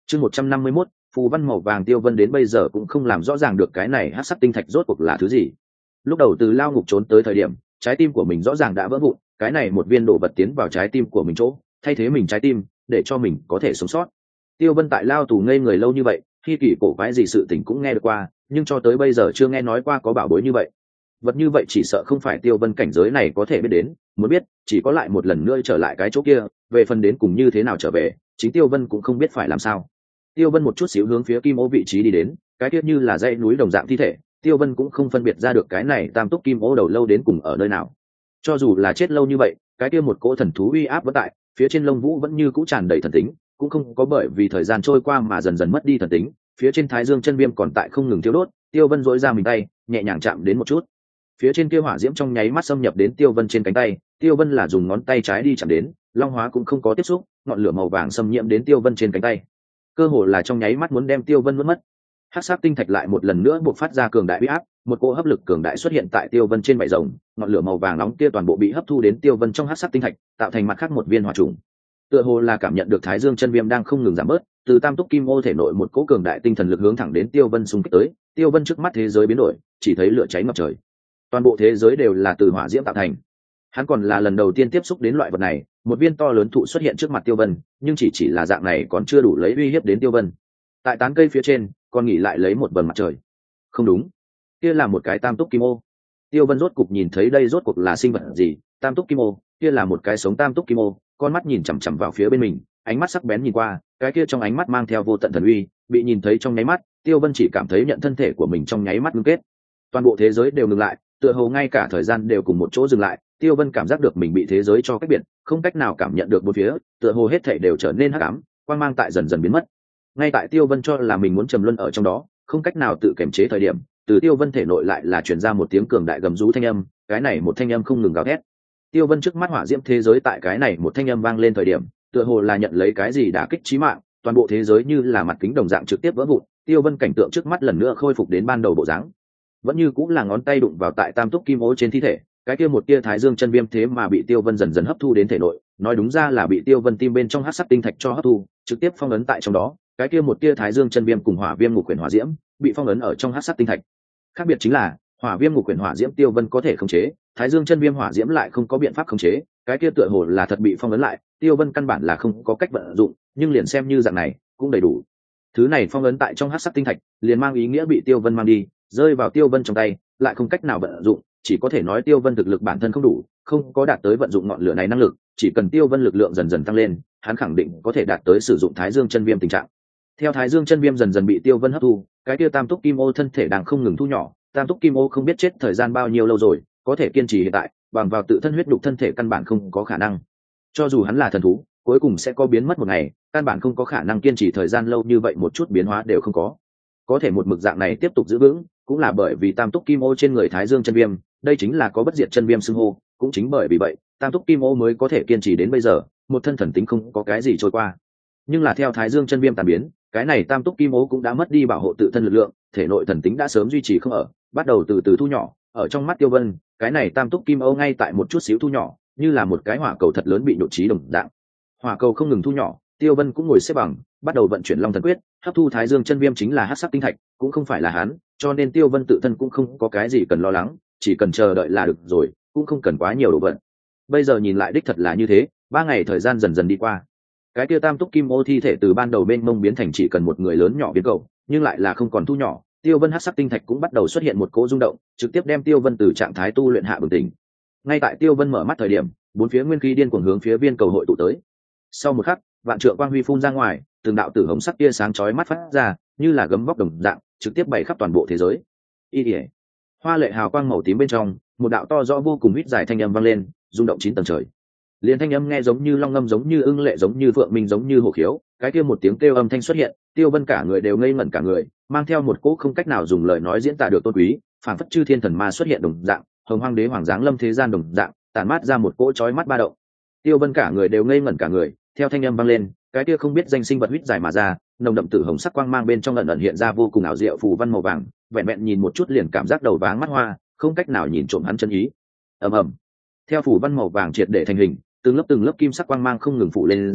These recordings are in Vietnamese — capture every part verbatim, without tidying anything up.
chương một trăm năm mươi mốt, phù văn màu vàng. Tiêu Vân đến bây giờ cũng không làm rõ ràng được cái này hắc sắc tinh thạch rốt cuộc là thứ gì. Lúc đầu từ lao ngục trốn tới thời điểm, trái tim của mình rõ ràng đã vỡ vụn, cái này một viên đồ vật tiến vào trái tim của mình chỗ, thay thế mình trái tim, để cho mình có thể sống sót. Tiêu Vân tại lao tù ngây người lâu như vậy, khi kỳ cổ quái gì sự tình cũng nghe được qua, nhưng cho tới bây giờ chưa nghe nói qua có bảo bối như vậy. Vật như vậy chỉ sợ không phải Tiêu Vân cảnh giới này có thể biết đến, muốn biết chỉ có lại một lần nữa trở lại cái chỗ kia, về phần đến cùng như thế nào trở về, chính Tiêu Vân cũng không biết phải làm sao. Tiêu Vân một chút xíu hướng phía kim ô vị trí đi đến, cái tiết như là dãy núi đồng dạng thi thể, Tiêu Vân cũng không phân biệt ra được cái này tam túc kim ô đầu lâu đến cùng ở nơi nào. Cho dù là chết lâu như vậy, cái kia một cỗ thần thú uy áp vẫn tại, phía trên lông vũ vẫn như cũ tràn đầy thần tính, cũng không có bởi vì thời gian trôi qua mà dần dần mất đi thần tính. Phía trên thái dương chân viêm còn tại không ngừng thiêu đốt, Tiêu Vân dỗi ra mình tay, nhẹ nhàng chạm đến một chút. Phía trên kia hỏa diễm trong nháy mắt xâm nhập đến Tiêu Vân trên cánh tay, Tiêu Vân là dùng ngón tay trái đi chạm đến, long hóa cũng không có tiếp xúc, ngọn lửa màu vàng xâm nhiễm đến Tiêu Vân trên cánh tay, cơ hồ là trong nháy mắt muốn đem Tiêu Vân nuốt mất. Hắc sắc tinh thạch lại một lần nữa buộc phát ra cường đại uy áp, một cỗ hấp lực cường đại xuất hiện tại Tiêu Vân trên vảy rồng, ngọn lửa màu vàng nóng kia toàn bộ bị hấp thu đến Tiêu Vân trong hắc sắc tinh thạch, tạo thành mặt khác một viên hỏa trùng. Tựa hồ là cảm nhận được thái dương chân viêm đang không ngừng giảm bớt, từ tam túc kim ô thể nội một cỗ cường đại tinh thần lực hướng thẳng đến Tiêu Vân xung kích tới. Tiêu Vân trước mắt thế giới biến đổi, chỉ thấy lửa cháy ngập trời, toàn bộ thế giới đều là từ hỏa diễm tạo thành. Hắn còn là lần đầu tiên tiếp xúc đến loại vật này, một viên to lớn thụ xuất hiện trước mặt Tiêu Vân, nhưng chỉ chỉ là dạng này còn chưa đủ lấy uy hiếp đến Tiêu Vân. Tại tán cây phía trên còn nghỉ lại lấy một vầng mặt trời. Không đúng, kia là một cái tam túc kim ô. Tiêu Vân rốt cục nhìn thấy đây rốt cuộc là sinh vật gì. Tam túc kim ô, kia là một cái sống tam túc kim ô, con mắt nhìn chằm chằm vào phía bên mình, ánh mắt sắc bén nhìn qua, cái kia trong ánh mắt mang theo vô tận thần uy. Bị nhìn thấy trong nháy mắt, Tiêu Vân chỉ cảm thấy nhận thân thể của mình trong nháy mắt ngưng kết, toàn bộ thế giới đều ngừng lại, tựa hồ ngay cả thời gian đều cùng một chỗ dừng lại. Tiêu Vân cảm giác được mình bị thế giới cho cách biệt, không cách nào cảm nhận được bốn phía, tựa hồ hết thảy đều trở nên hắc ám, quang mang tại dần dần biến mất. Ngay tại Tiêu Vân cho là mình muốn trầm luân ở trong đó, không cách nào tự kiềm chế thời điểm, từ Tiêu Vân thể nội lại là truyền ra một tiếng cường đại gầm rú thanh âm, cái này một thanh âm không ngừng gào thét. Tiêu Vân trước mắt hỏa diễm thế giới tại cái này một thanh âm vang lên thời điểm, tựa hồ là nhận lấy cái gì đả kích chí mạng, toàn bộ thế giới như là mặt kính đồng dạng trực tiếp vỡ vụn. Tiêu Vân cảnh tượng trước mắt lần nữa khôi phục đến ban đầu bộ dáng, vẫn như cũng là ngón tay đụng vào tại tam túc kim ô trên thi thể, cái kia một tia thái dương chân viêm thế mà bị Tiêu Vân dần dần hấp thu đến thể nội, nói đúng ra là bị Tiêu Vân tim bên trong hắc sắc tinh thạch cho hấp thu, trực tiếp phong ấn tại trong đó. Cái kia một tia thái dương chân viêm cùng hỏa viêm ngục quyển hỏa diễm bị phong ấn ở trong hắc sắc tinh thạch. Khác biệt chính là hỏa viêm ngục quyển hỏa diễm Tiêu Vân có thể khống chế, thái dương chân viêm hỏa diễm lại không có biện pháp khống chế, cái kia tựa hồ là thật bị phong ấn lại, Tiêu Vân căn bản là không có cách vận dụng, nhưng liền xem như dạng này cũng đầy đủ. Thứ này phong ấn tại trong hắc sắc tinh thạch, liền mang ý nghĩa bị Tiêu Vân mang đi, rơi vào Tiêu Vân trong tay, lại không cách nào vận dụng, chỉ có thể nói Tiêu Vân thực lực bản thân không đủ, không có đạt tới vận dụng ngọn lửa này năng lực, chỉ cần Tiêu Vân lực lượng dần dần tăng lên, hắn khẳng định có thể đạt tới sử dụng thái dương chân viêm tình trạng. Theo thái dương chân viêm dần dần bị Tiêu Vân hấp thu, cái kia tam túc kim ô thân thể đang không ngừng thu nhỏ. Tam túc kim ô không biết chết thời gian bao nhiêu lâu rồi, có thể kiên trì hiện tại, bằng vào tự thân huyết đục thân thể căn bản không có khả năng. Cho dù hắn là thần thú, cuối cùng sẽ có biến mất một ngày, căn bản không có khả năng kiên trì thời gian lâu như vậy, một chút biến hóa đều không có. Có thể một mực dạng này tiếp tục giữ vững, cũng là bởi vì tam túc kim ô trên người thái dương chân viêm, đây chính là có bất diệt chân viêm xưng hô, cũng chính bởi vì vậy, tam túc kim ô mới có thể kiên trì đến bây giờ, một thân thần tính không có cái gì trôi qua. Nhưng là theo thái dương chân viêm tàn biến, cái này tam túc kim ô cũng đã mất đi bảo hộ tự thân lực lượng, thể nội thần tính đã sớm duy trì không ở, bắt đầu từ từ thu nhỏ. Ở trong mắt Tiêu Vân, cái này tam túc kim ô ngay tại một chút xíu thu nhỏ, như là một cái hỏa cầu thật lớn bị nhụt chí đồng dạng. Hỏa cầu không ngừng thu nhỏ, Tiêu Vân cũng ngồi xếp bằng, bắt đầu vận chuyển Long Thần Quyết, hấp thu thái dương chân viêm chính là hắc sắc tinh thạch, cũng không phải là hắn, cho nên Tiêu Vân tự thân cũng không có cái gì cần lo lắng, chỉ cần chờ đợi là được rồi, cũng không cần quá nhiều đồ vật. Bây giờ nhìn lại đích thật là như thế, ba ngày thời gian dần dần đi qua, cái kia tam túc kim ô thi thể từ ban đầu bên mông biến thành chỉ cần một người lớn nhỏ biến cầu, nhưng lại là không còn thu nhỏ. Tiêu Vân hắc sắc tinh thạch cũng bắt đầu xuất hiện một cỗ rung động, trực tiếp đem Tiêu Vân từ trạng thái tu luyện hạ bừng tỉnh. Ngay tại Tiêu Vân mở mắt thời điểm, bốn phía nguyên khí điên cuồng hướng phía viên cầu hội tụ tới. Sau một khắc, vạn trượng quang huy phun ra ngoài, từng đạo tử hồng sắc tia sáng chói mắt phát ra, như là gấm vóc đồng dạng, trực tiếp bày khắp toàn bộ thế giới. Y Điệp, hoa lệ hào quang màu tím bên trong, một đạo to rõ vô cùng huýt dài thanh âm vang lên, rung động chín tầng trời. Liên thanh âm nghe giống như long ngâm, giống như ưng lệ, giống như phượng minh, giống như hổ khiếu, cái kia một tiếng kêu âm thanh xuất hiện, Tiêu Vân cả người đều ngây ngẩn cả người, mang theo một cỗ không cách nào dùng lời nói diễn tả được tôn quý, phảng phất chư thiên thần ma xuất hiện đồng dạng, hồng hoang đế hoàng giáng lâm thế gian đồng dạng, tản mát ra một cỗ chói mắt ba động. Tiêu Vân cả người đều ngây ngẩn cả người, theo thanh âm vang lên, cái kia không biết danh sinh vật huýt dài mà ra, nồng đậm tử hồng sắc quang mang bên trong ẩn ẩn hiện ra vô cùng ảo diệu phù văn màu vàng, vẹn vẹn nhìn một chút liền cảm giác đầu váng mắt hoa, không cách nào nhìn trộm hắn chân ý. Ầm ầm, theo phù văn màu vàng triệt để thành hình, từng lớp từng lớp kim sắc quang mang không ngừng phủ lên ra,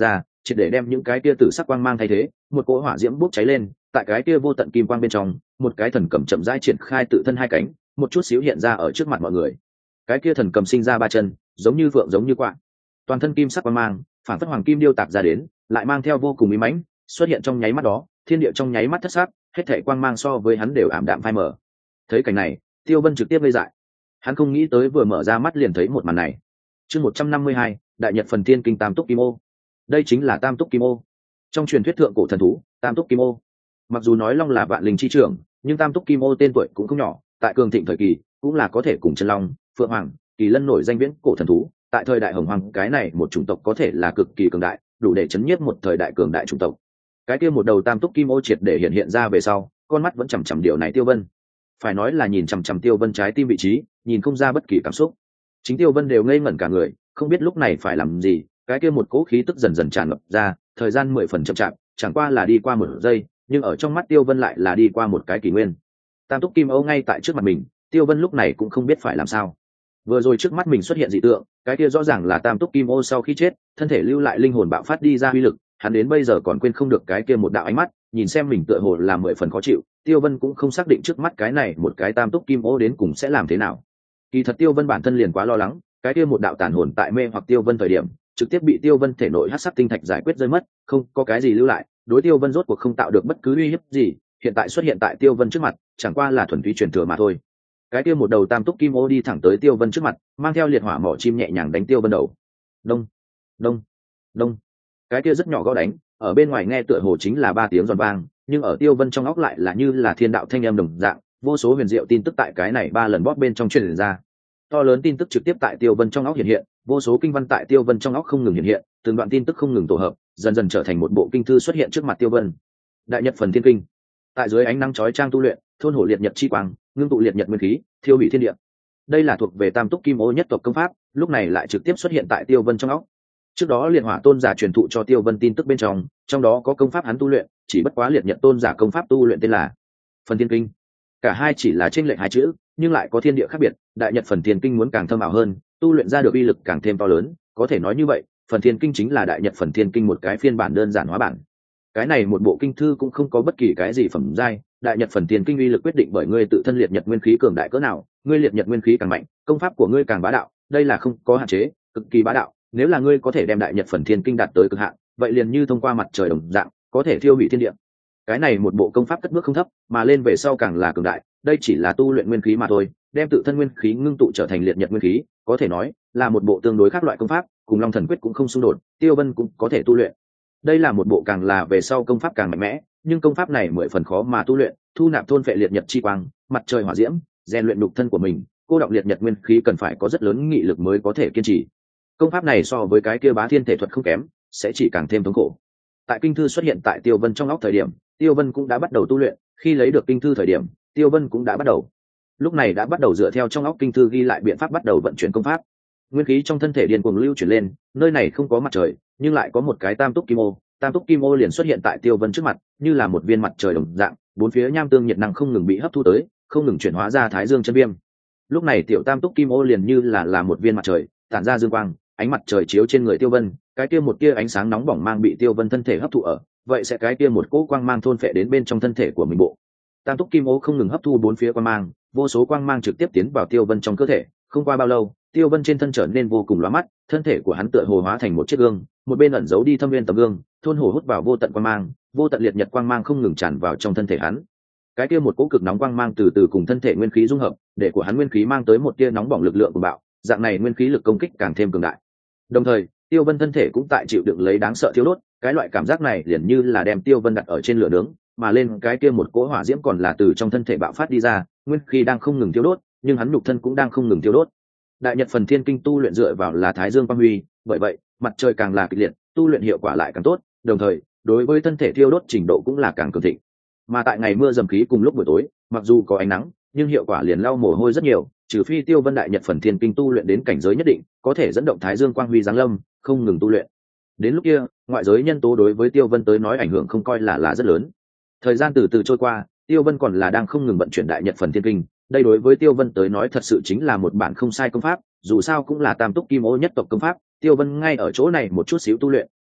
triệt để đem những cái kia tử sắc quang mang thay thế, một cỗ hỏa diễm bốc cháy lên, tại cái kia vô tận kim quang bên trong, một cái thần cầm chậm rãi triển khai tự thân hai cánh, một chút xíu hiện ra ở trước mặt mọi người. Cái kia thần cầm sinh ra ba chân, giống như vượng giống như quạ, toàn thân kim sắc quang mang, phản phất hoàng kim điêu tạc ra đến, lại mang theo vô cùng uy mãnh, xuất hiện trong nháy mắt đó, thiên địa trong nháy mắt thất sắc, hết thảy quang mang so với hắn đều ảm đạm phai mờ. Thấy cảnh này, Tiêu Vân trực tiếp ngây dại. Hắn không nghĩ tới vừa mở ra mắt liền thấy một màn này. Chương một trăm năm mươi hai, Đại Nhật Phần Thiên Kinh Tam Túc Kim Ô. Đây chính là Tam Túc Kim Ô. Trong truyền thuyết thượng cổ thần thú, Tam Túc Kim Ô. Mặc dù nói long là vạn linh chi trưởng, nhưng Tam Túc Kim Ô tên tuổi cũng không nhỏ, tại cường thịnh thời kỳ, cũng là có thể cùng chân long, phượng hoàng, kỳ lân nổi danh viễn cổ thần thú. Tại thời đại hồng hoàng, cái này một chủng tộc có thể là cực kỳ cường đại, đủ để chấn nhiếp một thời đại cường đại chủng tộc. Cái kia một đầu Tam Túc Kim Ô triệt để hiện hiện ra về sau, con mắt vẫn chằm chằm điều này Tiêu Vân. Phải nói là nhìn chằm chằm Tiêu Vân trái tim vị trí, nhìn không ra bất kỳ cảm xúc. Chính Tiêu Vân đều ngây ngẩn cả người, không biết lúc này phải làm gì. Cái kia một cỗ khí tức dần dần tràn ngập ra, thời gian mười phần chậm chạp, chẳng qua là đi qua một giây, nhưng ở trong mắt Tiêu Vân lại là đi qua một cái kỷ nguyên. Tam Túc Kim Ô ngay tại trước mặt mình, Tiêu Vân lúc này cũng không biết phải làm sao. Vừa rồi trước mắt mình xuất hiện dị tượng, cái kia rõ ràng là Tam Túc Kim Ô sau khi chết, thân thể lưu lại linh hồn bạo phát đi ra uy lực, hắn đến bây giờ còn quên không được cái kia một đạo ánh mắt, nhìn xem mình tựa hồ là mười phần khó chịu. Tiêu Vân cũng không xác định trước mắt cái này một cái Tam Túc Kim Ô đến cùng sẽ làm thế nào. Kỳ thật Tiêu Vân bản thân liền quá lo lắng, cái kia một đạo tàn hồn tại mê hoặc Tiêu Vân thời điểm, trực tiếp bị Tiêu Vân thể nội hắc sắc tinh thạch giải quyết rơi mất, không có cái gì lưu lại, đối Tiêu Vân rốt cuộc không tạo được bất cứ uy hiếp gì, hiện tại xuất hiện tại Tiêu Vân trước mặt, chẳng qua là thuần túy truyền thừa mà thôi. Cái kia một đầu Tam Túc Kim Ô đi thẳng tới Tiêu Vân trước mặt, mang theo liệt hỏa mỏ chim nhẹ nhàng đánh Tiêu Vân đầu. Đông, đông, đông. Cái kia rất nhỏ gõ đánh, ở bên ngoài nghe tựa hồ chính là ba tiếng giòn vang, nhưng ở Tiêu Vân trong óc lại là như là thiên đạo thanh âm đồng dạng, vô số huyền diệu tin tức tại cái này ba lần bóp bên trong truyền ra. To lớn tin tức trực tiếp tại Tiêu Vân trong óc hiện hiện, vô số kinh văn tại Tiêu Vân trong óc không ngừng hiện hiện, từng đoạn tin tức không ngừng tổ hợp, dần dần trở thành một bộ kinh thư xuất hiện trước mặt Tiêu Vân. Đại Nhật Phần Thiên Kinh. Tại dưới ánh nắng chói chang tu luyện, thôn hổ liệt nhật chi quang, ngưng tụ liệt nhật nguyên khí, thiêu hủy thiên địa. Đây là thuộc về Tam Túc Kim Ô nhất tộc công pháp, lúc này lại trực tiếp xuất hiện tại Tiêu Vân trong óc. Trước đó liệt hỏa tôn giả truyền thụ cho Tiêu Vân tin tức bên trong, trong đó có công pháp hắn tu luyện, chỉ bất quá liệt nhật tôn giả công pháp tu luyện tên là Phần Thiên Kinh. Cả hai chỉ là trên lệch hai chữ, nhưng lại có thiên địa khác biệt. Đại Nhật Phần Thiên Kinh muốn càng thâm ảo hơn, tu luyện ra được uy lực càng thêm to lớn, có thể nói như vậy, Phần Thiên Kinh chính là Đại Nhật Phần Thiên Kinh một cái phiên bản đơn giản hóa bản. Cái này một bộ kinh thư cũng không có bất kỳ cái gì phẩm giai, Đại Nhật Phần Thiên Kinh uy lực quyết định bởi ngươi tự thân liệt nhật nguyên khí cường đại cỡ nào, ngươi liệt nhật nguyên khí càng mạnh, công pháp của ngươi càng bá đạo, đây là không có hạn chế, cực kỳ bá đạo. Nếu là ngươi có thể đem Đại Nhật Phần Thiên Kinh đạt tới cực hạn, vậy liền như thông qua mặt trời đồng dạng, có thể thiêu hủy thiên địa. Cái này một bộ công pháp cất bước không thấp, mà lên về sau càng là cường đại, đây chỉ là tu luyện nguyên khí mà thôi, đem tự thân nguyên khí ngưng tụ trở thành liệt nhật nguyên khí, có thể nói là một bộ tương đối khác loại công pháp, cùng Long Thần Quyết cũng không xung đột, Tiêu Vân cũng có thể tu luyện. Đây là một bộ càng là về sau công pháp càng mạnh mẽ, nhưng công pháp này mười phần khó mà tu luyện, thu nạp thôn phệ liệt nhật chi quang, mặt trời hỏa diễm, rèn luyện nhục thân của mình, cô đọng liệt nhật nguyên khí cần phải có rất lớn nghị lực mới có thể kiên trì. Công pháp này so với cái kia bá thiên thể thuật không kém, sẽ chỉ càng thêm thống khổ. Tại kinh thư xuất hiện tại Tiêu Vân trong óc thời điểm, Tiêu Vân cũng đã bắt đầu tu luyện, khi lấy được kinh thư thời điểm, Tiêu Vân cũng đã bắt đầu. Lúc này đã bắt đầu dựa theo trong óc kinh thư ghi lại biện pháp bắt đầu vận chuyển công pháp. Nguyên khí trong thân thể điên cuồng lưu chuyển lên, nơi này không có mặt trời, nhưng lại có một cái Tam Túc Kim Ô, Tam Túc Kim Ô liền xuất hiện tại Tiêu Vân trước mặt, như là một viên mặt trời đồng dạng, bốn phía nham tương nhiệt năng không ngừng bị hấp thu tới, không ngừng chuyển hóa ra Thái Dương chân viêm. Lúc này tiểu Tam Túc Kim Ô liền như là là một viên mặt trời, tản ra dương quang, ánh mặt trời chiếu trên người Tiêu Vân, cái kia một tia ánh sáng nóng bỏng mang bị Tiêu Vân thân thể hấp thụ ở, vậy sẽ cái kia một cỗ quang mang thôn phệ đến bên trong thân thể của mình bộ. Tam Túc Kim Ô không ngừng hấp thu bốn phía quang mang, vô số quang mang trực tiếp tiến vào Tiêu Vân trong cơ thể, không qua bao lâu, Tiêu Vân trên thân trở nên vô cùng lóa mắt, thân thể của hắn tựa hồ hóa thành một chiếc gương, một bên ẩn giấu đi thâm viên tấm gương, thôn hồ hút vào vô tận quang mang, vô tận liệt nhật quang mang không ngừng tràn vào trong thân thể hắn. Cái kia một cỗ cực nóng quang mang từ từ cùng thân thể nguyên khí dung hợp, để của hắn nguyên khí mang tới một tia nóng bỏng lực lượng của bạo, dạng này nguyên khí lực công kích càng thêm cường đại. Đồng thời, Tiêu Vân thân thể cũng tại chịu đựng lấy đáng sợ thiêu đốt, cái loại cảm giác này liền như là đem Tiêu Vân đặt ở trên lửa nướng, mà lên cái kia một cỗ hỏa diễm còn là từ trong thân thể bạo phát đi ra, nguyên khí đang không ngừng thiêu đốt, nhưng hắn nhục thân cũng đang không ngừng thiêu đốt. Đại Nhật Phần Thiên Kinh tu luyện dựa vào là Thái Dương quang huy, bởi vậy, mặt trời càng là kịch liệt, tu luyện hiệu quả lại càng tốt, đồng thời, đối với thân thể thiêu đốt trình độ cũng là càng cường thịnh. Mà tại ngày mưa dầm khí cùng lúc buổi tối, mặc dù có ánh nắng, nhưng hiệu quả liền lau mồ hôi rất nhiều, trừ phi Tiêu Vân Đại Nhật Phần Thiên Kinh tu luyện đến cảnh giới nhất định, có thể dẫn động Thái Dương quang huy giáng lâm, không ngừng tu luyện. Đến lúc kia, ngoại giới nhân tố đối với Tiêu Vân tới nói ảnh hưởng không coi là là rất lớn. Thời gian từ từ trôi qua, Tiêu Vân còn là đang không ngừng vận chuyển Đại Nhật Phần Thiên Kinh, đây đối với Tiêu Vân tới nói thật sự chính là một bản không sai công pháp, dù sao cũng là Tam Túc Kim Ô nhất tộc công pháp, Tiêu Vân ngay ở chỗ này một chút xíu tu luyện,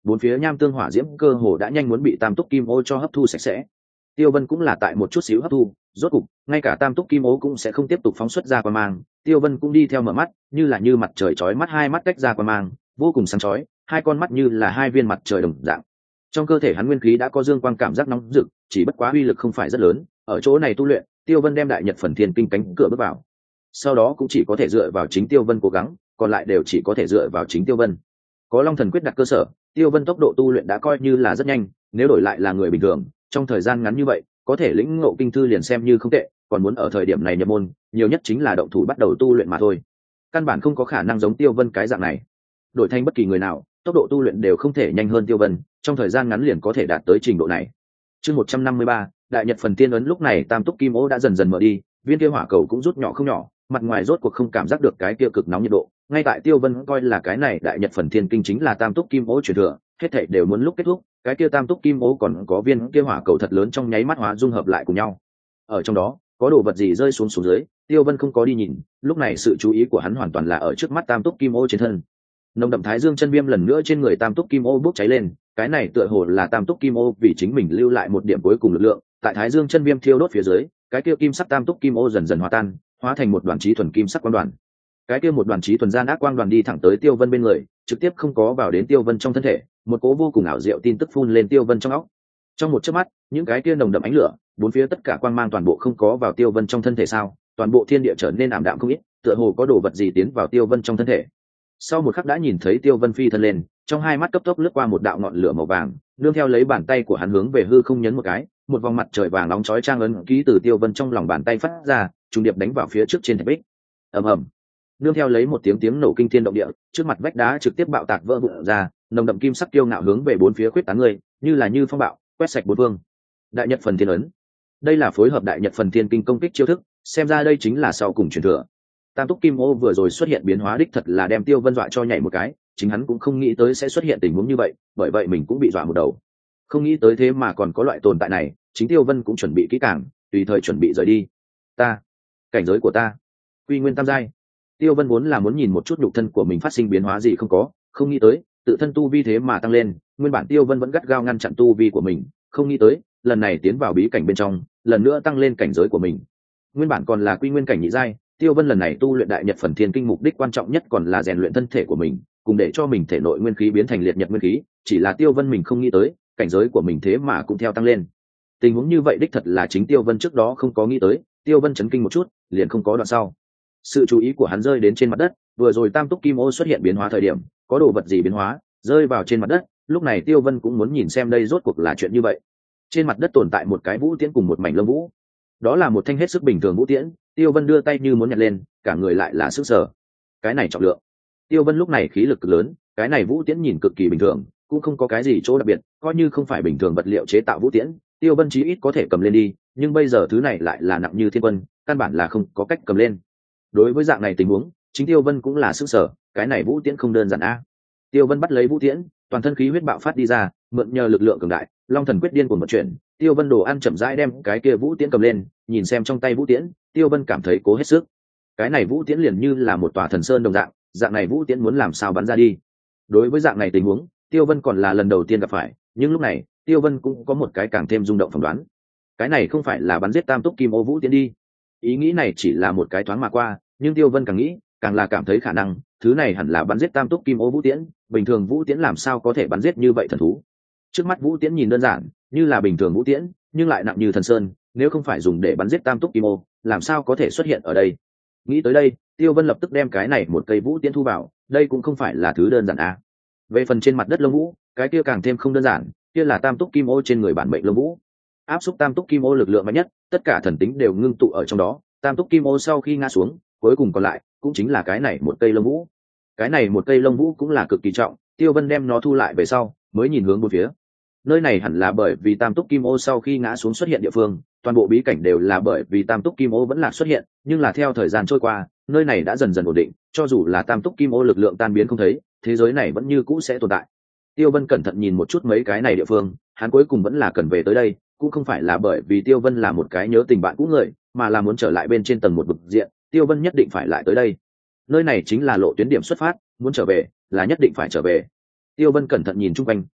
bốn phía nham tương hỏa diễm cơ hồ đã nhanh muốn bị tam túc kim ô cho hấp thu sạch sẽ. Tiêu Vân cũng là tại một chút xíu hấp thu, rốt cục ngay cả tam túc kim ô cũng sẽ không tiếp tục phóng xuất ra qua mang. Tiêu Vân cũng đi theo mở mắt, như là như mặt trời chói mắt, hai mắt cách ra qua mang vô cùng sáng chói, hai con mắt như là hai viên mặt trời đồng dạng. Trong cơ thể hắn nguyên khí đã có dương quang cảm giác nóng rực, chỉ bất quá uy lực không phải rất lớn. Ở chỗ này tu luyện, Tiêu Vân đem đại nhật phần thiên kinh cánh cửa bước vào, sau đó cũng chỉ có thể dựa vào chính Tiêu Vân cố gắng, còn lại đều chỉ có thể dựa vào chính Tiêu Vân. Có Long Thần quyết đặt cơ sở, Tiêu Vân tốc độ tu luyện đã coi như là rất nhanh, nếu đổi lại là người bình thường, trong thời gian ngắn như vậy, có thể lĩnh ngộ kinh thư liền xem như không tệ, còn muốn ở thời điểm này nhập môn, nhiều nhất chính là động thủ bắt đầu tu luyện mà thôi. Căn bản không có khả năng giống Tiêu Vân cái dạng này. Đổi thành bất kỳ người nào, tốc độ tu luyện đều không thể nhanh hơn Tiêu Vân, trong thời gian ngắn liền có thể đạt tới trình độ này. Chương một trăm năm mươi ba, Đại Nhật phần tiên ấn. Lúc này tam túc kim ô đã dần dần mở đi, viên kia hỏa cầu cũng rút nhỏ không nhỏ, mặt ngoài rốt cuộc không cảm giác được cái kia cực nóng nhiệt độ. Ngay tại Tiêu Vân coi là cái này Đại Nhật phần thiên kinh chính là tam túc kim ô truyền thừa, hết thảy đều muốn lúc kết thúc, cái kia tam túc kim ô còn có viên kia hỏa cầu thật lớn trong nháy mắt hóa dung hợp lại cùng nhau. Ở trong đó có đồ vật gì rơi xuống xuống dưới, Tiêu Vân không có đi nhìn, lúc này sự chú ý của hắn hoàn toàn là ở trước mắt tam túc kim ô trên thân. Nồng đậm thái dương chân viêm lần nữa trên người tam túc kim ô bốc cháy lên, cái này tựa hồ là tam túc kim ô vì chính mình lưu lại một điểm cuối cùng lực lượng. Tại thái dương chân viêm thiêu đốt phía dưới, cái kia kim sắc tam túc kim ô dần dần hóa tan, hóa thành một đoàn chí thuần kim sắc quang đoàn. Cái kia một đoàn chí thuần gian ác quang đoàn đi thẳng tới Tiêu Vân bên người, trực tiếp không có vào đến Tiêu Vân trong thân thể, một cỗ vô cùng ảo diệu tin tức phun lên Tiêu Vân trong óc. Trong một chớp mắt, những cái kia nồng đậm ánh lửa, bốn phía tất cả quang mang toàn bộ không có vào Tiêu Vân trong thân thể sao? Toàn bộ thiên địa trở nên ảm đạm không ít, tựa hồ có đồ vật gì tiến vào Tiêu Vân trong thân thể. Sau một khắc đã nhìn thấy Tiêu Vân phi thân lên, trong hai mắt cấp tốc lướt qua một đạo ngọn lửa màu vàng, nương theo lấy bàn tay của hắn hướng về hư không nhấn một cái, một vòng mặt trời vàng nóng chói chang ấn ký từ Tiêu Vân trong lòng bàn tay phát ra, trùng điệp đánh vào phía trước trên thạch bích. Ầm ầm. Nương theo lấy một tiếng tiếng nổ kinh thiên động địa, trước mặt vách đá trực tiếp bạo tạc vỡ vụn ra, nồng đậm kim sắc kiêu ngạo hướng về bốn phía khuyết tán người, như là như phong bạo, quét sạch bốn phương. Đại Nhật phần thiên ấn. Đây là phối hợp Đại Nhật phần thiên kinh công kích chiêu thức, xem ra đây chính là sau cùng truyền thừa. Tam túc kim ô vừa rồi xuất hiện biến hóa đích thật là đem Tiêu Vân dọa cho nhảy một cái, chính hắn cũng không nghĩ tới sẽ xuất hiện tình huống như vậy, bởi vậy mình cũng bị dọa một đầu. Không nghĩ tới thế mà còn có loại tồn tại này, chính Tiêu Vân cũng chuẩn bị kỹ càng, tùy thời chuẩn bị rời đi. Ta, cảnh giới của ta, Quy Nguyên tam giai. Tiêu Vân vốn là muốn nhìn một chút nhục thân của mình phát sinh biến hóa gì không có, không nghĩ tới, tự thân tu vi thế mà tăng lên, nguyên bản Tiêu Vân vẫn gắt gao ngăn chặn tu vi của mình, không nghĩ tới, lần này tiến vào bí cảnh bên trong, lần nữa tăng lên cảnh giới của mình. Nguyên bản còn là Quy Nguyên cảnh nhị giai, Tiêu Vân lần này tu luyện Đại Nhật phần thiên kinh mục đích quan trọng nhất còn là rèn luyện thân thể của mình, cùng để cho mình thể nội nguyên khí biến thành liệt nhật nguyên khí, chỉ là Tiêu Vân mình không nghĩ tới, cảnh giới của mình thế mà cũng theo tăng lên. Tình huống như vậy đích thật là chính Tiêu Vân trước đó không có nghĩ tới, Tiêu Vân chấn kinh một chút, liền không có đoạn sau. Sự chú ý của hắn rơi đến trên mặt đất, vừa rồi tam túc kim ô xuất hiện biến hóa thời điểm, có đồ vật gì biến hóa, rơi vào trên mặt đất, lúc này Tiêu Vân cũng muốn nhìn xem đây rốt cuộc là chuyện như vậy. Trên mặt đất tồn tại một cái vũ tiễn cùng một mảnh lông vũ. Đó là một thanh hết sức bình thường vũ tiễn, Tiêu Vân đưa tay như muốn nhặt lên, cả người lại là sức sở. Cái này trọng lượng. Tiêu Vân lúc này khí lực cực lớn, cái này vũ tiễn nhìn cực kỳ bình thường, cũng không có cái gì chỗ đặc biệt, coi như không phải bình thường vật liệu chế tạo vũ tiễn, Tiêu Vân chí ít có thể cầm lên đi, nhưng bây giờ thứ này lại là nặng như thiên quân, căn bản là không có cách cầm lên. Đối với dạng này tình huống, chính Tiêu Vân cũng là sức sở, cái này vũ tiễn không đơn giản a. Tiêu Vân bắt lấy vũ tiễn, toàn thân khí huyết bạo phát đi ra, mượn nhờ lực lượng cường đại, Long Thần quyết điên cuồng một chuyện, Tiêu Vân đồ ăn chậm rãi đem cái kia vũ tiễn cầm lên, nhìn xem trong tay vũ tiễn, Tiêu Vân cảm thấy cố hết sức. Cái này vũ tiễn liền như là một tòa thần sơn đồng dạng, dạng này vũ tiễn muốn làm sao bắn ra đi. Đối với dạng này tình huống, Tiêu Vân còn là lần đầu tiên gặp phải, nhưng lúc này, Tiêu Vân cũng có một cái càng thêm rung động phỏng đoán. Cái này không phải là bắn giết tam túc kim ô vũ tiễn đi. Ý nghĩ này chỉ là một cái thoáng mà qua, nhưng Tiêu Vân càng nghĩ, càng là cảm thấy khả năng, thứ này hẳn là bắn giết tam túc kim ô vũ tiễn, bình thường vũ tiễn làm sao có thể bắn giết như vậy thần thú. Trước mắt vũ tiễn nhìn đơn giản, như là bình thường vũ tiễn, nhưng lại nặng như thần sơn, nếu không phải dùng để bắn giết tam túc kim ô, làm sao có thể xuất hiện ở đây. Nghĩ tới đây, Tiêu Vân lập tức đem cái này một cây vũ tiễn thu vào, đây cũng không phải là thứ đơn giản à. Về phần trên mặt đất lông vũ, cái kia càng thêm không đơn giản, kia là tam túc kim ô trên người bản mệnh lông vũ. Áp xúc tam túc kim ô lực lượng mạnh nhất, tất cả thần tính đều ngưng tụ ở trong đó, tam túc kim ô sau khi ngã xuống, cuối cùng còn lại cũng chính là cái này một cây lông vũ. Cái này một cây lông vũ cũng là cực kỳ trọng, Tiêu Vân đem nó thu lại về sau, mới nhìn hướng bốn phía. Nơi này hẳn là bởi vì tam túc kim ô sau khi ngã xuống xuất hiện địa phương, toàn bộ bí cảnh đều là bởi vì tam túc kim ô vẫn là xuất hiện, nhưng là theo thời gian trôi qua, nơi này đã dần dần ổn định, cho dù là tam túc kim ô lực lượng tan biến không thấy, thế giới này vẫn như cũ sẽ tồn tại. Tiêu Vân cẩn thận nhìn một chút mấy cái này địa phương, hắn cuối cùng vẫn là cần về tới đây, cũng không phải là bởi vì Tiêu Vân là một cái nhớ tình bạn cũ người, mà là muốn trở lại bên trên tầng một vực diện, Tiêu Vân nhất định phải lại tới đây. Nơi này chính là lộ tuyến điểm xuất phát, muốn trở về, là nhất định phải trở về. Tiêu Vân cẩn thận nhìn chung quanh,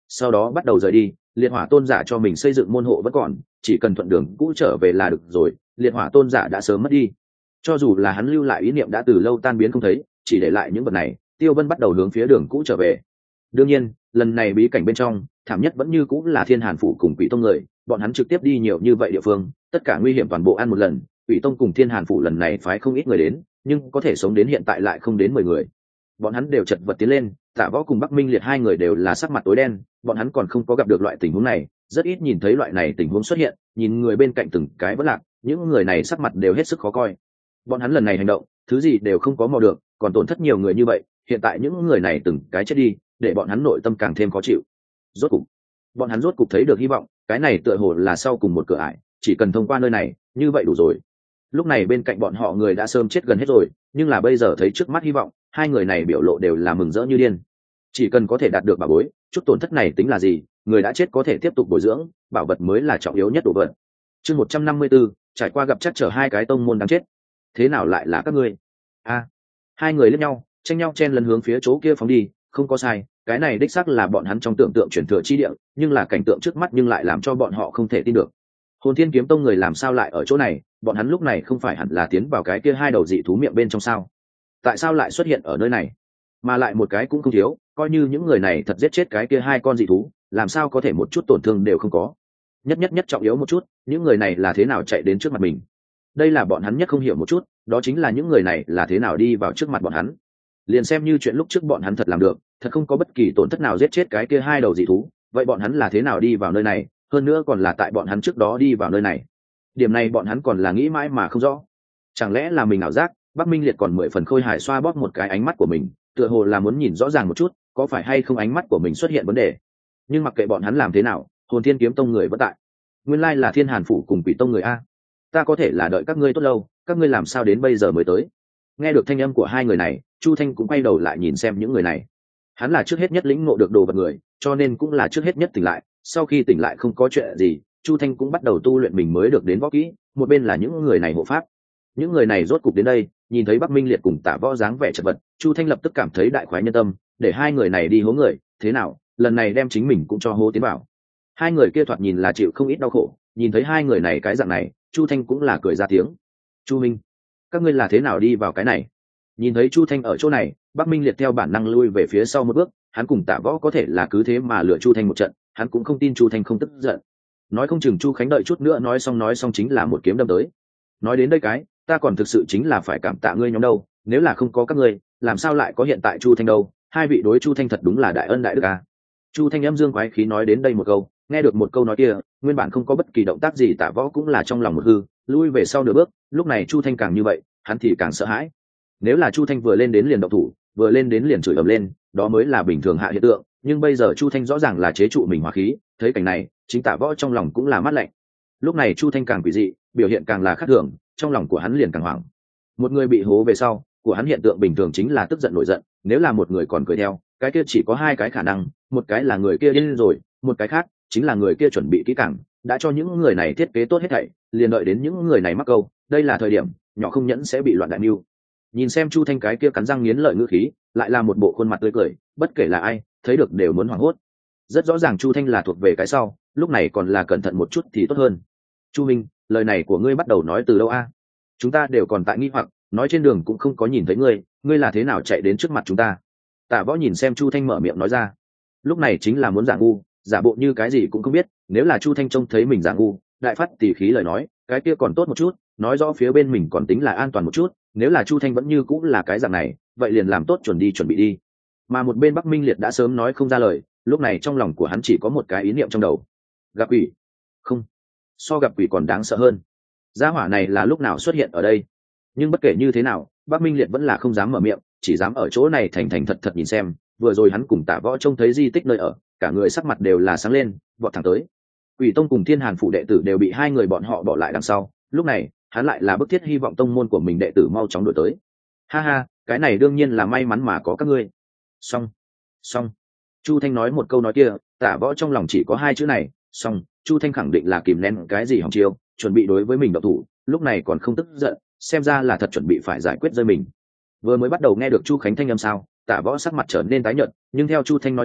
sau đó bắt đầu rời đi. Liệt hỏa tôn giả cho mình xây dựng môn hộ vẫn còn, chỉ cần thuận đường cũ trở về là được rồi. Liệt hỏa tôn giả đã sớm mất đi, cho dù là hắn lưu lại ý niệm đã từ lâu tan biến không thấy, chỉ để lại những vật này. Tiêu Vân bắt đầu hướng phía đường cũ trở về. Đương nhiên lần này bí cảnh bên trong thảm nhất vẫn như cũng là Thiên Hàn phủ cùng Quỷ tông người, bọn hắn trực tiếp đi nhiều như vậy địa phương, tất cả nguy hiểm toàn bộ ăn một lần. Quỷ tông cùng Thiên Hàn phủ lần này phái không ít người đến, nhưng có thể sống đến hiện tại lại không đến mười người. Bọn hắn đều chật vật tiến lên. Tạ Võ cùng Bắc Minh Liệt hai người đều là sắc mặt tối đen, bọn hắn còn không có gặp được loại tình huống này, rất ít nhìn thấy loại này tình huống xuất hiện. Nhìn người bên cạnh từng cái vất lạc, những người này sắc mặt đều hết sức khó coi. Bọn hắn lần này hành động thứ gì đều không có mò được, còn tổn thất nhiều người như vậy, hiện tại những người này từng cái chết đi, để bọn hắn nội tâm càng thêm khó chịu. Rốt cục bọn hắn rốt cục thấy được hy vọng, cái này tựa hồ là sau cùng một cửa ải, chỉ cần thông qua nơi này như vậy đủ rồi. Lúc này bên cạnh bọn họ người đã sớm chết gần hết rồi, nhưng là bây giờ thấy trước mắt hy vọng, hai người này biểu lộ đều là mừng rỡ như điên. Chỉ cần có thể đạt được bảo bối, chút tổn thất này tính là gì, người đã chết có thể tiếp tục bồi dưỡng, bảo vật mới là trọng yếu nhất đồ vật. Chương một trăm năm mươi tư, trải qua gặp chắc trở hai cái tông môn đáng chết. Thế nào lại là các ngươi? A. Hai người liếc nhau, tranh nhau chen lấn hướng phía chỗ kia phóng đi. Không có sai, cái này đích xác là bọn hắn trong tưởng tượng truyền thừa chi địa, nhưng là cảnh tượng trước mắt nhưng lại làm cho bọn họ không thể tin được. Hồn Thiên Kiếm Tông người làm sao lại ở chỗ này? Bọn hắn lúc này không phải hẳn là tiến vào cái kia hai đầu dị thú miệng bên trong sao? Tại sao lại xuất hiện ở nơi này? Mà lại một cái cũng không thiếu, coi như những người này thật giết chết cái kia hai con dị thú, làm sao có thể một chút tổn thương đều không có? Nhất nhất nhất trọng yếu một chút, những người này là thế nào chạy đến trước mặt mình? Đây là bọn hắn nhất không hiểu một chút, đó chính là những người này là thế nào đi vào trước mặt bọn hắn. Liền xem như chuyện lúc trước bọn hắn thật làm được, thật không có bất kỳ tổn thất nào giết chết cái kia hai đầu dị thú, vậy bọn hắn là thế nào đi vào nơi này, hơn nữa còn là tại bọn hắn trước đó đi vào nơi này. Điểm này bọn hắn còn là nghĩ mãi mà không rõ. Chẳng lẽ là mình ảo giác? Bắc Minh Liệt còn mười phần khôi hài xoa bóp một cái ánh mắt của mình, tựa hồ là muốn nhìn rõ ràng một chút, có phải hay không ánh mắt của mình xuất hiện vấn đề. Nhưng mặc kệ bọn hắn làm thế nào, Hồn Thiên Kiếm Tông người vẫn tại. Nguyên lai là Thiên Hàn phủ cùng Quỷ Tông người a. Ta có thể là đợi các ngươi tốt lâu, các ngươi làm sao đến bây giờ mới tới? Nghe được thanh âm của hai người này, Chu Thanh cũng quay đầu lại nhìn xem những người này. Hắn là trước hết nhất lĩnh ngộ được đồ vật người, cho nên cũng là trước hết nhất tỉnh lại. Sau khi tỉnh lại không có chuyện gì, Chu Thanh cũng bắt đầu tu luyện mình mới được đến võ kỹ. Một bên là những người này hộ pháp. Những người này rốt cục đến đây, nhìn thấy Bắc Minh Liệt cùng Tả Võ dáng vẻ chật vật, Chu Thanh lập tức cảm thấy đại khoái nhân tâm, để hai người này đi hố người. Thế nào, lần này đem chính mình cũng cho hố tiến vào. Hai người kia thoạt nhìn là chịu không ít đau khổ, nhìn thấy hai người này cái dạng này, Chu Thanh cũng là cười ra tiếng. Chu Minh, các ngươi là thế nào đi vào cái này? Nhìn thấy Chu Thanh ở chỗ này, Bắc Minh Liệt theo bản năng lui về phía sau một bước. Hắn cùng Tạ Võ có thể là cứ thế mà lựa Chu Thanh một trận, hắn cũng không tin Chu Thanh không tức giận. Nói không chừng Chu Khánh đợi chút nữa nói xong nói xong chính là một kiếm đâm tới. Nói đến đây cái, ta còn thực sự chính là phải cảm tạ ngươi nhóm đâu, nếu là không có các ngươi, làm sao lại có hiện tại Chu Thanh đâu? Hai vị đối Chu Thanh thật đúng là đại ân đại đức à. Chu Thanh âm dương quái khí nói đến đây một câu, nghe được một câu nói kia, nguyên bản không có bất kỳ động tác gì Tạ Võ cũng là trong lòng một hư, lui về sau nửa bước. Lúc này Chu Thanh càng như vậy, hắn thì càng sợ hãi. Nếu là Chu Thanh vừa lên đến liền động thủ, vừa lên đến liền chửi ầm lên, đó mới là bình thường hạ hiện tượng, nhưng bây giờ Chu Thanh rõ ràng là chế trụ mình hỏa khí. Thấy cảnh này, chính Tạ Võ trong lòng cũng là mát lạnh. Lúc này Chu Thanh càng quỷ dị, biểu hiện càng là khác thường, trong lòng của hắn liền càng hoảng. Một người bị hố về sau, của hắn hiện tượng bình thường chính là tức giận nổi giận, nếu là một người còn cười theo, cái kia chỉ có hai cái khả năng, một cái là người kia điên rồi, một cái khác chính là người kia chuẩn bị kỹ càng, đã cho những người này thiết kế tốt hết thảy, liền đợi đến những người này mắc câu, đây là thời điểm nhỏ không nhẫn sẽ bị loạn đại mưu. Nhìn xem Chu Thanh cái kia cắn răng nghiến lợi ngữ khí, lại là một bộ khuôn mặt tươi cười, bất kể là ai thấy được đều muốn hoảng hốt. Rất rõ ràng Chu Thanh là thuộc về cái sau, lúc này còn là cẩn thận một chút thì tốt hơn. Chu Minh, lời này của ngươi bắt đầu nói từ đâu a? Chúng ta đều còn tại nghi hoặc, nói trên đường cũng không có nhìn thấy ngươi, ngươi là thế nào chạy đến trước mặt chúng ta? Tạ Võ nhìn xem Chu Thanh mở miệng nói ra. Lúc này chính là muốn giả ngu, giả bộ như cái gì cũng không biết. Nếu là Chu Thanh trông thấy mình giả ngu, đại phát tỉ khí lời nói, cái kia còn tốt một chút, nói rõ phía bên mình còn tính là an toàn một chút. Nếu là Chu Thanh vẫn như cũng là cái dạng này, vậy liền làm tốt chuẩn đi chuẩn bị đi. Mà một bên Bắc Minh Liệt đã sớm nói không ra lời, lúc này trong lòng của hắn chỉ có một cái ý niệm trong đầu. Gặp quỷ? Không, so gặp quỷ còn đáng sợ hơn. Gia hỏa này là lúc nào xuất hiện ở đây? Nhưng bất kể như thế nào, Bắc Minh Liệt vẫn là không dám mở miệng, chỉ dám ở chỗ này thành thành thật thật nhìn xem. Vừa rồi hắn cùng Tạ Võ trông thấy di tích nơi ở, cả người sắc mặt đều là sáng lên, vọt thẳng tới. Quỷ Tông cùng Thiên Hàn phủ đệ tử đều bị hai người bọn họ bỏ lại đằng sau, lúc này hắn lại là bức thiết hy vọng tông môn của mình đệ tử mau chóng đuổi tới. Ha ha, cái này đương nhiên là may mắn mà có các ngươi. Xong, xong. Chu Thanh nói một câu nói kia, Tạ Võ trong lòng chỉ có hai chữ này, xong. Chu Thanh khẳng định là kìm nén cái gì hỏng chiêu, chuẩn bị đối với mình độc thủ, lúc này còn không tức giận, xem ra là thật chuẩn bị phải giải quyết rơi mình. Vừa mới bắt đầu nghe được Chu Khánh thanh âm sao, Tạ Võ sắc mặt trở nên tái nhợt, nhưng theo Chu Thanh nói tiếp,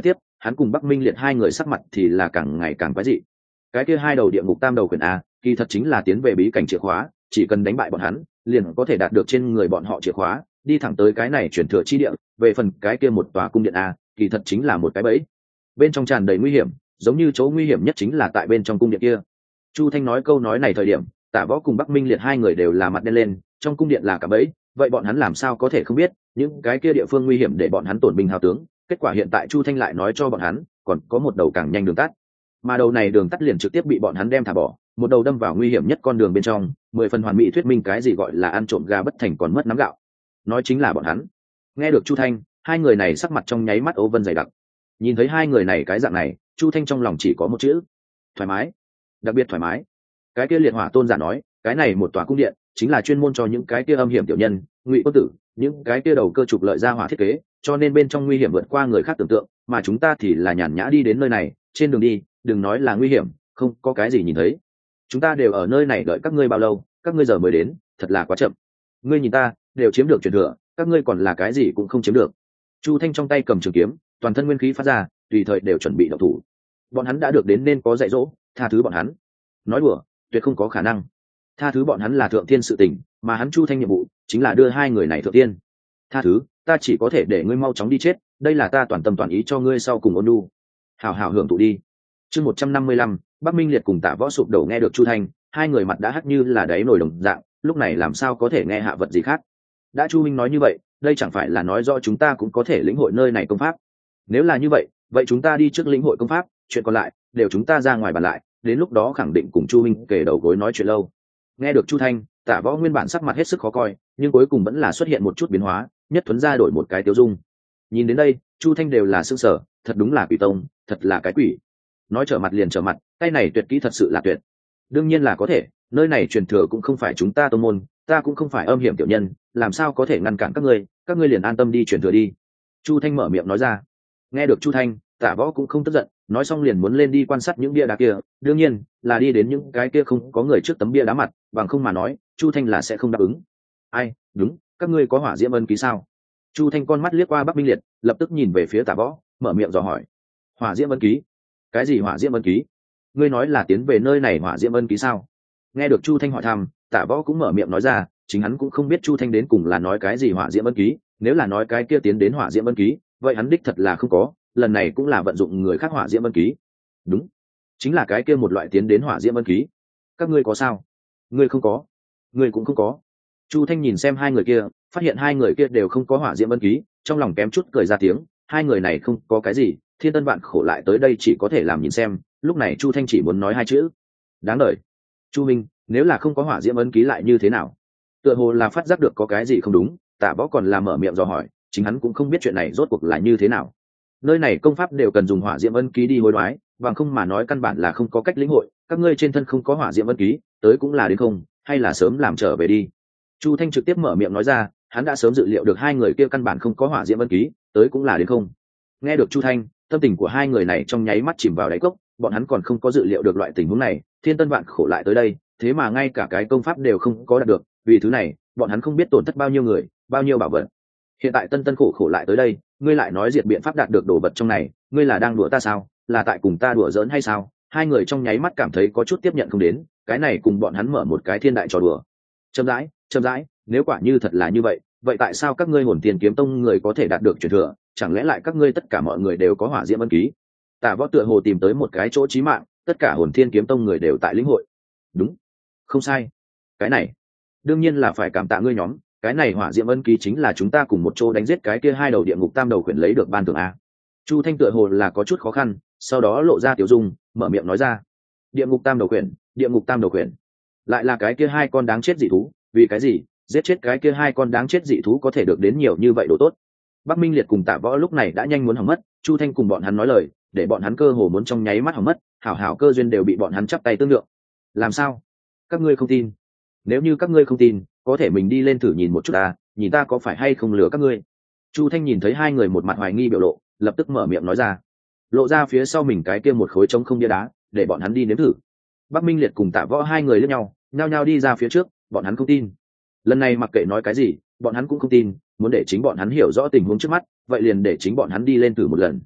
hắn cùng Bắc Minh Liệt hai người sắc mặt thì là càng ngày càng quái dị. Cái kia hai đầu địa ngục tam đầu quyền a, kỳ thật chính là tiến về bí cảnh chìa khóa, chỉ cần đánh bại bọn hắn, liền có thể đạt được trên người bọn họ chìa khóa, đi thẳng tới cái này chuyển thừa chi địa. Về phần cái kia một tòa cung điện a, kỳ thật chính là một cái bẫy, bên trong tràn đầy nguy hiểm, giống như chỗ nguy hiểm nhất chính là tại bên trong cung điện kia. Chu Thanh nói câu nói này thời điểm, Tạ Võ cùng Bắc Minh Liệt hai người đều là mặt đen lên, trong cung điện là cả bẫy, vậy bọn hắn làm sao có thể không biết, những cái kia địa phương nguy hiểm để bọn hắn tổn binh hao tướng. Kết quả hiện tại Chu Thanh lại nói cho bọn hắn, còn có một đầu càng nhanh đường tắt, mà đầu này đường tắt liền trực tiếp bị bọn hắn đem thả bỏ, một đầu đâm vào nguy hiểm nhất con đường bên trong, mười phần hoàn mỹ thuyết minh cái gì gọi là ăn trộm gà bất thành còn mất nắm gạo, nói chính là bọn hắn. Nghe được Chu Thanh, hai người này sắc mặt trong nháy mắt ố vân dày đặc. Nhìn thấy hai người này cái dạng này, Chu Thanh trong lòng chỉ có một chữ: thoải mái. Đặc biệt thoải mái. Cái kia liệt hỏa tôn giả nói, cái này một tòa cung điện chính là chuyên môn cho những cái kia âm hiểm tiểu nhân, ngụy quân tử, những cái kia đầu cơ trục lợi ra hỏa thiết kế, cho nên bên trong nguy hiểm vượt qua người khác tưởng tượng, mà chúng ta thì là nhàn nhã đi đến nơi này, trên đường đi, đừng nói là nguy hiểm, không có cái gì nhìn thấy. Chúng ta đều ở nơi này đợi các ngươi bao lâu, các ngươi giờ mới đến, thật là quá chậm. Ngươi nhìn ta, đều chiếm được truyền thừa, các ngươi còn là cái gì cũng không chiếm được. Chu Thanh trong tay cầm trường kiếm, toàn thân nguyên khí phát ra, tùy thời đều chuẩn bị động thủ. Bọn hắn đã được đến nên có dạy dỗ, tha thứ bọn hắn. Nói đùa, tuyệt không có khả năng. Tha thứ bọn hắn là thượng thiên sự tình, mà hắn Chu Thanh nhiệm vụ chính là đưa hai người này thượng tiên. Tha thứ, ta chỉ có thể để ngươi mau chóng đi chết, đây là ta toàn tâm toàn ý cho ngươi sau cùng ôn nhu. Hảo hảo hưởng thụ đi. Chương một trăm năm mươi lăm, Bắc Minh Liệt cùng Tạ Võ sụp đổ nghe được Chu Thanh, hai người mặt đã hắt như là đáy nồi đồng dạng, lúc này làm sao có thể nghe hạ vật gì khác. Đã Chu Minh nói như vậy, đây chẳng phải là nói rõ chúng ta cũng có thể lĩnh hội nơi này công pháp. Nếu là như vậy, vậy chúng ta đi trước lĩnh hội công pháp, chuyện còn lại đều chúng ta ra ngoài bàn lại, đến lúc đó khẳng định cùng Chu Minh kề đầu gối nói chuyện lâu. Nghe được Chu Thanh, Tạ Võ nguyên bản sắc mặt hết sức khó coi, nhưng cuối cùng vẫn là xuất hiện một chút biến hóa, nhất thuấn ra đổi một cái tiêu dung. Nhìn đến đây, Chu Thanh đều là sững sờ, thật đúng là quỷ tông, thật là cái quỷ. Nói trở mặt liền trở mặt, tay này tuyệt kỹ thật sự là tuyệt. Đương nhiên là có thể, nơi này truyền thừa cũng không phải chúng ta tông môn, ta cũng không phải âm hiểm tiểu nhân, làm sao có thể ngăn cản các ngươi, các ngươi liền an tâm đi truyền thừa đi. Chu Thanh mở miệng nói ra. Nghe được Chu Thanh, Tạ Võ cũng không tức giận, nói xong liền muốn lên đi quan sát những bia đá kia, đương nhiên là đi đến những cái kia không có người trước tấm bia đá mặt, bằng không mà nói, Chu Thanh là sẽ không đáp ứng. Ai, đúng, các ngươi có hỏa diễm ân ký sao? Chu Thanh con mắt liếc qua Bắc Minh Liệt, lập tức nhìn về phía Tạ Võ, mở miệng dò hỏi. Hỏa diễm ân ký? Cái gì hỏa diễm ân ký? Ngươi nói là tiến về nơi này hỏa diễm ân ký sao? Nghe được Chu Thanh hỏi thăm, Tạ Võ cũng mở miệng nói ra, chính hắn cũng không biết Chu Thanh đến cùng là nói cái gì hỏa diễm ân ký, nếu là nói cái kia tiến đến hỏa diễm ân ký, vậy hắn đích thật là không có, lần này cũng là vận dụng người khác hỏa diễm ân ký. Đúng, chính là cái kia một loại tiến đến hỏa diễm ân ký. Các ngươi có sao? Ngươi không có, ngươi cũng không có. Chu Thanh nhìn xem hai người kia, phát hiện hai người kia đều không có hỏa diễm ân ký, trong lòng kém chút cười ra tiếng, hai người này không có cái gì, thiên tân vạn khổ lại tới đây chỉ có thể làm nhìn xem. Lúc này Chu Thanh chỉ muốn nói hai chữ: đáng đời. Chu Minh, nếu là không có hỏa diễm ân ký lại như thế nào? Tựa hồ là phát giác được có cái gì không đúng, Tạ Võ còn là mở miệng dò hỏi, chính hắn cũng không biết chuyện này rốt cuộc là như thế nào. Nơi này công pháp đều cần dùng hỏa diễm ân ký đi hối đoái, bằng không mà nói căn bản là không có cách lĩnh hội, các ngươi trên thân không có hỏa diễm ân ký, tới cũng là đến không, hay là sớm làm trở về đi. Chu Thanh trực tiếp mở miệng nói ra, hắn đã sớm dự liệu được hai người kia căn bản không có hỏa diễm ân ký, tới cũng là đến không. Nghe được Chu Thanh, tâm tình của hai người này trong nháy mắt chìm vào đáy cốc, bọn hắn còn không có dự liệu được loại tình huống này, thiên tân vạn khổ lại tới đây, thế mà ngay cả cái công pháp đều không có đạt được, vì thứ này, bọn hắn không biết tổn thất bao nhiêu người, bao nhiêu bảo vật. Hiện tại tân tân khổ khổ lại tới đây, ngươi lại nói diệt biện pháp đạt được đồ vật trong này, ngươi là đang đùa ta sao? Là tại cùng ta đùa giỡn hay sao? Hai người trong nháy mắt cảm thấy có chút tiếp nhận không đến, cái này cùng bọn hắn mở một cái thiên đại trò đùa. Chậm rãi, chậm rãi, nếu quả như thật là như vậy, vậy tại sao các ngươi Hồn Thiên Kiếm Tông người có thể đạt được truyền thừa, chẳng lẽ lại các ngươi tất cả mọi người đều có hỏa diễm ân ký? Tạ Võ tựa hồ tìm tới một cái chỗ chí mạng, tất cả Hồn Thiên Kiếm Tông người đều tại lĩnh hội. Đúng, không sai. Cái này, đương nhiên là phải cảm tạ ngươi nhóm, cái này hỏa diễm ân ký chính là chúng ta cùng một chỗ đánh giết cái kia hai đầu địa ngục tam đầu khuyển lấy được ban thưởng a. Chu Thanh tựa hồ là có chút khó khăn, sau đó lộ ra tiểu dung, mở miệng nói ra. Địa ngục tam đầu khuyển, địa ngục tam đầu khuyển, lại là cái kia hai con đáng chết dị thú, vì cái gì giết chết cái kia hai con đáng chết dị thú có thể được đến nhiều như vậy đồ tốt? Bắc Minh Liệt cùng Tạ Võ lúc này đã nhanh muốn hỏng mất, Chu Thanh cùng bọn hắn nói lời, để bọn hắn cơ hồ muốn trong nháy mắt hỏng mất, hảo hảo cơ duyên đều bị bọn hắn chắp tay tương lượng. Làm sao? Các ngươi không tin? Nếu như các ngươi không tin, có thể mình đi lên thử nhìn một chút ta, nhìn ta có phải hay không lừa các ngươi. Chu Thanh nhìn thấy hai người một mặt hoài nghi biểu lộ, lập tức mở miệng nói ra, lộ ra phía sau mình cái kia một khối trống không bia đá, để bọn hắn đi nếm thử. Bắc Minh Liệt cùng Tạ Võ hai người lẫn nhau, nhao nhao đi ra phía trước, bọn hắn không tin. Lần này mặc kệ nói cái gì, bọn hắn cũng không tin, muốn để chính bọn hắn hiểu rõ tình huống trước mắt, vậy liền để chính bọn hắn đi lên thử một lần.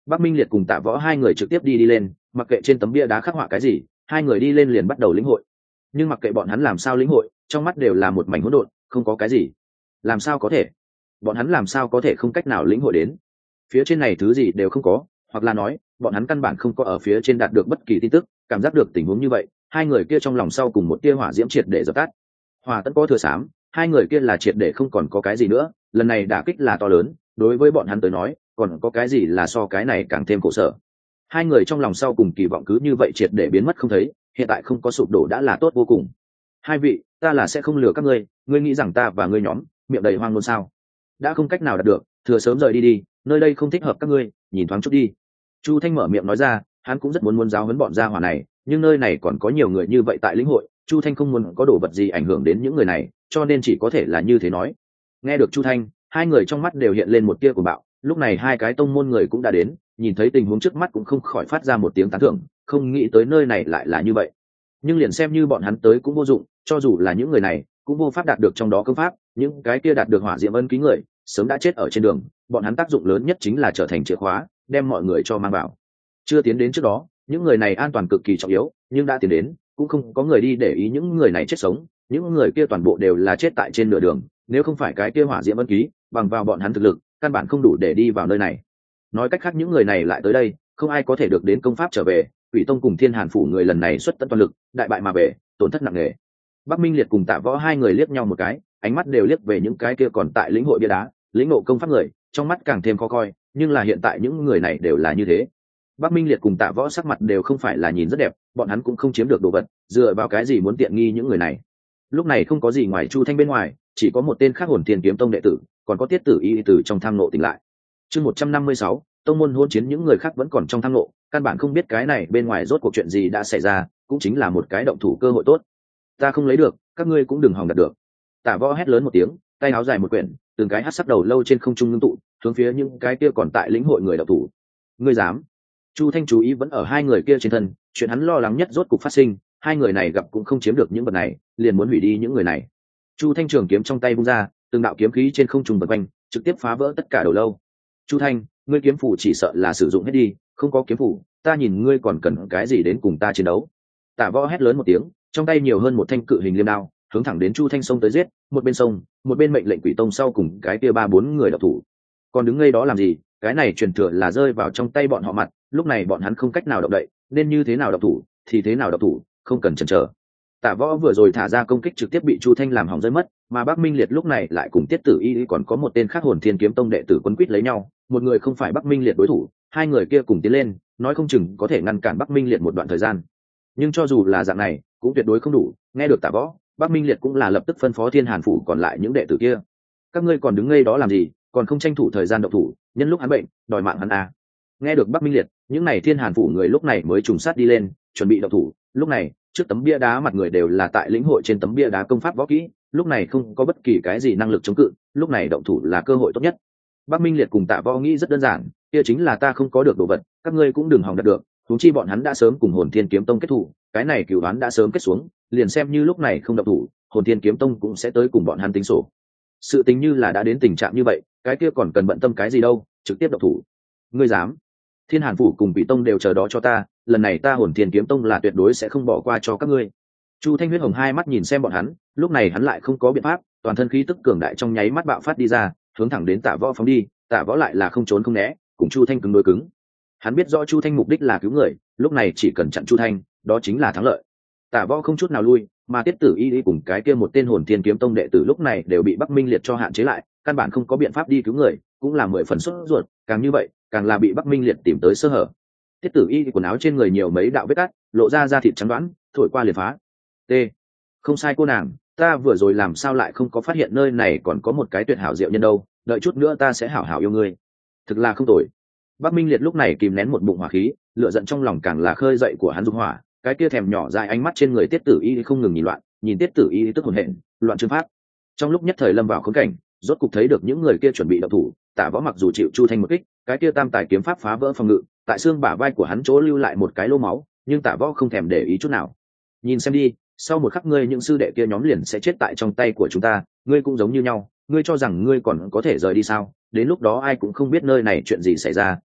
Bắc Minh Liệt cùng Tạ Võ hai người trực tiếp đi đi lên, mặc kệ trên tấm bia đá khắc họa cái gì, hai người đi lên liền bắt đầu lĩnh hội. Nhưng mặc kệ bọn hắn làm sao lĩnh hội, trong mắt đều là một mảnh hỗn độn, không có cái gì. Làm sao có thể? Bọn hắn làm sao có thể không cách nào lĩnh hội đến? Phía trên này thứ gì đều không có, hoặc là nói, bọn hắn căn bản không có ở phía trên đạt được bất kỳ tin tức, cảm giác được tình huống như vậy, hai người kia trong lòng sau cùng một tia hỏa diễm triệt để dập tắt. Hỏa tẫn có thừa xám, hai người kia là triệt để không còn có cái gì nữa, lần này đả kích là to lớn, đối với bọn hắn tới nói, còn có cái gì là so cái này càng thêm khổ sở. Hai người trong lòng sau cùng kỳ vọng cứ như vậy triệt để biến mất không thấy, hiện tại không có sụp đổ đã là tốt vô cùng. Hai vị, ta là sẽ không lừa các ngươi, ngươi nghĩ rằng ta và ngươi nhóm miệng đầy hoang ngôn sao? Đã không cách nào đạt được, thừa sớm rời đi đi, nơi đây không thích hợp các ngươi, nhìn thoáng chút đi. Chu Thanh mở miệng nói ra, hắn cũng rất muốn muốn giáo huấn bọn gia hỏa này, nhưng nơi này còn có nhiều người như vậy tại lĩnh hội, Chu Thanh không muốn có đồ vật gì ảnh hưởng đến những người này, cho nên chỉ có thể là như thế nói. Nghe được Chu Thanh, hai người trong mắt đều hiện lên một tia cuồng bạo, lúc này hai cái tông môn người cũng đã đến, nhìn thấy tình huống trước mắt cũng không khỏi phát ra một tiếng tán thưởng, không nghĩ tới nơi này lại là như vậy. Nhưng liền xem như bọn hắn tới cũng vô dụng, cho dù là những người này cũng vô pháp đạt được trong đó công pháp, những cái kia đạt được hỏa diệm ân ký người sớm đã chết ở trên đường, bọn hắn tác dụng lớn nhất chính là trở thành chìa khóa, đem mọi người cho mang vào. Chưa tiến đến trước đó, những người này an toàn cực kỳ trọng yếu, nhưng đã tiến đến, cũng không có người đi để ý những người này chết sống, những người kia toàn bộ đều là chết tại trên nửa đường, nếu không phải cái kia hỏa diệm ân ký, bằng vào bọn hắn thực lực, căn bản không đủ để đi vào nơi này. Nói cách khác những người này lại tới đây, không ai có thể được đến công pháp trở về, Quỷ Tông cùng Thiên Hàn phủ người lần này xuất tận toàn lực, đại bại mà về, tổn thất nặng nề. Bắc Minh Liệt cùng Tạ Võ hai người liếc nhau một cái, ánh mắt đều liếc về những cái kia còn tại lĩnh hội bia đá, lĩnh ngộ công pháp người, trong mắt càng thêm khó coi, nhưng là hiện tại những người này đều là như thế. Bắc Minh Liệt cùng Tạ Võ sắc mặt đều không phải là nhìn rất đẹp, bọn hắn cũng không chiếm được đồ vật, dựa vào cái gì muốn tiện nghi những người này. Lúc này không có gì ngoài Chu Thanh bên ngoài, chỉ có một tên khác Hồn Thiên Kiếm Tông đệ tử, còn có Tiết Tử Y từ trong tham nộ tỉnh lại. Chương một trăm năm mươi sáu, tông môn hôn chiến, những người khác vẫn còn trong tham nộ, căn bản không biết cái này bên ngoài rốt cuộc chuyện gì đã xảy ra, cũng chính là một cái động thủ cơ hội tốt. Ta không lấy được, các ngươi cũng đừng hòng đạt được. Tạ Võ hét lớn một tiếng, tay áo dài một quyển, từng cái hắc sắc đầu lâu trên không trung ngưng tụ, hướng phía những cái kia còn tại lĩnh hội người động thủ. Ngươi dám? Chu Thanh chú ý vẫn ở hai người kia trên thân, chuyện hắn lo lắng nhất rốt cục phát sinh, hai người này gặp cũng không chiếm được những vật này, liền muốn hủy đi những người này. Chu Thanh trường kiếm trong tay vung ra, từng đạo kiếm khí trên không trung bật quanh, trực tiếp phá vỡ tất cả đầu lâu. Chu Thanh, ngươi kiếm phủ chỉ sợ là sử dụng hết đi, không có kiếm phủ, ta nhìn ngươi còn cần cái gì đến cùng ta chiến đấu. Tạ Võ hét lớn một tiếng, trong tay nhiều hơn một thanh cự hình liêm đao, hướng thẳng đến Chu Thanh sông tới giết, một bên sông, một bên mệnh lệnh Quỷ Tông sau cùng cái kia ba bốn người độc thủ. Còn đứng ngây đó làm gì, cái này truyền thừa là rơi vào trong tay bọn họ mặt, lúc này bọn hắn không cách nào động đậy, nên như thế nào độc thủ thì thế nào độc thủ, không cần chần chờ. Tạ Võ vừa rồi thả ra công kích trực tiếp bị Chu Thanh làm hỏng rơi mất, mà Bắc Minh Liệt lúc này lại cùng Tiết Tử Y còn có một tên khác Hồn Thiên Kiếm Tông đệ tử quấn quýt lấy nhau, một người không phải Bắc Minh Liệt đối thủ, hai người kia cùng tiến lên, nói không chừng có thể ngăn cản Bắc Minh Liệt một đoạn thời gian. Nhưng cho dù là dạng này, cũng tuyệt đối không đủ. Nghe được Tạ Võ, Bắc Minh Liệt cũng là lập tức phân phó Thiên Hàn phủ còn lại những đệ tử kia. Các ngươi còn đứng ngây đó làm gì, còn không tranh thủ thời gian động thủ, nhân lúc hắn bệnh, đòi mạng hắn à. Nghe được Bắc Minh Liệt, những này Thiên Hàn phủ người lúc này mới trùng sát đi lên, chuẩn bị động thủ. Lúc này, trước tấm bia đá mặt người đều là tại lĩnh hội trên tấm bia đá công pháp võ kỹ, lúc này không có bất kỳ cái gì năng lực chống cự, lúc này động thủ là cơ hội tốt nhất. Bắc Minh Liệt cùng Tạ Võ nghĩ rất đơn giản, kia chính là ta không có được đồ vật, các ngươi cũng đừng hòng đạt được, huống chi bọn hắn đã sớm cùng Hồn Thiên Kiếm Tông kết thủ, cái này cửu đoán đã sớm kết xuống, liền xem như lúc này không động thủ, Hồn Thiên Kiếm Tông cũng sẽ tới cùng bọn hắn tính sổ. Sự tình như là đã đến tình trạng như vậy, cái kia còn cần bận tâm cái gì đâu, trực tiếp động thủ. Ngươi dám? Thiên Hàn phủ cùng Quỷ Tông đều chờ đó cho ta, lần này ta Hồn Thiên Kiếm Tông là tuyệt đối sẽ không bỏ qua cho các ngươi. Chu Thanh huyết hồng hai mắt nhìn xem bọn hắn, lúc này hắn lại không có biện pháp, toàn thân khí tức cường đại trong nháy mắt bạo phát đi ra, hướng thẳng đến Tạ Võ phóng đi. Tạ Võ lại là không trốn không né, cùng Chu Thanh cứng đối cứng. Hắn biết rõ Chu Thanh mục đích là cứu người, lúc này chỉ cần chặn Chu Thanh, đó chính là thắng lợi. Tạ Võ không chút nào lui, mà Tiết Tử Y cùng cái kia một tên Hồn Thiên Kiếm Tông đệ tử lúc này đều bị Bắc Minh Liệt cho hạn chế lại, căn bản không có biện pháp đi cứu người, cũng là mười phần sốt ruột, càng như vậy, càng là bị Bắc Minh Liệt tìm tới sơ hở. Tiết Tử Y quần áo trên người nhiều mấy đạo vết cắt, lộ ra da thịt trắng đoán, thổi qua liền phá. T. Không sai cô nàng, ta vừa rồi làm sao lại không có phát hiện nơi này còn có một cái tuyệt hảo diệu nhân đâu, đợi chút nữa ta sẽ hảo hảo yêu ngươi. Thực là không tồi. Bắc Minh Liệt lúc này kìm nén một bụng hỏa khí, lửa giận trong lòng càng là khơi dậy của hắn dục hỏa, cái kia thèm nhỏ dại ánh mắt trên người Tiết Tử Y không ngừng nhìn loạn, nhìn Tiết Tử Y tức hồn hển, loạn chương pháp. Trong lúc nhất thời lâm vào khốn cảnh, rốt cục thấy được những người kia chuẩn bị động thủ, Tạ Võ mặc dù chịu Chu Thanh một kích, cái kia tam tài kiếm pháp phá vỡ phòng ngự, tại xương bả vai của hắn chỗ lưu lại một cái lỗ máu, nhưng Tạ Võ không thèm để ý chút nào. Nhìn xem đi, sau một khắc ngươi những sư đệ kia nhóm liền sẽ chết tại trong tay của chúng ta, ngươi cũng giống như nhau, ngươi cho rằng ngươi còn có thể rời đi sao? Đến lúc đó ai cũng không biết nơi này chuyện gì xảy ra,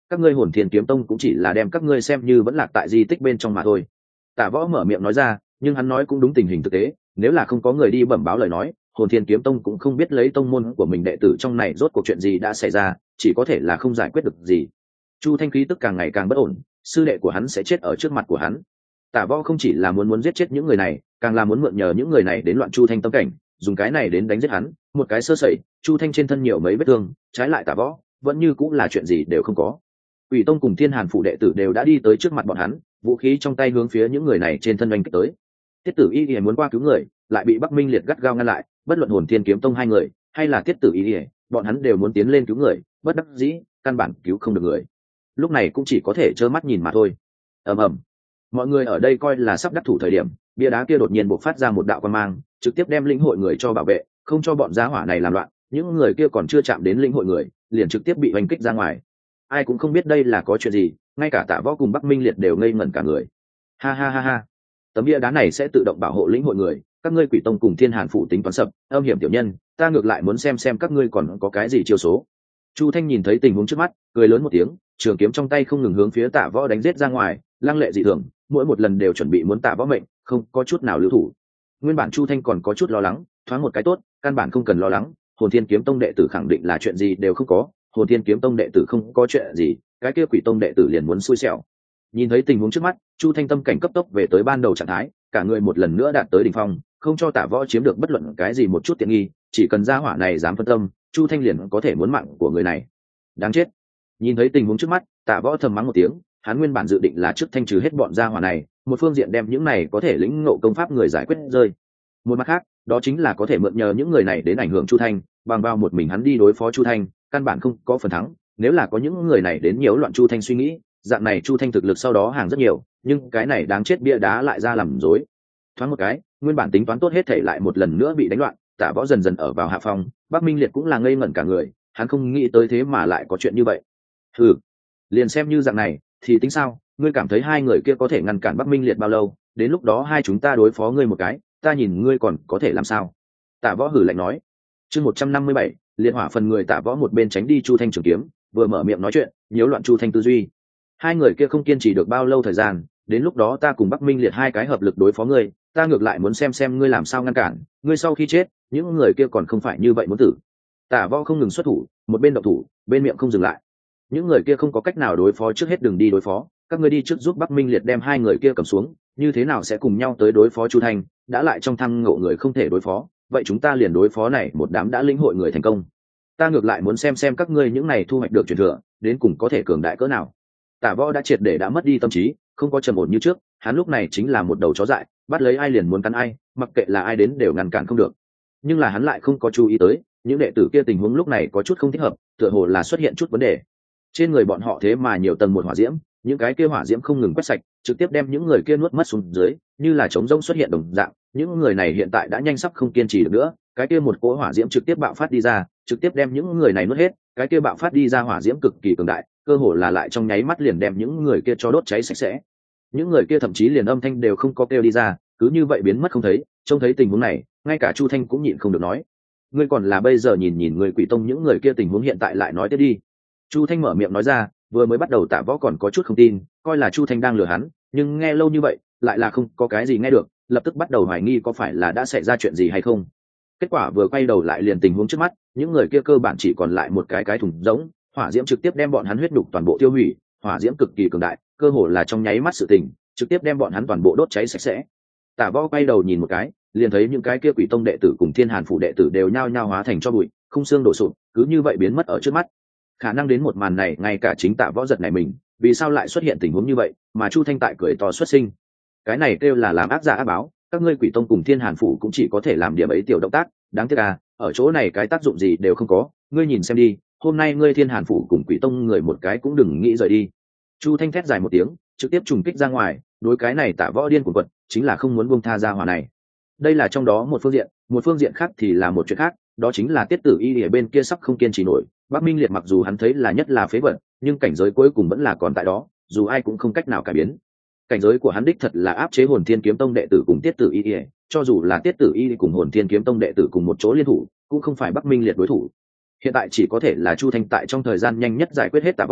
các ngươi hồn thiên kiếm tông cũng chỉ là đem các ngươi xem như vẫn lạc tại di tích bên trong mà thôi. Tạ Võ mở miệng nói ra, nhưng hắn nói cũng đúng tình hình thực tế, nếu là không có người đi bẩm báo lời nói, hồn thiên kiếm tông cũng không biết lấy tông môn của mình đệ tử trong này rốt cuộc chuyện gì đã xảy ra, chỉ có thể là không giải quyết được gì. Chu Thanh khí tức càng ngày càng bất ổn, sư đệ của hắn sẽ chết ở trước mặt của hắn. Tạ Võ không chỉ là muốn muốn giết chết những người này, càng là muốn mượn nhờ những người này đến loạn Chu Thanh tâm cảnh, dùng cái này đến đánh giết hắn. Một cái sơ sẩy, Chu Thanh trên thân nhiều mấy vết thương, trái lại Tạ Võ vẫn như cũng là chuyện gì đều không có. Quỷ Tông cùng Thiên Hàn phủ đệ tử đều đã đi tới trước mặt bọn hắn, vũ khí trong tay hướng phía những người này trên thân đánh kích tới. Tiết Tử Y Y muốn qua cứu người, lại bị Bắc Minh Liệt gắt gao ngăn lại, bất luận Hồn Thiên Kiếm Tông hai người, hay là Tiết Tử Y Y, bọn hắn đều muốn tiến lên cứu người, bất đắc dĩ, căn bản cứu không được người. Lúc này cũng chỉ có thể trơ mắt nhìn mà thôi. Ầm ầm. Mọi người ở đây coi là sắp đắc thủ thời điểm, bia đá kia đột nhiên bộc phát ra một đạo quang mang, trực tiếp đem linh hội người cho bảo vệ, không cho bọn gia hỏa này làm loạn. Những người kia còn chưa chạm đến linh hội người, liền trực tiếp bị oanh kích ra ngoài. Ai cũng không biết đây là có chuyện gì, ngay cả Tạ Võ cùng Bắc Minh Liệt đều ngây ngẩn cả người. Ha ha ha ha, tấm bia đá này sẽ tự động bảo hộ lĩnh hội người, các ngươi Quỷ Tông cùng Thiên Hàn phủ tính toán sập, âm hiểm tiểu nhân, ta ngược lại muốn xem xem các ngươi còn có cái gì chiêu số. Chu Thanh nhìn thấy tình huống trước mắt, cười lớn một tiếng, trường kiếm trong tay không ngừng hướng phía Tạ Võ đánh giết ra ngoài, lăng lệ dị thường, mỗi một lần đều chuẩn bị muốn Tạ Võ mệnh, không có chút nào lưu thủ. Nguyên bản Chu Thanh còn có chút lo lắng, thoáng một cái tốt, căn bản không cần lo lắng, Hồn Thiên Kiếm Tông đệ tử khẳng định là chuyện gì đều không có, Hồn Thiên Kiếm Tông đệ tử không có chuyện gì, cái kia Quỷ Tông đệ tử liền muốn xui xẻo. Nhìn thấy tình huống trước mắt, Chu Thanh tâm cảnh cấp tốc về tới ban đầu trạng thái, cả người một lần nữa đạt tới đỉnh phong, không cho Tạ Võ chiếm được bất luận cái gì một chút tiện nghi, chỉ cần gia hỏa này dám phân tâm, Chu Thanh liền có thể muốn mạng của người này. Đáng chết. Nhìn thấy tình huống trước mắt, Tạ Võ thầm mắng một tiếng, hắn nguyên bản dự định là trước thanh trừ hết bọn gia hỏa này, một phương diện đem những này có thể lĩnh ngộ công pháp người giải quyết rơi. Một mặt khác, đó chính là có thể mượn nhờ những người này đến ảnh hưởng Chu Thanh, bằng vào một mình hắn đi đối phó Chu Thanh, căn bản không có phần thắng. Nếu là có những người này đến nhiễu loạn Chu Thanh suy nghĩ, dạng này Chu Thanh thực lực sau đó hàng rất nhiều, nhưng cái này đáng chết bia đá lại ra làm rối. Thoáng một cái, nguyên bản tính toán tốt hết thảy lại một lần nữa bị đánh loạn, Tạ Võ dần dần ở vào hạ phong, Bắc Minh Liệt cũng là ngây ngẩn cả người, hắn không nghĩ tới thế mà lại có chuyện như vậy. Hừ, liền xem như dạng này, thì tính sao? Ngươi cảm thấy hai người kia có thể ngăn cản Bắc Minh Liệt bao lâu? Đến lúc đó hai chúng ta đối phó ngươi một cái, ta nhìn ngươi còn có thể làm sao? Tạ Võ hừ lạnh nói. Chương một trăm năm mươi bảy, liệt hỏa phần người. Tạ Võ một bên tránh đi Chu Thanh trường kiếm, vừa mở miệng nói chuyện, nhiễu loạn Chu Thanh tư duy. Hai người kia không kiên trì được bao lâu thời gian, đến lúc đó ta cùng Bắc Minh Liệt hai cái hợp lực đối phó ngươi, ta ngược lại muốn xem xem ngươi làm sao ngăn cản, ngươi sau khi chết, những người kia còn không phải như vậy muốn tử. Tạ Võ không ngừng xuất thủ, một bên động thủ, bên miệng không dừng lại. Những người kia không có cách nào đối phó, trước hết đừng đi đối phó, các ngươi đi trước giúp Bắc Minh Liệt đem hai người kia cầm xuống, như thế nào sẽ cùng nhau tới đối phó Chu Thanh, đã lại trong thăng ngộ người không thể đối phó, vậy chúng ta liền đối phó này một đám đã lĩnh hội người thành công. Ta ngược lại muốn xem xem các ngươi những này thu hoạch được truyền thừa, đến cùng có thể cường đại cỡ nào. Tạ Võ đã triệt để đã mất đi tâm trí, không có trầm ổn như trước, hắn lúc này chính là một đầu chó dại, bắt lấy ai liền muốn cắn ai, mặc kệ là ai đến đều ngăn cản không được. Nhưng là hắn lại không có chú ý tới, những đệ tử kia tình huống lúc này có chút không thích hợp, tựa hồ là xuất hiện chút vấn đề. Trên người bọn họ thế mà nhiều tầng một hỏa diễm, những cái kia hỏa diễm không ngừng quét sạch, trực tiếp đem những người kia nuốt mất xuống dưới, như là trống rỗng xuất hiện đồng dạng. Những người này hiện tại đã nhanh sắp không kiên trì được nữa, cái kia một cỗ hỏa diễm trực tiếp bạo phát đi ra, trực tiếp đem những người này nuốt hết. Cái kia bạo phát đi ra hỏa diễm cực kỳ cường đại, cơ hồ là lại trong nháy mắt liền đem những người kia cho đốt cháy sạch sẽ. Những người kia thậm chí liền âm thanh đều không có kêu đi ra, cứ như vậy biến mất không thấy. Trông thấy tình huống này, ngay cả Chu Thanh cũng nhịn không được nói: ngươi còn là bây giờ nhìn nhìn người Quỷ Tông những người kia tình huống hiện tại lại nói tiếp đi. Chu Thanh mở miệng nói ra, vừa mới bắt đầu Tạ Võ còn có chút không tin, coi là Chu Thanh đang lừa hắn, nhưng nghe lâu như vậy, lại là không có cái gì nghe được, lập tức bắt đầu hoài nghi có phải là đã xảy ra chuyện gì hay không. Kết quả vừa quay đầu lại liền tình huống trước mắt, những người kia cơ bản chỉ còn lại một cái cái thùng rỗng, hỏa diễm trực tiếp đem bọn hắn huyết đục toàn bộ tiêu hủy, hỏa diễm cực kỳ cường đại, cơ hồ là trong nháy mắt sự tình, trực tiếp đem bọn hắn toàn bộ đốt cháy sạch sẽ. Tạ Võ quay đầu nhìn một cái, liền thấy những cái kia Quỷ Tông đệ tử cùng Thiên Hàn phủ đệ tử đều nhao nhao hóa thành tro bụi, không xương đổ sụp, cứ như vậy biến mất ở trước mắt. Khả năng đến một màn này ngay cả chính Tạ Võ giật này mình, vì sao lại xuất hiện tình huống như vậy, mà Chu Thanh tại cười to xuất sinh. Cái này kêu là làm ác giả ác báo, các ngươi Quỷ Tông cùng Thiên Hàn phủ cũng chỉ có thể làm điểm ấy tiểu động tác, đáng tiếc à, ở chỗ này cái tác dụng gì đều không có, ngươi nhìn xem đi, hôm nay ngươi Thiên Hàn phủ cùng Quỷ Tông người một cái cũng đừng nghĩ rời đi. Chu Thanh thét dài một tiếng, trực tiếp trùng kích ra ngoài, đối cái này Tạ Võ điên cuồng quật, chính là không muốn buông tha ra hỏa này. Đây là trong đó một phương diện, một phương diện khác thì là một chuyện khác, đó chính là Tiết Tử Y ở bên kia sắp không kiên trì nổi. Bắc Minh Liệt mặc dù hắn thấy là nhất là phế vật, nhưng cảnh giới cuối cùng vẫn là còn tại đó, dù ai cũng không cách nào cải biến. Cảnh giới của hắn đích thật là áp chế Hồn Thiên Kiếm Tông đệ tử cùng Tiết Tử Y, cho dù là Tiết Tử Y cùng Hồn Thiên Kiếm Tông đệ tử cùng một chỗ liên thủ, cũng không phải Bắc Minh Liệt đối thủ. Hiện tại chỉ có thể là Chu Thanh tại trong thời gian nhanh nhất giải quyết hết Tạ Võ,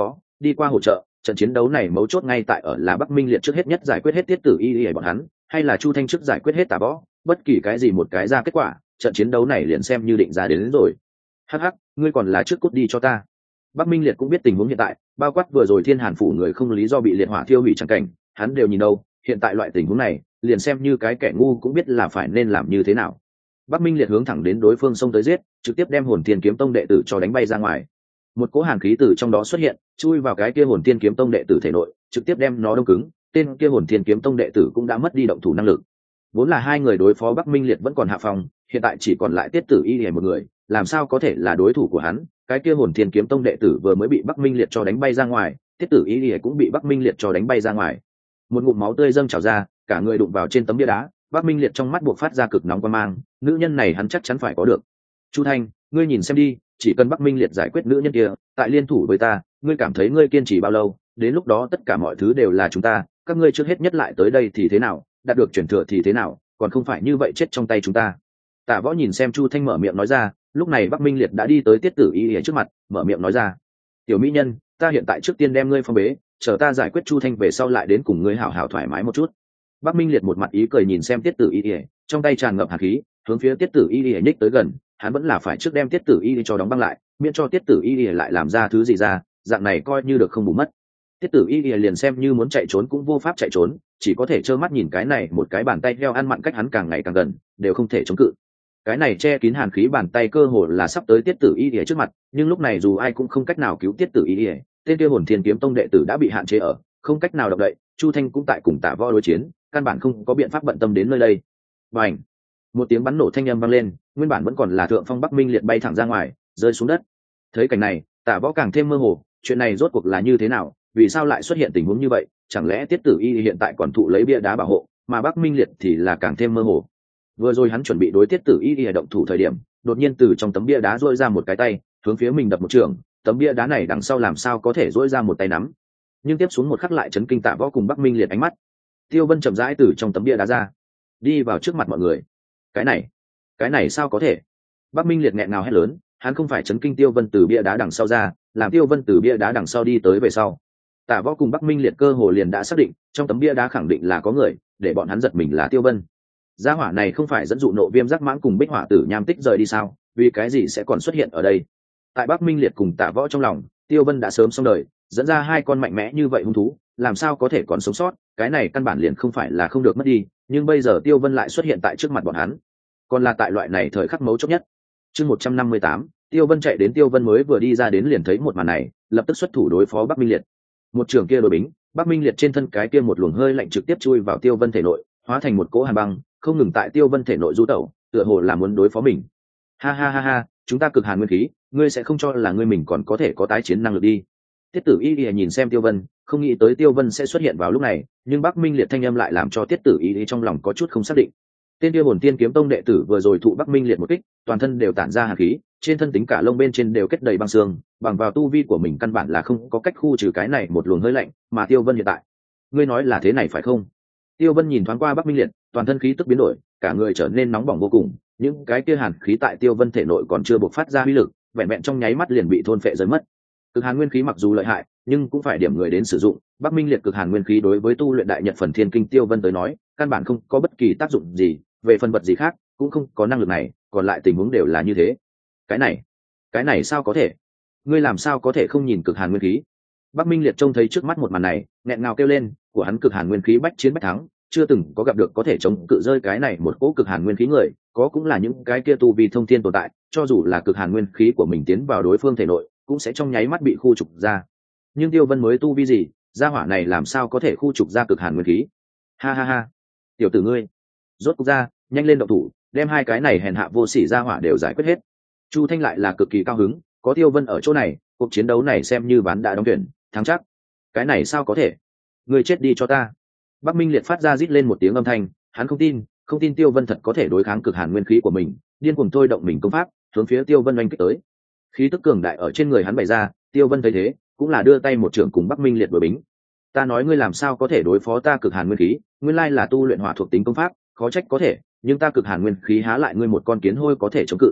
đi qua hỗ trợ. Trận chiến đấu này mấu chốt ngay tại ở là Bắc Minh Liệt trước hết nhất giải quyết hết tiết tử y y bọn hắn, hay là Chu Thanh trước giải quyết hết Tả Võ, bất kỳ cái gì một cái ra kết quả, trận chiến đấu này liền xem như định ra đến, đến rồi. Hắc hắc, ngươi còn là trước cút đi cho ta. Bắc Minh Liệt cũng biết tình huống hiện tại, bao quát vừa rồi Thiên Hàn phủ người không lý do bị liệt hỏa thiêu hủy chẳng cảnh, hắn đều nhìn đâu, hiện tại loại tình huống này, liền xem như cái kẻ ngu cũng biết là phải nên làm như thế nào. Bắc Minh Liệt hướng thẳng đến đối phương xông tới giết, trực tiếp đem Hồn Thiên Kiếm Tông đệ tử cho đánh bay ra ngoài. Một cỗ hàn khí từ trong đó xuất hiện, chui vào cái kia Hồn Thiên Kiếm Tông đệ tử thể nội, trực tiếp đem nó đông cứng. Tên kia Hồn Thiên Kiếm Tông đệ tử cũng đã mất đi động thủ năng lực. Vốn là hai người đối phó Bắc Minh Liệt vẫn còn hạ phòng, hiện tại chỉ còn lại Tiết Tử Y một người, làm sao có thể là đối thủ của hắn? Cái kia Hồn Thiên Kiếm Tông đệ tử vừa mới bị Bắc Minh Liệt cho đánh bay ra ngoài, Tiết Tử Y cũng bị Bắc Minh Liệt cho đánh bay ra ngoài. Một ngụm máu tươi dâng trào ra, cả người đụng vào trên tấm bia đá. Bắc Minh Liệt trong mắt buộc phát ra cực nóng quan mang, nữ nhân này hắn chắc chắn phải có được. Chu Thanh, ngươi nhìn xem đi, chỉ cần Bắc Minh Liệt giải quyết nữ nhân kia, tại liên thủ với ta, ngươi cảm thấy ngươi kiên trì bao lâu? Đến lúc đó tất cả mọi thứ đều là chúng ta, các ngươi trước hết nhất lại tới đây thì thế nào, đạt được truyền thừa thì thế nào, còn không phải như vậy chết trong tay chúng ta. Tả Võ nhìn xem Chu Thanh mở miệng nói ra, lúc này Bắc Minh Liệt đã đi tới Tiết Tử Y ở trước mặt, mở miệng nói ra: "Tiểu mỹ nhân, ta hiện tại trước tiên đem ngươi phong bế, chờ ta giải quyết Chu Thanh về sau lại đến cùng ngươi hảo hảo thoải mái một chút." Bắc Minh Liệt một mặt ý cười nhìn xem Tiết Tử Y, trong tay tràn ngập hàn khí, hướng phía Tiết Tử Y nhích tới gần, hắn vẫn là phải trước đem Tiết Tử Y cho đóng băng lại, miễn cho Tiết Tử Y lại làm ra thứ gì ra, dạng này coi như được không bù mất. Tiết Tử Y liền xem như muốn chạy trốn cũng vô pháp chạy trốn, chỉ có thể trơ mắt nhìn cái này một cái bàn tay heo ăn mặn cách hắn càng ngày càng gần, đều không thể chống cự. Cái này che kín hàn khí bàn tay cơ hồ là sắp tới Tiết Tử Y trước mặt, nhưng lúc này dù ai cũng không cách nào cứu Tiết Tử Y. Tên kia Hồn Thiên Kiếm Tông đệ tử đã bị hạn chế ở, không cách nào động đậy, Chu Thanh cũng tại cùng Tả Võ đối chiến, căn bản không có biện pháp bận tâm đến nơi đây. Bành! Một tiếng bắn nổ thanh âm vang lên, nguyên bản vẫn còn là thượng phong Bắc Minh Liệt bay thẳng ra ngoài, rơi xuống đất. Thấy cảnh này, Tả Võ càng thêm mơ hồ, chuyện này rốt cuộc là như thế nào, vì sao lại xuất hiện tình huống như vậy? Chẳng lẽ Tiết Tử Y hiện tại còn thụ lấy bia đá bảo hộ, mà Bắc Minh Liệt thì là càng thêm mơ hồ. Vừa rồi hắn chuẩn bị đối Tiết Tử Y động thủ thời điểm, đột nhiên từ trong tấm bia đá duỗi ra một cái tay, hướng phía mình đập một trường, tấm bia đá này đằng sau làm sao có thể duỗi ra một tay nắm. Nhưng tiếp xuống một khắc lại chấn kinh Tả Võ cùng Bắc Minh Liệt ánh mắt. Tiêu Vân chậm rãi từ trong tấm bia đá ra, đi vào trước mặt mọi người. Cái này, cái này sao có thể? Bắc Minh Liệt nghẹn ngào hét lớn, hắn không phải chấn kinh Tiêu Vân từ bia đá đằng sau ra, làm Tiêu Vân từ bia đá đằng sau đi tới về sau. Tả Võ cùng Bắc Minh Liệt cơ hồ liền đã xác định, trong tấm bia đá khẳng định là có người, để bọn hắn giật mình là Tiêu Vân. Gia hỏa này không phải dẫn dụ nộ viêm giác mãng cùng Bích Hỏa Tử Nham Tích rời đi sao? Vì cái gì sẽ còn xuất hiện ở đây? Tại Bắc Minh Liệt cùng Tả Võ trong lòng, Tiêu Vân đã sớm xong đời, dẫn ra hai con mạnh mẽ như vậy hung thú, làm sao có thể còn sống sót? Cái này căn bản liền không phải là không được mất đi, nhưng bây giờ Tiêu Vân lại xuất hiện tại trước mặt bọn hắn, còn là tại loại này thời khắc mấu chốt nhất. Chương một trăm năm mươi tám, Tiêu Vân chạy đến. Tiêu Vân mới vừa đi ra đến liền thấy một màn này, lập tức xuất thủ đối phó Bắc Minh Liệt. Một trường kia đối bính, Bắc Minh Liệt trên thân cái kia một luồng hơi lạnh trực tiếp chui vào Tiêu Vân thể nội, hóa thành một cỗ hàn băng, không ngừng tại Tiêu Vân thể nội du tẩu, tựa hồ là muốn đối phó mình. Ha ha ha ha, chúng ta cực hàn nguyên khí, ngươi sẽ không cho là ngươi mình còn có thể có tái chiến năng lực đi. Tiết Tử Y nhìn xem Tiêu Vân, không nghĩ tới Tiêu Vân sẽ xuất hiện vào lúc này, nhưng Bắc Minh Liệt thanh âm lại làm cho Tiết Tử Y trong lòng có chút không xác định. Tên kia Hồn Tiên Kiếm Tông đệ tử vừa rồi thụ Bắc Minh Liệt một kích, toàn thân đều tản ra hàn khí, trên thân tính cả lông bên trên đều kết đầy băng xương, bằng vào tu vi của mình căn bản là không có cách khu trừ cái này một luồng hơi lạnh, mà Tiêu Vân hiện tại, ngươi nói là thế này phải không? Tiêu Vân nhìn thoáng qua Bắc Minh Liệt, toàn thân khí tức biến đổi, cả người trở nên nóng bỏng vô cùng, những cái kia hàn khí tại Tiêu Vân thể nội còn chưa bộc phát ra uy lực, vẹn vẹn trong nháy mắt liền bị thôn phệ rơi mất. Cực hàn nguyên khí mặc dù lợi hại, nhưng cũng phải điểm người đến sử dụng. Bắc Minh Liệt cực hàn nguyên khí đối với tu luyện đại nhật phần thiên kinh Tiêu Vân tới nói, căn bản không có bất kỳ tác dụng gì, về phần vật gì khác cũng không có năng lực này, còn lại tình huống đều là như thế. Cái này, cái này sao có thể? Ngươi làm sao có thể không nhìn cực hàn nguyên khí? Bắc Minh Liệt trông thấy trước mắt một màn này, nghẹn ngào kêu lên, của hắn cực hàn nguyên khí bách chiến bách thắng, chưa từng có gặp được có thể chống cự rơi cái này một cỗ cực hàn nguyên khí người, có cũng là những cái kia tu vi thông thiên tồn tại, cho dù là cực hàn nguyên khí của mình tiến vào đối phương thể nội, cũng sẽ trong nháy mắt bị khu trục ra. Nhưng Tiêu Vân mới tu vi gì, gia hỏa này làm sao có thể khu trục ra cực hàn nguyên khí? Ha ha ha, tiểu tử ngươi, rốt cục ra, nhanh lên động thủ, đem hai cái này hèn hạ vô sỉ gia hỏa đều giải quyết hết. Chu Thanh lại là cực kỳ cao hứng, có Tiêu Vân ở chỗ này, cuộc chiến đấu này xem như ván đã đóng tuyển, thắng chắc. Cái này sao có thể? Ngươi chết đi cho ta. Bắc Minh Liệt phát ra rít lên một tiếng âm thanh, hắn không tin, không tin Tiêu Vân thật có thể đối kháng cực hàn nguyên khí của mình, điên cuồng thôi động mình công pháp, hướng phía Tiêu Vân oanh kích tới. Khí tức cường đại ở trên người hắn bày ra, Tiêu Vân thấy thế, cũng là đưa tay một trường cùng Bắc Minh Liệt đối bính. Ta nói ngươi làm sao có thể đối phó ta cực hàn nguyên khí, nguyên lai là tu luyện hỏa thuộc tính công pháp, khó trách có thể, nhưng ta cực hàn nguyên khí há lại ngươi một con kiến hôi có thể chống cự.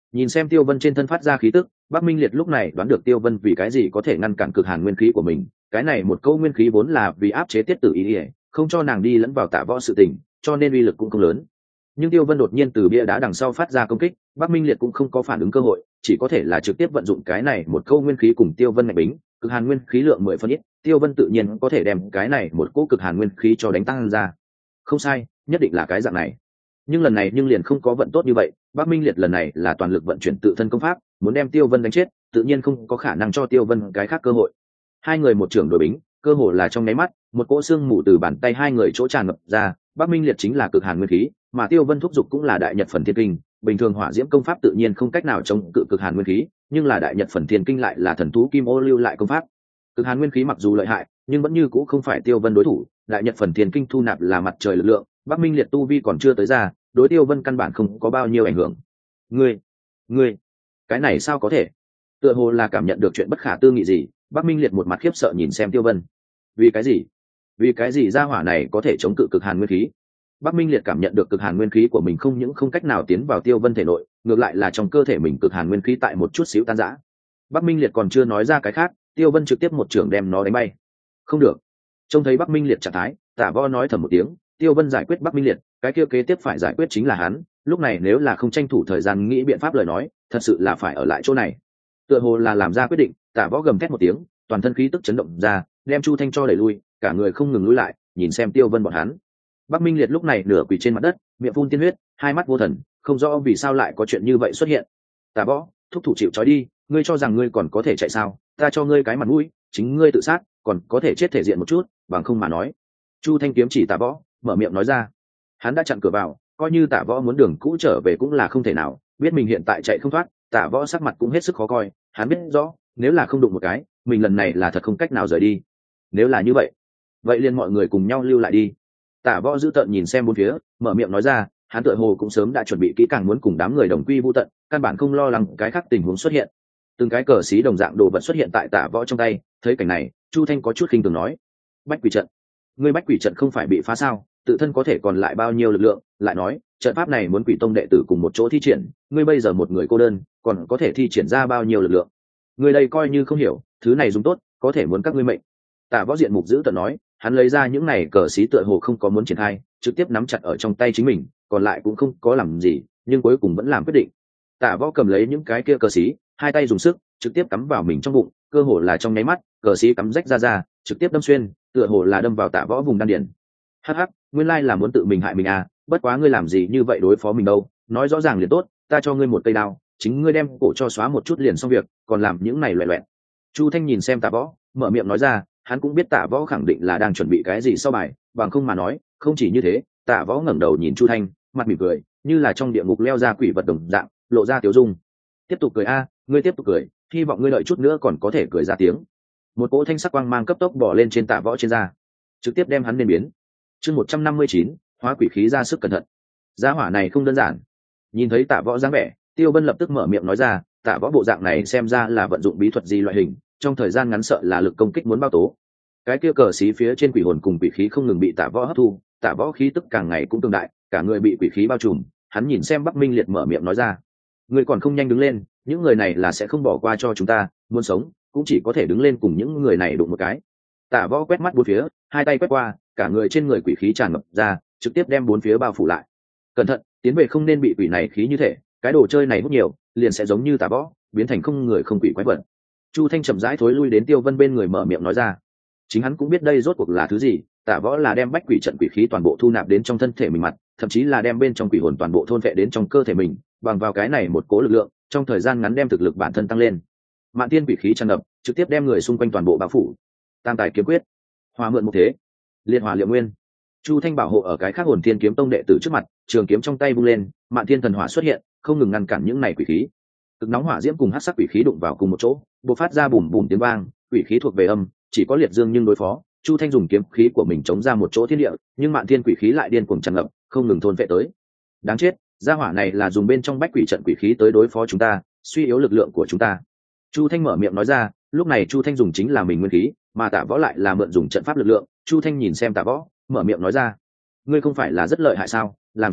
Nhìn xem Tiêu Vân trên thân phát ra khí tức, Bắc Minh Liệt lúc này đoán được Tiêu Vân vì cái gì có thể ngăn cản cực hàn nguyên khí của mình. Cái này một câu nguyên khí vốn là vì áp chế tiết tử ý ỉa, không cho nàng đi lẫn vào Tạ Võ sự tình, cho nên uy lực cũng không lớn. Nhưng Tiêu Vân đột nhiên từ bia đá đằng sau phát ra công kích, Bắc Minh Liệt cũng không có phản ứng cơ hội, chỉ có thể là trực tiếp vận dụng cái này một câu nguyên khí cùng Tiêu Vân ngạch bính, cực hàn nguyên khí lượng mười phân ít, Tiêu Vân tự nhiên có thể đem cái này một cỗ cực hàn nguyên khí cho đánh tăng ra. Không sai, nhất định là cái dạng này. Nhưng lần này nhưng liền không có vận tốt như vậy, Bắc Minh Liệt lần này là toàn lực vận chuyển tự thân công pháp, muốn đem Tiêu Vân đánh chết, tự nhiên không có khả năng cho Tiêu Vân cái khác cơ hội. Hai người một trưởng đối bính, cơ hồ là trong nháy mắt, một cỗ xương mù từ bàn tay hai người chỗ tràn ngập ra, Bắc Minh Liệt chính là cực hàn nguyên khí, mà Tiêu Vân thúc giục cũng là đại nhật phần thiên kinh, bình thường hỏa diễm công pháp tự nhiên không cách nào chống cự cực hàn nguyên khí, nhưng là đại nhật phần thiên kinh lại là thần thú kim ô lưu lại công pháp. Cực hàn nguyên khí mặc dù lợi hại, nhưng vẫn như cũ không phải Tiêu Vân đối thủ, đại nhật phần thiên kinh thu nạp là mặt trời lực lượng, Bắc Minh Liệt tu vi còn chưa tới ra, đối Tiêu Vân căn bản không có bao nhiêu ảnh hưởng. Ngươi, ngươi, cái này sao có thể? Tựa hồ là cảm nhận được chuyện bất khả tư nghị gì, Bắc Minh Liệt một mặt khiếp sợ nhìn xem Tiêu Vân. Vì cái gì? Vì cái gì gia hỏa này có thể chống cự cực hàn nguyên khí? Bắc Minh Liệt cảm nhận được cực hàn nguyên khí của mình không những không cách nào tiến vào Tiêu Vân thể nội, ngược lại là trong cơ thể mình cực hàn nguyên khí tại một chút xíu tan rã. Bắc Minh Liệt còn chưa nói ra cái khác, Tiêu Vân trực tiếp một trưởng đem nó đánh bay. Không được. Trông thấy Bắc Minh Liệt trạng thái, Tả Võ nói thầm một tiếng, Tiêu Vân giải quyết Bắc Minh Liệt, cái kia kế tiếp phải giải quyết chính là hắn, lúc này nếu là không tranh thủ thời gian nghĩ biện pháp lời nói, thật sự là phải ở lại chỗ này. Tựa hồ là làm ra quyết định, Tả Võ gầm thét một tiếng, toàn thân khí tức chấn động ra, đem Chu Thanh cho đẩy lui, cả người không ngừng lùi lại, nhìn xem Tiêu Vân bọn hắn. Bắc Minh Liệt lúc này nửa quỳ trên mặt đất, miệng phun tiên huyết, hai mắt vô thần, không rõ vì sao lại có chuyện như vậy xuất hiện. Tả Võ, thúc thủ chịu trói đi, ngươi cho rằng ngươi còn có thể chạy sao? Ta cho ngươi cái mặt mũi, chính ngươi tự sát, còn có thể chết thể diện một chút, bằng không mà nói. Chu Thanh kiếm chỉ Tả Võ, mở miệng nói ra. Hắn đã chặn cửa vào, coi như Tả Võ muốn đường cũ trở về cũng là không thể nào, biết mình hiện tại chạy không thoát, Tả Võ sắc mặt cũng hết sức khó coi, hắn biết rõ, nếu là không đụng một cái, mình lần này là thật không cách nào rời đi. Nếu là như vậy, vậy liền mọi người cùng nhau lưu lại đi. Tả Võ giữ tợn nhìn xem bốn phía, mở miệng nói ra, hắn tựa hồ cũng sớm đã chuẩn bị kỹ càng muốn cùng đám người đồng quy vu tận, căn bản không lo lắng cái khác tình huống xuất hiện. Từng cái cờ xí đồng dạng đồ vật xuất hiện tại Tả Võ trong tay, thấy cảnh này, Chu Thanh có chút khinh thường nói, bách quỷ trận, ngươi bách quỷ trận không phải bị phá sao? Tự thân có thể còn lại bao nhiêu lực lượng? Lại nói, trận pháp này muốn quỷ tông đệ tử cùng một chỗ thi triển, ngươi bây giờ một người cô đơn, còn có thể thi triển ra bao nhiêu lực lượng? Ngươi đây coi như không hiểu, thứ này dùng tốt, có thể muốn các ngươi mệnh. Tả Võ diện mục giữ tợn nói, hắn lấy ra những này cờ xí tựa hồ không có muốn triển khai, trực tiếp nắm chặt ở trong tay chính mình, còn lại cũng không có làm gì, nhưng cuối cùng vẫn làm quyết định. Tả Võ cầm lấy những cái kia cờ xí, hai tay dùng sức, trực tiếp cắm vào mình trong bụng, cơ hồ là trong nháy mắt, cờ xí cắm rách ra ra, trực tiếp đâm xuyên, tựa hồ là đâm vào Tả Võ vùng đan điền. Hắc hắc, nguyên lai là muốn tự mình hại mình à, bất quá ngươi làm gì như vậy đối phó mình đâu, nói rõ ràng liền tốt, ta cho ngươi một cây đao, chính ngươi đem cổ cho xóa một chút liền xong việc, còn làm những này loẹt loẹt. Chu Thanh nhìn xem Tả Võ, mở miệng nói ra, hắn cũng biết Tả Võ khẳng định là đang chuẩn bị cái gì sau bài, bằng không mà nói, không chỉ như thế, Tả Võ ngẩng đầu nhìn Chu Thanh, mặt mỉm cười, như là trong địa ngục leo ra quỷ vật đồng dạng, lộ ra tiểu dung. Tiếp tục cười a, ngươi tiếp tục cười, hy vọng ngươi đợi chút nữa còn có thể cười ra tiếng. Một cỗ thanh sắc quang mang cấp tốc bỏ lên trên Tả Võ trên da, trực tiếp đem hắn nên biến. Chương một trăm năm mươi chín, hóa quỷ khí ra sức cẩn thận. Gia hỏa này không đơn giản. Nhìn thấy Tả Võ dáng vẻ, Tiêu Vân lập tức mở miệng nói ra, Tả Võ bộ dạng này xem ra là vận dụng bí thuật gì loại hình, trong thời gian ngắn sợ là lực công kích muốn bao tố. Cái kia cờ xí phía trên quỷ hồn cùng quỷ khí không ngừng bị Tả Võ hấp thu, Tả Võ khí tức càng ngày cũng tương đại, cả người bị quỷ khí bao trùm. Hắn nhìn xem Bắc Minh Liệt mở miệng nói ra, người còn không nhanh đứng lên, những người này là sẽ không bỏ qua cho chúng ta, muốn sống cũng chỉ có thể đứng lên cùng những người này đụng một cái. Tả Võ quét mắt bốn phía, hai tay quét qua, cả người trên người quỷ khí tràn ngập ra, trực tiếp đem bốn phía bao phủ lại. Cẩn thận, tiến về không nên bị quỷ này khí như thể, cái đồ chơi này hút nhiều, liền sẽ giống như Tả Võ, biến thành không người không quỷ quái vật. Chu Thanh chậm rãi thối lui đến Tiêu Vân bên người mở miệng nói ra. Chính hắn cũng biết đây rốt cuộc là thứ gì, Tả Võ là đem bách quỷ trận quỷ khí toàn bộ thu nạp đến trong thân thể mình mặt, thậm chí là đem bên trong quỷ hồn toàn bộ thôn phệ đến trong cơ thể mình, bằng vào cái này một cố lực lượng, trong thời gian ngắn đem thực lực bản thân tăng lên. Mạn tiên quỷ khí tràn ngập, trực tiếp đem người xung quanh toàn bộ bao phủ. Tam tài kiếm quyết, hòa mượn một thế, liệt hỏa liệu nguyên. Chu Thanh bảo hộ ở cái khác hồn thiên kiếm tông đệ tử trước mặt, trường kiếm trong tay vung lên, mạn thiên thần hỏa xuất hiện, không ngừng ngăn cản những này quỷ khí. Cực nóng hỏa diễm cùng hắc sắc quỷ khí đụng vào cùng một chỗ, bộc phát ra bùm bùm tiếng vang, quỷ khí thuộc về âm, chỉ có liệt dương nhưng đối phó. Chu Thanh dùng kiếm khí của mình chống ra một chỗ thiên địa, nhưng mạn thiên quỷ khí lại điên cuồng tràn ngập, không ngừng thôn phệ tới. Đáng chết, gia hỏa này là dùng bên trong bách quỷ trận quỷ khí tới đối phó chúng ta, suy yếu lực lượng của chúng ta. Chu Thanh mở miệng nói ra, lúc này Chu Thanh dùng chính là mình nguyên khí, mà Tả Võ lại là mượn dùng trận pháp lực lượng. Chu Thanh nhìn xem Tả Võ, mở miệng nói ra, ngươi không phải là rất lợi hại sao, làm sao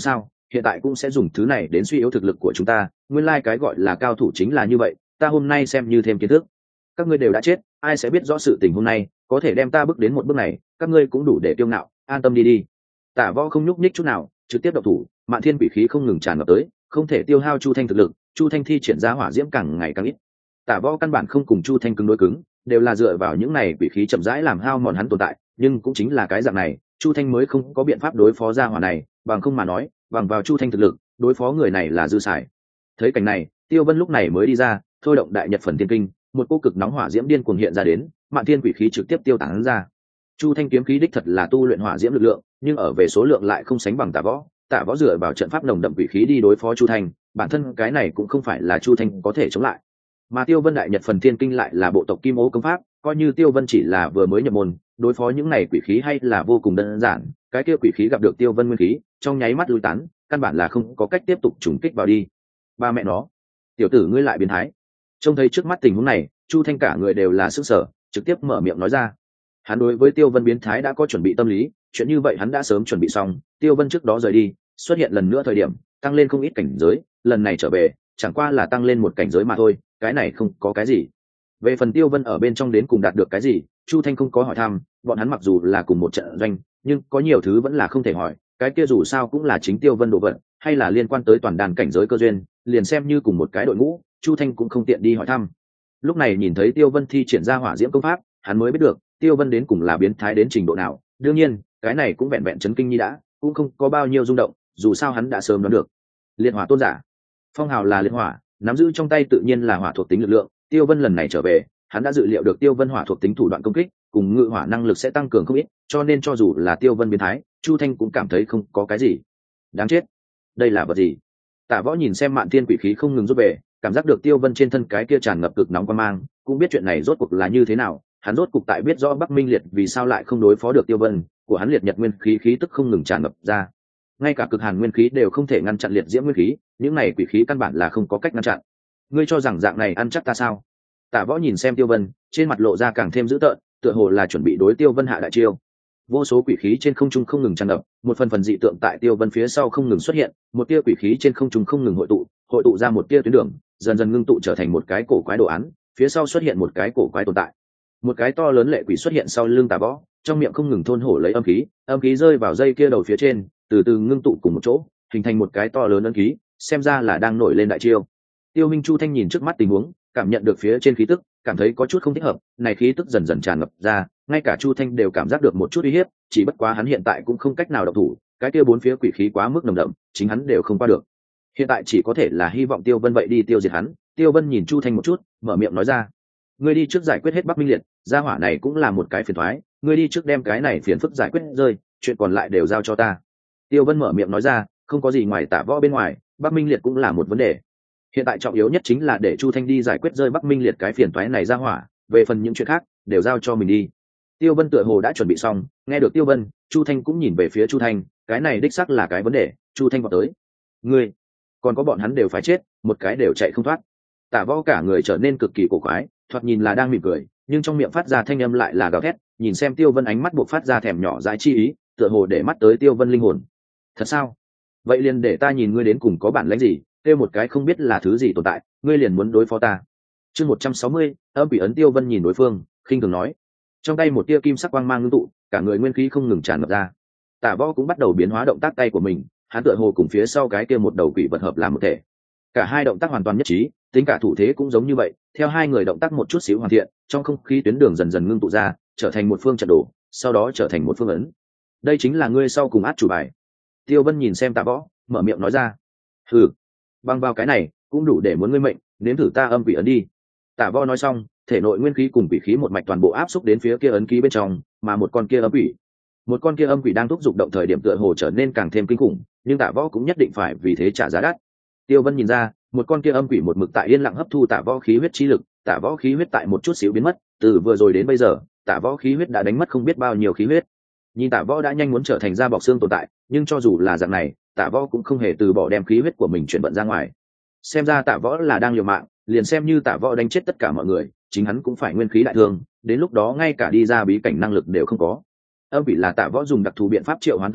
hiện tại cũng sẽ dùng thứ này đến suy yếu thực lực của chúng ta. Nguyên lai cái gọi là cao thủ chính là như vậy, ta hôm nay xem như thêm kiến thức. Các ngươi đều đã chết, ai sẽ biết rõ sự tình hôm nay có thể đem ta bước đến một bước này, các ngươi cũng đủ để kiêu ngạo, an tâm đi đi. Tả Võ không nhúc nhích chút nào, trực tiếp động thủ. Mạn thiên quỷ khí không ngừng tràn ngập tới, không thể tiêu hao Chu Thanh thực lực. Chu Thanh thi triển ra hỏa diễm càng ngày càng ít. Tả Võ căn bản không cùng Chu Thanh cứng đối cứng, đều là dựa vào những này quỷ khí chậm rãi làm hao mòn hắn tồn tại, nhưng cũng chính là cái dạng này, Chu Thanh mới không có biện pháp đối phó ra hỏa này, bằng không mà nói, bằng vào Chu Thanh thực lực, đối phó người này là dư xài. Thấy cảnh này, Tiêu Vân lúc này mới đi ra, thôi động đại nhật phần tiên kinh, một cô cực nóng hỏa diễm điên cuồng hiện ra đến, mạn thiên quỷ khí trực tiếp tiêu tán ra. Chu Thanh kiếm khí đích thật là tu luyện hỏa diễm lực lượng, nhưng ở về số lượng lại không sánh bằng Tả Võ. Tả Võ dựa vào trận pháp nồng đậm quỷ khí đi đối phó Chu Thanh, bản thân cái này cũng không phải là Chu Thanh có thể chống lại. Mà Tiêu Vân đại nhật phần thiên kinh lại là bộ tộc Kim Ô công pháp, coi như Tiêu Vân chỉ là vừa mới nhập môn, đối phó những này quỷ khí hay là vô cùng đơn giản. Cái kia quỷ khí gặp được Tiêu Vân nguyên khí, trong nháy mắt lui tán, căn bản là không có cách tiếp tục trùng kích vào đi. Ba mẹ nó, tiểu tử ngươi lại biến thái. Trông thấy trước mắt tình huống này, Chu Thanh cả người đều là sức sở, trực tiếp mở miệng nói ra. Hắn đối với Tiêu Vân biến thái đã có chuẩn bị tâm lý, chuyện như vậy hắn đã sớm chuẩn bị xong. Tiêu Vân trước đó rời đi, xuất hiện lần nữa thời điểm, tăng lên không ít cảnh giới, lần này trở về, chẳng qua là tăng lên một cảnh giới mà thôi, cái này không có cái gì. Về phần Tiêu Vân ở bên trong đến cùng đạt được cái gì, Chu Thanh không có hỏi thăm, bọn hắn mặc dù là cùng một trận doanh, nhưng có nhiều thứ vẫn là không thể hỏi, cái kia dù sao cũng là chính Tiêu Vân đồ vật, hay là liên quan tới toàn đàn cảnh giới cơ duyên, liền xem như cùng một cái đội ngũ, Chu Thanh cũng không tiện đi hỏi thăm. Lúc này nhìn thấy Tiêu Vân thi triển ra hỏa diễm công pháp, hắn mới biết được Tiêu Vân đến cùng là biến thái đến trình độ nào. Đương nhiên, cái này cũng vẹn vẹn chấn kinh nhi đã, cũng không có bao nhiêu rung động, dù sao hắn đã sớm đoán được. Liệt hỏa tôn giả, phong hào là liệt hỏa, nắm giữ trong tay tự nhiên là hỏa thuộc tính lực lượng. Tiêu Vân lần này trở về, hắn đã dự liệu được Tiêu Vân hỏa thuộc tính thủ đoạn công kích cùng ngự hỏa năng lực sẽ tăng cường không ít, cho nên cho dù là Tiêu Vân biến thái, Chu Thanh cũng cảm thấy không có cái gì. Đáng chết, đây là vật gì? Tả Võ nhìn xem mạn thiên quỷ khí không ngừng rút về, cảm giác được Tiêu Vân trên thân cái kia tràn ngập cực nóng quan mang, cũng biết chuyện này rốt cuộc là như thế nào. Hắn rốt cuộc tại biết rõ Bắc Minh Liệt vì sao lại không đối phó được Tiêu Vân, của hắn liệt nhật nguyên khí khí tức không ngừng tràn ngập ra, ngay cả cực hàn nguyên khí đều không thể ngăn chặn liệt diễm nguyên khí, những này quỷ khí căn bản là không có cách ngăn chặn. Ngươi cho rằng dạng này ăn chắc ta sao? Tả Võ nhìn xem Tiêu Vân, trên mặt lộ ra càng thêm dữ tợn, tựa hồ là chuẩn bị đối Tiêu Vân hạ đại chiêu. Vô số quỷ khí trên không trung không ngừng tràn ngập, một phần phần dị tượng tại Tiêu Vân phía sau không ngừng xuất hiện, một tia quỷ khí trên không trung không ngừng hội tụ, hội tụ ra một tia tuyến đường, dần dần ngưng tụ trở thành một cái cổ quái đồ án, phía sau xuất hiện một cái cổ quái tồn tại. Một cái to lớn lệ quỷ xuất hiện sau lưng Tả Võ, trong miệng không ngừng thôn hổ lấy âm khí, âm khí rơi vào dây kia đầu phía trên, từ từ ngưng tụ cùng một chỗ, hình thành một cái to lớn ấn ký, xem ra là đang nổi lên đại chiêu. Tiêu Minh Chu Thanh nhìn trước mắt tình huống, cảm nhận được phía trên khí tức, cảm thấy có chút không thích hợp, này khí tức dần dần tràn ngập ra, ngay cả Chu Thanh đều cảm giác được một chút uy hiếp, chỉ bất quá hắn hiện tại cũng không cách nào động thủ, cái kia bốn phía quỷ khí quá mức nồng đậm, chính hắn đều không qua được. Hiện tại chỉ có thể là hy vọng Tiêu Vân vậy đi tiêu diệt hắn. Tiêu Vân nhìn Chu Thanh một chút, mở miệng nói ra: "Ngươi đi trước giải quyết hết Bắc Minh Liệt, gia hỏa này cũng là một cái phiền toái, ngươi đi trước đem cái này phiền phức giải quyết rơi, chuyện còn lại đều giao cho ta." Tiêu Vân mở miệng nói ra, không có gì ngoài Tả Võ bên ngoài, Bắc Minh Liệt cũng là một vấn đề. Hiện tại trọng yếu nhất chính là để Chu Thanh đi giải quyết rơi Bắc Minh Liệt cái phiền toái này ra hỏa, về phần những chuyện khác đều giao cho mình đi. Tiêu Vân tựa hồ đã chuẩn bị xong, nghe được Tiêu Vân, Chu Thanh cũng nhìn về phía Chu Thanh, cái này đích xác là cái vấn đề. Chu Thanh vọt tới: "Ngươi, còn có bọn hắn đều phải chết, một cái đều chạy không thoát." Tả Võ cả người trở nên cực kỳ cổ quái, thoạt nhìn là đang mỉm cười, nhưng trong miệng phát ra thanh âm lại là gào thét, nhìn xem Tiêu Vân ánh mắt buộc phát ra thèm nhỏ dãi chi ý, tựa hồ để mắt tới Tiêu Vân linh hồn. "Thật sao? Vậy liền để ta nhìn ngươi đến cùng có bản lĩnh gì, kêu một cái không biết là thứ gì tồn tại, ngươi liền muốn đối phó ta." Chương một trăm sáu mươi, âm quỷ ấn. Tiêu Vân nhìn đối phương, khinh thường nói. Trong tay một tia kim sắc quang mang ngưng tụ, cả người nguyên khí không ngừng tràn ngập ra. Tả Võ cũng bắt đầu biến hóa động tác tay của mình, hắn tựa hồ cùng phía sau cái kia một đầu quỷ vật hợp làm một thể. Cả hai động tác hoàn toàn nhất trí, tính cả thủ thế cũng giống như vậy, theo hai người động tác một chút xíu hoàn thiện, trong không khí tuyến đường dần dần ngưng tụ ra, trở thành một phương trận đồ, sau đó trở thành một phương ấn. Đây chính là ngươi sau cùng át chủ bài. Tiêu Vân nhìn xem Tả Võ, mở miệng nói ra. "Hừ, bằng vào cái này cũng đủ để muốn ngươi mệnh, nếm thử ta âm quỷ ấn đi." Tả Võ nói xong, thể nội nguyên khí cùng quỷ khí một mạch toàn bộ áp xúc đến phía kia ấn ký bên trong, mà một con kia âm quỷ, một con kia âm quỷ đang thúc giục động thời điểm tựa hồ trở nên càng thêm kinh khủng, nhưng Tả Võ cũng nhất định phải vì thế trả giá đắt. Tiêu Vân nhìn ra, một con kia âm quỷ một mực tại yên lặng hấp thu Tả Võ khí huyết chi lực, Tả Võ khí huyết tại một chút xíu biến mất, từ vừa rồi đến bây giờ, Tả Võ khí huyết đã đánh mất không biết bao nhiêu khí huyết. Nhìn Tả Võ đã nhanh muốn trở thành da bọc xương tồn tại, nhưng cho dù là dạng này, Tả Võ cũng không hề từ bỏ đem khí huyết của mình chuyển vận ra ngoài. Xem ra Tả Võ là đang liều mạng, liền xem như Tả Võ đánh chết tất cả mọi người, chính hắn cũng phải nguyên khí đại thương, đến lúc đó ngay cả đi ra bí cảnh năng lực đều không có. Âm quỷ là Tả Võ dùng đặc thù biện pháp triệu hoán tới đây,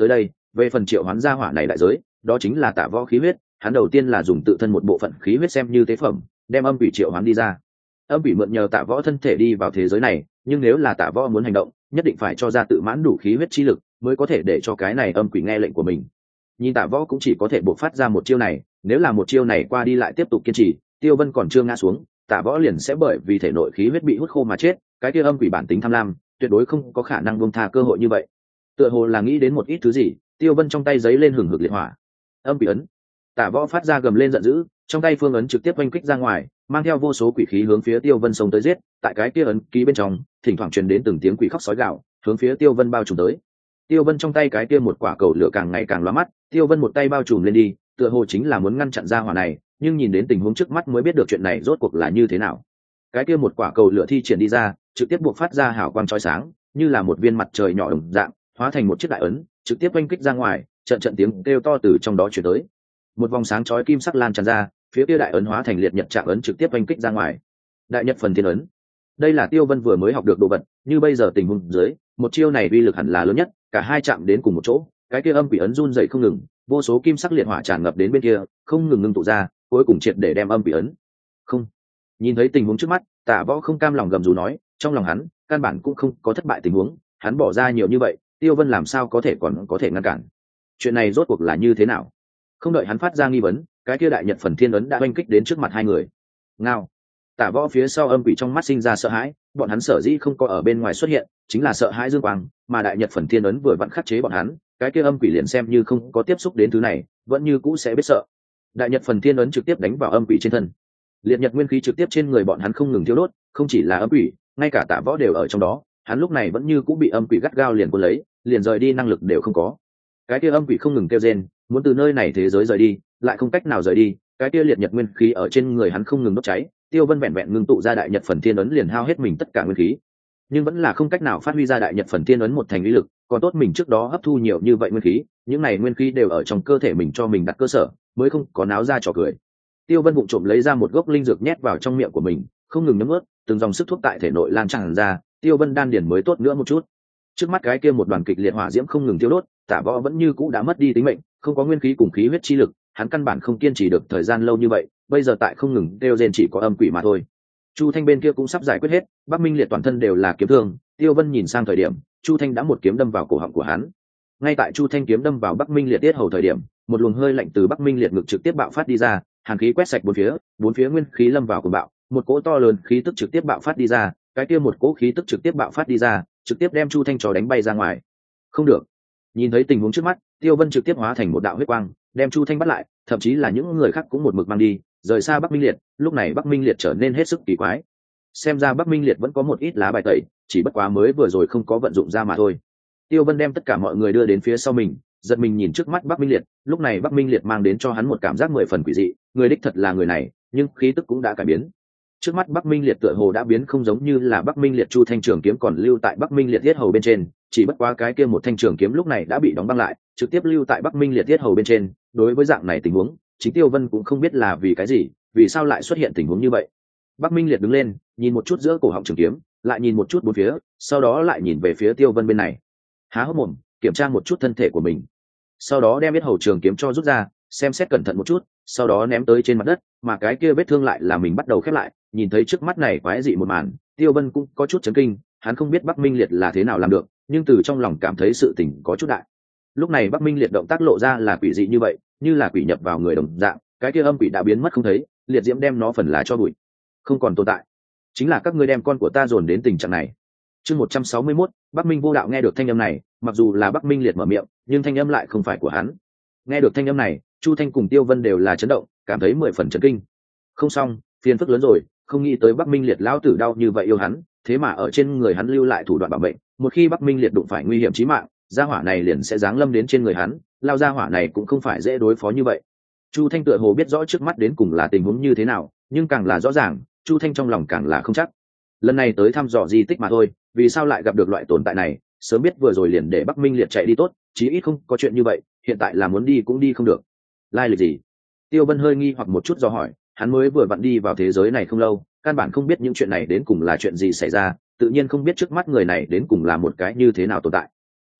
về phần triệu hoán gia hỏa này đại giới đó chính là Tạ Võ khí huyết. Hắn đầu tiên là dùng tự thân một bộ phận khí huyết xem như tế phẩm đem âm quỷ triệu hoán đi ra. Âm quỷ mượn nhờ Tạ Võ thân thể đi vào thế giới này, nhưng nếu là Tạ Võ muốn hành động nhất định phải cho ra tự mãn đủ khí huyết chi lực mới có thể để cho cái này âm quỷ nghe lệnh của mình. Nhìn Tạ Võ cũng chỉ có thể buộc phát ra một chiêu này, nếu là một chiêu này qua đi lại tiếp tục kiên trì, Tiêu Vân còn chưa ngã xuống, Tạ Võ liền sẽ bởi vì thể nội khí huyết bị hút khô mà chết. Cái kia âm quỷ bản tính tham lam, tuyệt đối không có khả năng buông tha cơ hội như vậy. Tựa hồ là nghĩ đến một ít thứ gì, Tiêu Vân trong tay giấy lên hừng hực liệt hỏa. Âm quỷ ấn. Tạ Võ phát ra gầm lên giận dữ, trong tay phương ấn trực tiếp oanh kích ra ngoài, mang theo vô số quỷ khí hướng phía Tiêu Vân xông tới giết. Tại cái kia ấn ký bên trong, thỉnh thoảng truyền đến từng tiếng quỷ khóc sói gào, hướng phía Tiêu Vân bao trùm tới. Tiêu Vân trong tay cái kia một quả cầu lửa càng ngày càng lóa mắt, Tiêu Vân một tay bao trùm lên đi, tựa hồ chính là muốn ngăn chặn ra hỏa này, nhưng nhìn đến tình huống trước mắt mới biết được chuyện này rốt cuộc là như thế nào. Cái kia một quả cầu lửa thi triển đi ra, trực tiếp buộc phát ra hào quang chói sáng, như là một viên mặt trời nhỏ đồng dạng, hóa thành một chiếc đại ấn, trực tiếp oanh kích ra ngoài, trận trận tiếng kêu to từ trong đó truyền tới. Một vòng sáng chói kim sắc lan tràn ra, phía kia đại ấn hóa thành liệt nhật trạng ấn trực tiếp oanh kích ra ngoài. Đại nhật phần thiên ấn. Đây là Tiêu Vân vừa mới học được đồ vật, như bây giờ tình huống dưới, một chiêu này uy lực hẳn là lớn nhất, cả hai chạm đến cùng một chỗ, cái kia âm quỷ ấn run dậy không ngừng, vô số kim sắc liệt hỏa tràn ngập đến bên kia, không ngừng ngưng tụ ra, cuối cùng triệt để đem âm quỷ ấn. Không. Nhìn thấy tình huống trước mắt, Tạ Võ không cam lòng gầm rú nói, trong lòng hắn, căn bản cũng không có thất bại tình huống, hắn bỏ ra nhiều như vậy, Tiêu Vân làm sao có thể còn có thể ngăn cản? Chuyện này rốt cuộc là như thế nào? Không đợi hắn phát ra nghi vấn, cái kia đại nhật phần thiên ấn đã oanh kích đến trước mặt hai người. Ngao. Tạ Võ phía sau âm quỷ trong mắt sinh ra sợ hãi, bọn hắn sở dĩ không có ở bên ngoài xuất hiện, chính là sợ hãi dương quang, mà đại nhật phần thiên ấn vừa vặn khắc chế bọn hắn, cái kia âm quỷ liền xem như không có tiếp xúc đến thứ này, vẫn như cũ sẽ biết sợ. Đại nhật phần thiên ấn trực tiếp đánh vào âm quỷ trên thân. Liệt nhật nguyên khí trực tiếp trên người bọn hắn không ngừng thiêu đốt, không chỉ là âm quỷ, ngay cả Tạ Võ đều ở trong đó, hắn lúc này vẫn như cũ bị âm quỷ gắt gao liền cuốn lấy, liền rời đi năng lực đều không có. Cái kia âm quỷ không ngừng kêu rên, muốn từ nơi này thế giới rời đi, lại không cách nào rời đi, cái kia liệt nhật nguyên khí ở trên người hắn không ngừng đốt cháy. Tiêu Vân vẹn vẹn ngưng tụ ra đại nhật phần thiên ấn liền hao hết mình tất cả nguyên khí, nhưng vẫn là không cách nào phát huy ra đại nhật phần thiên ấn một thành lý lực. Còn tốt mình trước đó hấp thu nhiều như vậy nguyên khí, những này nguyên khí đều ở trong cơ thể mình cho mình đặt cơ sở, mới không có náo ra trò cười. Tiêu Vân vụng trộm lấy ra một gốc linh dược nhét vào trong miệng của mình, không ngừng nhấm ướt, từng dòng sức thuốc tại thể nội lan tràn ra, Tiêu Vân đan điển mới tốt nữa một chút. Trước mắt cái kia một đoàn kịch liệt hỏa diễm không ngừng tiêu đốt, Tạ Võ vẫn như cũ đã mất đi tính mệnh, không có nguyên khí cùng khí huyết chi lực, hắn căn bản không kiên trì được thời gian lâu như vậy, bây giờ tại không ngừng đều rên chỉ có âm quỷ mà thôi. Chu Thanh bên kia cũng sắp giải quyết hết, Bắc Minh Liệt toàn thân đều là kiếm thương, Tiêu Vân nhìn sang thời điểm, Chu Thanh đã một kiếm đâm vào cổ họng của hắn. Ngay tại Chu Thanh kiếm đâm vào Bắc Minh Liệt tiết hầu thời điểm, một luồng hơi lạnh từ Bắc Minh Liệt ngực trực tiếp bạo phát đi ra, hàn khí quét sạch bốn phía, bốn phía nguyên khí lâm vào cuồng bạo, một cỗ to lớn khí tức trực tiếp bạo phát đi ra, cái kia một cỗ khí tức trực tiếp bạo phát đi ra, trực tiếp đem Chu Thanh trò đánh bay ra ngoài. Không được. Nhìn thấy tình huống trước mắt, Tiêu Vân trực tiếp hóa thành một đạo huyết quang, đem Chu Thanh bắt lại, thậm chí là những người khác cũng một mực mang đi, rời xa Bắc Minh Liệt. Lúc này Bắc Minh Liệt trở nên hết sức kỳ quái. Xem ra Bắc Minh Liệt vẫn có một ít lá bài tẩy, chỉ bất quá mới vừa rồi không có vận dụng ra mà thôi. Tiêu Vân đem tất cả mọi người đưa đến phía sau mình, giật mình nhìn trước mắt Bắc Minh Liệt, lúc này Bắc Minh Liệt mang đến cho hắn một cảm giác mười phần quỷ dị, người đích thật là người này, nhưng khí tức cũng đã cải biến. Trước mắt Bắc Minh Liệt tựa hồ đã biến không giống như là Bắc Minh Liệt Chu Thanh trường kiếm còn lưu tại Bắc Minh Liệt tiết hầu bên trên, chỉ bất quá cái kia một thanh trường kiếm lúc này đã bị đóng băng lại, trực tiếp lưu tại Bắc Minh Liệt tiết hầu bên trên. Đối với dạng này tình huống, chính Tiêu Vân cũng không biết là vì cái gì, vì sao lại xuất hiện tình huống như vậy. Bắc Minh Liệt đứng lên, nhìn một chút giữa cổ họng trường kiếm, lại nhìn một chút bốn phía, sau đó lại nhìn về phía Tiêu Vân bên này. Há hốc mồm, kiểm tra một chút thân thể của mình. Sau đó đem biết hầu trường kiếm cho rút ra, xem xét cẩn thận một chút, sau đó ném tới trên mặt đất, mà cái kia vết thương lại là mình bắt đầu khép lại. Nhìn thấy trước mắt này quái dị một màn, Tiêu Vân cũng có chút chấn kinh, hắn không biết Bắc Minh Liệt là thế nào làm được, nhưng từ trong lòng cảm thấy sự tình có chút đại. Lúc này Bắc Minh Liệt động tác lộ ra là quỷ dị như vậy, như là quỷ nhập vào người đồng dạng, cái kia âm quỷ đã biến mất không thấy, liệt diễm đem nó phần lá cho bụi, không còn tồn tại. Chính là các ngươi đem con của ta dồn đến tình trạng này. Chương một trăm sáu mươi mốt, Bắc Minh Vô Đạo nghe được thanh âm này, mặc dù là Bắc Minh Liệt mở miệng, nhưng thanh âm lại không phải của hắn. Nghe được thanh âm này, Chu Thanh cùng Tiêu Vân đều là chấn động, cảm thấy mười phần chấn kinh. Không xong, phiền phức lớn rồi, không nghĩ tới Bắc Minh Liệt lão tử đau như vậy yêu hắn, thế mà ở trên người hắn lưu lại thủ đoạn bảo mệnh, một khi Bắc Minh Liệt đụng phải nguy hiểm chí mạng, gia hỏa này liền sẽ giáng lâm đến trên người hắn, lao gia hỏa này cũng không phải dễ đối phó như vậy. Chu Thanh tựa hồ biết rõ trước mắt đến cùng là tình huống như thế nào, nhưng càng là rõ ràng, Chu Thanh trong lòng càng là không chắc. Lần này tới thăm dò di tích mà thôi, vì sao lại gặp được loại tồn tại này, sớm biết vừa rồi liền để Bắc Minh Liệt chạy đi tốt, chí ít không có chuyện như vậy, hiện tại là muốn đi cũng đi không được. Lai lịch gì? Tiêu Vân hơi nghi hoặc một chút do hỏi, hắn mới vừa vặn đi vào thế giới này không lâu, căn bản không biết những chuyện này đến cùng là chuyện gì xảy ra, tự nhiên không biết trước mắt người này đến cùng là một cái như thế nào tồn tại.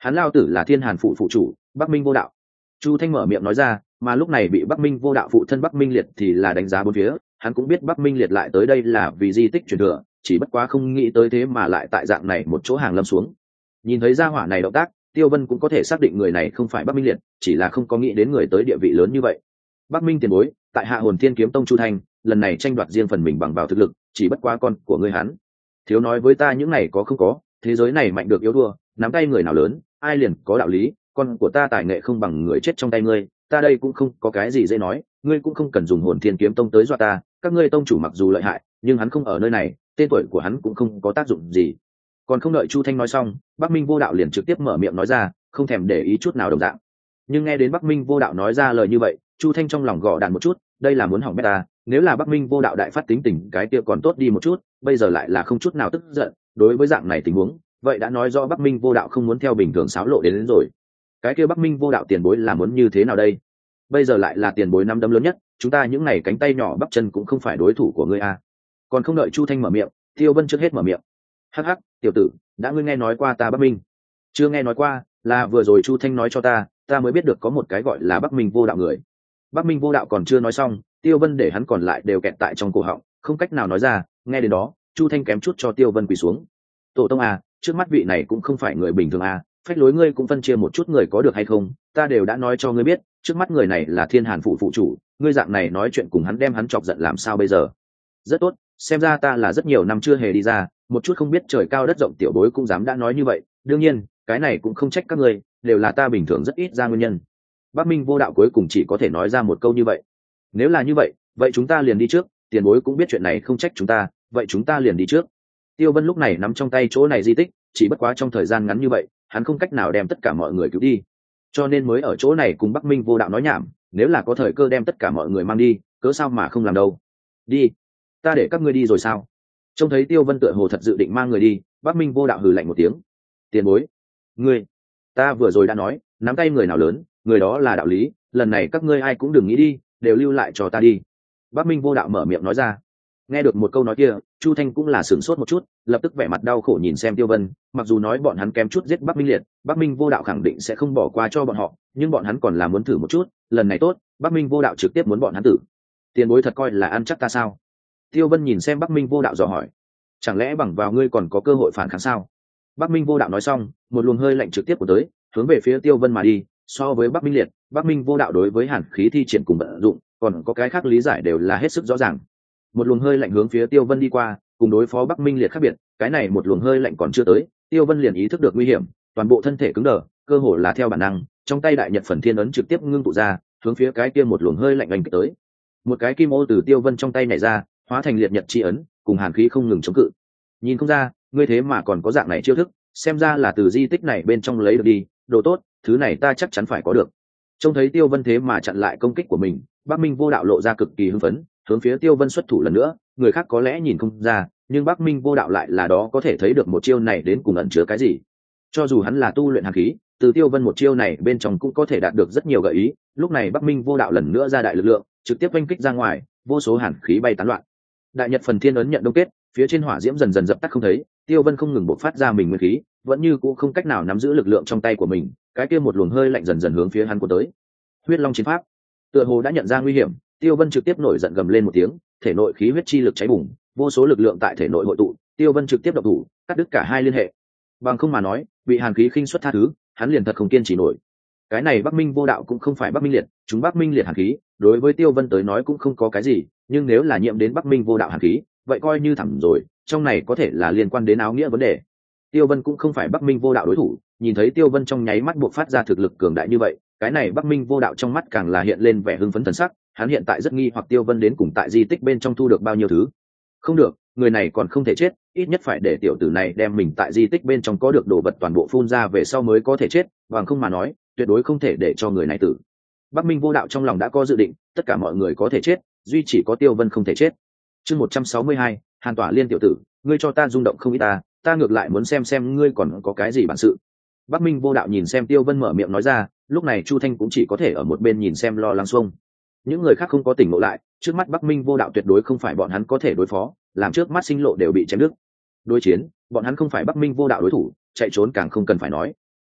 Hắn lao tử là Thiên Hàn phụ phụ chủ, Bắc Minh vô đạo. Chu Thanh mở miệng nói ra, mà lúc này bị Bắc Minh vô đạo phụ thân Bắc Minh Liệt thì là đánh giá bốn phía, hắn cũng biết Bắc Minh Liệt lại tới đây là vì di tích truyền thừa, chỉ bất quá không nghĩ tới thế mà lại tại dạng này một chỗ hàng lâm xuống. Nhìn thấy gia hỏa này động tác, Tiêu Vân cũng có thể xác định người này không phải Bắc Minh Liệt, chỉ là không có nghĩ đến người tới địa vị lớn như vậy. Bắc Minh tiền bối, tại Hạ Hồn Thiên Kiếm Tông Chu Thanh, lần này tranh đoạt riêng phần mình bằng vào thực lực, chỉ bất quá con của ngươi hắn. Thiếu nói với ta những này có không có, thế giới này mạnh được yếu thua, nắm tay người nào lớn, ai liền có đạo lý, con của ta tài nghệ không bằng người chết trong tay ngươi, ta đây cũng không có cái gì dễ nói, ngươi cũng không cần dùng Hồn Thiên Kiếm Tông tới dọa ta, các ngươi tông chủ mặc dù lợi hại, nhưng hắn không ở nơi này, tên tuổi của hắn cũng không có tác dụng gì. Còn không đợi Chu Thanh nói xong, Bắc Minh vô đạo liền trực tiếp mở miệng nói ra, không thèm để ý chút nào đồng dạng. Nhưng nghe đến Bắc Minh vô đạo nói ra lời như vậy, Chu Thanh trong lòng gò đàn một chút, đây là muốn hỏng bét ta, nếu là Bắc Minh vô đạo đại phát tính tình cái kia còn tốt đi một chút, bây giờ lại là không chút nào tức giận, đối với dạng này tình huống, vậy đã nói rõ Bắc Minh vô đạo không muốn theo bình thường xáo lộ đến, đến rồi. Cái kia Bắc Minh vô đạo tiền bối là muốn như thế nào đây? Bây giờ lại là tiền bối năm đấm lớn nhất, chúng ta những này cánh tay nhỏ bắp chân cũng không phải đối thủ của ngươi a. Còn không đợi Chu Thanh mở miệng, Tiêu Vân trước hết mở miệng. Hắc hắc, tiểu tử, đã ngươi nghe nói qua ta Bắc Minh? Chưa nghe nói qua, là vừa rồi Chu Thanh nói cho ta, ta mới biết được có một cái gọi là Bắc Minh vô đạo người. Bắc Minh vô đạo còn chưa nói xong, Tiêu Vân để hắn còn lại đều kẹt tại trong cổ họng, không cách nào nói ra. Nghe đến đó, Chu Thanh kém chút cho Tiêu Vân quỳ xuống. Tổ tông à, trước mắt vị này cũng không phải người bình thường à, phách lối ngươi cũng phân chia một chút người có được hay không? Ta đều đã nói cho ngươi biết, trước mắt người này là Thiên Hàn phụ phụ chủ, ngươi dạng này nói chuyện cùng hắn đem hắn chọc giận làm sao bây giờ? Rất tốt, xem ra ta là rất nhiều năm chưa hề đi ra, một chút không biết trời cao đất rộng tiểu bối cũng dám đã nói như vậy. Đương nhiên, cái này cũng không trách các ngươi, đều là ta bình thường rất ít ra nguyên nhân. Bắc Minh vô đạo cuối cùng chỉ có thể nói ra một câu như vậy. Nếu là như vậy, vậy chúng ta liền đi trước, tiền bối cũng biết chuyện này không trách chúng ta, vậy chúng ta liền đi trước. Tiêu Vân lúc này nắm trong tay chỗ này di tích, chỉ bất quá trong thời gian ngắn như vậy, hắn không cách nào đem tất cả mọi người cứu đi, cho nên mới ở chỗ này cùng Bắc Minh vô đạo nói nhảm. Nếu là có thời cơ đem tất cả mọi người mang đi, cớ sao mà không làm đâu? Đi, ta để các ngươi đi rồi sao? Trông thấy Tiêu Vân tựa hồ thật dự định mang người đi, Bắc Minh vô đạo hừ lạnh một tiếng. Tiền bối, ngươi, ta vừa rồi đã nói, nắm tay người nào lớn, người đó là đạo lý, lần này các ngươi ai cũng đừng nghĩ đi, đều lưu lại cho ta đi. Bắc Minh vô đạo mở miệng nói ra. Nghe được một câu nói kia, Chu Thanh cũng là sửng sốt một chút, lập tức vẻ mặt đau khổ nhìn xem Tiêu Vân. Mặc dù nói bọn hắn kém chút giết Bắc Minh Liệt, Bắc Minh vô đạo khẳng định sẽ không bỏ qua cho bọn họ, nhưng bọn hắn còn là muốn thử một chút. Lần này tốt, Bắc Minh vô đạo trực tiếp muốn bọn hắn tử. Tiền bối thật coi là ăn chắc ta sao? Tiêu Vân nhìn xem Bắc Minh vô đạo dò hỏi. Chẳng lẽ bằng vào ngươi còn có cơ hội phản kháng sao? Bắc Minh vô đạo nói xong, một luồng hơi lạnh trực tiếp của tới, hướng về phía Tiêu Vân mà đi. So với Bắc Minh Liệt, Bắc Minh vô đạo đối với hàn khí thi triển cùng vận dụng, còn có cái khác lý giải đều là hết sức rõ ràng. Một luồng hơi lạnh hướng phía Tiêu Vân đi qua, cùng đối phó Bắc Minh Liệt khác biệt, cái này một luồng hơi lạnh còn chưa tới, Tiêu Vân liền ý thức được nguy hiểm, toàn bộ thân thể cứng đờ, cơ hồ là theo bản năng, trong tay đại nhật phần thiên ấn trực tiếp ngưng tụ ra, hướng phía cái kia một luồng hơi lạnh đánh tới. Một cái kim ô từ Tiêu Vân trong tay nhảy ra, hóa thành liệt nhật chi ấn, cùng hàn khí không ngừng chống cự. Nhìn không ra, ngươi thế mà còn có dạng này chiêu thức, xem ra là từ di tích này bên trong lấy được đi, đồ tốt, thứ này ta chắc chắn phải có được. Trông thấy Tiêu Vân thế mà chặn lại công kích của mình, Bắc Minh vô đạo lộ ra cực kỳ hưng phấn, hướng phía Tiêu Vân xuất thủ lần nữa. Người khác có lẽ nhìn không ra, nhưng Bắc Minh vô đạo lại là đó có thể thấy được một chiêu này đến cùng ẩn chứa cái gì. Cho dù hắn là tu luyện hàn khí, từ Tiêu Vân một chiêu này bên trong cũng có thể đạt được rất nhiều gợi ý. Lúc này Bắc Minh vô đạo lần nữa ra đại lực lượng, trực tiếp oanh kích ra ngoài, vô số hàn khí bay tán loạn. Đại nhật phần thiên ấn nhận đông kết, phía trên hỏa diễm dần dần dập tắt không thấy. Tiêu Vân không ngừng bộc phát ra mình nguyên khí, vẫn như cũ không cách nào nắm giữ lực lượng trong tay của mình. Cái kia một luồng hơi lạnh dần dần hướng phía hắn của tới. Huyết Long chiến pháp, tựa hồ đã nhận ra nguy hiểm, Tiêu Vân trực tiếp nổi giận gầm lên một tiếng, thể nội khí huyết chi lực cháy bùng, vô số lực lượng tại thể nội hội tụ. Tiêu Vân trực tiếp động thủ, cắt đứt cả hai liên hệ. Bằng không mà nói, bị hàn khí khinh suất tha thứ, hắn liền thật không kiên trì nổi. Cái này Bắc Minh vô đạo cũng không phải Bắc Minh Liệt, chúng Bắc Minh Liệt hàn khí, đối với Tiêu Vân tới nói cũng không có cái gì, nhưng nếu là nhiễm đến Bắc Minh vô đạo hàn khí, vậy coi như thẳm rồi, trong này có thể là liên quan đến áo nghĩa vấn đề. Tiêu Vân cũng không phải Bắc Minh vô đạo đối thủ, nhìn thấy Tiêu Vân trong nháy mắt buộc phát ra thực lực cường đại như vậy, cái này Bắc Minh vô đạo trong mắt càng là hiện lên vẻ hưng phấn thần sắc. Hắn hiện tại rất nghi hoặc Tiêu Vân đến cùng tại di tích bên trong thu được bao nhiêu thứ. Không được, người này còn không thể chết, ít nhất phải để tiểu tử này đem mình tại di tích bên trong có được đồ vật toàn bộ phun ra về sau mới có thể chết, bằng không mà nói, tuyệt đối không thể để cho người này tử. Bắc Minh vô đạo trong lòng đã có dự định, tất cả mọi người có thể chết, duy chỉ có Tiêu Vân không thể chết. Chương một trăm sáu mươi hai, Hàn Tỏa Liên tiểu tử, ngươi cho ta rung động không ít ta, ta ngược lại muốn xem xem ngươi còn có cái gì bản sự. Bắc Minh vô đạo nhìn xem Tiêu Vân mở miệng nói ra, lúc này Chu Thanh cũng chỉ có thể ở một bên nhìn xem lo lắng xuông. Những người khác không có tỉnh ngộ lại, trước mắt Bắc Minh vô đạo tuyệt đối không phải bọn hắn có thể đối phó, làm trước mắt sinh lộ đều bị chém đứt. Đối chiến, bọn hắn không phải Bắc Minh vô đạo đối thủ, chạy trốn càng không cần phải nói.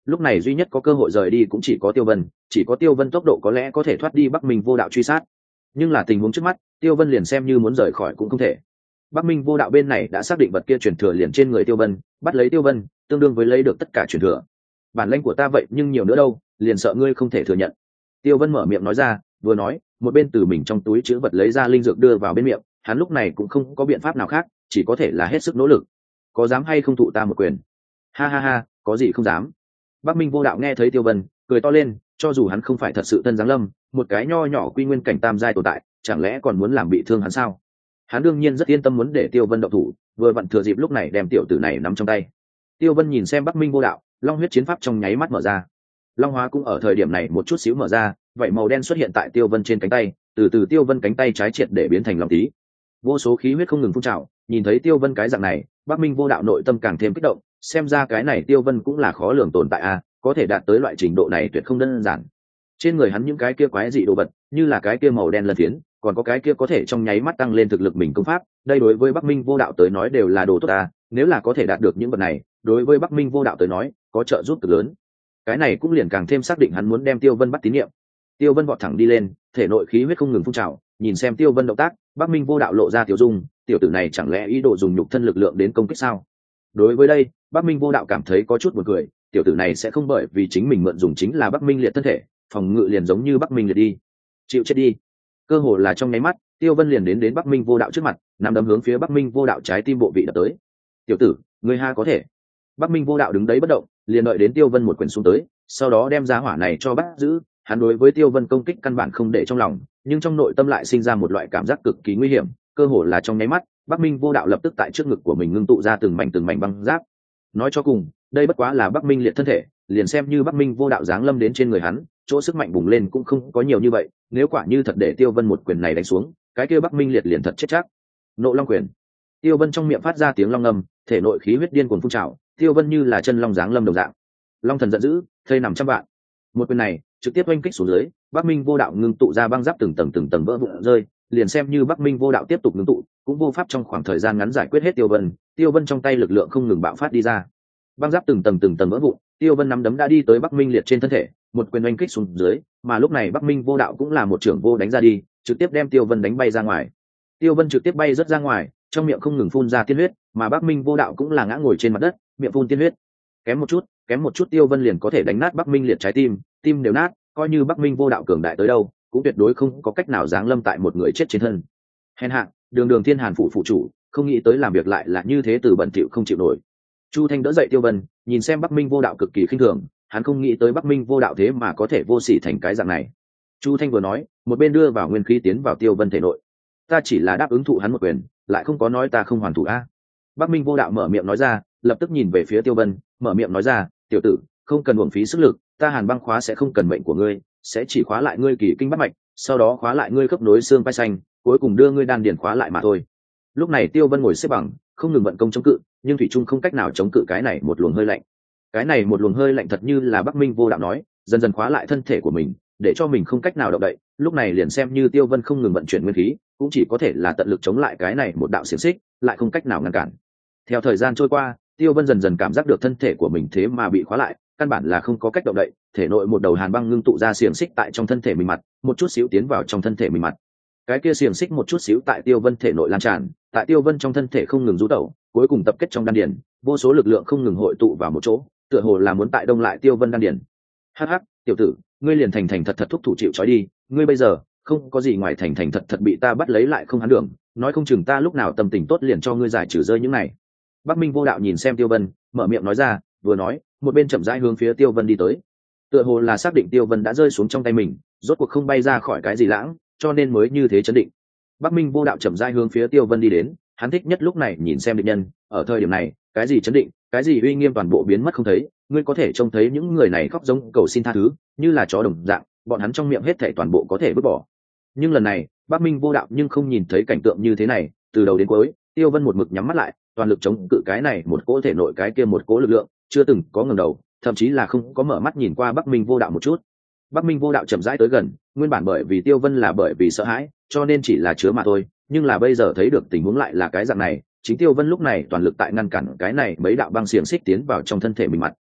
lúc này duy nhất có cơ hội rời đi cũng chỉ có Tiêu Vân, chỉ có Tiêu Vân tốc độ có lẽ có thể thoát đi Bắc Minh Vô Đạo truy sát, nhưng là tình huống trước mắt Tiêu Vân liền xem như muốn rời khỏi cũng không thể. Bắc Minh Vô Đạo bên này đã xác định vật kia truyền thừa liền trên người Tiêu Vân, bắt lấy Tiêu Vân tương đương với lấy được tất cả truyền thừa. Bản lĩnh của ta vậy nhưng nhiều nữa đâu, liền sợ ngươi không thể thừa nhận. Tiêu Vân mở miệng nói ra, vừa nói một bên từ mình trong túi chứa vật lấy ra linh dược đưa vào bên miệng. Hắn lúc này cũng không có biện pháp nào khác, chỉ có thể là hết sức nỗ lực. Có dám hay không thụ ta một quyền? Ha ha ha, có gì không dám. Bắc Minh Vô Đạo nghe thấy Tiêu Vân cười to lên, cho dù hắn không phải thật sự thân giáng lâm, một cái nho nhỏ quy nguyên cảnh tam giai tồn tại, chẳng lẽ còn muốn làm bị thương hắn sao? Hắn đương nhiên rất yên tâm muốn để Tiêu Vân động thủ, vừa vặn thừa dịp lúc này đem tiểu tử này nắm trong tay. Tiêu Vân nhìn xem Bắc Minh Vô Đạo, long huyết chiến pháp trong nháy mắt mở ra. Long hóa cũng ở thời điểm này một chút xíu mở ra, vậy màu đen xuất hiện tại Tiêu Vân trên cánh tay, từ từ Tiêu Vân cánh tay trái triệt để biến thành long tí. Vô số khí huyết không ngừng phun trào, nhìn thấy Tiêu Vân cái dạng này, Bắc Minh Vô Đạo nội tâm càng thêm kích động, xem ra cái này Tiêu Vân cũng là khó lường tồn tại a, có thể đạt tới loại trình độ này tuyệt không đơn giản. Trên người hắn những cái kia quái dị đồ vật, như là cái kia màu đen lân phiến, còn có cái kia có thể trong nháy mắt tăng lên thực lực mình công pháp, đây đối với Bắc Minh Vô Đạo tới nói đều là đồ tốt ta, nếu là có thể đạt được những vật này, đối với Bắc Minh Vô Đạo tới nói, có trợ giúp cực lớn. Cái này cũng liền càng thêm xác định hắn muốn đem Tiêu Vân bắt tín nhiệm. Tiêu Vân vọt thẳng đi lên, thể nội khí huyết không ngừng phun trào, nhìn xem Tiêu Vân động tác, Bắc Minh Vô Đạo lộ ra tiểu dung, tiểu tử này chẳng lẽ ý đồ dùng nhục thân lực lượng đến công kích sao? Đối với đây, Bắc Minh Vô Đạo cảm thấy có chút buồn cười, tiểu tử này sẽ không bởi vì chính mình mượn dùng chính là Bắc Minh liệt thân thể, phòng ngự liền giống như Bắc Minh liệt đi. Chịu chết đi. Cơ hồ là trong nháy mắt, Tiêu Vân liền đến đến Bắc Minh Vô Đạo trước mặt, nắm đấm hướng phía Bắc Minh Vô Đạo trái tim bộ vị đập tới. "Tiểu tử, ngươi ha có thể." Bắc Minh Vô Đạo đứng đấy bất động, liền đợi đến Tiêu Vân một quyền xuống tới, sau đó đem giá hỏa này cho bắt giữ. Hắn đối với Tiêu Vân công kích căn bản không để trong lòng, nhưng trong nội tâm lại sinh ra một loại cảm giác cực kỳ nguy hiểm, cơ hồ là trong nháy mắt, Bắc Minh Vô Đạo lập tức tại trước ngực của mình ngưng tụ ra từng mảnh từng mảnh băng giáp. Nói cho cùng, đây bất quá là Bắc Minh liệt thân thể, liền xem như Bắc Minh Vô Đạo giáng lâm đến trên người hắn, chỗ sức mạnh bùng lên cũng không có nhiều như vậy, nếu quả như thật để Tiêu Vân một quyền này đánh xuống, cái kia Bắc Minh liệt liền thật chết chắc. Nộ Long quyền. Tiêu Vân trong miệng phát ra tiếng long ngâm, thể nội khí huyết điên cuồng phun trào, Tiêu Vân như là chân long giáng lâm đồng dạng. Long thần giận dữ, thây nằm trăm vạn. Một quyền này trực tiếp oanh kích xuống dưới, Bắc Minh Vô Đạo ngưng tụ ra băng giáp từng tầng từng tầng vỡ vụn rơi, liền xem như Bắc Minh Vô Đạo tiếp tục ngưng tụ, cũng vô pháp trong khoảng thời gian ngắn giải quyết hết Tiêu Vân. Tiêu Vân trong tay lực lượng không ngừng bạo phát đi ra, băng giáp từng tầng từng tầng vỡ vụn, Tiêu Vân nắm đấm đã đi tới Bắc Minh liệt trên thân thể, một quyền oanh kích xuống dưới, mà lúc này Bắc Minh Vô Đạo cũng là một trưởng vô đánh ra đi, trực tiếp đem Tiêu Vân đánh bay ra ngoài. Tiêu Vân trực tiếp bay rất ra ngoài, trong miệng không ngừng phun ra tiên huyết, mà Bắc Minh Vô Đạo cũng là ngã ngồi trên mặt đất, miệng phun tiên huyết. Kém một chút, kém một chút Tiêu Vân liền có thể đánh nát Bắc Minh liệt trái tim, tim đều nát, coi như Bắc Minh Vô Đạo cường đại tới đâu, cũng tuyệt đối không có cách nào giáng lâm tại một người chết trên thân. Hèn hạ, đường đường Thiên Hàn phủ phụ chủ, không nghĩ tới làm việc lại là như thế, từ bẩn thỉu không chịu nổi. Chu Thanh đỡ dậy Tiêu Vân, nhìn xem Bắc Minh Vô Đạo cực kỳ khinh thường, hắn không nghĩ tới Bắc Minh Vô Đạo thế mà có thể vô sỉ thành cái dạng này. Chu Thanh vừa nói, một bên đưa vào nguyên khí tiến vào Tiêu Vân thể nội. Ta chỉ là đáp ứng thụ hắn một quyền, lại không có nói ta không hoàn thủ a. Bắc Minh Vô Đạo mở miệng nói ra, lập tức nhìn về phía Tiêu Vân, mở miệng nói ra, tiểu tử, không cần uổng phí sức lực, ta Hàn băng khóa sẽ không cần mệnh của ngươi, sẽ chỉ khóa lại ngươi kỳ kinh bát mạch, sau đó khóa lại ngươi khớp nối xương vai xanh, cuối cùng đưa ngươi đan điền khóa lại mà thôi. Lúc này Tiêu Vân ngồi xếp bằng, không ngừng vận công chống cự, nhưng thủy trung không cách nào chống cự cái này một luồng hơi lạnh. Cái này một luồng hơi lạnh thật như là Bắc Minh Vô Đạo nói, dần dần khóa lại thân thể của mình, để cho mình không cách nào động đậy. Lúc này liền xem như Tiêu Vân không ngừng vận chuyển nguyên khí, cũng chỉ có thể là tận lực chống lại cái này một đạo xiềng xích, lại không cách nào ngăn cản. Theo thời gian trôi qua, Tiêu Vân dần dần cảm giác được thân thể của mình thế mà bị khóa lại, căn bản là không có cách động đậy, thể nội một đầu hàn băng ngưng tụ ra xiềng xích tại trong thân thể mình mặt, một chút xíu tiến vào trong thân thể mình mặt. Cái kia xiềng xích một chút xíu tại Tiêu Vân thể nội lan tràn, tại Tiêu Vân trong thân thể không ngừng du tẩu, cuối cùng tập kết trong đan điền, vô số lực lượng không ngừng hội tụ vào một chỗ, tựa hồ là muốn tại đông lại Tiêu Vân đan điền. Hắc hắc, tiểu tử, ngươi liền thành thành thật thật thúc thủ chịu trói đi, ngươi bây giờ không có gì ngoài thành thành thật thật bị ta bắt lấy lại không hắn đường, nói không chừng ta lúc nào tâm tình tốt liền cho ngươi giải trừ rơi những này. Bắc Minh Vô Đạo nhìn xem Tiêu Vân, mở miệng nói ra, vừa nói, một bên chậm rãi hướng phía Tiêu Vân đi tới. Tựa hồ là xác định Tiêu Vân đã rơi xuống trong tay mình, rốt cuộc không bay ra khỏi cái gì lãng, cho nên mới như thế chấn định. Bắc Minh Vô Đạo chậm rãi hướng phía Tiêu Vân đi đến, hắn thích nhất lúc này nhìn xem địch nhân, ở thời điểm này, cái gì chấn định, cái gì uy nghiêm toàn bộ biến mất không thấy, ngươi có thể trông thấy những người này khóc giống cầu xin tha thứ, như là chó đồng dạng, bọn hắn trong miệng hết thảy toàn bộ có thể vứt bỏ. Nhưng lần này, Bắc Minh Vô Đạo nhưng không nhìn thấy cảnh tượng như thế này, từ đầu đến cuối, Tiêu Vân một mực nhắm mắt lại, toàn lực chống cự cái này một cỗ thể nội cái kia một cỗ lực lượng, chưa từng có ngẩng đầu, thậm chí là không có mở mắt nhìn qua Bắc Minh Vô Đạo một chút. Bắc Minh Vô Đạo chậm rãi tới gần, nguyên bản bởi vì Tiêu Vân là bởi vì sợ hãi, cho nên chỉ là chứa mà thôi, nhưng là bây giờ thấy được tình huống lại là cái dạng này, chính Tiêu Vân lúc này toàn lực tại ngăn cản cái này mấy đạo băng xiềng xích tiến vào trong thân thể mình mặt.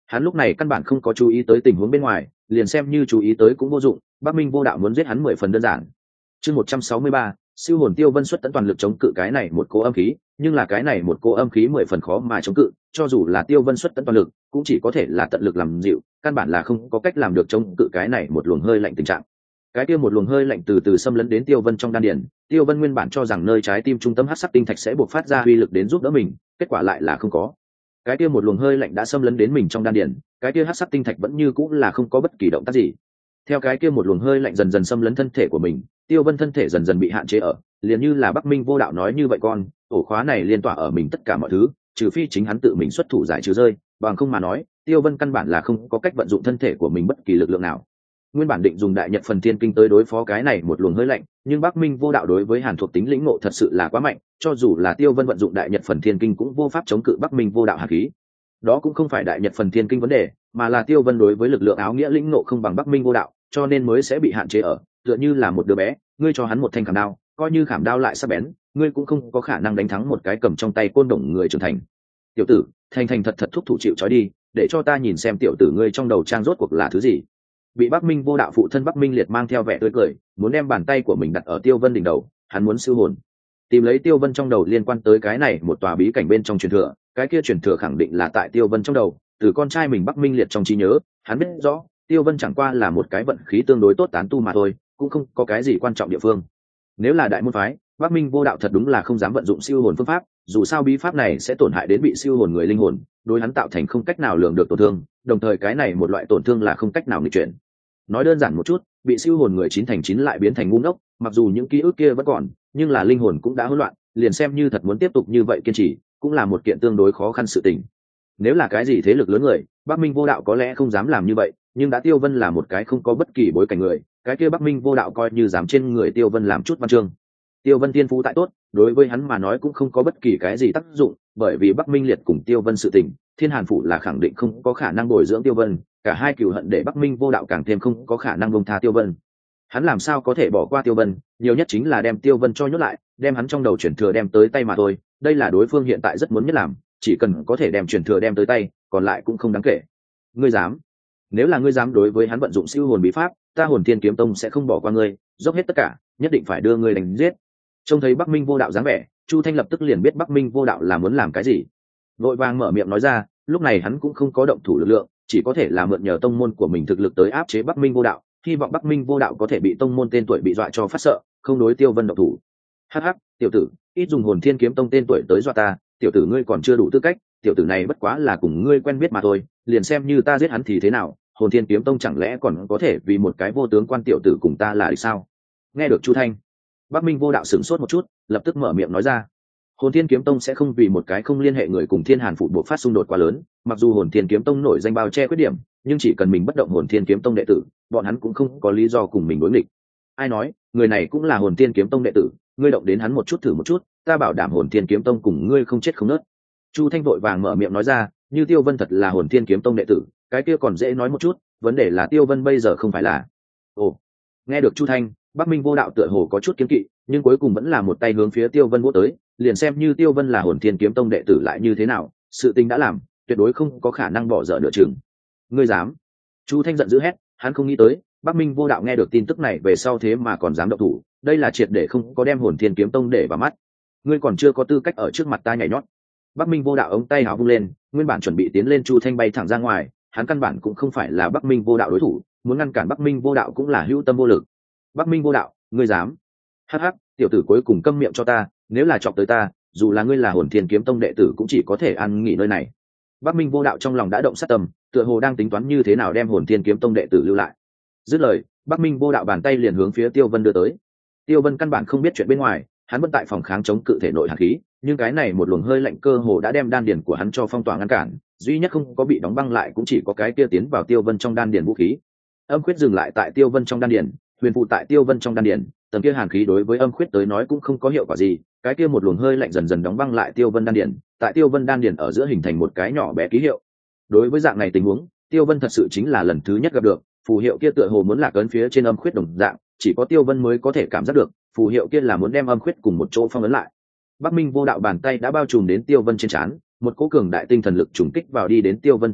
Hắn lúc này căn bản không có chú ý tới tình huống bên ngoài, liền xem như chú ý tới cũng vô dụng, Bắc Minh vô đạo muốn giết hắn mười phần đơn giản. Chương một trăm sáu mươi ba, siêu hồn Tiêu Vân xuất tận toàn lực chống cự cái này một cô âm khí, nhưng là cái này một cô âm khí mười phần khó mà chống cự, cho dù là Tiêu Vân xuất tận toàn lực, cũng chỉ có thể là tận lực làm dịu, căn bản là không có cách làm được chống cự cái này một luồng hơi lạnh tình trạng. Cái kia một luồng hơi lạnh từ từ xâm lấn đến Tiêu Vân trong đan điền, Tiêu Vân nguyên bản cho rằng nơi trái tim trung tâm hắc sắc tinh thạch sẽ bộc phát ra uy lực đến giúp đỡ mình, kết quả lại là không có. Cái kia một luồng hơi lạnh đã xâm lấn đến mình trong đan điền, cái kia hắc sắc tinh thạch vẫn như cũng là không có bất kỳ động tác gì. Theo cái kia một luồng hơi lạnh dần dần xâm lấn thân thể của mình, Tiêu Vân thân thể dần dần bị hạn chế ở, liền như là Bắc Minh vô đạo nói như vậy con, ổ khóa này liên tỏa ở mình tất cả mọi thứ, trừ phi chính hắn tự mình xuất thủ giải trừ rơi, bằng không mà nói, Tiêu Vân căn bản là không có cách vận dụng thân thể của mình bất kỳ lực lượng nào. Nguyên bản định dùng đại nhật phần thiên kinh tới đối phó cái này một luồng hơi lạnh, nhưng Bắc Minh vô đạo đối với hàn thuộc tính lĩnh ngộ thật sự là quá mạnh, cho dù là Tiêu Vân vận dụng đại nhật phần thiên kinh cũng vô pháp chống cự Bắc Minh vô đạo hàn khí. Đó cũng không phải đại nhật phần thiên kinh vấn đề, mà là Tiêu Vân đối với lực lượng áo nghĩa lĩnh ngộ không bằng Bắc Minh vô đạo, cho nên mới sẽ bị hạn chế ở, tựa như là một đứa bé, ngươi cho hắn một thanh khảm đao, coi như khảm đao lại sắc bén, ngươi cũng không có khả năng đánh thắng một cái cầm trong tay côn đồng người trưởng thành. Tiểu tử, thành thành thật thật thúc thủ chịu trói đi, để cho ta nhìn xem tiểu tử ngươi trong đầu trang rốt cuộc là thứ gì. Bị Bắc Minh vô đạo phụ thân Bắc Minh Liệt mang theo vẻ tươi cười, muốn đem bàn tay của mình đặt ở Tiêu Vân đỉnh đầu, hắn muốn siêu hồn, tìm lấy Tiêu Vân trong đầu liên quan tới cái này một tòa bí cảnh bên trong truyền thừa, cái kia truyền thừa khẳng định là tại Tiêu Vân trong đầu, từ con trai mình Bắc Minh Liệt trong trí nhớ, hắn biết rõ, Tiêu Vân chẳng qua là một cái vận khí tương đối tốt tán tu mà thôi, cũng không có cái gì quan trọng địa phương. Nếu là đại môn phái, Bắc Minh vô đạo thật đúng là không dám vận dụng siêu hồn phương pháp, dù sao bí pháp này sẽ tổn hại đến bị siêu hồn người linh hồn, đối hắn tạo thành không cách nào lường được tổn thương, đồng thời cái này một loại tổn thương là không cách nào nghịch chuyển. Nói đơn giản một chút, bị siêu hồn người chín thành chín lại biến thành ngu ngốc, mặc dù những ký ức kia vẫn còn, nhưng là linh hồn cũng đã hỗn loạn, liền xem như thật muốn tiếp tục như vậy kiên trì, cũng là một kiện tương đối khó khăn sự tình. Nếu là cái gì thế lực lớn người, Bắc Minh vô đạo có lẽ không dám làm như vậy, nhưng đã Tiêu Vân là một cái không có bất kỳ bối cảnh người, cái kia Bắc Minh vô đạo coi như dám trên người Tiêu Vân làm chút văn chương. Tiêu Vân thiên phú tại tốt, đối với hắn mà nói cũng không có bất kỳ cái gì tác dụng, bởi vì Bắc Minh Liệt cùng Tiêu Vân sự tình, Thiên Hàn phủ là khẳng định không có khả năng bồi dưỡng Tiêu Vân, cả hai cừu hận để Bắc Minh vô đạo càng thêm không có khả năng buông tha Tiêu Vân. Hắn làm sao có thể bỏ qua Tiêu Vân, nhiều nhất chính là đem Tiêu Vân cho nhốt lại, đem hắn trong đầu chuyển thừa đem tới tay mà thôi, đây là đối phương hiện tại rất muốn nhất làm, chỉ cần có thể đem chuyển thừa đem tới tay, còn lại cũng không đáng kể. Ngươi dám? Nếu là ngươi dám đối với hắn vận dụng siêu hồn bí pháp, ta Hồn Thiên Kiếm Tông sẽ không bỏ qua ngươi, dốc hết tất cả, nhất định phải đưa ngươi đánh giết. Trông thấy Bắc Minh vô đạo dáng vẻ, Chu Thanh lập tức liền biết Bắc Minh vô đạo là muốn làm cái gì, vội vàng mở miệng nói ra. Lúc này hắn cũng không có động thủ lực lượng, chỉ có thể là mượn nhờ tông môn của mình thực lực tới áp chế Bắc Minh vô đạo, hy vọng Bắc Minh vô đạo có thể bị tông môn tên tuổi bị dọa cho phát sợ, không đối Tiêu Vân động thủ. Hắc hắc, tiểu tử, ít dùng Hồn Thiên Kiếm Tông tên tuổi tới dọa ta, tiểu tử ngươi còn chưa đủ tư cách, tiểu tử này bất quá là cùng ngươi quen biết mà thôi, liền xem như ta giết hắn thì thế nào, Hồn Thiên Kiếm Tông chẳng lẽ còn có thể vì một cái vô tướng quan tiểu tử cùng ta là sao? Nghe được Chu Thanh, Bắc Minh vô đạo sửng sốt một chút, lập tức mở miệng nói ra. Hồn Thiên Kiếm Tông sẽ không vì một cái không liên hệ người cùng Thiên Hàn phủ buộc phát xung đột quá lớn, mặc dù Hồn Thiên Kiếm Tông nổi danh bao che khuyết điểm, nhưng chỉ cần mình bất động Hồn Thiên Kiếm Tông đệ tử, bọn hắn cũng không có lý do cùng mình đối nghịch. Ai nói, người này cũng là Hồn Thiên Kiếm Tông đệ tử, ngươi động đến hắn một chút thử một chút, ta bảo đảm Hồn Thiên Kiếm Tông cùng ngươi không chết không nứt. Chu Thanh vội vàng mở miệng nói ra, như Tiêu Vân thật là Hồn Thiên Kiếm Tông đệ tử, cái kia còn dễ nói một chút, vấn đề là Tiêu Vân bây giờ không phải là. Ồ, nghe được Chu Thanh, Bắc Minh vô đạo tựa hồ có chút kiêng kỵ, nhưng cuối cùng vẫn là một tay hướng phía Tiêu Vân vỗ tới, liền xem như Tiêu Vân là Hồn Thiên Kiếm Tông đệ tử lại như thế nào, sự tình đã làm, tuyệt đối không có khả năng bỏ dở nửa chừng. Ngươi dám? Chu Thanh giận dữ hét, hắn không nghĩ tới, Bắc Minh vô đạo nghe được tin tức này về sau thế mà còn dám động thủ, đây là triệt để không có đem Hồn Thiên Kiếm Tông để vào mắt. Ngươi còn chưa có tư cách ở trước mặt ta nhảy nhót. Bắc Minh vô đạo ống tay áo vung lên, nguyên bản chuẩn bị tiến lên Chu Thanh bay thẳng ra ngoài, hắn căn bản cũng không phải là Bắc Minh vô đạo đối thủ, muốn ngăn cản Bắc Minh vô đạo cũng là hữu tâm vô lực. Bắc Minh vô đạo, ngươi dám? Hắc hắc, tiểu tử cuối cùng câm miệng cho ta, nếu là chọc tới ta, dù là ngươi là Hồn Thiên Kiếm Tông đệ tử cũng chỉ có thể ăn nghỉ nơi này. Bắc Minh vô đạo trong lòng đã động sát tâm, tựa hồ đang tính toán như thế nào đem Hồn Thiên Kiếm Tông đệ tử lưu lại. Dứt lời, Bắc Minh vô đạo bàn tay liền hướng phía Tiêu Vân đưa tới. Tiêu Vân căn bản không biết chuyện bên ngoài, hắn vẫn tại phòng kháng chống cự thể nội hàn khí, nhưng cái này một luồng hơi lạnh cơ hồ đã đem đan điền của hắn cho phong tỏa ngăn cản, duy nhất không có bị đóng băng lại cũng chỉ có cái kia tiến vào Tiêu Vân trong đan điền vũ khí. Âm khuyết dừng lại tại Tiêu Vân trong đan điền, huyền phụ tại Tiêu Vân trong đan điền, tầng kia hàn khí đối với âm khuyết tới nói cũng không có hiệu quả gì, cái kia một luồng hơi lạnh dần dần đóng băng lại Tiêu Vân đan điền, tại Tiêu Vân đan điền ở giữa hình thành một cái nhỏ bé ký hiệu. Đối với dạng này tình huống, Tiêu Vân thật sự chính là lần thứ nhất gặp được, phù hiệu kia tựa hồ muốn lạc ấn phía trên âm khuyết đồng dạng, chỉ có Tiêu Vân mới có thể cảm giác được, phù hiệu kia là muốn đem âm khuyết cùng một chỗ phong ấn lại. Bắc Minh vô đạo bàn tay đã bao trùm đến Tiêu Vân trên trán, một cỗ cường đại tinh thần lực trùng kích vào đi đến Tiêu Vân trong óc,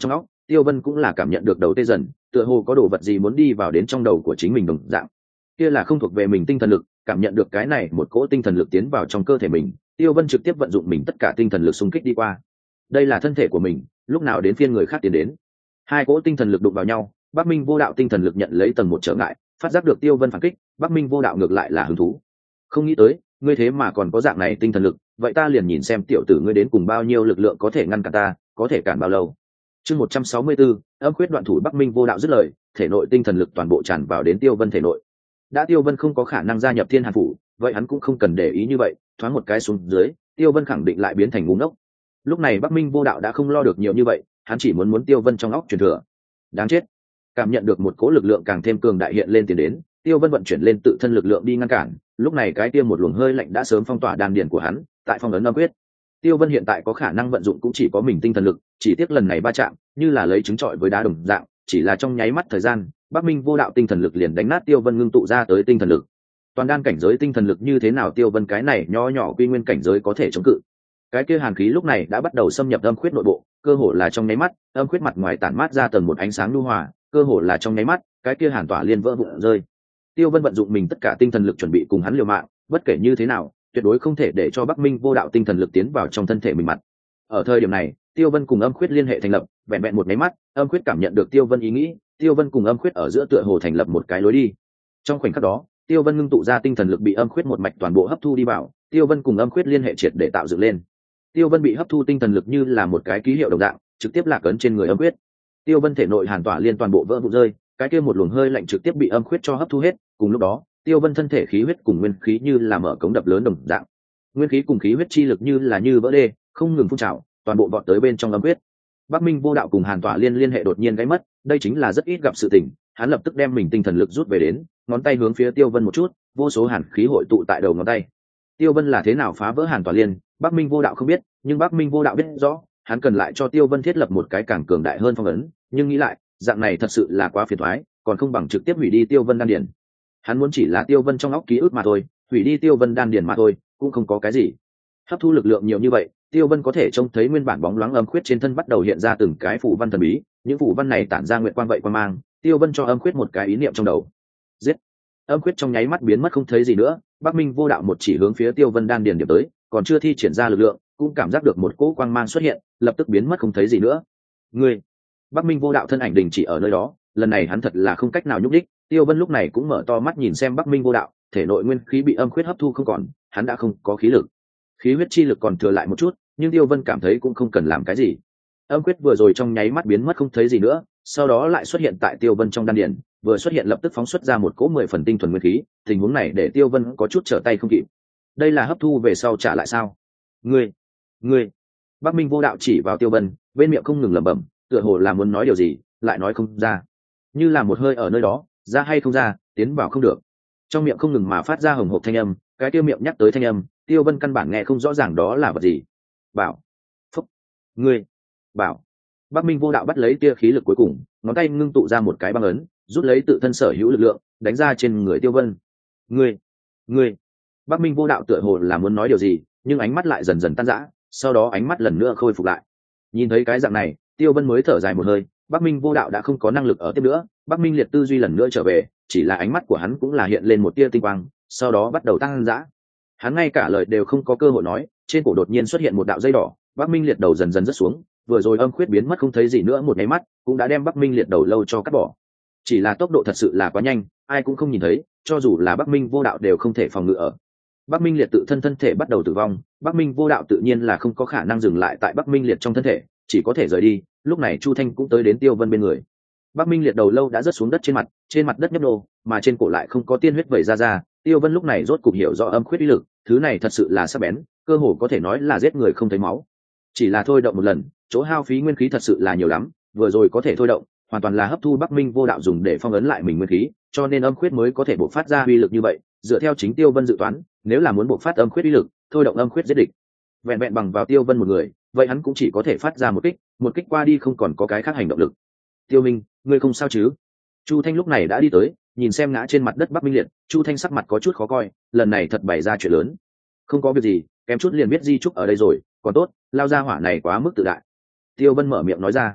Tiêu Vân cũng là cảm nhận được đầu tê dần, tựa hồ có đồ vật gì muốn đi vào đến trong đầu của chính mình đồng dạng. Kia là không thuộc về mình tinh thần lực, cảm nhận được cái này một cỗ tinh thần lực tiến vào trong cơ thể mình, Tiêu Vân trực tiếp vận dụng mình tất cả tinh thần lực xung kích đi qua. Đây là thân thể của mình, lúc nào đến phiên người khác tiến đến. Hai cỗ tinh thần lực đụng vào nhau, Bắc Minh Vô Đạo tinh thần lực nhận lấy tầng một trở ngại, phát giác được Tiêu Vân phản kích, Bắc Minh Vô Đạo ngược lại là hứng thú. Không nghĩ tới, ngươi thế mà còn có dạng này tinh thần lực, vậy ta liền nhìn xem tiểu tử ngươi đến cùng bao nhiêu lực lượng có thể ngăn cản ta, có thể cản bao lâu. Chương một trăm sáu mươi bốn, âm khuyết đoạn thủ. Bắc Minh Vô Đạo dứt lời, thể nội tinh thần lực toàn bộ tràn vào đến Tiêu Vân thể nội. Đã Tiêu Vân không có khả năng gia nhập Thiên Hàn phủ, vậy hắn cũng không cần để ý như vậy, thoáng một cái xuống dưới, Tiêu Vân khẳng định lại biến thành ngu ngốc. Lúc này Bắc Minh Vô Đạo đã không lo được nhiều như vậy, hắn chỉ muốn muốn Tiêu Vân trong óc truyền thừa. Đáng chết. Cảm nhận được một cỗ lực lượng càng thêm cường đại hiện lên tiền đến, Tiêu Vân vận chuyển lên tự thân lực lượng đi ngăn cản, lúc này cái tiêm một luồng hơi lạnh đã sớm phong tỏa đan điền của hắn, tại phong ấn âm quyết. Tiêu Vân hiện tại có khả năng vận dụng cũng chỉ có mình tinh thần lực, chỉ tiếc lần này va chạm, như là lấy trứng trọi với đá đồng dạng, chỉ là trong nháy mắt thời gian, Bắc Minh Vô Đạo tinh thần lực liền đánh nát Tiêu Vân ngưng tụ ra tới tinh thần lực. Toàn đan cảnh giới tinh thần lực như thế nào Tiêu Vân cái này nho nhỏ quy nguyên cảnh giới có thể chống cự. Cái kia hàn khí lúc này đã bắt đầu xâm nhập âm khuyết nội bộ, cơ hồ là trong nháy mắt, âm khuyết mặt ngoài tản mát ra tầng một ánh sáng nhu hòa, cơ hồ là trong nháy mắt, cái kia hàn tỏa liên vỡ vụn rơi. Tiêu Vân vận dụng mình tất cả tinh thần lực chuẩn bị cùng hắn liều mạng, bất kể như thế nào, tuyệt đối không thể để cho Bắc Minh Vô Đạo tinh thần lực tiến vào trong thân thể mình mặt. Ở thời điểm này, Tiêu Vân cùng âm khuyết liên hệ thành lập, vẹn vẹn một máy mắt, âm khuyết cảm nhận được Tiêu Vân ý nghĩ, Tiêu Vân cùng âm khuyết ở giữa tựa hồ thành lập một cái lối đi. Trong khoảnh khắc đó, Tiêu Vân ngưng tụ ra tinh thần lực bị âm khuyết một mạch toàn bộ hấp thu đi vào, Tiêu Vân cùng âm khuyết liên hệ triệt để tạo dựng lên. Tiêu Vân bị hấp thu tinh thần lực như là một cái ký hiệu đồng dạng, trực tiếp lạc ấn trên người âm khuyết. Tiêu Vân thể nội hàn tỏa liên toàn bộ vỡ vụn rơi, cái kia một luồng hơi lạnh trực tiếp bị âm khuyết cho hấp thu hết, cùng lúc đó, Tiêu Vân thân thể khí huyết cùng nguyên khí như là mở cống đập lớn đồng dạng. Nguyên khí cùng khí huyết chi lực như là như vỡ đê, không ngừng phun trào, toàn bộ vọt tới bên trong âm huyết. Bắc Minh Vô Đạo cùng Hàn Tỏa Liên liên hệ đột nhiên gãy mất, đây chính là rất ít gặp sự tình, hắn lập tức đem mình tinh thần lực rút về đến, ngón tay hướng phía Tiêu Vân một chút, vô số hàn khí hội tụ tại đầu ngón tay. Tiêu Vân là thế nào phá vỡ Hàn Tỏa Liên, Bắc Minh Vô Đạo không biết, nhưng Bắc Minh Vô Đạo biết rõ, hắn cần lại cho Tiêu Vân thiết lập một cái càng cường đại hơn phong ấn, nhưng nghĩ lại, dạng này thật sự là quá phiền toái, còn không bằng trực tiếp hủy đi Tiêu Vân đan điền. Hắn muốn chỉ là Tiêu Vân trong óc ký ức mà thôi, hủy đi Tiêu Vân đan điền mà thôi, cũng không có cái gì. Hấp thu lực lượng nhiều như vậy, Tiêu Vân có thể trông thấy nguyên bản bóng loáng âm khuyết trên thân bắt đầu hiện ra từng cái phù văn thần bí, những phù văn này tản ra nguyện quang vậy quang mang, Tiêu Vân cho âm khuyết một cái ý niệm trong đầu. Giết! Âm khuyết trong nháy mắt biến mất không thấy gì nữa, Bắc Minh Vô Đạo một chỉ hướng phía Tiêu Vân đan điền điểm tới, còn chưa thi triển ra lực lượng, cũng cảm giác được một cỗ quang mang xuất hiện, lập tức biến mất không thấy gì nữa. Ngươi! Bắc Minh Vô Đạo thân ảnh đình chỉ ở nơi đó, lần này hắn thật là không cách nào nhúc đích. Tiêu Vân lúc này cũng mở to mắt nhìn xem Bắc Minh Vô Đạo, thể nội nguyên khí bị âm khuyết hấp thu không còn, hắn đã không có khí lực. Khí huyết chi lực còn thừa lại một chút, nhưng Tiêu Vân cảm thấy cũng không cần làm cái gì. Âm khuyết vừa rồi trong nháy mắt biến mất không thấy gì nữa, sau đó lại xuất hiện tại Tiêu Vân trong đan điền, vừa xuất hiện lập tức phóng xuất ra một cỗ mười phần tinh thuần nguyên khí, tình huống này để Tiêu Vân có chút trở tay không kịp. Đây là hấp thu về sau trả lại sao? Ngươi, ngươi! Bắc Minh Vô Đạo chỉ vào Tiêu Vân, bên miệng không ngừng lẩm bẩm, tựa hồ là muốn nói điều gì, lại nói không ra. Như là một hơi ở nơi đó, ra hay không ra, tiến vào không được. Trong miệng không ngừng mà phát ra hồng hộc thanh âm, cái tiêu miệng nhắc tới thanh âm, Tiêu Vân căn bản nghe không rõ ràng đó là vật gì. Bảo, phúc, ngươi, bảo. Bắc Minh Vô Đạo bắt lấy tia khí lực cuối cùng, ngón tay ngưng tụ ra một cái băng ấn, rút lấy tự thân sở hữu lực lượng, đánh ra trên người Tiêu Vân. Ngươi, ngươi. Bắc Minh Vô Đạo tựa hồ là muốn nói điều gì, nhưng ánh mắt lại dần dần tan rã, sau đó ánh mắt lần nữa khôi phục lại. Nhìn thấy cái dạng này, Tiêu Vân mới thở dài một hơi, Bắc Minh Vô Đạo đã không có năng lực ở tiếp nữa, Bắc Minh Liệt tư duy lần nữa trở về, chỉ là ánh mắt của hắn cũng là hiện lên một tia tinh quang, sau đó bắt đầu tăng dã. Hắn ngay cả lời đều không có cơ hội nói, trên cổ đột nhiên xuất hiện một đạo dây đỏ, Bắc Minh Liệt đầu dần dần rớt xuống, vừa rồi âm khuyết biến mất không thấy gì nữa một cái mắt, cũng đã đem Bắc Minh Liệt đầu lâu cho cắt bỏ. Chỉ là tốc độ thật sự là quá nhanh, ai cũng không nhìn thấy, cho dù là Bắc Minh Vô Đạo đều không thể phòng ngự ở. Bắc Minh Liệt tự thân thân thể bắt đầu tử vong, Bắc Minh Vô Đạo tự nhiên là không có khả năng dừng lại tại Bắc Minh Liệt trong thân thể, chỉ có thể rời đi. Lúc này Chu Thanh cũng tới đến Tiêu Vân bên người. Bắc Minh Liệt đầu lâu đã rớt xuống đất trên mặt, trên mặt đất nhấp nô, mà trên cổ lại không có tiên huyết vẩy ra ra. Tiêu Vân lúc này rốt cục hiểu rõ âm khuyết uy lực, thứ này thật sự là sắc bén, cơ hồ có thể nói là giết người không thấy máu. Chỉ là thôi động một lần, chỗ hao phí nguyên khí thật sự là nhiều lắm, vừa rồi có thể thôi động, hoàn toàn là hấp thu Bắc Minh Vô Đạo dùng để phong ấn lại mình nguyên khí, cho nên âm khuyết mới có thể bộc phát ra uy lực như vậy. Dựa theo chính Tiêu Vân dự toán, nếu là muốn bộc phát âm khuyết uy lực, thôi động âm khuyết giết địch, vẹn vẹn bằng vào Tiêu Vân một người, vậy hắn cũng chỉ có thể phát ra một kích, một kích qua đi không còn có cái khác hành động lực. Tiêu Minh, ngươi không sao chứ? Chu Thanh lúc này đã đi tới, nhìn xem ngã trên mặt đất Bắc Minh Liệt, Chu Thanh sắc mặt có chút khó coi, lần này thật bày ra chuyện lớn. Không có việc gì, kém chút liền biết di trúc ở đây rồi, còn tốt, lao ra hỏa này quá mức tự đại. Tiêu Vân mở miệng nói ra.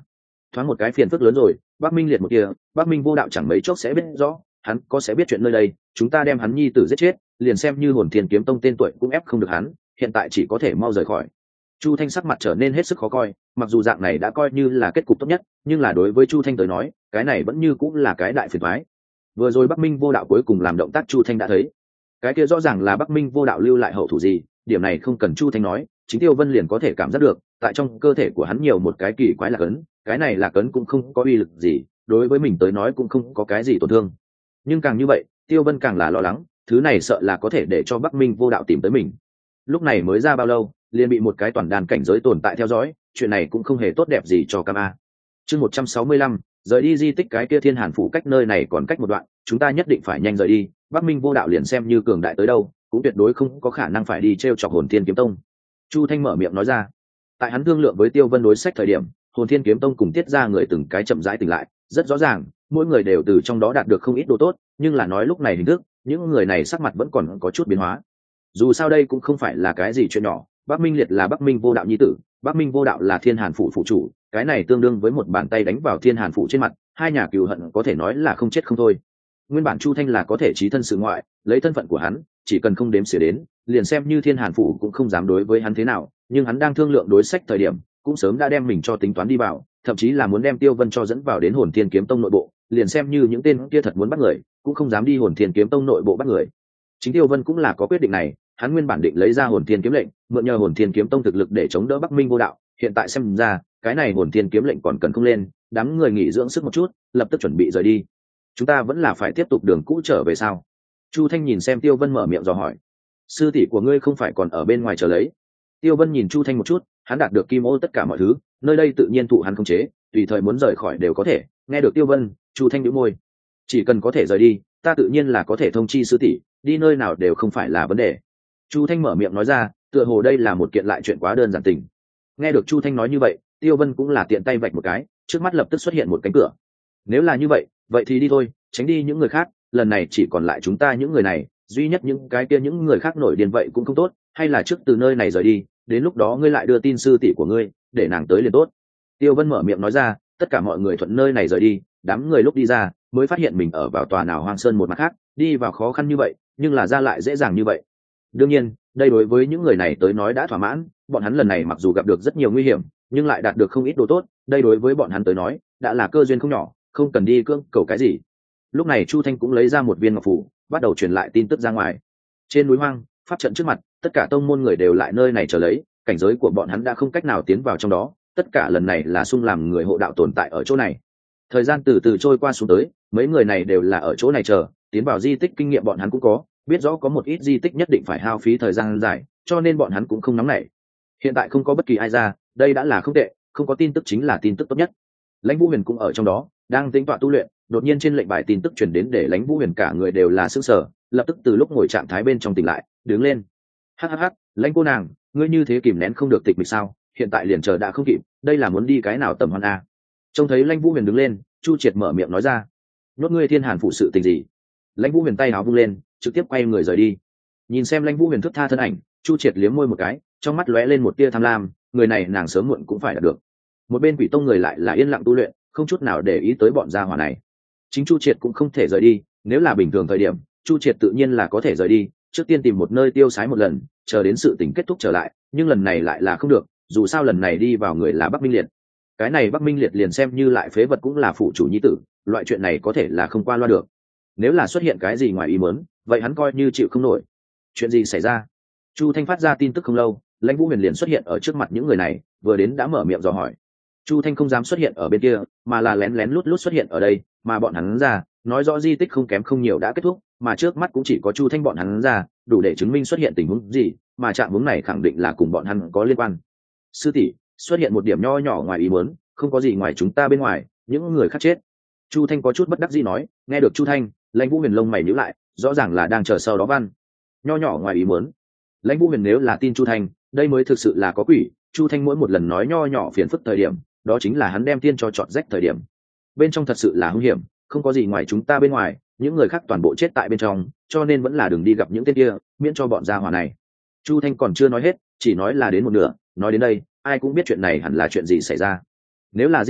thoáng một cái phiền phức lớn rồi. Bắc Minh Liệt một kia, Bắc Minh Vô Đạo chẳng mấy chốc sẽ biết rõ, hắn có sẽ biết chuyện nơi đây, chúng ta đem hắn nhi tử giết chết, liền xem như Hồn Thiên Kiếm Tông tên tuổi cũng ép không được hắn, hiện tại chỉ có thể mau rời khỏi. Chu Thanh sắc mặt trở nên hết sức khó coi, mặc dù dạng này đã coi như là kết cục tốt nhất, nhưng là đối với Chu Thanh tới nói, cái này vẫn như cũng là cái đại phiền toái. Vừa rồi Bắc Minh Vô Đạo cuối cùng làm động tác Chu Thanh đã thấy, cái kia rõ ràng là Bắc Minh Vô Đạo lưu lại hậu thủ gì, điểm này không cần Chu Thanh nói, chính Tiêu Vân liền có thể cảm giác được, tại trong cơ thể của hắn nhiều một cái kỳ quái là cấn, cái này là cấn cũng không có uy lực gì, đối với mình tới nói cũng không có cái gì tổn thương. Nhưng càng như vậy, Tiêu Vân càng là lo lắng, thứ này sợ là có thể để cho Bắc Minh Vô Đạo tìm tới mình. Lúc này mới ra bao lâu, liền bị một cái toàn đàn cảnh giới tồn tại theo dõi, chuyện này cũng không hề tốt đẹp gì cho Cam A. Chương một trăm sáu mươi lăm, rời đi di tích cái kia Thiên Hàn phủ cách nơi này còn cách một đoạn, chúng ta nhất định phải nhanh rời đi, Bắc Minh Vô Đạo liền xem như cường đại tới đâu, cũng tuyệt đối không có khả năng phải đi trêu chọc Hồn Thiên Kiếm Tông. Chu Thanh mở miệng nói ra. Tại hắn thương lượng với Tiêu Vân đối sách thời điểm, Hồn Thiên Kiếm Tông cùng tiết ra người từng cái chậm rãi tỉnh lại, rất rõ ràng, mỗi người đều từ trong đó đạt được không ít đồ tốt, nhưng là nói lúc này hình thức, những người này sắc mặt vẫn còn có chút biến hóa. Dù sao đây cũng không phải là cái gì chuyện nhỏ, Bắc Minh Liệt là Bắc Minh Vô Đạo nhi tử, Bắc Minh Vô Đạo là Thiên Hàn phủ phụ chủ, cái này tương đương với một bàn tay đánh vào Thiên Hàn phủ trên mặt, hai nhà cừu hận có thể nói là không chết không thôi. Nguyên bản Chu Thanh là có thể chí thân sự ngoại, lấy thân phận của hắn, chỉ cần không đếm xỉa đến, liền xem như Thiên Hàn phủ cũng không dám đối với hắn thế nào, nhưng hắn đang thương lượng đối sách thời điểm, cũng sớm đã đem mình cho tính toán đi vào, thậm chí là muốn đem Tiêu Vân cho dẫn vào đến Hồn Thiên Kiếm Tông nội bộ, liền xem như những tên kia thật muốn bắt người, cũng không dám đi Hồn Thiên Kiếm Tông nội bộ bắt người. Chính Tiêu Vân cũng là có quyết định này, hắn nguyên bản định lấy ra Hồn Thiên kiếm lệnh, mượn nhờ Hồn Thiên Kiếm Tông thực lực để chống đỡ Bắc Minh Vô Đạo, hiện tại xem ra, cái này Hồn Thiên kiếm lệnh còn cần không lên, đám người nghỉ dưỡng sức một chút, lập tức chuẩn bị rời đi. Chúng ta vẫn là phải tiếp tục đường cũ trở về sao? Chu Thanh nhìn xem Tiêu Vân mở miệng dò hỏi. Sư tỷ của ngươi không phải còn ở bên ngoài chờ lấy? Tiêu Vân nhìn Chu Thanh một chút, hắn đạt được kim ô tất cả mọi thứ, nơi đây tự nhiên thụ hắn không chế, tùy thời muốn rời khỏi đều có thể. Nghe được Tiêu Vân, Chu Thanh nhíu môi. Chỉ cần có thể rời đi, ta tự nhiên là có thể thông chi sư tỷ, đi nơi nào đều không phải là vấn đề. Chu Thanh mở miệng nói ra, tựa hồ đây là một kiện lại chuyện quá đơn giản tình. Nghe được Chu Thanh nói như vậy, Tiêu Vân cũng là tiện tay vạch một cái, trước mắt lập tức xuất hiện một cánh cửa. Nếu là như vậy, vậy thì đi thôi, tránh đi những người khác, lần này chỉ còn lại chúng ta những người này, duy nhất những cái kia những người khác nổi điên vậy cũng không tốt, hay là trước từ nơi này rời đi, đến lúc đó ngươi lại đưa tin sư tỷ của ngươi, để nàng tới liền tốt. Tiêu Vân mở miệng nói ra, tất cả mọi người thuận nơi này rời đi, đám người lúc đi ra, mới phát hiện mình ở vào tòa nào hoang sơn một mặt khác, đi vào khó khăn như vậy, nhưng là ra lại dễ dàng như vậy. Đương nhiên, đây đối với những người này tới nói đã thỏa mãn, bọn hắn lần này mặc dù gặp được rất nhiều nguy hiểm, nhưng lại đạt được không ít đồ tốt, đây đối với bọn hắn tới nói, đã là cơ duyên không nhỏ, không cần đi cưỡng cầu cái gì. Lúc này Chu Thanh cũng lấy ra một viên ngọc phù, bắt đầu truyền lại tin tức ra ngoài. Trên núi hoang, pháp trận trước mặt, tất cả tông môn người đều lại nơi này chờ lấy, cảnh giới của bọn hắn đã không cách nào tiến vào trong đó, tất cả lần này là xung làm người hộ đạo tồn tại ở chỗ này. Thời gian từ từ trôi qua xuống tới, mấy người này đều là ở chỗ này chờ, tiến vào di tích kinh nghiệm bọn hắn cũng có, biết rõ có một ít di tích nhất định phải hao phí thời gian dài, cho nên bọn hắn cũng không nóng nảy. Hiện tại không có bất kỳ ai ra, đây đã là không tệ, không có tin tức chính là tin tức tốt nhất. Lãnh Vũ Huyền cũng ở trong đó, đang tính tọa tu luyện, đột nhiên trên lệnh bài tin tức truyền đến để Lãnh Vũ Huyền cả người đều là sững sờ, lập tức từ lúc ngồi trạng thái bên trong tỉnh lại, đứng lên. Hắc hắc hắc, Lãnh cô nàng, ngươi như thế kìm nén không được tịch mịch sao? Hiện tại liền chờ đã không kịp, đây là muốn đi cái nào tầm hoan a? Trông thấy Lãnh Vũ Huyền đứng lên, Chu Triệt mở miệng nói ra, nhốt ngươi Thiên Hàn phụ sự tình gì? Lãnh Vũ Huyền tay áo vung lên, trực tiếp quay người rời đi. Nhìn xem Lãnh Vũ Huyền thướt tha thân ảnh, Chu Triệt liếm môi một cái, trong mắt lóe lên một tia tham lam, người này nàng sớm muộn cũng phải đạt được. Một bên Quỷ Tông người lại là yên lặng tu luyện, không chút nào để ý tới bọn gia hỏa này. Chính Chu Triệt cũng không thể rời đi, nếu là bình thường thời điểm, Chu Triệt tự nhiên là có thể rời đi, trước tiên tìm một nơi tiêu sái một lần, chờ đến sự tình kết thúc trở lại, nhưng lần này lại là không được, dù sao lần này đi vào người là Bắc Minh Liệt. Cái này Bắc Minh Liệt liền xem như lại phế vật cũng là phụ chủ nhi tử, loại chuyện này có thể là không qua loa được. Nếu là xuất hiện cái gì ngoài ý muốn, vậy hắn coi như chịu không nổi. Chuyện gì xảy ra? Chu Thanh phát ra tin tức không lâu, Lãnh Vũ Huyền liền xuất hiện ở trước mặt những người này, vừa đến đã mở miệng dò hỏi. Chu Thanh không dám xuất hiện ở bên kia, mà là lén lén lút lút xuất hiện ở đây, mà bọn hắn ra, nói rõ di tích không kém không nhiều đã kết thúc, mà trước mắt cũng chỉ có Chu Thanh bọn hắn ra, đủ để chứng minh xuất hiện tình huống gì, mà trạng huống này khẳng định là cùng bọn hắn có liên quan. Sư tỷ, xuất hiện một điểm nho nhỏ ngoài ý muốn, không có gì ngoài chúng ta bên ngoài, những người khác chết. Chu Thanh có chút bất đắc dĩ nói, nghe được Chu Thanh, Lãnh Vũ Huyền lông mày nhíu lại, rõ ràng là đang chờ sau đó văn. Nho nhỏ ngoài ý muốn. Lãnh Vũ Huyền nếu là tin Chu Thanh, đây mới thực sự là có quỷ, Chu Thanh mỗi một lần nói nho nhỏ phiền phức thời điểm, đó chính là hắn đem tiên cho chọn rách thời điểm. Bên trong thật sự là hung hiểm, không có gì ngoài chúng ta bên ngoài, những người khác toàn bộ chết tại bên trong, cho nên vẫn là đừng đi gặp những tên kia, miễn cho bọn gia hỏa này. Chu Thanh còn chưa nói hết, chỉ nói là đến một nửa, nói đến đây, ai cũng biết chuyện này hẳn là chuyện gì xảy ra. Nếu là di tích,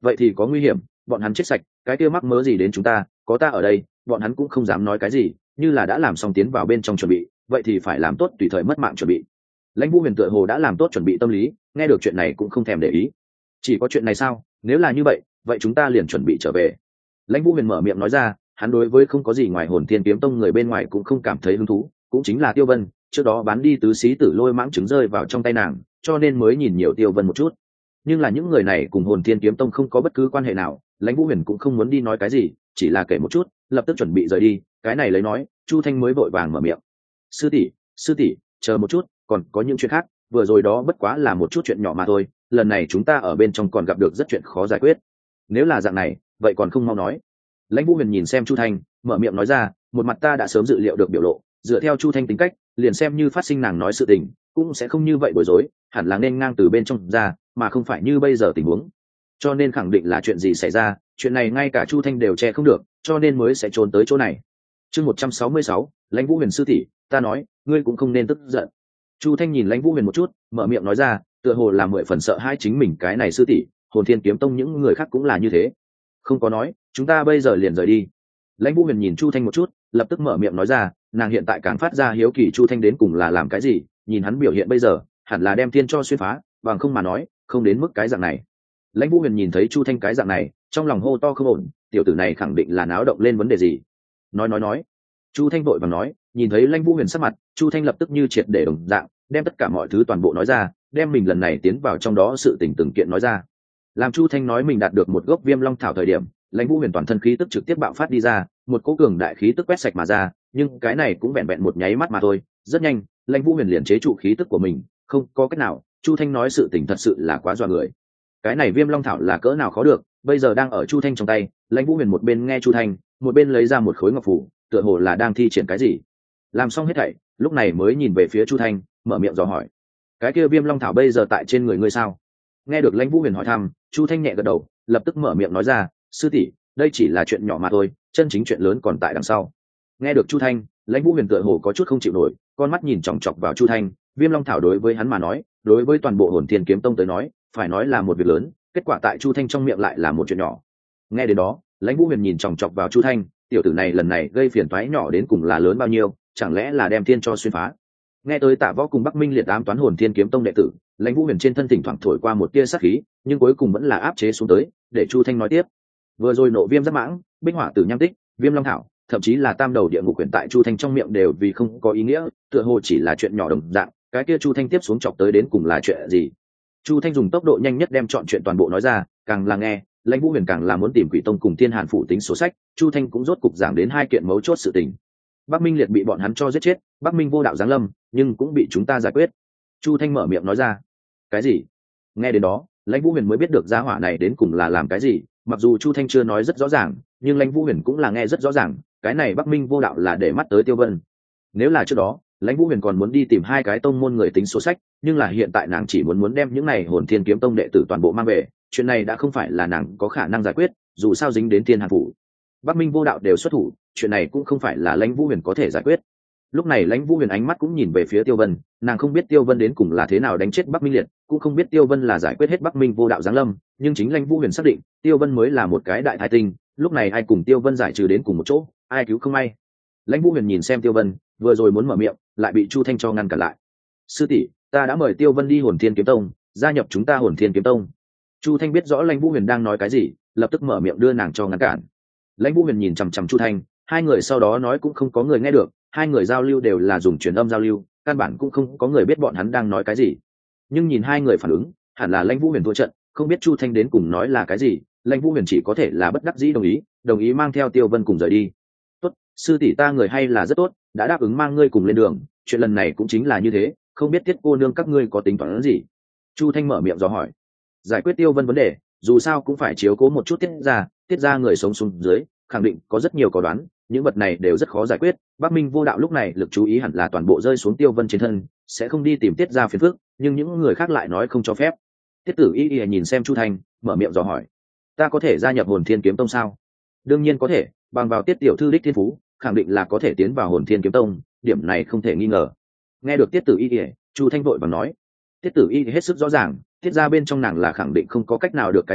vậy thì có nguy hiểm, bọn hắn chết sạch cái kia mắc mớ gì đến chúng ta, có ta ở đây bọn hắn cũng không dám nói cái gì, như là đã làm xong tiến vào bên trong chuẩn bị vậy thì phải làm tốt tùy thời mất mạng chuẩn bị. Lãnh Vũ Huyền tựa hồ đã làm tốt chuẩn bị tâm lý, nghe được chuyện này cũng không thèm để ý. Chỉ có chuyện này sao? Nếu là như vậy vậy chúng ta liền chuẩn bị trở về. Lãnh Vũ Huyền mở miệng nói ra, hắn đối với không có gì ngoài Hồn Thiên Kiếm Tông người bên ngoài cũng không cảm thấy hứng thú, cũng chính là Tiêu Vân trước đó bán đi tứ xí tử lôi mãng trứng rơi vào trong tay nàng, cho nên mới nhìn nhiều Tiêu Vân một chút. Nhưng là những người này cùng Hồn Thiên Kiếm Tông không có bất cứ quan hệ nào, Lãnh Vũ Huyền cũng không muốn đi nói cái gì, chỉ là kể một chút, lập tức chuẩn bị rời đi. Cái này lấy nói, Chu Thanh mới vội vàng mở miệng: sư tỷ, sư tỷ, chờ một chút, còn có những chuyện khác, vừa rồi đó bất quá là một chút chuyện nhỏ mà thôi, lần này chúng ta ở bên trong còn gặp được rất chuyện khó giải quyết. Nếu là dạng này vậy còn không mau nói. Lãnh Vũ Huyền nhìn xem Chu Thanh, mở miệng nói ra, một mặt ta đã sớm dự liệu được biểu lộ, dựa theo Chu Thanh tính cách liền xem như phát sinh nàng nói sự tình cũng sẽ không như vậy bối rối, hẳn là nên ngang từ bên trong ra, mà không phải như bây giờ tình huống. Cho nên khẳng định là chuyện gì xảy ra, chuyện này ngay cả Chu Thanh đều che không được, cho nên mới sẽ trốn tới chỗ này. Chương một trăm sáu mươi sáu, Lãnh Vũ Huyền sư tỷ, ta nói ngươi cũng không nên tức giận. Chu Thanh nhìn Lãnh Vũ Huyền một chút, mở miệng nói ra, tựa hồ là mười phần sợ hai chính mình cái này sư tỷ, Hồn Thiên Kiếm Tông những người khác cũng là như thế. Không có nói, chúng ta bây giờ liền rời đi. Lãnh Vũ Huyền nhìn Chu Thanh một chút, lập tức mở miệng nói ra, nàng hiện tại càng phát ra hiếu kỳ Chu Thanh đến cùng là làm cái gì, nhìn hắn biểu hiện bây giờ hẳn là đem thiên cho xuyên phá, bằng không mà nói không đến mức cái dạng này. Lãnh Vũ Huyền nhìn thấy Chu Thanh cái dạng này, trong lòng hô to không ổn, tiểu tử này khẳng định là náo động lên vấn đề gì. Nói nói nói. Chu Thanh vội vàng nói, nhìn thấy Lãnh Vũ Huyền sắc mặt, Chu Thanh lập tức như triệt để đồng dạng, đem tất cả mọi thứ toàn bộ nói ra, đem mình lần này tiến vào trong đó sự tình từng kiện nói ra. Làm Chu Thanh nói mình đạt được một gốc Viêm Long thảo thời điểm, Lãnh Vũ Huyền toàn thân khí tức trực tiếp bạo phát đi ra, một cỗ cường đại khí tức quét sạch mà ra, nhưng cái này cũng vẹn vẹn một nháy mắt mà thôi, rất nhanh, Lãnh Vũ Huyền liền chế trụ khí tức của mình, không có cách nào, Chu Thanh nói sự tình thật sự là quá dọa người. Cái này Viêm Long thảo là cỡ nào khó được, bây giờ đang ở Chu Thanh trong tay. Lãnh Vũ Huyền một bên nghe Chu Thanh, một bên lấy ra một khối ngọc phù, tựa hồ là đang thi triển cái gì. Làm xong hết thảy, lúc này mới nhìn về phía Chu Thanh, mở miệng dò hỏi: cái kia Viêm Long thảo bây giờ tại trên người ngươi sao? Nghe được Lãnh Vũ Huyền hỏi thăm, Chu Thanh nhẹ gật đầu, lập tức mở miệng nói ra, sư tỷ, đây chỉ là chuyện nhỏ mà thôi, chân chính chuyện lớn còn tại đằng sau. Nghe được Chu Thanh, Lãnh Vũ Huyền tựa hồ có chút không chịu nổi, con mắt nhìn chòng chọc vào Chu Thanh. Viêm Long thảo đối với hắn mà nói, đối với toàn bộ Hồn Thiên Kiếm Tông tới nói, phải nói là một việc lớn, kết quả tại Chu Thanh trong miệng lại là một chuyện nhỏ. Nghe đến đó, Lãnh Vũ Huyền nhìn chòng chọc vào Chu Thanh, tiểu tử này lần này gây phiền toái nhỏ đến cùng là lớn bao nhiêu, chẳng lẽ là đem thiên cho xuyên phá. Nghe tới Tạ Võ cùng Bắc Minh liệt ám toán Hồn Thiên Kiếm Tông đệ tử, Lãnh Vũ Huyền trên thân thỉnh thoảng thổi qua một tia sát khí, nhưng cuối cùng vẫn là áp chế xuống tới, để Chu Thanh nói tiếp. Vừa rồi nộ viêm giáp mãng, bích hỏa tử nham tích, viêm long thảo, thậm chí là tam đầu địa ngục quyển tại Chu Thanh trong miệng đều vì không có ý nghĩa, tựa hồ chỉ là chuyện nhỏ đồng dạng, cái kia Chu Thanh tiếp xuống chọc tới đến cùng là chuyện gì. Chu Thanh dùng tốc độ nhanh nhất đem chọn chuyện toàn bộ nói ra, càng là nghe, Lãnh Vũ Huyền càng là muốn tìm Quỷ Tông cùng Thiên Hàn phủ tính sổ sách. Chu Thanh cũng rốt cục giảng đến hai kiện mấu chốt sự tình. Bắc Minh liệt bị bọn hắn cho giết chết, Bắc Minh vô đạo giáng lâm, nhưng cũng bị chúng ta giải quyết. Chu Thanh mở miệng nói ra. Cái gì? Nghe đến đó, Lãnh Vũ Huyền mới biết được gia hỏa này đến cùng là làm cái gì. Mặc dù Chu Thanh chưa nói rất rõ ràng, nhưng Lãnh Vũ Huyền cũng là nghe rất rõ ràng, cái này Bắc Minh vô đạo là để mắt tới Tiêu Vân. Nếu là trước đó, Lãnh Vũ Huyền còn muốn đi tìm hai cái tông môn người tính số sách, nhưng là hiện tại nàng chỉ muốn muốn đem những này Hồn Thiên Kiếm Tông đệ tử toàn bộ mang về, chuyện này đã không phải là nàng có khả năng giải quyết, dù sao dính đến Thiên Hàn phủ. Bắc Minh vô đạo đều xuất thủ, chuyện này cũng không phải là Lãnh Vũ Huyền có thể giải quyết. Lúc này Lãnh Vũ Huyền ánh mắt cũng nhìn về phía Tiêu Vân, nàng không biết Tiêu Vân đến cùng là thế nào đánh chết Bắc Minh liệt, cũng không biết Tiêu Vân là giải quyết hết Bắc Minh vô đạo giáng lâm, nhưng chính Lãnh Vũ Huyền xác định, Tiêu Vân mới là một cái đại thái tinh, lúc này ai cùng Tiêu Vân giải trừ đến cùng một chỗ, ai cứu không may. Lãnh Vũ Huyền nhìn xem Tiêu Vân, vừa rồi muốn mở miệng, lại bị Chu Thanh cho ngăn cản lại. Sư tỷ, ta đã mời Tiêu Vân đi Hồn Thiên Kiếm Tông, gia nhập chúng ta Hồn Thiên Kiếm Tông. Chu Thanh biết rõ Lãnh Vũ Huyền đang nói cái gì, lập tức mở miệng đưa nàng cho ngăn cản. Lãnh Vũ Huyền nhìn chằm chằm Chu Thanh, hai người sau đó nói cũng không có người nghe được, hai người giao lưu đều là dùng truyền âm giao lưu, căn bản cũng không có người biết bọn hắn đang nói cái gì. Nhưng nhìn hai người phản ứng, hẳn là Lãnh Vũ Huyền thua trận, không biết Chu Thanh đến cùng nói là cái gì, Lãnh Vũ Huyền chỉ có thể là bất đắc dĩ đồng ý, đồng ý mang theo Tiêu Vân cùng rời đi. Tốt, sư tỷ ta người hay là rất tốt, đã đáp ứng mang ngươi cùng lên đường, chuyện lần này cũng chính là như thế, không biết Tiết cô nương các ngươi có tính toán gì? Chu Thanh mở miệng dò hỏi. Giải quyết Tiêu Vân vấn đề, dù sao cũng phải chiếu cố một chút Tiết gia, Tiết gia người sống xuống dưới, khẳng định có rất nhiều có đoán, những vật này đều rất khó giải quyết. Bắc Minh vô đạo lúc này lực chú ý hẳn là toàn bộ rơi xuống Tiêu Vân trên thân, sẽ không đi tìm Tiết gia phiền phức, nhưng những người khác lại nói không cho phép. Tiết Tử Y Y nhìn xem Chu Thanh, mở miệng dò hỏi: ta có thể gia nhập Hồn Thiên Kiếm Tông sao? Đương nhiên có thể, bằng vào Tiết tiểu thư đích thiên phú, khẳng định là có thể tiến vào Hồn Thiên Kiếm Tông, điểm này không thể nghi ngờ. Nghe được Tiết Tử Y Y, Chu Thanh vội vàng nói. Tiết Tử Y hết sức rõ ràng, Tiết gia bên trong nàng là khẳng định không có cách nào được cái gì,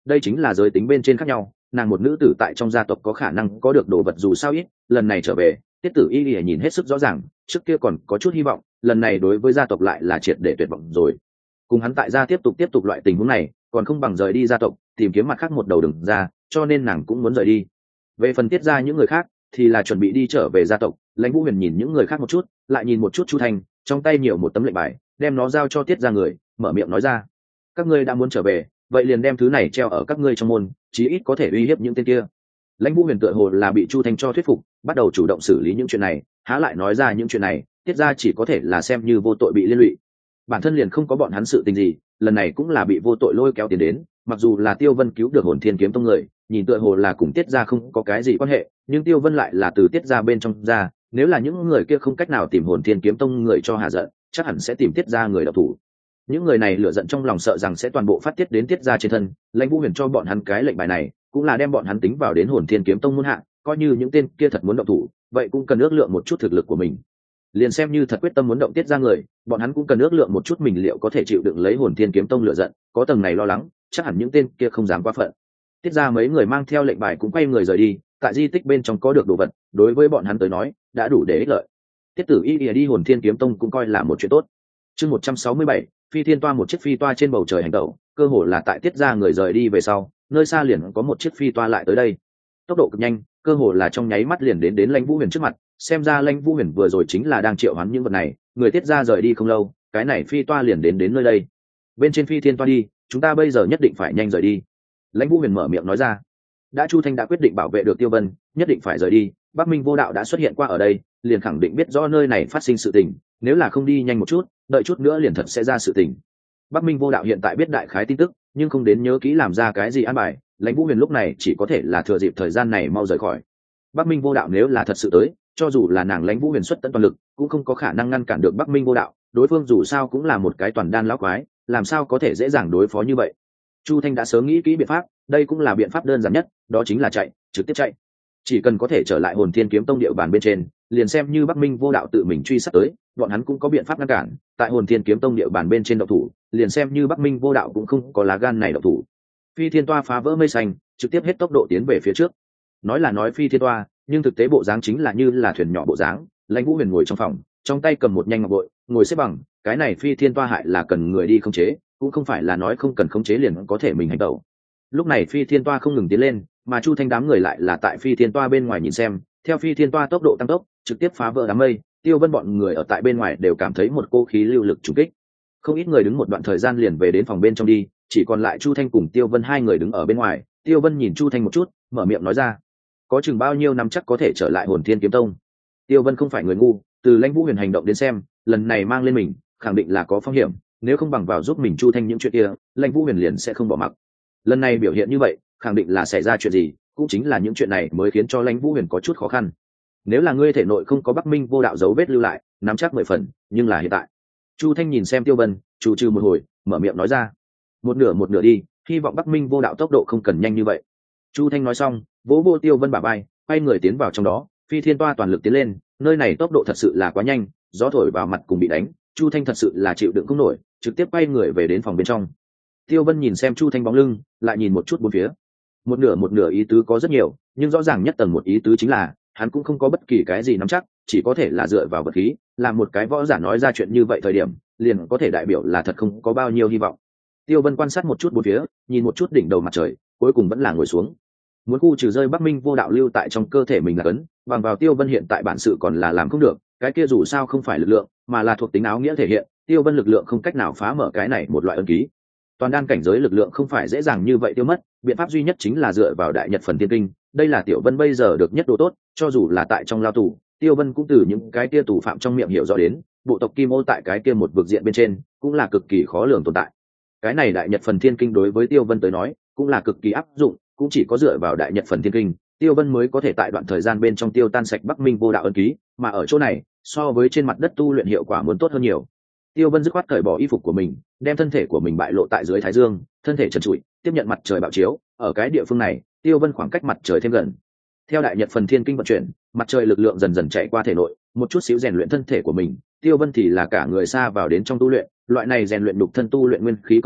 đây chính là giới tính bên trên khác nhau, nàng một nữ tử tại trong gia tộc có khả năng có được đồ vật dù sao ít, lần này trở về tiết tử y lìa nhìn hết sức rõ ràng, trước kia còn có chút hy vọng, lần này đối với gia tộc lại là triệt để tuyệt vọng rồi. Cùng hắn tại gia tiếp tục tiếp tục loại tình huống này, còn không bằng rời đi gia tộc, tìm kiếm mặt khác một đầu đường ra, cho nên nàng cũng muốn rời đi. Về phần tiết ra những người khác thì là chuẩn bị đi trở về gia tộc. Lãnh Vũ Huyền nhìn những người khác một chút, lại nhìn một chút Chu Thanh, trong tay nhiều một tấm lệnh bài, đem nó giao cho tiết ra người, mở miệng nói ra: các ngươi đã muốn trở về, vậy liền đem thứ này treo ở các ngươi trong môn, chí ít có thể uy hiếp những tên kia. Lãnh Vũ Huyền tựa hồ là bị Chu Thanh cho thuyết phục, bắt đầu chủ động xử lý những chuyện này, há lại nói ra những chuyện này, tiết ra chỉ có thể là xem như vô tội bị liên lụy. Bản thân liền không có bọn hắn sự tình gì, lần này cũng là bị vô tội lôi kéo tiền đến, mặc dù là Tiêu Vân cứu được Hồn Thiên Kiếm Tông người, nhìn tựa hồ là cùng tiết ra không có cái gì quan hệ, nhưng Tiêu Vân lại là từ tiết ra bên trong ra, nếu là những người kia không cách nào tìm Hồn Thiên Kiếm Tông người cho hạ giận, chắc hẳn sẽ tìm tiết ra người đạo thủ. Những người này lựa giận trong lòng sợ rằng sẽ toàn bộ phát tiết đến tiết ra trên thân. Lãnh Vũ Huyền cho bọn hắn cái lệnh bài này, cũng là đem bọn hắn tính vào đến Hồn Thiên Kiếm Tông môn hạ, coi như những tên kia thật muốn động thủ, vậy cũng cần ước lượng một chút thực lực của mình. Liền xem như thật quyết tâm muốn động tiết ra người, bọn hắn cũng cần ước lượng một chút mình liệu có thể chịu đựng lấy Hồn Thiên Kiếm Tông lựa giận, có tầng này lo lắng, chắc hẳn những tên kia không dám quá phận. Tiết ra mấy người mang theo lệnh bài cũng quay người rời đi, tại di tích bên trong có được đồ vật, đối với bọn hắn tới nói đã đủ để ích lợi. Tiết tử y ỉa đi Hồn Thiên Kiếm Tông cũng coi là một chuyện tốt. Chương một trăm sáu mươi bảy, phi thiên toa, một chiếc phi toa trên bầu trời hành tẩu, cơ hồ là tại tiết ra người rời đi về sau, nơi xa liền có một chiếc phi toa lại tới đây, tốc độ cực nhanh, cơ hồ là trong nháy mắt liền đến đến Lãnh Vũ Huyền trước mặt. Xem ra Lãnh Vũ Huyền vừa rồi chính là đang triệu hoán những vật này, người tiết ra rời đi không lâu, cái này phi toa liền đến đến nơi đây. Bên trên phi thiên toa đi, chúng ta bây giờ nhất định phải nhanh rời đi. Lãnh Vũ Huyền mở miệng nói ra. Đã Chu Thanh đã quyết định bảo vệ được Tiêu Vân, nhất định phải rời đi. Bắc Minh Vô Đạo đã xuất hiện qua ở đây, liền khẳng định biết rõ nơi này phát sinh sự tình, nếu là không đi nhanh một chút, đợi chút nữa liền thật sẽ ra sự tình. Bắc Minh Vô Đạo hiện tại biết đại khái tin tức, nhưng không đến nhớ kỹ làm ra cái gì an bài. Lãnh Vũ Huyền lúc này chỉ có thể là thừa dịp thời gian này mau rời khỏi. Bắc Minh Vô Đạo nếu là thật sự tới, cho dù là nàng Lãnh Vũ Huyền xuất tận toàn lực, cũng không có khả năng ngăn cản được Bắc Minh Vô Đạo. Đối phương dù sao cũng là một cái toàn đan lão quái, làm sao có thể dễ dàng đối phó như vậy. Chu Thanh đã sớm nghĩ kỹ biện pháp, đây cũng là biện pháp đơn giản nhất, đó chính là chạy, trực tiếp chạy. Chỉ cần có thể trở lại Hồn Thiên Kiếm Tông địa bàn bên trên, liền xem như Bắc Minh Vô Đạo tự mình truy sát tới, bọn hắn cũng có biện pháp ngăn cản. Tại Hồn Thiên Kiếm Tông địa bàn bên trên động thủ, liền xem như Bắc Minh Vô Đạo cũng không có lá gan này động thủ. Phi thiên toa phá vỡ mây xanh, trực tiếp hết tốc độ tiến về phía trước. Nói là nói phi thiên toa, nhưng thực tế bộ dáng chính là như là thuyền nhỏ bộ dáng. Lãnh Vũ Huyền ngồi trong phòng, trong tay cầm một nhanh ngọc bội, ngồi xếp bằng. Cái này phi thiên toa hại là cần người đi khống chế, cũng không phải là nói không cần khống chế liền có thể mình hành động. Lúc này phi thiên toa không ngừng tiến lên, mà Chu Thanh đám người lại là tại phi thiên toa bên ngoài nhìn xem. Theo phi thiên toa tốc độ tăng tốc, trực tiếp phá vỡ đám mây, Tiêu Vân bọn người ở tại bên ngoài đều cảm thấy một cô khí lưu lực trùng kích. Không ít người đứng một đoạn thời gian liền về đến phòng bên trong đi, chỉ còn lại Chu Thanh cùng Tiêu Vân hai người đứng ở bên ngoài. Tiêu Vân nhìn Chu Thanh một chút, mở miệng nói ra: có chừng bao nhiêu năm chắc có thể trở lại Hồn Thiên Kiếm Tông? Tiêu Vân không phải người ngu, từ Lãnh Vũ Huyền hành động đến xem, lần này mang lên mình, khẳng định là có phong hiểm, nếu không bằng vào giúp mình Chu Thanh những chuyện kia, Lãnh Vũ Huyền liền sẽ không bỏ mặc. Lần này biểu hiện như vậy, khẳng định là xảy ra chuyện gì, cũng chính là những chuyện này mới khiến cho Lãnh Vũ Huyền có chút khó khăn. Nếu là ngươi thể nội không có Bắc Minh Vô Đạo dấu vết lưu lại, nắm chắc mười phần, nhưng là hiện tại. Chu Thanh nhìn xem Tiêu Vân, chủ trừ một hồi, mở miệng nói ra: một nửa một nửa đi, hy vọng Bắc Minh Vô Đạo tốc độ không cần nhanh như vậy. Chu Thanh nói xong, vỗ vô Tiêu Vân bả vai, quay người tiến vào trong đó. Phi thiên toa toàn lực tiến lên, nơi này tốc độ thật sự là quá nhanh, gió thổi vào mặt cùng bị đánh, Chu Thanh thật sự là chịu đựng không nổi, trực tiếp quay người về đến phòng bên trong. Tiêu Vân nhìn xem Chu Thanh bóng lưng, lại nhìn một chút bốn phía. Một nửa một nửa ý tứ có rất nhiều, nhưng rõ ràng nhất tầng một ý tứ chính là hắn cũng không có bất kỳ cái gì nắm chắc, chỉ có thể là dựa vào vật khí. Làm một cái võ giả nói ra chuyện như vậy thời điểm, liền có thể đại biểu là thật không có bao nhiêu hy vọng. Tiêu Vân quan sát một chút bốn phía, nhìn một chút đỉnh đầu mặt trời, cuối cùng vẫn là ngồi xuống. Muốn khu trừ rơi Bắc Minh Vô Đạo lưu tại trong cơ thể mình là cấn, bằng vào Tiêu Vân hiện tại bản sự còn là làm không được, cái kia dù sao không phải lực lượng, mà là thuộc tính áo nghĩa thể hiện. Tiêu Vân lực lượng không cách nào phá mở cái này một loại ân ký. Toàn đan cảnh giới lực lượng không phải dễ dàng như vậy tiêu mất, biện pháp duy nhất chính là dựa vào Đại Nhật Phần Thiên Kinh. Đây là Tiểu Vân bây giờ được nhất đồ tốt, cho dù là tại trong lao tù, Tiêu Vân cũng từ những cái kia tù phạm trong miệng hiểu rõ đến, bộ tộc Kim Ô tại cái kia một vực diện bên trên cũng là cực kỳ khó lường tồn tại. Cái này Đại Nhật Phần Thiên Kinh đối với Tiêu Vân tới nói cũng là cực kỳ áp dụng, cũng chỉ có dựa vào Đại Nhật Phần Thiên Kinh, Tiêu Vân mới có thể tại đoạn thời gian bên trong tiêu tan sạch Bắc Minh Vô Đạo ân ký, mà ở chỗ này, so với trên mặt đất tu luyện hiệu quả muốn tốt hơn nhiều. Tiêu Vân dứt khoát cởi bỏ y phục của mình, đem thân thể của mình bại lộ tại dưới thái dương, thân thể trần trụi, tiếp nhận mặt trời bạo chiếu. Ở cái địa phương này, Tiêu Vân khoảng cách mặt trời thêm gần. Theo Đại Nhật Phần Thiên Kinh vận chuyển, mặt trời lực lượng dần dần chạy qua thể nội, một chút xíu rèn luyện thân thể của mình. Tiêu Vân thì là cả người xa vào đến trong tu luyện, loại này rèn luyện đục thân tu luyện nguyên khí công pháp,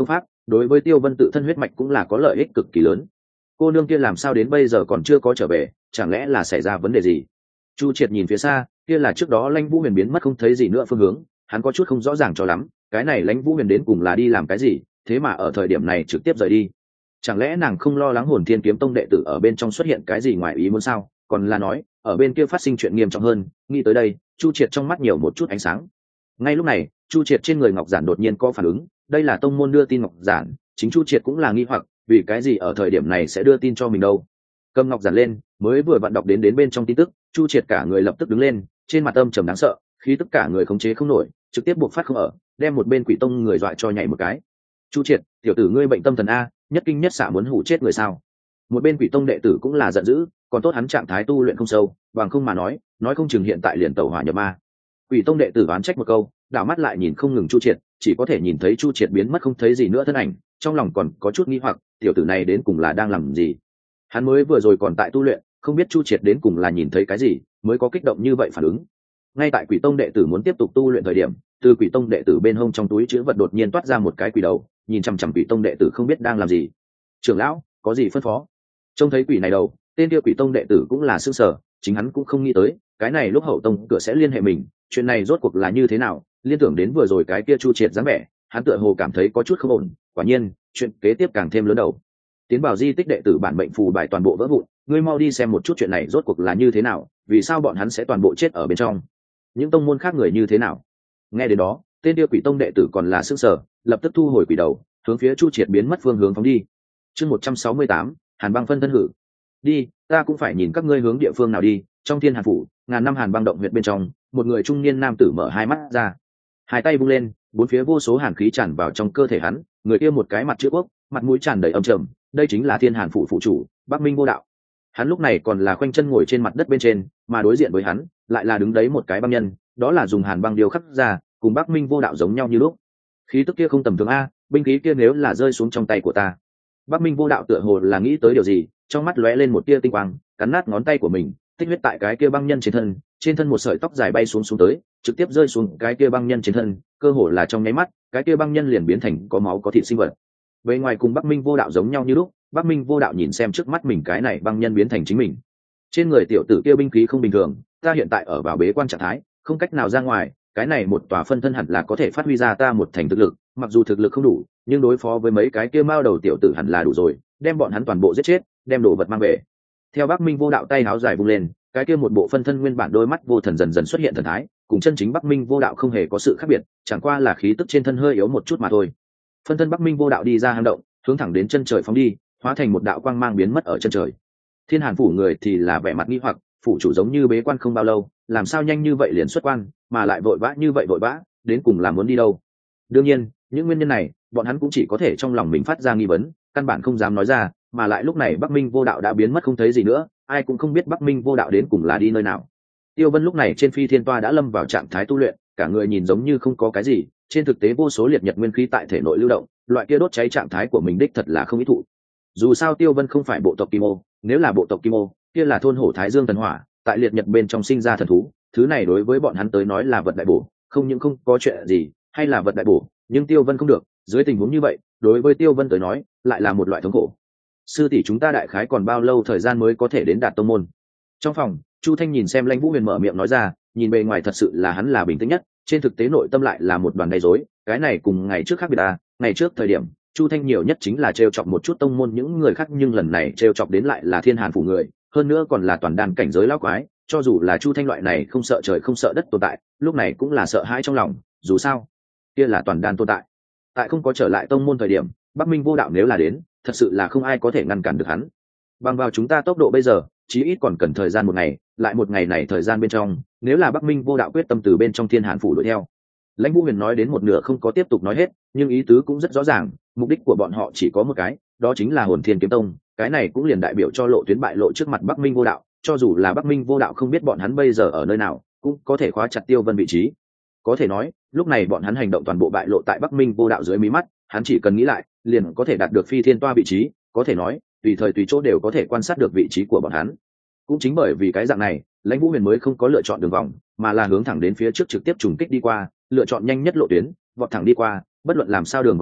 đối với Tiêu Vân tự thân huyết mạch cũng là có lợi ích cực kỳ lớn. Cô nương kia làm sao đến bây giờ còn chưa có trở về, chẳng lẽ là xảy ra vấn đề gì? Chu Triệt nhìn phía xa, kia là trước đó Lãnh Vũ Huyền biến mất không thấy gì nữa phương hướng, hắn có chút không rõ ràng cho lắm, cái này Lãnh Vũ Huyền đến cùng là đi làm cái gì, thế mà ở thời điểm này trực tiếp rời đi. Chẳng lẽ nàng không lo lắng Hồn Thiên Kiếm Tông đệ tử ở bên trong xuất hiện cái gì ngoài ý muốn sao? Còn là nói, ở bên kia phát sinh chuyện nghiêm trọng hơn. Nghĩ tới đây, Chu Triệt trong mắt nhiều một chút ánh sáng. Ngay lúc này, Chu Triệt trên người Ngọc Giản đột nhiên có phản ứng, đây là tông môn đưa tin Ngọc Giản, chính Chu Triệt cũng là nghi hoặc, vì cái gì ở thời điểm này sẽ đưa tin cho mình đâu? Cầm Ngọc Giản lên, mới vừa vặn đọc đến đến bên trong tin tức, Chu Triệt cả người lập tức đứng lên, trên mặt âm trầm đáng sợ, khí tất cả người khống chế không nổi, trực tiếp buộc phát không ở, đem một bên Quỷ Tông người dọa cho nhảy một cái. Chu Triệt, tiểu tử ngươi bệnh tâm thần a, nhất kinh nhất xạ muốn hủ chết người sao? Một bên Quỷ Tông đệ tử cũng là giận dữ, còn tốt hắn trạng thái tu luyện không sâu, bằng không mà nói, nói không chừng hiện tại liền tẩu hỏa nhập ma. Quỷ Tông đệ tử oán trách một câu, đảo mắt lại nhìn không ngừng Chu Triệt, chỉ có thể nhìn thấy Chu Triệt biến mất không thấy gì nữa thân ảnh, trong lòng còn có chút nghi hoặc, tiểu tử này đến cùng là đang làm gì? Hắn mới vừa rồi còn tại tu luyện, không biết Chu Triệt đến cùng là nhìn thấy cái gì, mới có kích động như vậy phản ứng. Ngay tại Quỷ Tông đệ tử muốn tiếp tục tu luyện thời điểm, từ Quỷ Tông đệ tử bên hông trong túi chứa vật đột nhiên toát ra một cái quỷ đầu, nhìn chằm chằm Quỷ Tông đệ tử không biết đang làm gì. Trưởng lão, có gì phân phó? Trông thấy quỷ này đầu, tên kia Quỷ Tông đệ tử cũng là sửng sở, chính hắn cũng không nghĩ tới, cái này lúc hậu tông cửa sẽ liên hệ mình, chuyện này rốt cuộc là như thế nào? Liên tưởng đến vừa rồi cái kia Chu Triệt dáng vẻ, hắn tựa hồ cảm thấy có chút không ổn, quả nhiên, chuyện kế tiếp càng thêm lớn đầu. Tiến vào di tích đệ tử bản mệnh phù bài toàn bộ vỡ vụn, ngươi mau đi xem một chút chuyện này rốt cuộc là như thế nào, vì sao bọn hắn sẽ toàn bộ chết ở bên trong? Những tông môn khác người như thế nào? Nghe đến đó, tên kia Quỷ Tông đệ tử còn là sửng sở, lập tức thu hồi quỷ đầu, hướng phía Chu Triệt biến mất phương hướng phóng đi. Chương một trăm sáu mươi tám, Hàn Băng phân thân hử. Đi, ta cũng phải nhìn các ngươi hướng địa phương nào đi. Trong Thiên Hàn phủ, ngàn năm Hàn Băng động huyệt bên trong, một người trung niên nam tử mở hai mắt ra, hai tay vung lên, bốn phía vô số hàn khí tràn vào trong cơ thể hắn, người kia một cái mặt chữ quốc, mặt mũi tràn đầy âm trầm, đây chính là Thiên Hàn phủ phụ chủ, Bắc Minh Vô Đạo. Hắn lúc này còn là khoanh chân ngồi trên mặt đất bên trên, mà đối diện với hắn lại là đứng đấy một cái băng nhân, đó là dùng hàn băng điêu khắc ra, cùng Bắc Minh Vô Đạo giống nhau như lúc. Khí tức kia không tầm thường a, binh khí kia nếu là rơi xuống trong tay của ta. Bắc Minh Vô Đạo tựa hồ là nghĩ tới điều gì, trong mắt lóe lên một tia tinh quang, cắn nát ngón tay của mình, tích huyết tại cái kia băng nhân trên thân, trên thân một sợi tóc dài bay xuống xuống tới, trực tiếp rơi xuống cái kia băng nhân trên thân, cơ hồ là trong nháy mắt, cái kia băng nhân liền biến thành có máu có thịt sinh vật. Bề ngoài cùng Bắc Minh Vô Đạo giống nhau như lúc, Bắc Minh Vô Đạo nhìn xem trước mắt mình cái này băng nhân biến thành chính mình. Trên người tiểu tử kia binh khí không bình thường, ta hiện tại ở vào bế quan trạng thái, không cách nào ra ngoài, cái này một tòa phân thân hẳn là có thể phát huy ra ta một thành thực lực, mặc dù thực lực không đủ, nhưng đối phó với mấy cái kia mao đầu tiểu tử hẳn là đủ rồi, đem bọn hắn toàn bộ giết chết, đem đồ vật mang về. Theo Bắc Minh Vô Đạo tay áo dài vung lên, cái kia một bộ phân thân nguyên bản đôi mắt vô thần dần dần xuất hiện thần thái, cùng chân chính Bắc Minh Vô Đạo không hề có sự khác biệt, chẳng qua là khí tức trên thân hơi yếu một chút mà thôi. Phân thân Bắc Minh Vô Đạo đi ra hang động, hướng thẳng đến chân trời phóng đi, hóa thành một đạo quang mang biến mất ở chân trời. Thiên Hàn phủ người thì là vẻ mặt nghi hoặc, phủ chủ giống như bế quan không bao lâu, làm sao nhanh như vậy liền xuất quan, mà lại vội vã như vậy vội vã, đến cùng là muốn đi đâu? Đương nhiên, những nguyên nhân này, bọn hắn cũng chỉ có thể trong lòng mình phát ra nghi vấn, căn bản không dám nói ra, mà lại lúc này Bắc Minh Vô Đạo đã biến mất không thấy gì nữa, ai cũng không biết Bắc Minh Vô Đạo đến cùng là đi nơi nào. Tiêu Vân lúc này trên phi thiên toa đã lâm vào trạng thái tu luyện, cả người nhìn giống như không có cái gì, trên thực tế vô số liệt nhật nguyên khí tại thể nội lưu động, loại kia đốt cháy trạng thái của mình đích thật là không ý thụ. Dù sao Tiêu Vân không phải bộ tộc Kim Ô, nếu là bộ tộc Kim Ô, kia là thôn hổ Thái Dương thần hỏa, tại liệt nhật bên trong sinh ra thần thú, thứ này đối với bọn hắn tới nói là vật đại bổ, không những không có chuyện gì, hay là vật đại bổ, nhưng Tiêu Vân không được, dưới tình huống như vậy, đối với Tiêu Vân tới nói, lại là một loại thống khổ. Sư tỷ chúng ta đại khái còn bao lâu thời gian mới có thể đến đạt tông môn? Trong phòng, Chu Thanh nhìn xem Lãnh Vũ Huyền mở miệng nói ra, nhìn bề ngoài thật sự là hắn là bình tĩnh nhất, trên thực tế nội tâm lại là một đoàn gây rối, cái này cùng ngày trước khác biệt à, ngày trước thời điểm, Chu Thanh nhiều nhất chính là trêu chọc một chút tông môn những người khác, nhưng lần này trêu chọc đến lại là Thiên Hàn phủ người, hơn nữa còn là toàn đàn cảnh giới lão quái, cho dù là Chu Thanh loại này không sợ trời không sợ đất tồn tại, lúc này cũng là sợ hãi trong lòng, dù sao, kia là toàn đàn tồn tại. Tại không có trở lại tông môn thời điểm, Bắc Minh Vô Đạo nếu là đến, thật sự là không ai có thể ngăn cản được hắn. Bằng vào chúng ta tốc độ bây giờ, chí ít còn cần thời gian một ngày, lại một ngày này thời gian bên trong, nếu là Bắc Minh Vô Đạo quyết tâm từ bên trong Thiên Hàn phủ đuổi theo. Lãnh Vũ Huyền nói đến một nửa không có tiếp tục nói hết, nhưng ý tứ cũng rất rõ ràng, mục đích của bọn họ chỉ có một cái, đó chính là Hồn Thiên Kiếm Tông, cái này cũng liền đại biểu cho lộ tuyến bại lộ trước mặt Bắc Minh Vô Đạo, cho dù là Bắc Minh Vô Đạo không biết bọn hắn bây giờ ở nơi nào, cũng có thể khóa chặt Tiêu Vân vị trí. Có thể nói, lúc này bọn hắn hành động toàn bộ bại lộ tại Bắc Minh Vô Đạo dưới mí mắt, hắn chỉ cần nghĩ lại, liền có thể đạt được phi thiên toa vị trí, có thể nói, tùy thời tùy chỗ đều có thể quan sát được vị trí của bọn hắn. Cũng chính bởi vì cái dạng này, Lãnh Vũ Huyền mới không có lựa chọn đường vòng, mà là hướng thẳng đến phía trước trực tiếp trùng kích đi qua, lựa chọn nhanh nhất lộ tuyến, vọt thẳng đi qua, bất luận làm sao đường vòng tuyến,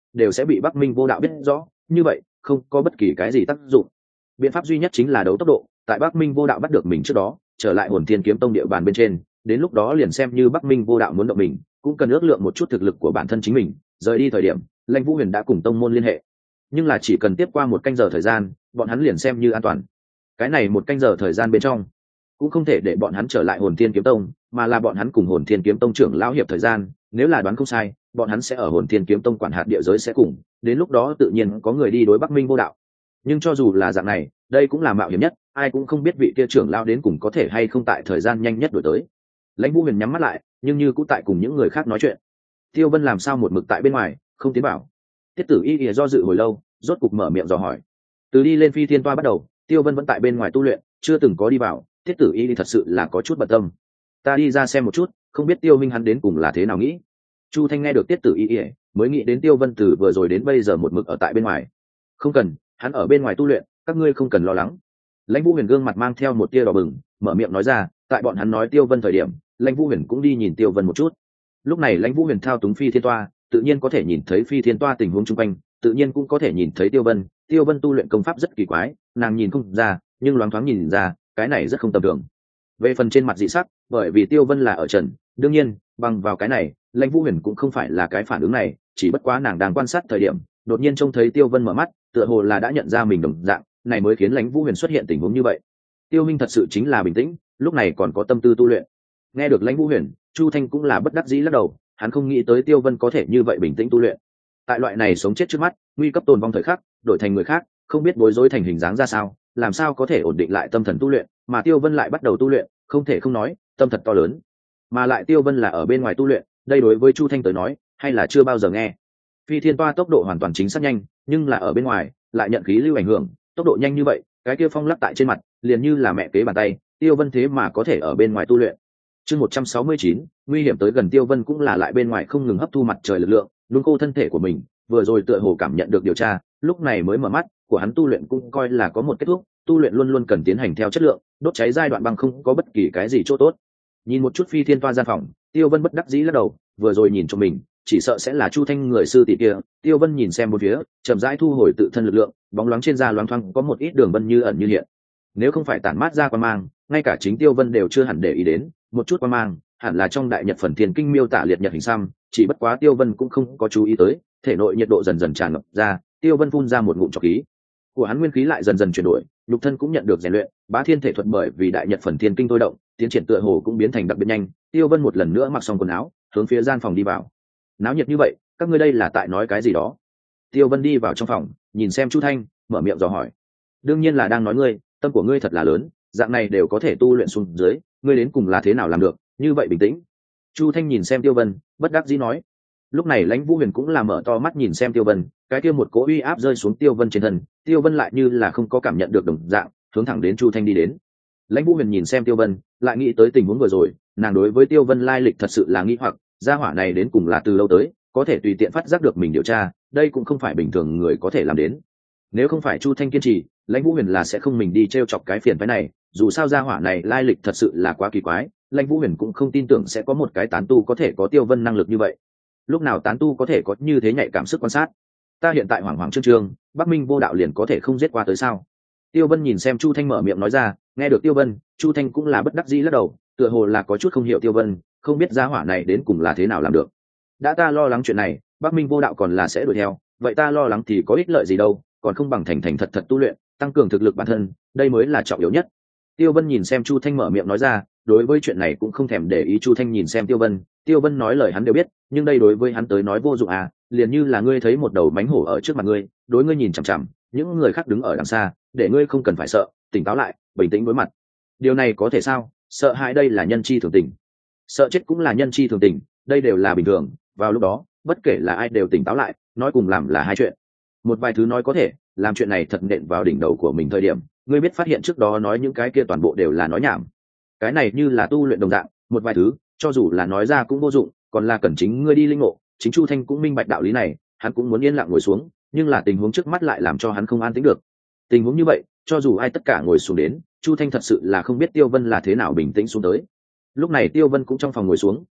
đều sẽ bị Bắc Minh Vô Đạo biết rõ, như vậy không có bất kỳ cái gì tác dụng. Biện pháp duy nhất chính là đấu tốc độ, tại Bắc Minh Vô Đạo bắt được mình trước đó trở lại Hồn Thiên Kiếm Tông địa bàn bên trên, đến lúc đó liền xem như Bắc Minh Vô Đạo muốn động mình cũng cần ước lượng một chút thực lực của bản thân chính mình. Rời đi thời điểm Lãnh Vũ Huyền đã cùng tông môn liên hệ, nhưng là chỉ cần tiếp qua một canh giờ thời gian bọn hắn liền xem như an toàn. Cái này một canh giờ thời gian bên trong cũng không thể để bọn hắn trở lại Hồn Thiên Kiếm Tông, mà là bọn hắn cùng Hồn Thiên Kiếm Tông trưởng lão hiệp thời gian. Nếu là đoán không sai, bọn hắn sẽ ở Hồn Thiên Kiếm Tông quản hạt địa giới sẽ cùng, đến lúc đó tự nhiên có người đi đối Bắc Minh Vô Đạo. Nhưng cho dù là dạng này, đây cũng là mạo hiểm nhất, ai cũng không biết vị kia trưởng lão đến cùng có thể hay không tại thời gian nhanh nhất đuổi tới. Lãnh Vũ Huyền nhắm mắt lại, nhưng như cũng tại cùng những người khác nói chuyện. Tiêu Vân làm sao một mực tại bên ngoài, không tiến vào? Tiết Tử Y ỉa do dự hồi lâu, rốt cục mở miệng dò hỏi. Từ đi lên Phi Thiên Toa bắt đầu, Tiêu Vân vẫn tại bên ngoài tu luyện, chưa từng có đi vào. Tiết Tử Y thật sự là có chút bận tâm. Ta đi ra xem một chút, không biết Tiêu Minh hắn đến cùng là thế nào nghĩ. Chu Thanh nghe được Tiết Tử Y ỉa, mới nghĩ đến Tiêu Vân từ vừa rồi đến bây giờ một mực ở tại bên ngoài. Không cần, hắn ở bên ngoài tu luyện, các ngươi không cần lo lắng. Lãnh Vũ Huyền gương mặt mang theo một tia đỏ bừng, mở miệng nói ra. Tại bọn hắn nói Tiêu Vân thời điểm, Lãnh Vũ Huyền cũng đi nhìn Tiêu Vân một chút. Lúc này Lãnh Vũ Huyền thao túng Phi Thiên Toa, tự nhiên có thể nhìn thấy Phi Thiên Toa tình huống chung quanh, tự nhiên cũng có thể nhìn thấy Tiêu Vân. Tiêu Vân tu luyện công pháp rất kỳ quái, nàng nhìn không ra, nhưng loáng thoáng nhìn ra, cái này rất không tầm thường. Về phần trên mặt dị sắc, bởi vì Tiêu Vân là ở trần, đương nhiên, bằng vào cái này, Lãnh Vũ Huyền cũng không phải là cái phản ứng này, chỉ bất quá nàng đang quan sát thời điểm, đột nhiên trông thấy Tiêu Vân mở mắt, tựa hồ là đã nhận ra mình đồng dạng, này mới khiến Lãnh Vũ Huyền xuất hiện tình huống như vậy. Tiêu Minh thật sự chính là bình tĩnh, lúc này còn có tâm tư tu luyện. Nghe được Lãnh Vũ Huyền, Chu Thanh cũng là bất đắc dĩ lắc đầu, hắn không nghĩ tới Tiêu Vân có thể như vậy bình tĩnh tu luyện. Tại loại này sống chết trước mắt, nguy cấp tồn vong thời khắc, đổi thành người khác, không biết bối rối thành hình dáng ra sao, làm sao có thể ổn định lại tâm thần tu luyện, mà Tiêu Vân lại bắt đầu tu luyện, không thể không nói, tâm thật to lớn. Mà lại Tiêu Vân là ở bên ngoài tu luyện, đây đối với Chu Thanh tới nói, hay là chưa bao giờ nghe. Phi Thiên Toa tốc độ hoàn toàn chính xác nhanh, nhưng là ở bên ngoài, lại nhận khí lưu ảnh hưởng, tốc độ nhanh như vậy, cái kia phong lắc tại trên mặt, liền như là mẹ kế bàn tay, Tiêu Vân thế mà có thể ở bên ngoài tu luyện. Chương một trăm sáu mươi chín, nguy hiểm tới gần. Tiêu Vân cũng là lại bên ngoài không ngừng hấp thu mặt trời lực lượng, đúng cô thân thể của mình, vừa rồi tựa hồ cảm nhận được điều tra, lúc này mới mở mắt, của hắn tu luyện cũng coi là có một kết thúc, tu luyện luôn luôn cần tiến hành theo chất lượng, đốt cháy giai đoạn băng không có bất kỳ cái gì chỗ tốt. Nhìn một chút Phi Thiên Toa gian phòng, Tiêu Vân bất đắc dĩ lắc đầu, vừa rồi nhìn cho mình, chỉ sợ sẽ là Chu Thanh người sư tỷ kia. Tiêu Vân nhìn xem một phía, chậm rãi thu hồi tự thân lực lượng, bóng loáng trên da loáng thoáng có một ít đường vân như ẩn như hiện. Nếu không phải tản mát ra quan mang, ngay cả chính Tiêu Vân đều chưa hẳn để ý đến, một chút quan mang, hẳn là trong Đại Nhật Phần Thiên Kinh miêu tả liệt nhật hình xăm, chỉ bất quá Tiêu Vân cũng không có chú ý tới, thể nội nhiệt độ dần dần tràn ngập ra, Tiêu Vân phun ra một ngụm trọc khí. Của hắn nguyên khí lại dần dần chuyển đổi, lục thân cũng nhận được rèn luyện, Bá Thiên thể thuật bởi vì Đại Nhật Phần Thiên Kinh thôi động, tiến triển tựa hồ cũng biến thành đặc biệt nhanh. Tiêu Vân một lần nữa mặc xong quần áo, hướng phía gian phòng đi vào. Náo nhiệt như vậy, các ngươi đây là tại nói cái gì đó? Tiêu Vân đi vào trong phòng, nhìn xem Chu Thanh, mở miệng dò hỏi. Đương nhiên là đang nói ngươi, tâm của ngươi thật là lớn, dạng này đều có thể tu luyện xuống dưới, ngươi đến cùng là thế nào làm được, như vậy bình tĩnh. Chu Thanh nhìn xem Tiêu Vân, bất đắc dĩ nói. Lúc này Lãnh Vũ Huyền cũng là mở to mắt nhìn xem Tiêu Vân, cái kia một cỗ uy áp rơi xuống Tiêu Vân trên thân, Tiêu Vân lại như là không có cảm nhận được đồng dạng, hướng thẳng đến Chu Thanh đi đến. Lãnh Vũ Huyền nhìn xem Tiêu Vân, lại nghĩ tới tình huống vừa rồi, nàng đối với Tiêu Vân lai lịch thật sự là nghi hoặc, gia hỏa này đến cùng là từ lâu tới, có thể tùy tiện phát giác được mình điều tra, đây cũng không phải bình thường người có thể làm đến. Nếu không phải Chu Thanh kiên trì, Lãnh Vũ Huyền là sẽ không mình đi trêu chọc cái phiền phức này, dù sao gia hỏa này lai lịch thật sự là quá kỳ quái, Lãnh Vũ Huyền cũng không tin tưởng sẽ có một cái tán tu có thể có Tiêu Vân năng lực như vậy. Lúc nào tán tu có thể có như thế nhạy cảm sức quan sát? Ta hiện tại hoảng hoảng trương trương, Bắc Minh Vô Đạo liền có thể không giết qua tới sao? Tiêu Vân nhìn xem Chu Thanh mở miệng nói ra, nghe được Tiêu Vân, Chu Thanh cũng là bất đắc dĩ lắc đầu, tựa hồ là có chút không hiểu Tiêu Vân, không biết gia hỏa này đến cùng là thế nào làm được. Đã ta lo lắng chuyện này, Bắc Minh Vô Đạo còn là sẽ đuổi theo, vậy ta lo lắng thì có ích lợi gì đâu, còn không bằng thành thành thật thật tu luyện, tăng cường thực lực bản thân, đây mới là trọng yếu nhất. Tiêu Vân nhìn xem Chu Thanh mở miệng nói ra, đối với chuyện này cũng không thèm để ý. Chu Thanh nhìn xem Tiêu Vân, Tiêu Vân nói lời hắn đều biết, nhưng đây đối với hắn tới nói vô dụng à, liền như là ngươi thấy một đầu mánh hổ ở trước mặt ngươi, đối ngươi nhìn chằm chằm, những người khác đứng ở đằng xa, để ngươi không cần phải sợ, tỉnh táo lại, bình tĩnh đối mặt. Điều này có thể sao? Sợ hãi đây là nhân chi thường tình, sợ chết cũng là nhân chi thường tình, đây đều là bình thường. Vào lúc đó, bất kể là ai đều tỉnh táo lại, nói cùng làm là hai chuyện. Một vài thứ nói có thể, làm chuyện này thật nện vào đỉnh đầu của mình thời điểm, ngươi biết phát hiện trước đó nói những cái kia toàn bộ đều là nói nhảm. Cái này như là tu luyện đồng dạng, một vài thứ, cho dù là nói ra cũng vô dụng, còn là cần chính ngươi đi linh ngộ. Chính Chu Thanh cũng minh bạch đạo lý này, hắn cũng muốn yên lặng ngồi xuống, nhưng là tình huống trước mắt lại làm cho hắn không an tĩnh được. Tình huống như vậy, cho dù ai tất cả ngồi xuống đến, Chu Thanh thật sự là không biết Tiêu Vân là thế nào bình tĩnh xuống tới. Lúc này Tiêu Vân cũng trong phòng ngồi xuống,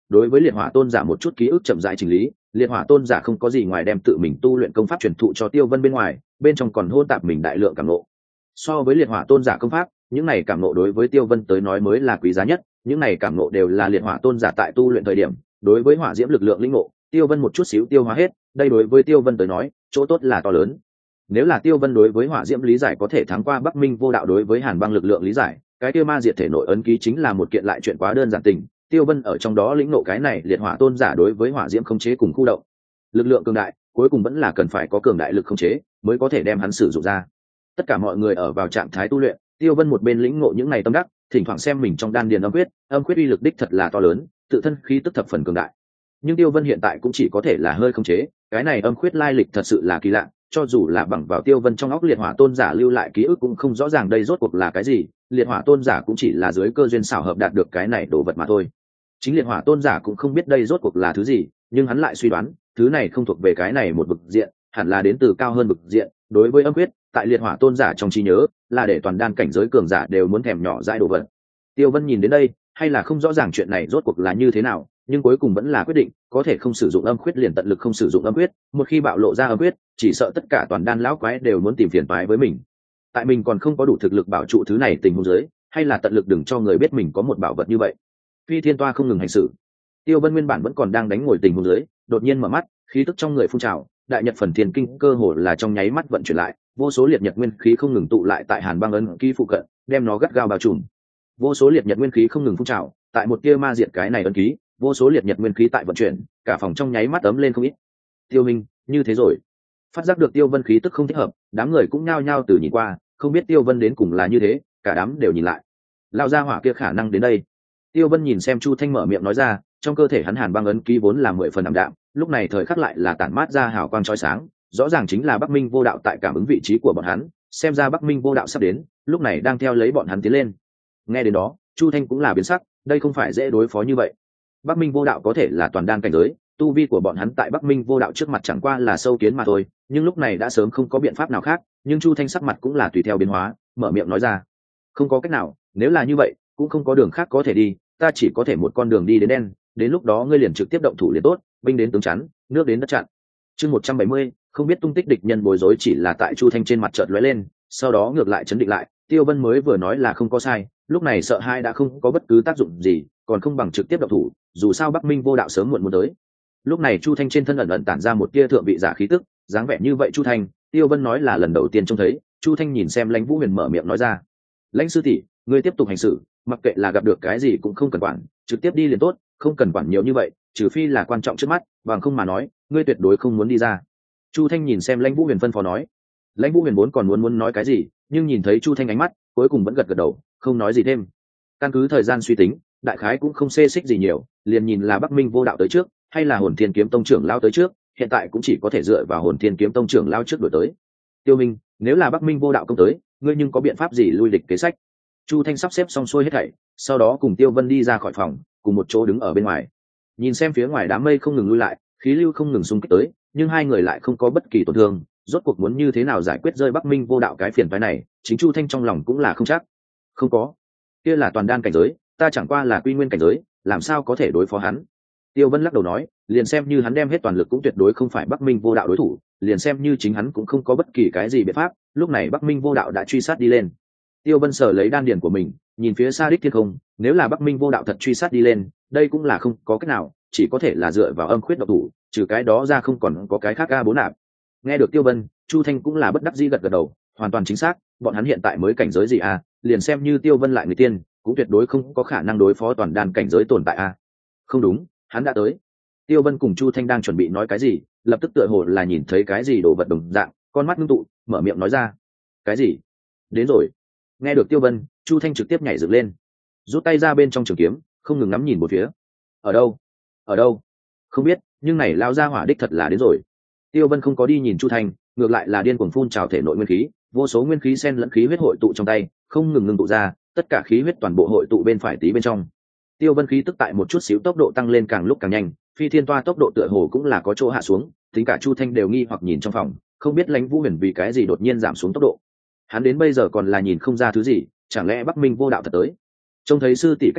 đối với liệt hỏa tôn giả một chút ký ức chậm rãi chỉnh lý. Liệt hỏa tôn giả không có gì ngoài đem tự mình tu luyện công pháp truyền thụ cho Tiêu Vân bên ngoài, bên trong còn hôn tạp mình đại lượng cảm ngộ. So với liệt hỏa tôn giả công pháp, những này cảm ngộ đối với Tiêu Vân tới nói mới là quý giá nhất. Những này cảm ngộ đều là liệt hỏa tôn giả tại tu luyện thời điểm, đối với hỏa diễm lực lượng linh ngộ, Tiêu Vân một chút xíu tiêu hóa hết. Đây đối với Tiêu Vân tới nói, chỗ tốt là to lớn. Nếu là Tiêu Vân đối với hỏa diễm lý giải có thể thắng qua Bắc Minh vô đạo đối với hàn băng lực lượng lý giải, cái tiêu ma diệt thể nội ấn ký chính là một kiện lại chuyện quá đơn giản tình. Tiêu Vân ở trong đó lĩnh ngộ cái này liệt hỏa tôn giả đối với hỏa diễm khống chế cùng khu động lực lượng cường đại, cuối cùng vẫn là cần phải có cường đại lực khống chế mới có thể đem hắn sử dụng ra. Tất cả mọi người ở vào trạng thái tu luyện, Tiêu Vân một bên lĩnh ngộ những này tâm đắc, thỉnh thoảng xem mình trong đan điền âm quyết, âm quyết uy lực đích thật là to lớn, tự thân khí tức thập phần cường đại. Nhưng Tiêu Vân hiện tại cũng chỉ có thể là hơi khống chế, cái này âm quyết lai lịch thật sự là kỳ lạ, cho dù là bằng vào Tiêu Vân trong óc liệt hỏa tôn giả lưu lại ký ức cũng không rõ ràng đây rốt cuộc là cái gì. Liệt hỏa tôn giả cũng chỉ là dưới cơ duyên xảo hợp đạt được cái này đồ vật mà thôi. Chính liệt hỏa tôn giả cũng không biết đây rốt cuộc là thứ gì, nhưng hắn lại suy đoán thứ này không thuộc về cái này một vực diện, hẳn là đến từ cao hơn vực diện. Đối với âm quyết, tại liệt hỏa tôn giả trong trí nhớ là để toàn đan cảnh giới cường giả đều muốn thèm nhỏ dãi đồ vật. Tiêu Vân nhìn đến đây, hay là không rõ ràng chuyện này rốt cuộc là như thế nào, nhưng cuối cùng vẫn là quyết định có thể không sử dụng âm quyết liền tận lực không sử dụng âm quyết. Một khi bạo lộ ra âm quyết, chỉ sợ tất cả toàn đan lão quái đều muốn tìm phiền toái với mình. Tại mình còn không có đủ thực lực bảo trụ thứ này tình huống dưới, hay là tận lực đừng cho người biết mình có một bảo vật như vậy. Phi Thiên Toa không ngừng hành sự. Tiêu Vân nguyên bản vẫn còn đang đánh ngồi tình huống dưới, đột nhiên mở mắt, khí tức trong người phun trào, đại nhật phần thiên kinh cơ hồ là trong nháy mắt vận chuyển lại, vô số liệt nhật nguyên khí không ngừng tụ lại tại hàn băng ấn ký phụ cận, đem nó gắt gao bao trùm. Vô số liệt nhật nguyên khí không ngừng phun trào, tại một tia ma diệt cái này ấn ký, vô số liệt nhật nguyên khí tại vận chuyển, cả phòng trong nháy mắt ấm lên không ít. Tiêu Minh, như thế rồi. Phát giác được Tiêu Vân khí tức không thích hợp, đám người cũng nhao nhao từ nhìn qua, không biết Tiêu Vân đến cùng là như thế, cả đám đều nhìn lại. Lão gia hỏa kia khả năng đến đây. Tiêu Vân nhìn xem Chu Thanh mở miệng nói ra, trong cơ thể hắn hàn băng ấn ký vốn là mười phần ảm đạm, lúc này thời khắc lại là tản mát ra hào quang chói sáng, rõ ràng chính là Bắc Minh vô đạo tại cảm ứng vị trí của bọn hắn, xem ra Bắc Minh vô đạo sắp đến, lúc này đang theo lấy bọn hắn tiến lên. Nghe đến đó, Chu Thanh cũng là biến sắc, đây không phải dễ đối phó như vậy. Bắc Minh vô đạo có thể là toàn đan cảnh giới, tu vi của bọn hắn tại Bắc Minh vô đạo trước mặt chẳng qua là sâu kiến mà thôi, nhưng lúc này đã sớm không có biện pháp nào khác. Nhưng Chu Thanh sắc mặt cũng là tùy theo biến hóa, mở miệng nói ra, không có cách nào, nếu là như vậy cũng không có đường khác có thể đi, ta chỉ có thể một con đường đi đến đen, đến lúc đó ngươi liền trực tiếp động thủ liền tốt, binh đến tướng chắn, nước đến đất chặn. Chương một trăm bảy mươi, không biết tung tích địch nhân bối rối chỉ là tại Chu Thanh trên mặt chợt lóe lên, sau đó ngược lại chấn định lại. Tiêu Vân mới vừa nói là không có sai, lúc này sợ hai đã không có bất cứ tác dụng gì, còn không bằng trực tiếp động thủ, dù sao Bắc Minh vô đạo sớm muộn muốn tới. Lúc này Chu Thanh trên thân ẩn ẩn tản ra một tia thượng vị giả khí tức, dáng vẻ như vậy Chu Thanh, Tiêu Vân nói là lần đầu tiên trông thấy. Chu Thanh nhìn xem Lãnh Vũ Huyền mở miệng nói ra, Lãnh sư tỷ, ngươi tiếp tục hành sự, mặc kệ là gặp được cái gì cũng không cần quản, trực tiếp đi liền tốt, không cần quản nhiều như vậy, trừ phi là quan trọng trước mắt, bằng không mà nói ngươi tuyệt đối không muốn đi ra. Chu Thanh nhìn xem Lãnh Vũ Huyền phân phó nói. Lãnh Vũ Huyền vốn còn muốn muốn nói cái gì, nhưng nhìn thấy Chu Thanh ánh mắt, cuối cùng vẫn gật gật đầu, không nói gì thêm. Căn cứ thời gian suy tính, đại khái cũng không xê xích gì nhiều, liền nhìn là Bắc Minh vô đạo tới trước hay là Hồn Thiên kiếm tông trưởng lao tới trước, hiện tại cũng chỉ có thể dựa vào Hồn Thiên kiếm tông trưởng lao trước đổi tới. Tiêu Minh, nếu là Bắc Minh vô đạo công tới, ngươi nhưng có biện pháp gì lui địch kế sách? Chu Thanh sắp xếp xong xuôi hết thảy, sau đó cùng Tiêu Vân đi ra khỏi phòng, cùng một chỗ đứng ở bên ngoài, nhìn xem phía ngoài đám mây không ngừng lui lại, khí lưu không ngừng xung kích tới, nhưng hai người lại không có bất kỳ tổn thương. Rốt cuộc muốn như thế nào giải quyết rơi Bắc Minh vô đạo cái phiền phái này, chính Chu Thanh trong lòng cũng là không chắc. Không có, kia là toàn đan cảnh giới, ta chẳng qua là quy nguyên cảnh giới, làm sao có thể đối phó hắn? Tiêu Vân lắc đầu nói, liền xem như hắn đem hết toàn lực cũng tuyệt đối không phải Bắc Minh vô đạo đối thủ, liền xem như chính hắn cũng không có bất kỳ cái gì biện pháp. Lúc này Bắc Minh vô đạo đã truy sát đi lên. Tiêu Vân sở lấy đan điền của mình, nhìn phía xa đích thiên không, nếu là Bắc Minh vô đạo thật truy sát đi lên, đây cũng là không có cách nào, chỉ có thể là dựa vào âm khuyết độc thủ, trừ cái đó ra không còn có cái khác a bốn nạp. Nghe được Tiêu Vân, Chu Thanh cũng là bất đắc dĩ gật gật đầu, hoàn toàn chính xác, bọn hắn hiện tại mới cảnh giới gì a, liền xem như Tiêu Vân lại người tiên, cũng tuyệt đối không có khả năng đối phó toàn đan cảnh giới tồn tại a. Không đúng, hắn đã tới. Tiêu Vân cùng Chu Thanh đang chuẩn bị nói cái gì, lập tức tựa hồ là nhìn thấy cái gì đồ vật đồng dạng, con mắt ngưng tụ, mở miệng nói ra, cái gì? Đến rồi. Nghe được Tiêu Vân, Chu Thanh trực tiếp nhảy dựng lên, rút tay ra bên trong trường kiếm, không ngừng ngắm nhìn một phía. Ở đâu? Ở đâu? Không biết, nhưng này lao ra hỏa đích thật là đến rồi. Tiêu Vân không có đi nhìn Chu Thanh, ngược lại là điên cuồng phun trào thể nội nguyên khí, vô số nguyên khí xen lẫn khí huyết hội tụ trong tay, không ngừng ngừng tụ ra, tất cả khí huyết toàn bộ hội tụ bên phải tí bên trong. Tiêu Vân khí tức tại một chút xíu tốc độ tăng lên càng lúc càng nhanh, Phi Thiên Toa tốc độ tựa hồ cũng là có chỗ hạ xuống, tính cả Chu Thanh đều nghi hoặc nhìn trong phòng, không biết Lãnh Vũ Huyền vì cái gì đột nhiên giảm xuống tốc độ. Hắn đến bây giờ còn là nhìn không ra thứ gì, chẳng lẽ Bắc Minh vô đạo thật tới? Trông thấy sư tỷ cách làm,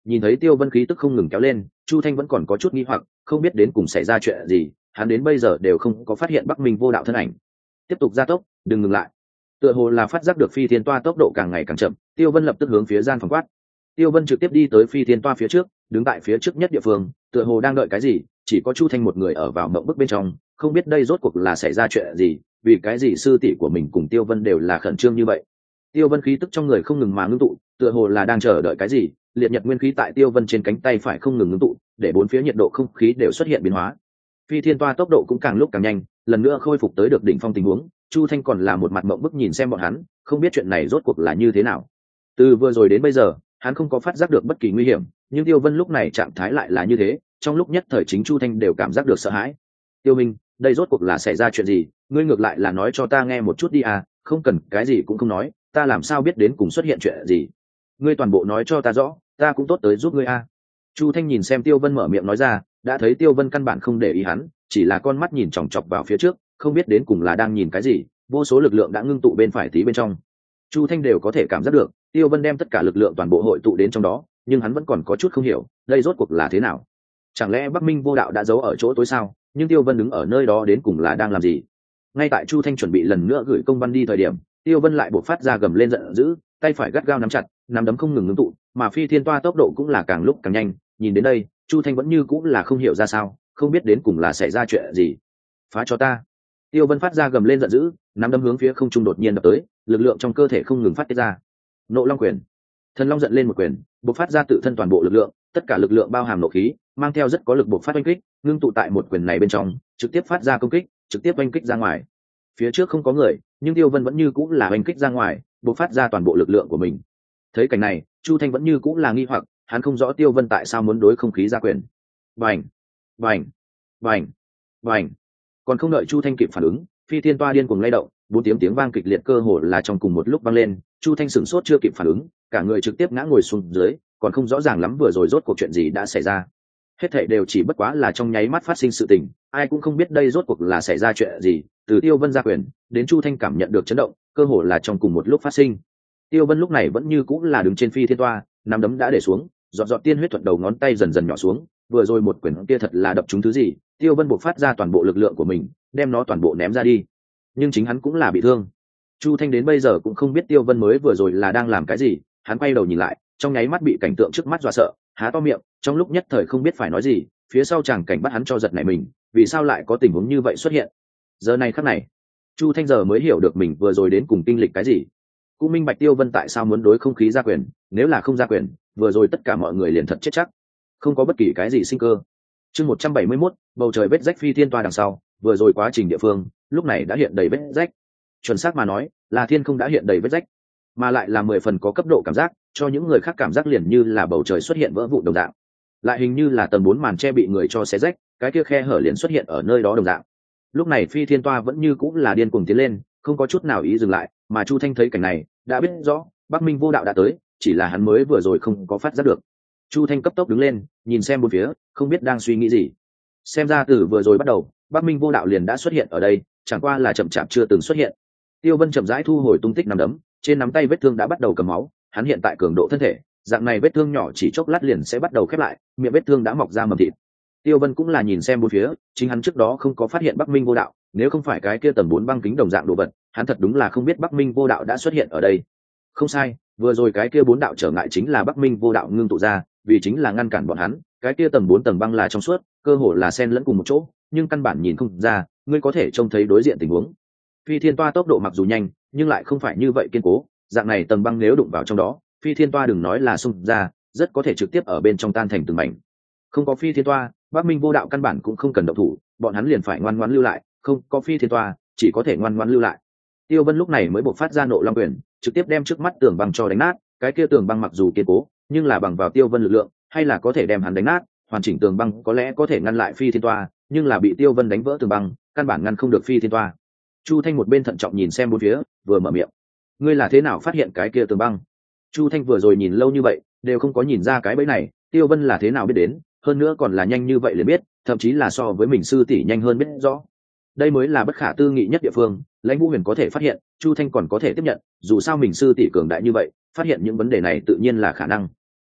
nhìn thấy tiêu vân khí tức không ngừng kéo lên, Chu Thanh vẫn còn có chút nghi hoặc, không biết đến cùng xảy ra chuyện gì, hắn đến bây giờ đều không có phát hiện Bắc Minh Vô Đạo thân ảnh. Tiếp tục gia tốc, đừng ngừng lại. Tựa hồ là phát giác được phi thiên toa tốc độ càng ngày càng chậm, Tiêu Vân lập tức hướng phía gian phòng quát. Tiêu Vân trực tiếp đi tới phi thiên toa phía trước, đứng tại phía trước nhất địa phương, tựa hồ đang đợi cái gì, chỉ có Chu Thanh một người ở vào mộng bức bên trong, không biết đây rốt cuộc là xảy ra chuyện gì, vì cái gì sư tỷ của mình cùng Tiêu Vân đều là khẩn trương như vậy. Tiêu Vân khí tức trong người không ngừng mà ngưng tụ, tựa hồ là đang chờ đợi cái gì, liệt nhật nguyên khí tại Tiêu Vân trên cánh tay phải không ngừng ngưng tụ, để bốn phía nhiệt độ không khí đều xuất hiện biến hóa. Phi thiên toa tốc độ cũng càng lúc càng nhanh, lần nữa khôi phục tới được đỉnh phong tình huống. Chu Thanh còn là một mặt mộng bức nhìn xem bọn hắn, không biết chuyện này rốt cuộc là như thế nào. Từ vừa rồi đến bây giờ, hắn không có phát giác được bất kỳ nguy hiểm, nhưng Tiêu Vân lúc này trạng thái lại là như thế, trong lúc nhất thời chính Chu Thanh đều cảm giác được sợ hãi. Tiêu Minh, đây rốt cuộc là xảy ra chuyện gì? Ngươi ngược lại là nói cho ta nghe một chút đi à, không cần cái gì cũng không nói, ta làm sao biết đến cùng xuất hiện chuyện gì? Ngươi toàn bộ nói cho ta rõ, ta cũng tốt tới giúp ngươi à. Chu Thanh nhìn xem Tiêu Vân mở miệng nói ra, đã thấy Tiêu Vân căn bản không để ý hắn, chỉ là con mắt nhìn chòng chọc vào phía trước, không biết đến cùng là đang nhìn cái gì, vô số lực lượng đã ngưng tụ bên phải tí bên trong. Chu Thanh đều có thể cảm giác được, Tiêu Vân đem tất cả lực lượng toàn bộ hội tụ đến trong đó, nhưng hắn vẫn còn có chút không hiểu, đây rốt cuộc là thế nào? Chẳng lẽ Bắc Minh Vô Đạo đã giấu ở chỗ tối sao? Nhưng Tiêu Vân đứng ở nơi đó đến cùng là đang làm gì? Ngay tại Chu Thanh chuẩn bị lần nữa gửi công văn đi thời điểm, Tiêu Vân lại bộc phát ra gầm lên giận dữ, tay phải gắt gao nắm chặt, nắm đấm không ngừng ngưng tụ, mà phi thiên toa tốc độ cũng là càng lúc càng nhanh. Nhìn đến đây, Chu Thanh vẫn như cũng là không hiểu ra sao, không biết đến cùng là xảy ra chuyện gì. Phá cho ta! Tiêu Vân phát ra gầm lên giận dữ, nắm đấm hướng phía không trung đột nhiên đập tới, lực lượng trong cơ thể không ngừng phát tiết ra. Nộ Long quyền. Thần Long giận lên một quyền, bộc phát ra tự thân toàn bộ lực lượng, tất cả lực lượng bao hàm nộ khí, mang theo rất có lực bộc phát oanh kích, ngưng tụ tại một quyền này bên trong, trực tiếp phát ra công kích, trực tiếp oanh kích ra ngoài. Phía trước không có người, nhưng Tiêu Vân vẫn như cũng là oanh kích ra ngoài, bộc phát ra toàn bộ lực lượng của mình. Thấy cảnh này, Chu Thanh vẫn như cũng là nghi hoặc, hắn không rõ Tiêu Vân tại sao muốn đối không khí ra quyền. Bành, bành, bành, bành. Còn không đợi Chu Thanh kịp phản ứng, phi thiên toa điên cuồng lay động, bốn tiếng tiếng vang kịch liệt cơ hồ là trong cùng một lúc vang lên. Chu Thanh sửng sốt chưa kịp phản ứng, cả người trực tiếp ngã ngồi xuống dưới, còn không rõ ràng lắm vừa rồi rốt cuộc chuyện gì đã xảy ra. Hết thảy đều chỉ bất quá là trong nháy mắt phát sinh sự tình, ai cũng không biết đây rốt cuộc là xảy ra chuyện gì. Từ Tiêu Vân ra quyền đến Chu Thanh cảm nhận được chấn động, cơ hồ là trong cùng một lúc phát sinh. Tiêu Vân lúc này vẫn như cũng là đứng trên phi thiên toa, nắm đấm đã để xuống, giọt giọt tiên huyết thuận đầu ngón tay dần dần nhỏ xuống. Vừa rồi một quyền kia thật là đập trúng thứ gì, Tiêu Vân buộc phát ra toàn bộ lực lượng của mình, đem nó toàn bộ ném ra đi. Nhưng chính hắn cũng là bị thương. Chu Thanh đến bây giờ cũng không biết Tiêu Vân mới vừa rồi là đang làm cái gì, hắn quay đầu nhìn lại, trong nháy mắt bị cảnh tượng trước mắt dọa sợ, há to miệng, trong lúc nhất thời không biết phải nói gì. Phía sau chàng cảnh bắt hắn cho giật nảy mình, vì sao lại có tình huống như vậy xuất hiện? Giờ này khắc này, Chu Thanh giờ mới hiểu được mình vừa rồi đến cùng kinh lịch cái gì. Cũng minh bạch Tiêu Vân tại sao muốn đối không khí ra quyền, nếu là không ra quyền, vừa rồi tất cả mọi người liền thật chết chắc, không có bất kỳ cái gì sinh cơ. Chương một trăm bảy mươi mốt, bầu trời vết rách phi thiên toa đằng sau, vừa rồi quá trình địa phương, lúc này đã hiện đầy vết rách. Chuẩn xác mà nói, là thiên không đã hiện đầy vết rách, mà lại là mười phần có cấp độ cảm giác, cho những người khác cảm giác liền như là bầu trời xuất hiện vỡ vụn đồng dạng. Lại hình như là tầng bốn màn che bị người cho xé rách, cái kia khe hở liền xuất hiện ở nơi đó đồng dạng. Lúc này phi thiên toa vẫn như cũng là điên cuồng tiến lên, không có chút nào ý dừng lại, mà Chu Thanh thấy cảnh này, đã biết rõ, Bắc Minh Vô Đạo đã tới, chỉ là hắn mới vừa rồi không có phát giác được. Chu Thanh cấp tốc đứng lên, nhìn xem bốn phía, không biết đang suy nghĩ gì. Xem ra từ vừa rồi bắt đầu, Bắc Minh Vô Đạo liền đã xuất hiện ở đây, chẳng qua là chậm chạp chưa từng xuất hiện. Tiêu Vân chậm rãi thu hồi tung tích nắm đấm, trên nắm tay vết thương đã bắt đầu cầm máu, hắn hiện tại cường độ thân thể, dạng này vết thương nhỏ chỉ chốc lát liền sẽ bắt đầu khép lại, miệng vết thương đã mọc ra mầm thịt. Tiêu Vân cũng là nhìn xem bốn phía, chính hắn trước đó không có phát hiện Bắc Minh Vô Đạo, nếu không phải cái kia tầm bốn băng kính đồng dạng đồ vật, hắn thật đúng là không biết Bắc Minh Vô Đạo đã xuất hiện ở đây. Không sai, vừa rồi cái kia bốn đạo trở ngại chính là Bắc Minh Vô Đạo ngưng tụ ra, vì chính là ngăn cản bọn hắn, cái kia tầng bốn tầng băng là trong suốt, cơ hồ là xen lẫn cùng một chỗ, nhưng căn bản nhìn không ra, ngươi có thể trông thấy đối diện tình huống. Phi thiên toa tốc độ mặc dù nhanh, nhưng lại không phải như vậy kiên cố, dạng này tầng băng nếu đụng vào trong đó, phi thiên toa đừng nói là xung ra, rất có thể trực tiếp ở bên trong tan thành từng mảnh. Không có phi thiên toa, Bắc Minh Vô Đạo căn bản cũng không cần động thủ, bọn hắn liền phải ngoan ngoãn lưu lại, không có phi thiên toa, chỉ có thể ngoan ngoãn lưu lại. Tiêu Vân lúc này mới bộc phát ra nộ long quyền, trực tiếp đem trước mắt tường băng cho đánh nát, cái kia tường băng mặc dù kiên cố, nhưng là bằng vào Tiêu Vân lực lượng, hay là có thể đem hắn đánh nát, hoàn chỉnh tường băng có lẽ có thể ngăn lại phi thiên toa, nhưng là bị Tiêu Vân đánh vỡ tường băng, căn bản ngăn không được phi thiên toa. Chu Thanh một bên thận trọng nhìn xem bốn phía, vừa mở miệng: "Ngươi là thế nào phát hiện cái kia tường băng?" Chu Thanh vừa rồi nhìn lâu như vậy, đều không có nhìn ra cái bẫy này, Tiêu Vân là thế nào biết đến, hơn nữa còn là nhanh như vậy liền biết, thậm chí là so với mình sư tỷ nhanh hơn biết rõ. Đây mới là bất khả tư nghị nhất địa phương, Lãnh Vũ Huyền có thể phát hiện, Chu Thanh còn có thể tiếp nhận, dù sao mình sư tỷ cường đại như vậy, phát hiện những vấn đề này tự nhiên là khả năng.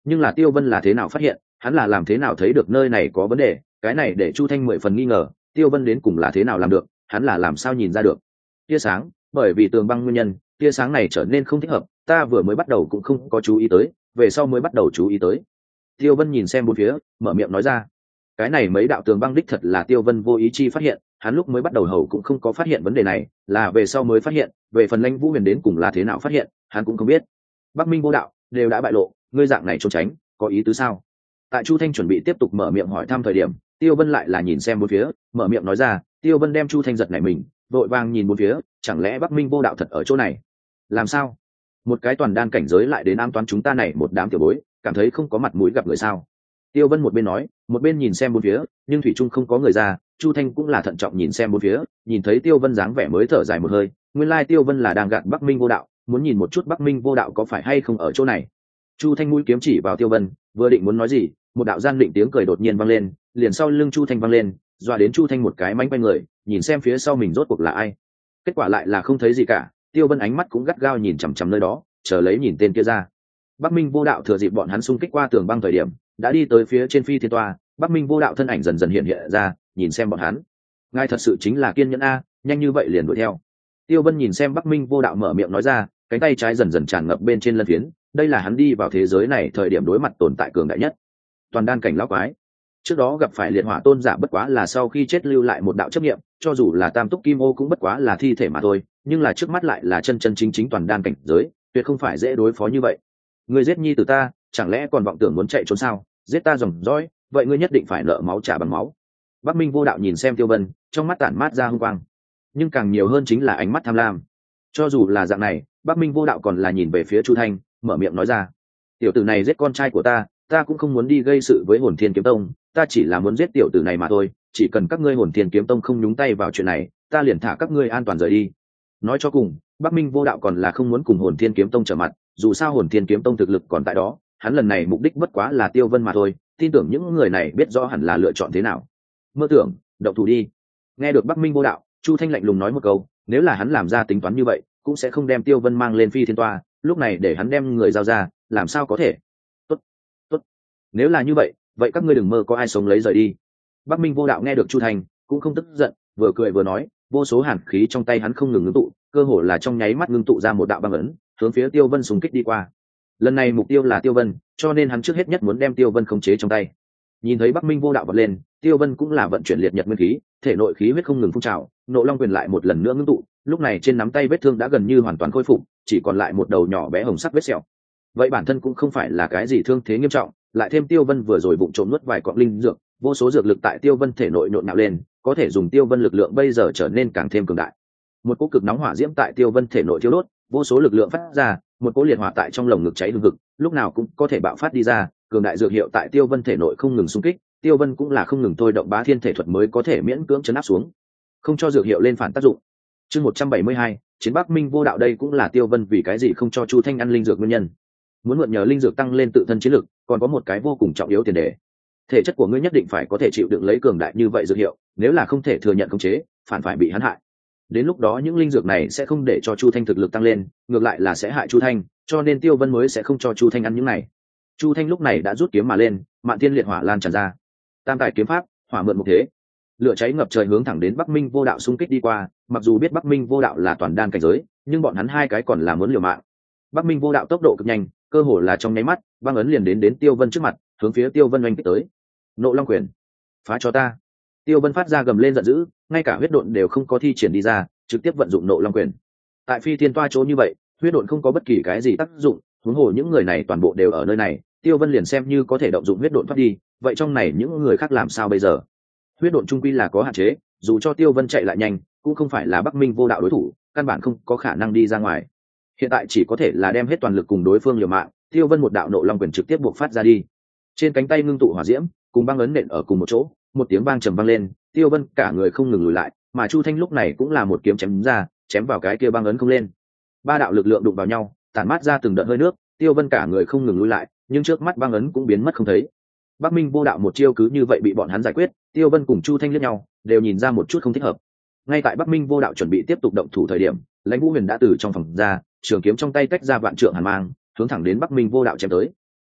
nhưng là Tiêu Vân là thế nào phát hiện, hắn là làm thế nào thấy được nơi này có vấn đề, cái này để Chu Thanh mười phần nghi ngờ, Tiêu Vân đến cùng là thế nào làm được, hắn là làm sao nhìn ra được. Tia sáng, bởi vì tường băng nguyên nhân, tia sáng này trở nên không thích hợp, ta vừa mới bắt đầu cũng không có chú ý tới, về sau mới bắt đầu chú ý tới. Tiêu Vân nhìn xem bốn phía, mở miệng nói ra. Cái này mấy đạo tường băng đích thật là Tiêu Vân vô ý chi phát hiện, hắn lúc mới bắt đầu hầu cũng không có phát hiện vấn đề này, là về sau mới phát hiện, về phần Lãnh Vũ Huyền đến cùng là thế nào phát hiện, hắn cũng không biết. Bắc Minh vô đạo đều đã bại lộ, ngươi dạng này trốn tránh, có ý tứ sao? Tại Chu Thanh chuẩn bị tiếp tục mở miệng hỏi thăm thời điểm, Tiêu Vân lại là nhìn xem bốn phía, mở miệng nói ra. Tiêu Vân đem Chu Thanh giật nảy mình, vội vàng nhìn bốn phía, chẳng lẽ Bắc Minh vô đạo thật ở chỗ này? Làm sao? Một cái toàn đan cảnh giới lại đến ám toán chúng ta này một đám tiểu bối, cảm thấy không có mặt mũi gặp người sao? Tiêu Vân một bên nói, một bên nhìn xem bốn phía, nhưng thủy chung không có người ra. Chu Thanh cũng là thận trọng nhìn xem bốn phía, nhìn thấy Tiêu Vân dáng vẻ mới thở dài một hơi, nguyên lai Tiêu Vân là đang gạt Bắc Minh vô đạo, muốn nhìn một chút Bắc Minh vô đạo có phải hay không ở chỗ này. Chu Thanh mũi kiếm chỉ vào Tiêu Vân, vừa định muốn nói gì, một đạo gian định tiếng cười đột nhiên vang lên, liền sau lưng Chu Thanh vang lên, dọa đến Chu Thanh một cái mánh quay người, nhìn xem phía sau mình rốt cuộc là ai. Kết quả lại là không thấy gì cả, Tiêu Vân ánh mắt cũng gắt gao nhìn chằm chằm nơi đó, chờ lấy nhìn tên kia ra. Bắc Minh vô đạo thừa dịp bọn hắn xung kích qua tường băng thời điểm, đã đi tới phía trên phi thiên toa. Bắc Minh vô đạo thân ảnh dần dần hiện hiện ra, nhìn xem bọn hắn. Ngài thật sự chính là kiên nhẫn a, nhanh như vậy liền đuổi theo. Tiêu Vân nhìn xem Bắc Minh vô đạo mở miệng nói ra, cánh tay trái dần dần tràn ngập bên trên lân phiến, đây là hắn đi vào thế giới này thời điểm đối mặt tồn tại cường đại nhất. Toàn đan cảnh lão quái. Trước đó gặp phải liệt hỏa tôn giả bất quá là sau khi chết lưu lại một đạo chấp niệm, cho dù là tam túc kim ô cũng bất quá là thi thể mà thôi, nhưng là trước mắt lại là chân chân chính chính toàn đan cảnh giới, tuyệt không phải dễ đối phó như vậy. Ngươi giết nhi tử ta, chẳng lẽ còn vọng tưởng muốn chạy trốn sao? Giết ta dòng dõi, vậy ngươi nhất định phải nợ máu trả bằng máu. Bắc Minh vô đạo nhìn xem Tiêu Vân, trong mắt tản mát ra hung quang, nhưng càng nhiều hơn chính là ánh mắt tham lam. Cho dù là dạng này, Bắc Minh vô đạo còn là nhìn về phía Chu Thanh, mở miệng nói ra: tiểu tử này giết con trai của ta, ta cũng không muốn đi gây sự với Hồn Thiên Kiếm Tông, ta chỉ là muốn giết tiểu tử này mà thôi, chỉ cần các ngươi Hồn Thiên Kiếm Tông không nhúng tay vào chuyện này, ta liền thả các ngươi an toàn rời đi. Nói cho cùng, Bắc Minh vô đạo còn là không muốn cùng Hồn Thiên Kiếm Tông trở mặt, dù sao Hồn Thiên Kiếm Tông thực lực còn tại đó, hắn lần này mục đích bất quá là Tiêu Vân mà thôi, tin tưởng những người này biết rõ hẳn là lựa chọn thế nào. Mơ tưởng, động thủ đi. Nghe được Bắc Minh vô đạo, Chu Thanh lạnh lùng nói một câu, nếu là hắn làm ra tính toán như vậy, cũng sẽ không đem Tiêu Vân mang lên phi thiên toa, lúc này để hắn đem người giao ra, làm sao có thể? Tốt, tốt. Nếu là như vậy, vậy các ngươi đừng mơ có ai sống lấy rời đi. Bắc Minh vô đạo nghe được Chu Thanh, cũng không tức giận, vừa cười vừa nói, vô số hàn khí trong tay hắn không ngừng ngưng tụ, cơ hồ là trong nháy mắt ngưng tụ ra một đạo băng ấn, hướng phía Tiêu Vân xung kích đi qua. Lần này mục tiêu là Tiêu Vân, cho nên hắn trước hết nhất muốn đem Tiêu Vân khống chế trong tay. Nhìn thấy Bắc Minh vô đạo vọt lên, Tiêu Vân cũng là vận chuyển liệt nhật nguyên khí, thể nội khí huyết không ngừng phun trào, nộ long quyền lại một lần nữa ngưng tụ, lúc này trên nắm tay vết thương đã gần như hoàn toàn khôi phục, chỉ còn lại một đầu nhỏ bé hồng sắc vết sẹo. Vậy bản thân cũng không phải là cái gì thương thế nghiêm trọng, lại thêm Tiêu Vân vừa rồi bụng trộm nuốt vài cọng linh dược, vô số dược lực tại Tiêu Vân thể nội nhộn nhạo lên, có thể dùng Tiêu Vân lực lượng bây giờ trở nên càng thêm cường đại. Một cỗ cực nóng hỏa diễm tại Tiêu Vân thể nội thiêu đốt, vô số lực lượng phát ra, một cỗ liệt hỏa tại trong lồng ngực cháy hừng hực, lúc nào cũng có thể bạo phát đi ra, cường đại dược hiệu tại Tiêu Vân thể nội không ngừng xung kích, Tiêu Vân cũng là không ngừng thôi động bá thiên thể thuật mới có thể miễn cưỡng chấn áp xuống, không cho dược hiệu lên phản tác dụng. Chương một trăm bảy mươi hai, chiến Bắc Minh vô đạo, đây cũng là Tiêu Vân vì cái gì không cho Chu Thanh ăn linh dược nguyên nhân. Muốn mượn nhờ linh dược tăng lên tự thân chiến lực, còn có một cái vô cùng trọng yếu tiền đề. Thể chất của ngươi nhất định phải có thể chịu đựng lấy cường đại như vậy dược hiệu, nếu là không thể thừa nhận khống chế, phản phải bị hắn hại. Đến lúc đó những linh dược này sẽ không để cho Chu Thanh thực lực tăng lên, ngược lại là sẽ hại Chu Thanh, cho nên Tiêu Vân mới sẽ không cho Chu Thanh ăn những này. Chu Thanh lúc này đã rút kiếm mà lên, Mạn Thiên Liệt Hỏa lan tràn ra. Tam tài kiếm pháp, hỏa mượn một thế. Lửa cháy ngập trời hướng thẳng đến Bắc Minh vô đạo xung kích đi qua, mặc dù biết Bắc Minh vô đạo là toàn đan cảnh giới, nhưng bọn hắn hai cái còn là muốn liều mạng. Bắc Minh vô đạo tốc độ cực nhanh, cơ hồ là trong nháy mắt, băng ấn liền đến đến Tiêu Vân trước mặt, hướng phía Tiêu Vân oanh kích tới. Nộ Long quyền, phá cho ta! Tiêu Vân phát ra gầm lên giận dữ, ngay cả huyết độn đều không có thi triển đi ra, trực tiếp vận dụng Nộ Long quyền. Tại phi thiên toa chỗ như vậy, huyết độn không có bất kỳ cái gì tác dụng, huống hồ những người này toàn bộ đều ở nơi này, Tiêu Vân liền xem như có thể động dụng huyết độn thoát đi, vậy trong này những người khác làm sao bây giờ? Huyết độn trung quy là có hạn chế, dù cho Tiêu Vân chạy lại nhanh, cũng không phải là Bắc Minh vô đạo đối thủ, căn bản không có khả năng đi ra ngoài. Hiện tại chỉ có thể là đem hết toàn lực cùng đối phương liều mạng. Tiêu Vân một đạo Nộ Long quyền trực tiếp buộc phát ra đi, trên cánh tay ngưng tụ hỏa diễm, cùng băng ấn nện ở cùng một chỗ, một tiếng vang trầm vang lên, Tiêu Vân cả người không ngừng lùi lại, mà Chu Thanh lúc này cũng là một kiếm chém ra, chém vào cái kia băng ấn không lên. Ba đạo lực lượng đụng vào nhau, tản mát ra từng đợt hơi nước, Tiêu Vân cả người không ngừng lùi lại, nhưng trước mắt băng ấn cũng biến mất không thấy. Bắc Minh vô đạo một chiêu cứ như vậy bị bọn hắn giải quyết, Tiêu Vân cùng Chu Thanh liếc nhau, đều nhìn ra một chút không thích hợp. Ngay tại Bắc Minh vô đạo chuẩn bị tiếp tục động thủ thời điểm, Lãnh Vũ Huyền đã từ trong phòng ra, trường kiếm trong tay tách ra vạn trượng hàn mang, hướng thẳng đến Bắc Minh vô đạo chém tới.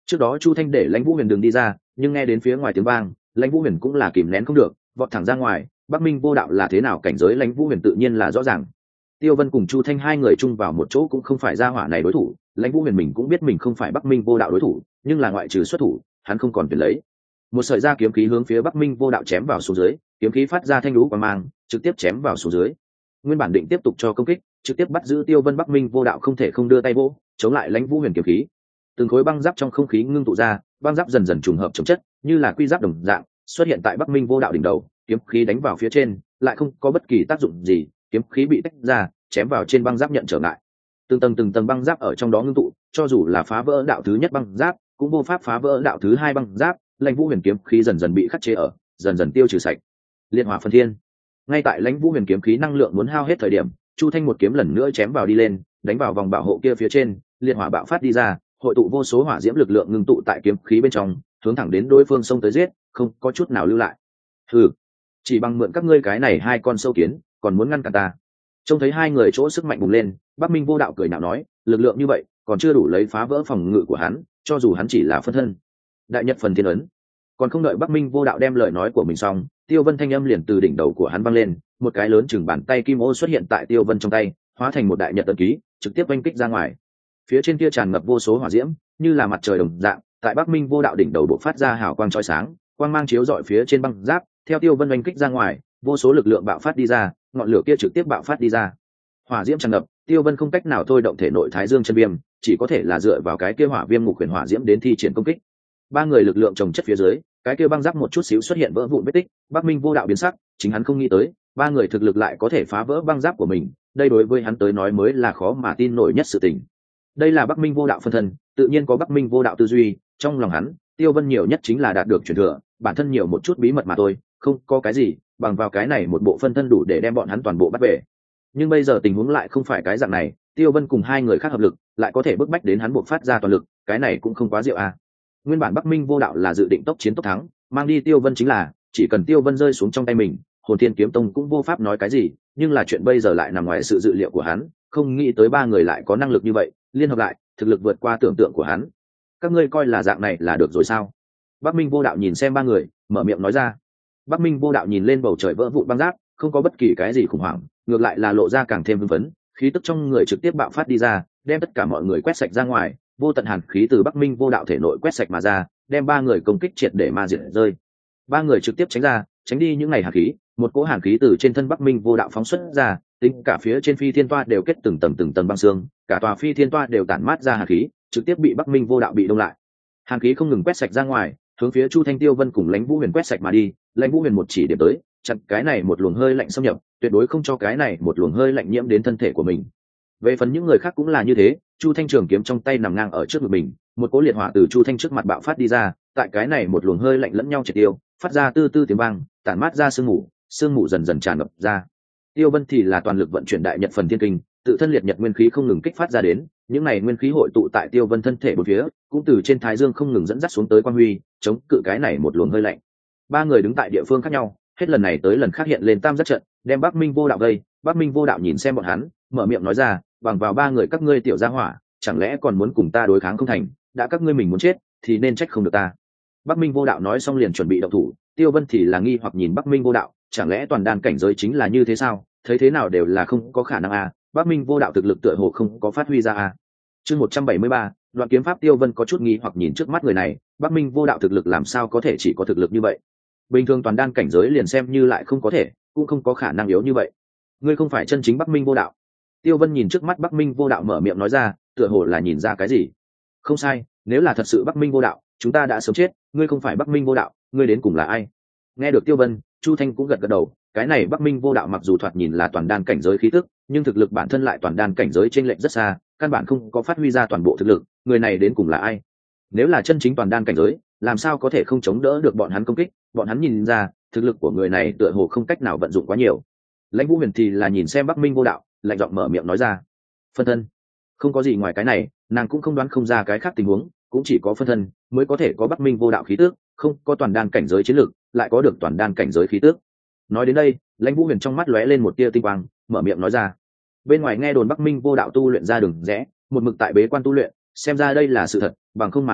Trước đó Chu Thanh để Lãnh Vũ Huyền đường đi ra, nhưng nghe đến phía ngoài tiếng vang, Lãnh Vũ Huyền cũng là kìm nén không được, vọt thẳng ra ngoài. Bắc Minh vô đạo là thế nào cảnh giới Lãnh Vũ Huyền tự nhiên là rõ ràng. Tiêu Vân cùng Chu Thanh hai người chung vào một chỗ cũng không phải gia hỏa này đối thủ, Lãnh Vũ Huyền mình cũng biết mình không phải Bắc Minh vô đạo đối thủ, nhưng là ngoại trừ xuất thủ, hắn không còn tiền lấy. Một sợi da kiếm khí hướng phía Bắc Minh vô đạo chém vào xuống dưới, kiếm khí phát ra thanh lũ quang mang, trực tiếp chém vào xuống dưới. Nguyên bản định tiếp tục cho công kích, trực tiếp bắt giữ Tiêu Vân, Bắc Minh vô đạo không thể không đưa tay vỗ, chống lại Lãnh Vũ Huyền kiếm khí. Từng khối băng giáp trong không khí ngưng tụ ra, băng giáp dần dần trùng hợp chống chất, như là quy giáp đồng dạng, xuất hiện tại Bắc Minh vô đạo đỉnh đầu, kiếm khí đánh vào phía trên, lại không có bất kỳ tác dụng gì, kiếm khí bị tách ra, chém vào trên băng giáp nhận trở ngại. Từng tầng từng tầng băng giáp ở trong đó ngưng tụ, cho dù là phá vỡ đạo thứ nhất băng giáp, cũng vô pháp phá vỡ đạo thứ hai băng giáp. Lãnh Vũ Huyền kiếm khí dần dần bị khắc chế ở, dần dần tiêu trừ sạch. Liệt hỏa phân thiên. Ngay tại Lãnh Vũ Huyền kiếm khí năng lượng muốn hao hết thời điểm, Chu Thanh một kiếm lần nữa chém vào đi lên, đánh vào vòng bảo hộ kia phía trên, liệt hỏa bạo phát đi ra, hội tụ vô số hỏa diễm lực lượng ngưng tụ tại kiếm khí bên trong, hướng thẳng đến đối phương xông tới giết, không có chút nào lưu lại. Hừ, chỉ bằng mượn các ngươi cái này hai con sâu kiến, còn muốn ngăn cản ta? Trông thấy hai người chỗ sức mạnh bùng lên, Bắc Minh vô đạo cười nhạo nói, lực lượng như vậy, còn chưa đủ lấy phá vỡ phòng ngự của hắn, cho dù hắn chỉ là phân thân. Đại nhật phần thiên ấn. Còn không đợi Bắc Minh vô đạo đem lời nói của mình xong, Tiêu Vân thanh âm liền từ đỉnh đầu của hắn vang lên, một cái lớn chừng bàn tay kim ô xuất hiện tại Tiêu Vân trong tay, hóa thành một đại nhật ấn ký, trực tiếp oanh kích ra ngoài. Phía trên kia tràn ngập vô số hỏa diễm, như là mặt trời đồng dạng, tại Bắc Minh vô đạo đỉnh đầu bộc phát ra hào quang chói sáng, quang mang chiếu rọi phía trên băng giáp, theo Tiêu Vân oanh kích ra ngoài, vô số lực lượng bạo phát đi ra, ngọn lửa kia trực tiếp bạo phát đi ra. Hỏa diễm tràn ngập, Tiêu Vân không cách nào thôi động thể nội Thái Dương chân viêm, chỉ có thể là dựa vào cái kia hỏa viêm ngục huyền hỏa diễm đến thi triển công kích. Ba người lực lượng chồng chất phía dưới, cái kia băng giáp một chút xíu xuất hiện vỡ vụn vết tích. Bắc Minh vô đạo biến sắc, chính hắn không nghĩ tới, ba người thực lực lại có thể phá vỡ băng giáp của mình, đây đối với hắn tới nói mới là khó mà tin nổi nhất sự tình. Đây là Bắc Minh vô đạo phân thân, tự nhiên có Bắc Minh vô đạo tư duy, trong lòng hắn, Tiêu Vân nhiều nhất chính là đạt được truyền thừa, bản thân nhiều một chút bí mật mà thôi, không có cái gì, bằng vào cái này một bộ phân thân đủ để đem bọn hắn toàn bộ bắt về. Nhưng bây giờ tình huống lại không phải cái dạng này, Tiêu Vân cùng hai người khác hợp lực, lại có thể bức bách đến hắn buộc phát ra toàn lực, cái này cũng không quá diệu à. Nguyên bản Bắc Minh vô đạo là dự định tốc chiến tốc thắng, mang đi Tiêu Vân chính là, chỉ cần Tiêu Vân rơi xuống trong tay mình, Hồn Thiên Kiếm Tông cũng vô pháp nói cái gì, nhưng là chuyện bây giờ lại nằm ngoài sự dự liệu của hắn, không nghĩ tới ba người lại có năng lực như vậy, liên hợp lại, thực lực vượt qua tưởng tượng của hắn. Các ngươi coi là dạng này là được rồi sao? Bắc Minh vô đạo nhìn xem ba người, mở miệng nói ra. Bắc Minh vô đạo nhìn lên bầu trời vỡ vụn băng giáp, không có bất kỳ cái gì khủng hoảng, ngược lại là lộ ra càng thêm hưng phấn, khí tức trong người trực tiếp bạo phát đi ra, đem tất cả mọi người quét sạch ra ngoài, vô tận hàn khí từ Bắc Minh vô đạo thể nội quét sạch mà ra, đem ba người công kích triệt để ma diệt rơi. Ba người trực tiếp tránh ra, tránh đi những ngày hàn khí, một cỗ hàn khí từ trên thân Bắc Minh vô đạo phóng xuất ra, tính cả phía trên phi thiên toa đều kết từng tầng từng tầng băng xương, cả tòa phi thiên toa đều tản mát ra hàn khí, trực tiếp bị Bắc Minh vô đạo bị đông lại. Hàn khí không ngừng quét sạch ra ngoài, hướng phía Chu Thanh, Tiêu Vân cùng Lãnh Vũ Huyền quét sạch mà đi. Lãnh Vũ Huyền một chỉ điểm tới, chặn cái này một luồng hơi lạnh xâm nhập, tuyệt đối không cho cái này một luồng hơi lạnh nhiễm đến thân thể của mình. Về phần những người khác cũng là như thế, Chu Thanh trường kiếm trong tay nằm ngang ở trước ngực mình, một cỗ liệt hỏa từ Chu Thanh trước mặt bạo phát đi ra, tại cái này một luồng hơi lạnh lẫn nhau triệt tiêu, phát ra tư tư tiếng vang, tản mát ra sương mù, sương mù dần dần tràn ngập ra. Tiêu Vân thì là toàn lực vận chuyển đại nhật phần thiên kinh, tự thân liệt nhật nguyên khí không ngừng kích phát ra đến, những này nguyên khí hội tụ tại Tiêu Vân thân thể bốn phía, cũng từ trên thái dương không ngừng dẫn dắt xuống tới quang huy, chống cự cái này một luồng hơi lạnh. Ba người đứng tại địa phương khác nhau, hết lần này tới lần khác hiện lên tam giác trận, đem Bắc Minh vô đạo gây. Bắc Minh vô đạo nhìn xem bọn hắn, mở miệng nói ra, bằng vào ba người các ngươi tiểu gia hỏa, chẳng lẽ còn muốn cùng ta đối kháng không thành? Đã các ngươi mình muốn chết, thì nên trách không được ta. Bắc Minh vô đạo nói xong liền chuẩn bị động thủ, Tiêu Vân thì là nghi hoặc nhìn Bắc Minh vô đạo, chẳng lẽ toàn đan cảnh giới chính là như thế sao? Thấy thế nào đều là không có khả năng à, Bắc Minh vô đạo thực lực tựa hồ không có phát huy ra à. Chương một trăm bảy mươi ba, Đoạn kiếm pháp. Tiêu Vân có chút nghi hoặc nhìn trước mắt người này, Bắc Minh vô đạo thực lực làm sao có thể chỉ có thực lực như vậy? Bình thường toàn đan cảnh giới liền xem như lại không có thể, cũng không có khả năng yếu như vậy. Ngươi không phải chân chính Bắc Minh vô đạo. Tiêu Vân nhìn trước mắt Bắc Minh vô đạo mở miệng nói ra, tựa hồ là nhìn ra cái gì. Không sai, nếu là thật sự Bắc Minh vô đạo, chúng ta đã sớm chết, ngươi không phải Bắc Minh vô đạo, ngươi đến cùng là ai? Nghe được Tiêu Vân, Chu Thanh cũng gật gật đầu, cái này Bắc Minh vô đạo mặc dù thoạt nhìn là toàn đan cảnh giới khí tức, nhưng thực lực bản thân lại toàn đan cảnh giới chênh lệch rất xa, căn bản không có phát huy ra toàn bộ thực lực, người này đến cùng là ai? Nếu là chân chính toàn đan cảnh giới, làm sao có thể không chống đỡ được bọn hắn công kích? Bọn hắn nhìn ra, thực lực của người này tựa hồ không cách nào vận dụng quá nhiều. Lãnh Vũ Huyền thì là nhìn xem Bắc Minh vô đạo, lạnh giọng mở miệng nói ra, phân thân, không có gì ngoài cái này, nàng cũng không đoán không ra cái khác tình huống, cũng chỉ có phân thân mới có thể có Bắc Minh vô đạo khí tước, không có toàn đan cảnh giới chiến lược, lại có được toàn đan cảnh giới khí tước. Nói đến đây, Lãnh Vũ Huyền trong mắt lóe lên một tia tinh quang, mở miệng nói ra, bên ngoài nghe đồn Bắc Minh vô đạo tu luyện ra đường rẽ, một mực tại bế quan tu luyện, xem ra đây là sự thật, bằng không mà nói,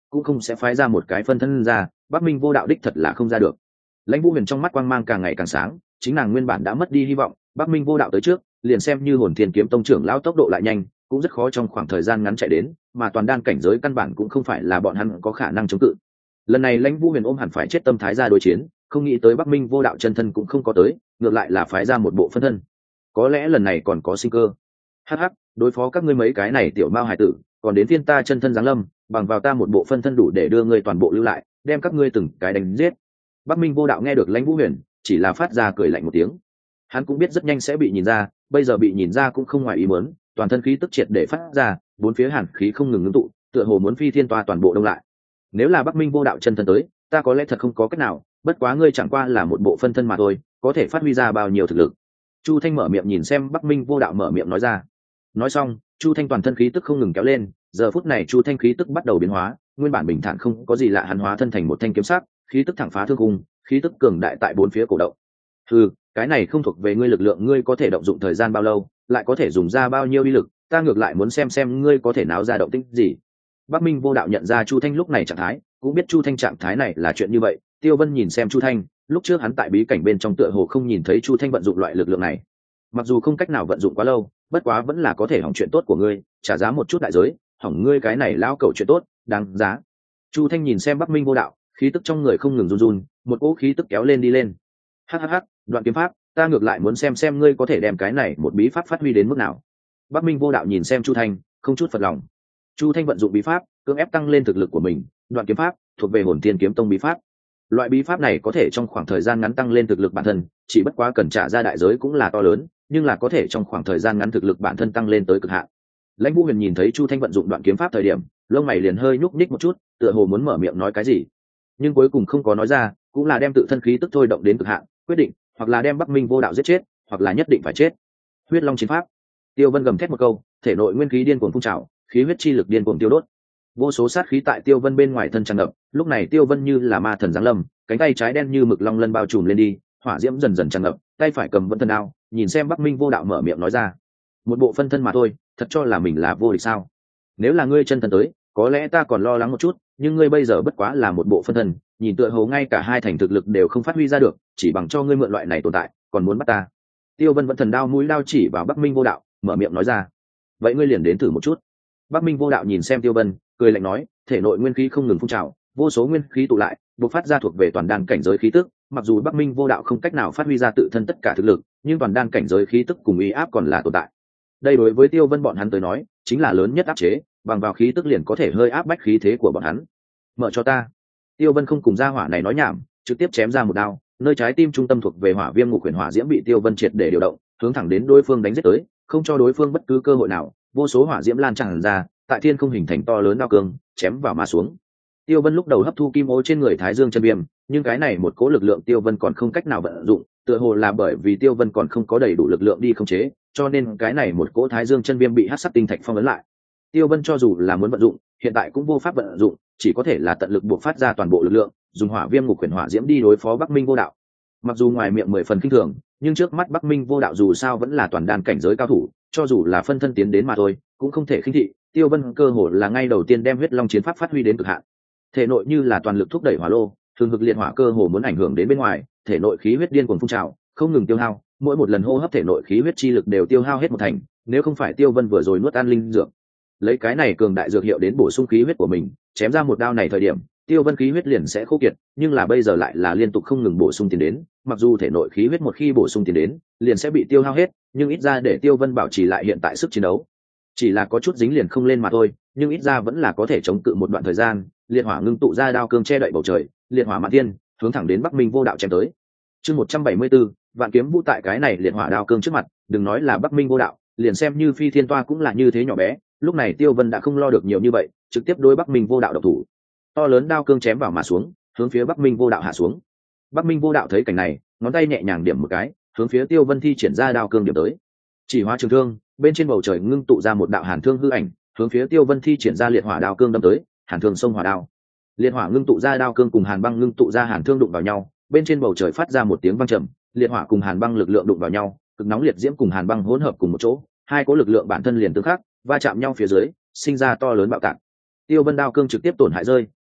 cũng không sẽ phái ra một cái phân thân ra. Bắc Minh vô đạo đích thật là không ra được. Lãnh Vũ Huyền trong mắt quang mang càng ngày càng sáng, chính nàng nguyên bản đã mất đi hy vọng, Bắc Minh vô đạo tới trước, liền xem như Hồn Thiên kiếm tông trưởng lão tốc độ lại nhanh, cũng rất khó trong khoảng thời gian ngắn chạy đến, mà toàn đan cảnh giới căn bản cũng không phải là bọn hắn có khả năng chống cự. Lần này Lãnh Vũ Huyền ôm hẳn phải chết tâm thái ra đối chiến, không nghĩ tới Bắc Minh vô đạo chân thân cũng không có tới, ngược lại là phái ra một bộ phân thân. Có lẽ lần này còn có sinh cơ. Hắc hắc, đối phó các ngươi mấy cái này tiểu mao hải tử, còn đến phiên ta chân thân giáng lâm, bằng vào ta một bộ phân thân đủ để đưa ngươi toàn bộ lưu lại, đem các ngươi từng cái đánh giết. Bắc Minh vô đạo nghe được Lãnh Vũ Huyền, chỉ là phát ra cười lạnh một tiếng. Hắn cũng biết rất nhanh sẽ bị nhìn ra, bây giờ bị nhìn ra cũng không ngoài ý muốn, toàn thân khí tức triệt để phát ra, bốn phía hàn khí không ngừng ngưng tụ, tựa hồ muốn phi thiên toa toàn bộ đông lại. Nếu là Bắc Minh vô đạo chân thân tới, ta có lẽ thật không có cách nào, bất quá ngươi chẳng qua là một bộ phân thân mà thôi, có thể phát huy ra bao nhiêu thực lực. Chu Thanh mở miệng nhìn xem Bắc Minh vô đạo mở miệng nói ra. Nói xong, Chu Thanh toàn thân khí tức không ngừng kéo lên, giờ phút này Chu Thanh khí tức bắt đầu biến hóa, nguyên bản bình thản không có gì lạ hắn hóa thân thành một thanh kiếm sắc, khí tức thẳng phá thương khung, khí tức cường đại tại bốn phía cổ động. Ừ, cái này không thuộc về ngươi lực lượng, ngươi có thể động dụng thời gian bao lâu, lại có thể dùng ra bao nhiêu uy lực, ta ngược lại muốn xem xem ngươi có thể náo ra động tĩnh gì. Bắc Minh vô đạo nhận ra Chu Thanh lúc này trạng thái, cũng biết Chu Thanh trạng thái này là chuyện như vậy. Tiêu Vân nhìn xem Chu Thanh, lúc trước hắn tại bí cảnh bên trong tựa hồ không nhìn thấy Chu Thanh vận dụng loại lực lượng này. Mặc dù không cách nào vận dụng quá lâu, bất quá vẫn là có thể hỏng chuyện tốt của ngươi, trả giá một chút đại giới, hỏng ngươi cái này lao cầu chuyện tốt, đáng giá. Chu Thanh nhìn xem Bắc Minh vô đạo, khí tức trong người không ngừng run run, một cỗ khí tức kéo lên đi lên. Hắc hắc hắc, đoạn kiếm pháp, ta ngược lại muốn xem xem ngươi có thể đem cái này một bí pháp phát huy đến mức nào. Bắc Minh vô đạo nhìn xem Chu Thanh, không chút phật lòng. Chu Thanh vận dụng bí pháp, cưỡng ép tăng lên thực lực của mình, đoạn kiếm pháp thuộc về Hồn Thiên kiếm tông bí pháp. Loại bí pháp này có thể trong khoảng thời gian ngắn tăng lên thực lực bản thân, chỉ bất quá cần trả ra đại giới cũng là to lớn, nhưng là có thể trong khoảng thời gian ngắn thực lực bản thân tăng lên tới cực hạn. Lãnh Vũ Huyền nhìn thấy Chu Thanh vận dụng đoạn kiếm pháp thời điểm, lông mày liền hơi nhúc nhích một chút, tựa hồ muốn mở miệng nói cái gì, nhưng cuối cùng không có nói ra, cũng là đem tự thân khí tức thôi động đến cực hạn, quyết định, hoặc là đem Bắc Minh vô đạo giết chết, hoặc là nhất định phải chết. Huyết Long chiến pháp. Tiêu Vân gầm thét một câu, thể nội nguyên khí điên cuồng phun trào, khí huyết chi lực điên cuồng tiêu đốt. Vô số sát khí tại Tiêu Vân bên ngoài thân tràn ngập, lúc này Tiêu Vân như là ma thần giáng lâm, cánh tay trái đen như mực long lân bao trùm lên đi, hỏa diễm dần dần tràn ngập, tay phải cầm vân thân đao, nhìn xem Bắc Minh vô đạo mở miệng nói ra: "Một bộ phân thân mà thôi, thật cho là mình là vô địch sao? Nếu là ngươi chân thân tới, có lẽ ta còn lo lắng một chút, nhưng ngươi bây giờ bất quá là một bộ phân thân, nhìn tựa hồ ngay cả hai thành thực lực đều không phát huy ra được, chỉ bằng cho ngươi mượn loại này tồn tại, còn muốn bắt ta?" Tiêu Vân vẫn thần đao mũi đao chỉ vào Bắc Minh vô đạo, mở miệng nói ra: "Vậy ngươi liền đến thử một chút." Bắc Minh vô đạo nhìn xem Tiêu Vân, cười lạnh nói, thể nội nguyên khí không ngừng phun trào, vô số nguyên khí tụ lại, bộc phát ra thuộc về toàn đan cảnh giới khí tức. Mặc dù Bắc Minh vô đạo không cách nào phát huy ra tự thân tất cả thực lực, nhưng toàn đan cảnh giới khí tức cùng uy áp còn là tồn tại. Đây đối với Tiêu Vân bọn hắn tới nói, chính là lớn nhất áp chế, bằng vào khí tức liền có thể hơi áp bách khí thế của bọn hắn. "Mở cho ta." Tiêu Vân không cùng gia hỏa này nói nhảm, trực tiếp chém ra một đao, nơi trái tim trung tâm thuộc về hỏa viêm ngục huyền hỏa diễm bị Tiêu Vân triệt để điều động, hướng thẳng đến đối phương đánh giết tới, không cho đối phương bất cứ cơ hội nào. Vô số hỏa diễm lan tràn ra, tại thiên không hình thành to lớn đao cương, chém vào mà xuống. Tiêu Vân lúc đầu hấp thu kim ô trên người Thái Dương chân viêm, nhưng cái này một cỗ lực lượng Tiêu Vân còn không cách nào vận dụng, tựa hồ là bởi vì Tiêu Vân còn không có đầy đủ lực lượng đi khống chế, cho nên cái này một cỗ Thái Dương chân viêm bị hắc sắc tinh thạch phong ấn lại. Tiêu Vân cho dù là muốn vận dụng, hiện tại cũng vô pháp vận dụng, chỉ có thể là tận lực buộc phát ra toàn bộ lực lượng, dùng hỏa viêm ngục huyền hỏa diễm đi đối phó Bắc Minh vô đạo. Mặc dù ngoài miệng mười phần kinh thường, nhưng trước mắt Bắc Minh vô đạo dù sao vẫn là toàn đan cảnh giới cao thủ, cho dù là phân thân tiến đến mà thôi, cũng không thể khinh thị. Tiêu Vân cơ hồ là ngay đầu tiên đem huyết long chiến pháp phát huy đến cực hạn, thể nội như là toàn lực thúc đẩy hỏa lô, thường hực liệt hỏa cơ hồ muốn ảnh hưởng đến bên ngoài, thể nội khí huyết điên cuồng phun trào, không ngừng tiêu hao, mỗi một lần hô hấp thể nội khí huyết chi lực đều tiêu hao hết một thành, nếu không phải Tiêu Vân vừa rồi nuốt an linh dược, lấy cái này cường đại dược hiệu đến bổ sung khí huyết của mình, chém ra một đao này thời điểm, Tiêu Vân khí huyết liền sẽ khô kiệt, nhưng là bây giờ lại là liên tục không ngừng bổ sung tiền đến, mặc dù thể nội khí huyết một khi bổ sung tiền đến, liền sẽ bị tiêu hao hết, nhưng ít ra để Tiêu Vân bảo trì lại hiện tại sức chiến đấu. Chỉ là có chút dính liền không lên mà thôi, nhưng ít ra vẫn là có thể chống cự một đoạn thời gian. Liệt hỏa ngưng tụ ra đao cương che đậy bầu trời, liệt hỏa mạn thiên, hướng thẳng đến Bắc Minh vô đạo chém tới. Chương một trăm bảy mươi 174, vạn kiếm vũ tại cái này liệt hỏa đao cương trước mặt, đừng nói là Bắc Minh vô đạo, liền xem như Phi Thiên Toa cũng là như thế nhỏ bé. Lúc này Tiêu Vân đã không lo được nhiều như vậy, trực tiếp đối Bắc Minh vô đạo độc thủ. To lớn đao cương chém vào mà xuống, hướng phía Bắc Minh vô đạo hạ xuống. Bắc Minh vô đạo thấy cảnh này, ngón tay nhẹ nhàng điểm một cái, hướng phía Tiêu Vân thi triển ra đao cương điểm tới. Chỉ hóa trường thương, bên trên bầu trời ngưng tụ ra một đạo hàn thương hư ảnh, hướng phía Tiêu Vân thi triển ra liệt hỏa đao cương đâm tới. Hàn thương sông hỏa đao, liệt hỏa ngưng tụ ra đao cương cùng hàn băng ngưng tụ ra hàn thương đụng vào nhau, bên trên bầu trời phát ra một tiếng vang trầm. Liệt hỏa cùng hàn băng lực lượng đụng vào nhau, cực nóng liệt diễm cùng hàn băng hỗn hợp cùng một chỗ, hai cỗ lực lượng bản thân liền tương khắc, va chạm nhau phía dưới, sinh ra to lớn bạo tạc. Tiêu Vân đao cương trực tiếp tổn hại rơi,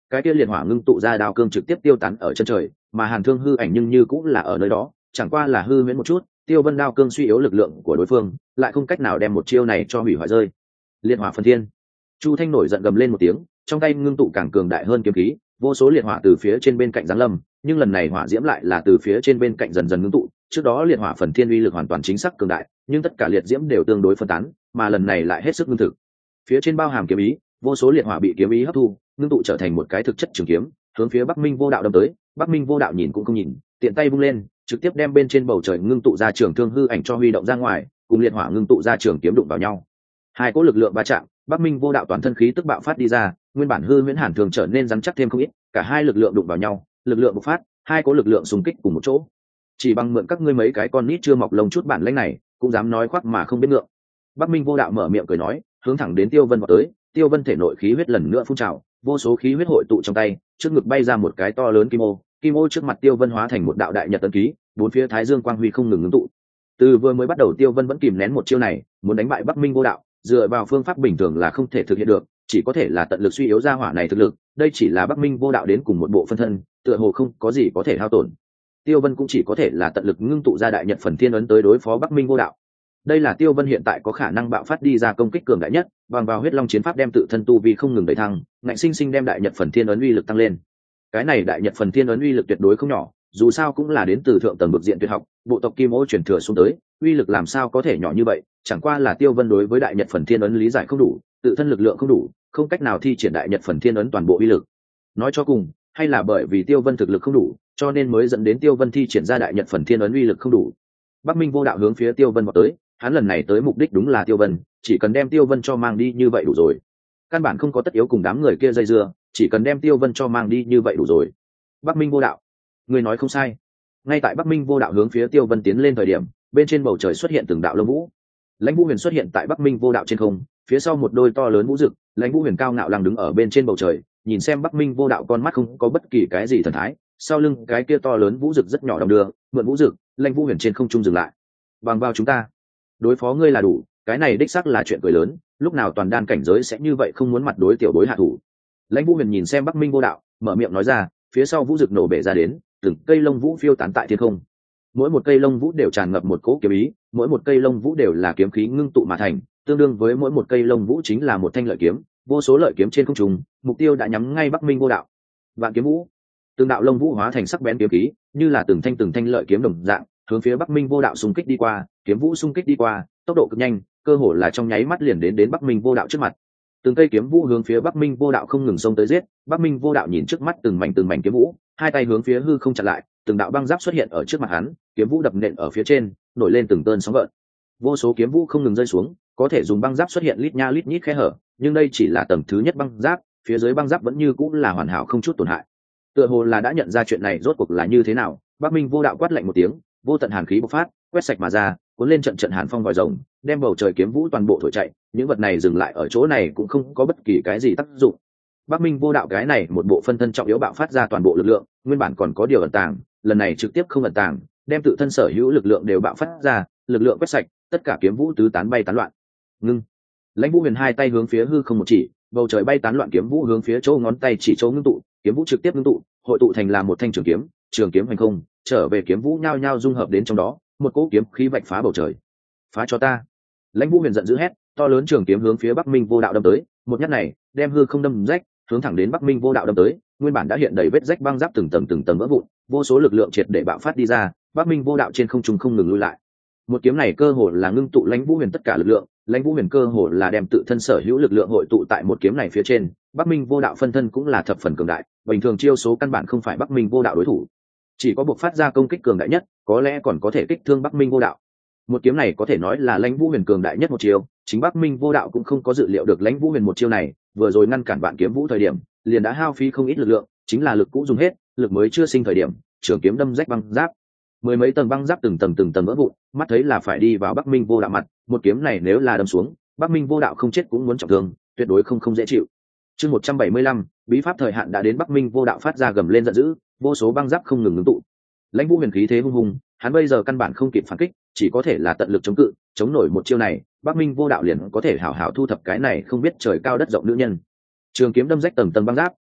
cái kia liệt hỏa ngưng tụ ra đao cương trực tiếp tiêu tán ở chân trời, mà Hàn Thương hư ảnh nhưng như cũng là ở nơi đó, chẳng qua là hư huyễn một chút. Tiêu Vân đao cương suy yếu lực lượng của đối phương, lại không cách nào đem một chiêu này cho hủy hoại rơi. Liệt hỏa phần thiên. Chu Thanh nổi giận gầm lên một tiếng, trong tay ngưng tụ càng cường đại hơn kiếm khí, vô số liệt hỏa từ phía trên bên cạnh giáng lâm, nhưng lần này hỏa diễm lại là từ phía trên bên cạnh dần dần ngưng tụ. Trước đó liệt hỏa phần thiên uy lực hoàn toàn chính xác cường đại, nhưng tất cả liệt diễm đều tương đối phân tán, mà lần này lại hết sức ngưng thực. Phía trên bao hàm kiếm ý, vô số liệt hỏa bị kiếm ý hấp thu, ngưng tụ trở thành một cái thực chất trường kiếm, hướng phía Bắc Minh Vô Đạo đâm tới. Bắc Minh Vô Đạo nhìn cũng không nhìn, tiện tay vung lên, trực tiếp đem bên trên bầu trời ngưng tụ ra trường thương hư ảnh cho huy động ra ngoài, cùng liệt hỏa ngưng tụ ra trường kiếm đụng vào nhau. Hai cỗ lực lượng va chạm, Bắc Minh Vô Đạo toàn thân khí tức bạo phát đi ra, nguyên bản hư huyễn hàn thường trở nên rắn chắc thêm không ít, cả hai lực lượng đụng vào nhau, lực lượng bộc phát, hai cỗ lực lượng xung kích cùng một chỗ. Chỉ bằng mượn các ngươi mấy cái con nít chưa mọc lông chút bản lĩnh này, cũng dám nói khoác mà không biết ngượng. Bắc Minh Vô Đạo mở miệng cười nói, hướng thẳng đến Tiêu Vân vào tới. Tiêu Vân thể nội khí huyết lần nữa phun trào, vô số khí huyết hội tụ trong tay, trước ngực bay ra một cái to lớn kim ô, kim ô trước mặt Tiêu Vân hóa thành một đạo đại nhật tân ký, bốn phía thái dương quang huy không ngừng ngưng tụ. Từ vừa mới bắt đầu Tiêu Vân vẫn kìm nén một chiêu này, muốn đánh bại Bắc Minh Vô Đạo, dựa vào phương pháp bình thường là không thể thực hiện được, chỉ có thể là tận lực suy yếu ra hỏa này thực lực. Đây chỉ là Bắc Minh Vô Đạo đến cùng một bộ phân thân, tựa hồ không có gì có thể hao tổn. Tiêu Vân cũng chỉ có thể là tận lực ngưng tụ ra đại nhật phần thiên ấn tới đối phó Bắc Minh Vô Đạo. Đây là Tiêu Vân hiện tại có khả năng bạo phát đi ra công kích cường đại nhất, bằng vào huyết long chiến pháp đem tự thân tu vi không ngừng đẩy thăng, ngạnh sinh sinh đem đại nhật phần thiên ấn uy lực tăng lên. Cái này đại nhật phần thiên ấn uy lực tuyệt đối không nhỏ, dù sao cũng là đến từ thượng tầng bậc diện tuyệt học, bộ tộc Kim Ô truyền thừa xuống tới, uy lực làm sao có thể nhỏ như vậy, chẳng qua là Tiêu Vân đối với đại nhật phần thiên ấn lý giải không đủ, tự thân lực lượng không đủ, không cách nào thi triển đại nhật phần thiên ấn toàn bộ uy lực. Nói cho cùng, hay là bởi vì Tiêu Vân thực lực không đủ, cho nên mới dẫn đến Tiêu Vân thi triển ra đại nhật phần thiên ấn uy lực không đủ. Bắc Minh Vô Đạo hướng phía Tiêu Vân vào tới, hắn lần này tới mục đích đúng là Tiêu Vân, chỉ cần đem Tiêu Vân cho mang đi như vậy đủ rồi. Căn bản không có tất yếu cùng đám người kia dây dưa, chỉ cần đem Tiêu Vân cho mang đi như vậy đủ rồi. Bắc Minh Vô Đạo, người nói không sai. Ngay tại Bắc Minh Vô Đạo hướng phía Tiêu Vân tiến lên thời điểm, bên trên bầu trời xuất hiện từng đạo lông vũ. Lãnh Vũ Huyền xuất hiện tại Bắc Minh Vô Đạo trên không, phía sau một đôi to lớn vũ rực, Lãnh Vũ Huyền cao ngạo lăng đứng ở bên trên bầu trời, nhìn xem Bắc Minh Vô Đạo con mắt không có bất kỳ cái gì thần thái, sau lưng cái kia to lớn vũ rực rất nhỏ đồng đưa, mượn vũ rực, Lãnh Vũ Huyền trên không trung dừng lại. Bằng vào chúng ta, đối phó ngươi là đủ, cái này đích xác là chuyện cười lớn, lúc nào toàn đan cảnh giới sẽ như vậy không muốn mặt đối tiểu đối hạ thủ. Lãnh Vũ Huyền nhìn xem Bắc Minh Vô Đạo, mở miệng nói ra, phía sau vũ rực nổ bể ra đến, từng cây lông vũ phiêu tán tại thiên không. Mỗi một cây lông vũ đều tràn ngập một cỗ kiếm ý, mỗi một cây lông vũ đều là kiếm khí ngưng tụ mà thành, tương đương với mỗi một cây lông vũ chính là một thanh lợi kiếm, vô số lợi kiếm trên không trung, mục tiêu đã nhắm ngay Bắc Minh Vô Đạo. Vạn kiếm vũ, từng đạo lông vũ hóa thành sắc bén kiếm khí, như là từng thanh từng thanh lợi kiếm đồng dạng, hướng phía Bắc Minh Vô Đạo xung kích đi qua, kiếm vũ xung kích đi qua, tốc độ cực nhanh, cơ hồ là trong nháy mắt liền đến đến Bắc Minh Vô Đạo trước mặt. Từng cây kiếm vũ hướng phía Bắc Minh Vô Đạo không ngừng xông tới giết, Bắc Minh Vô Đạo nhìn trước mắt từng mảnh từng mảnh kiếm vũ, hai tay hướng phía hư không chặn lại, từng đạo băng giáp xuất hiện ở trước mặt hắn, kiếm vũ đập nện ở phía trên, nổi lên từng cơn sóng gợn. Vô số kiếm vũ không ngừng rơi xuống, có thể dùng băng giáp xuất hiện lít nha lít nhít khe hở, nhưng đây chỉ là tầng thứ nhất băng giáp, phía dưới băng giáp vẫn như cũng là hoàn hảo không chút tổn hại. Tựa hồ là đã nhận ra chuyện này rốt cuộc là như thế nào, Bắc Minh Vô Đạo quát lạnh một tiếng, vô tận hàn khí bộc phát, quét sạch mà ra, cuốn lên trận trận hàn phong vòi rồng, đem bầu trời kiếm vũ toàn bộ thổi chạy, những vật này dừng lại ở chỗ này cũng không có bất kỳ cái gì tác dụng. Bắc Minh Vô Đạo cái này một bộ phân thân trọng yếu bạo phát ra toàn bộ lực lượng, nguyên bản còn có điều ẩn tàng, lần này trực tiếp không ẩn tàng, đem tự thân sở hữu lực lượng đều bạo phát ra, lực lượng quét sạch, tất cả kiếm vũ tứ tán bay tán loạn. Ngưng. Lãnh Vũ Huyền hai tay hướng phía hư không một chỉ, bầu trời bay tán loạn kiếm vũ hướng phía chỗ ngón tay chỉ chỗ ngưng tụ, kiếm vũ trực tiếp ngưng tụ, hội tụ thành là một thanh trường kiếm, trường kiếm hành không, trở về kiếm vũ nhao nhao dung hợp đến trong đó, một cỗ kiếm khí vạch phá bầu trời. Phá cho ta! Lãnh Vũ Huyền giận dữ hét, to lớn trường kiếm hướng phía Bắc Minh Vô Đạo đâm tới, một nhát này, đem hư không đâm rách, hướng thẳng đến Bắc Minh Vô Đạo đâm tới, nguyên bản đã hiện đầy vết rách băng giáp từng tầng từng tầng vỡ vụn, vô số lực lượng triệt để bạo phát đi ra, Bắc Minh Vô Đạo trên không trung không ngừng lùi lại. Một kiếm này cơ hồ là ngưng tụ Lãnh Vũ Huyền tất cả lực lượng, Lãnh Vũ Huyền cơ hồ là đem tự thân sở hữu lực lượng hội tụ tại một kiếm này phía trên, Bắc Minh Vô Đạo phân thân cũng là thập phần cường đại, bình thường chiêu số căn bản không phải Bắc Minh Vô Đạo đối thủ, chỉ có buộc phát ra công kích cường đại nhất, có lẽ còn có thể kích thương Bắc Minh Vô Đạo. Một kiếm này có thể nói là Lãnh Vũ Huyền cường đại nhất một chiêu, chính Bắc Minh Vô Đạo cũng không có dự liệu được Lãnh Vũ Huyền một chiêu này, vừa rồi ngăn cản vạn kiếm vũ thời điểm, liền đã hao phí không ít lực lượng, chính là lực cũ dùng hết, lực mới chưa sinh thời điểm, trường kiếm đâm rách băng giáp, mười mấy tầng băng giáp từng tầng từng tầng vỡ vụn, mắt thấy là phải đi vào Bắc Minh Vô Đạo mặt, một kiếm này nếu là đâm xuống, Bắc Minh Vô Đạo không chết cũng muốn trọng thương, tuyệt đối không không dễ chịu. Chương một trăm bảy mươi lăm, bí pháp thời hạn đã đến, Bắc Minh Vô Đạo phát ra gầm lên giận dữ, vô số băng giáp không ngừng ngưng tụ. Lãnh Vũ Huyền khí thế hung hùng, hắn bây giờ căn bản không kịp phản kích, chỉ có thể là tận lực chống cự, chống nổi một chiêu này, Bắc Minh Vô Đạo liền có thể hảo hảo thu thập cái này không biết trời cao đất rộng nữ nhân. Trường kiếm đâm rách tầng tầng băng giáp,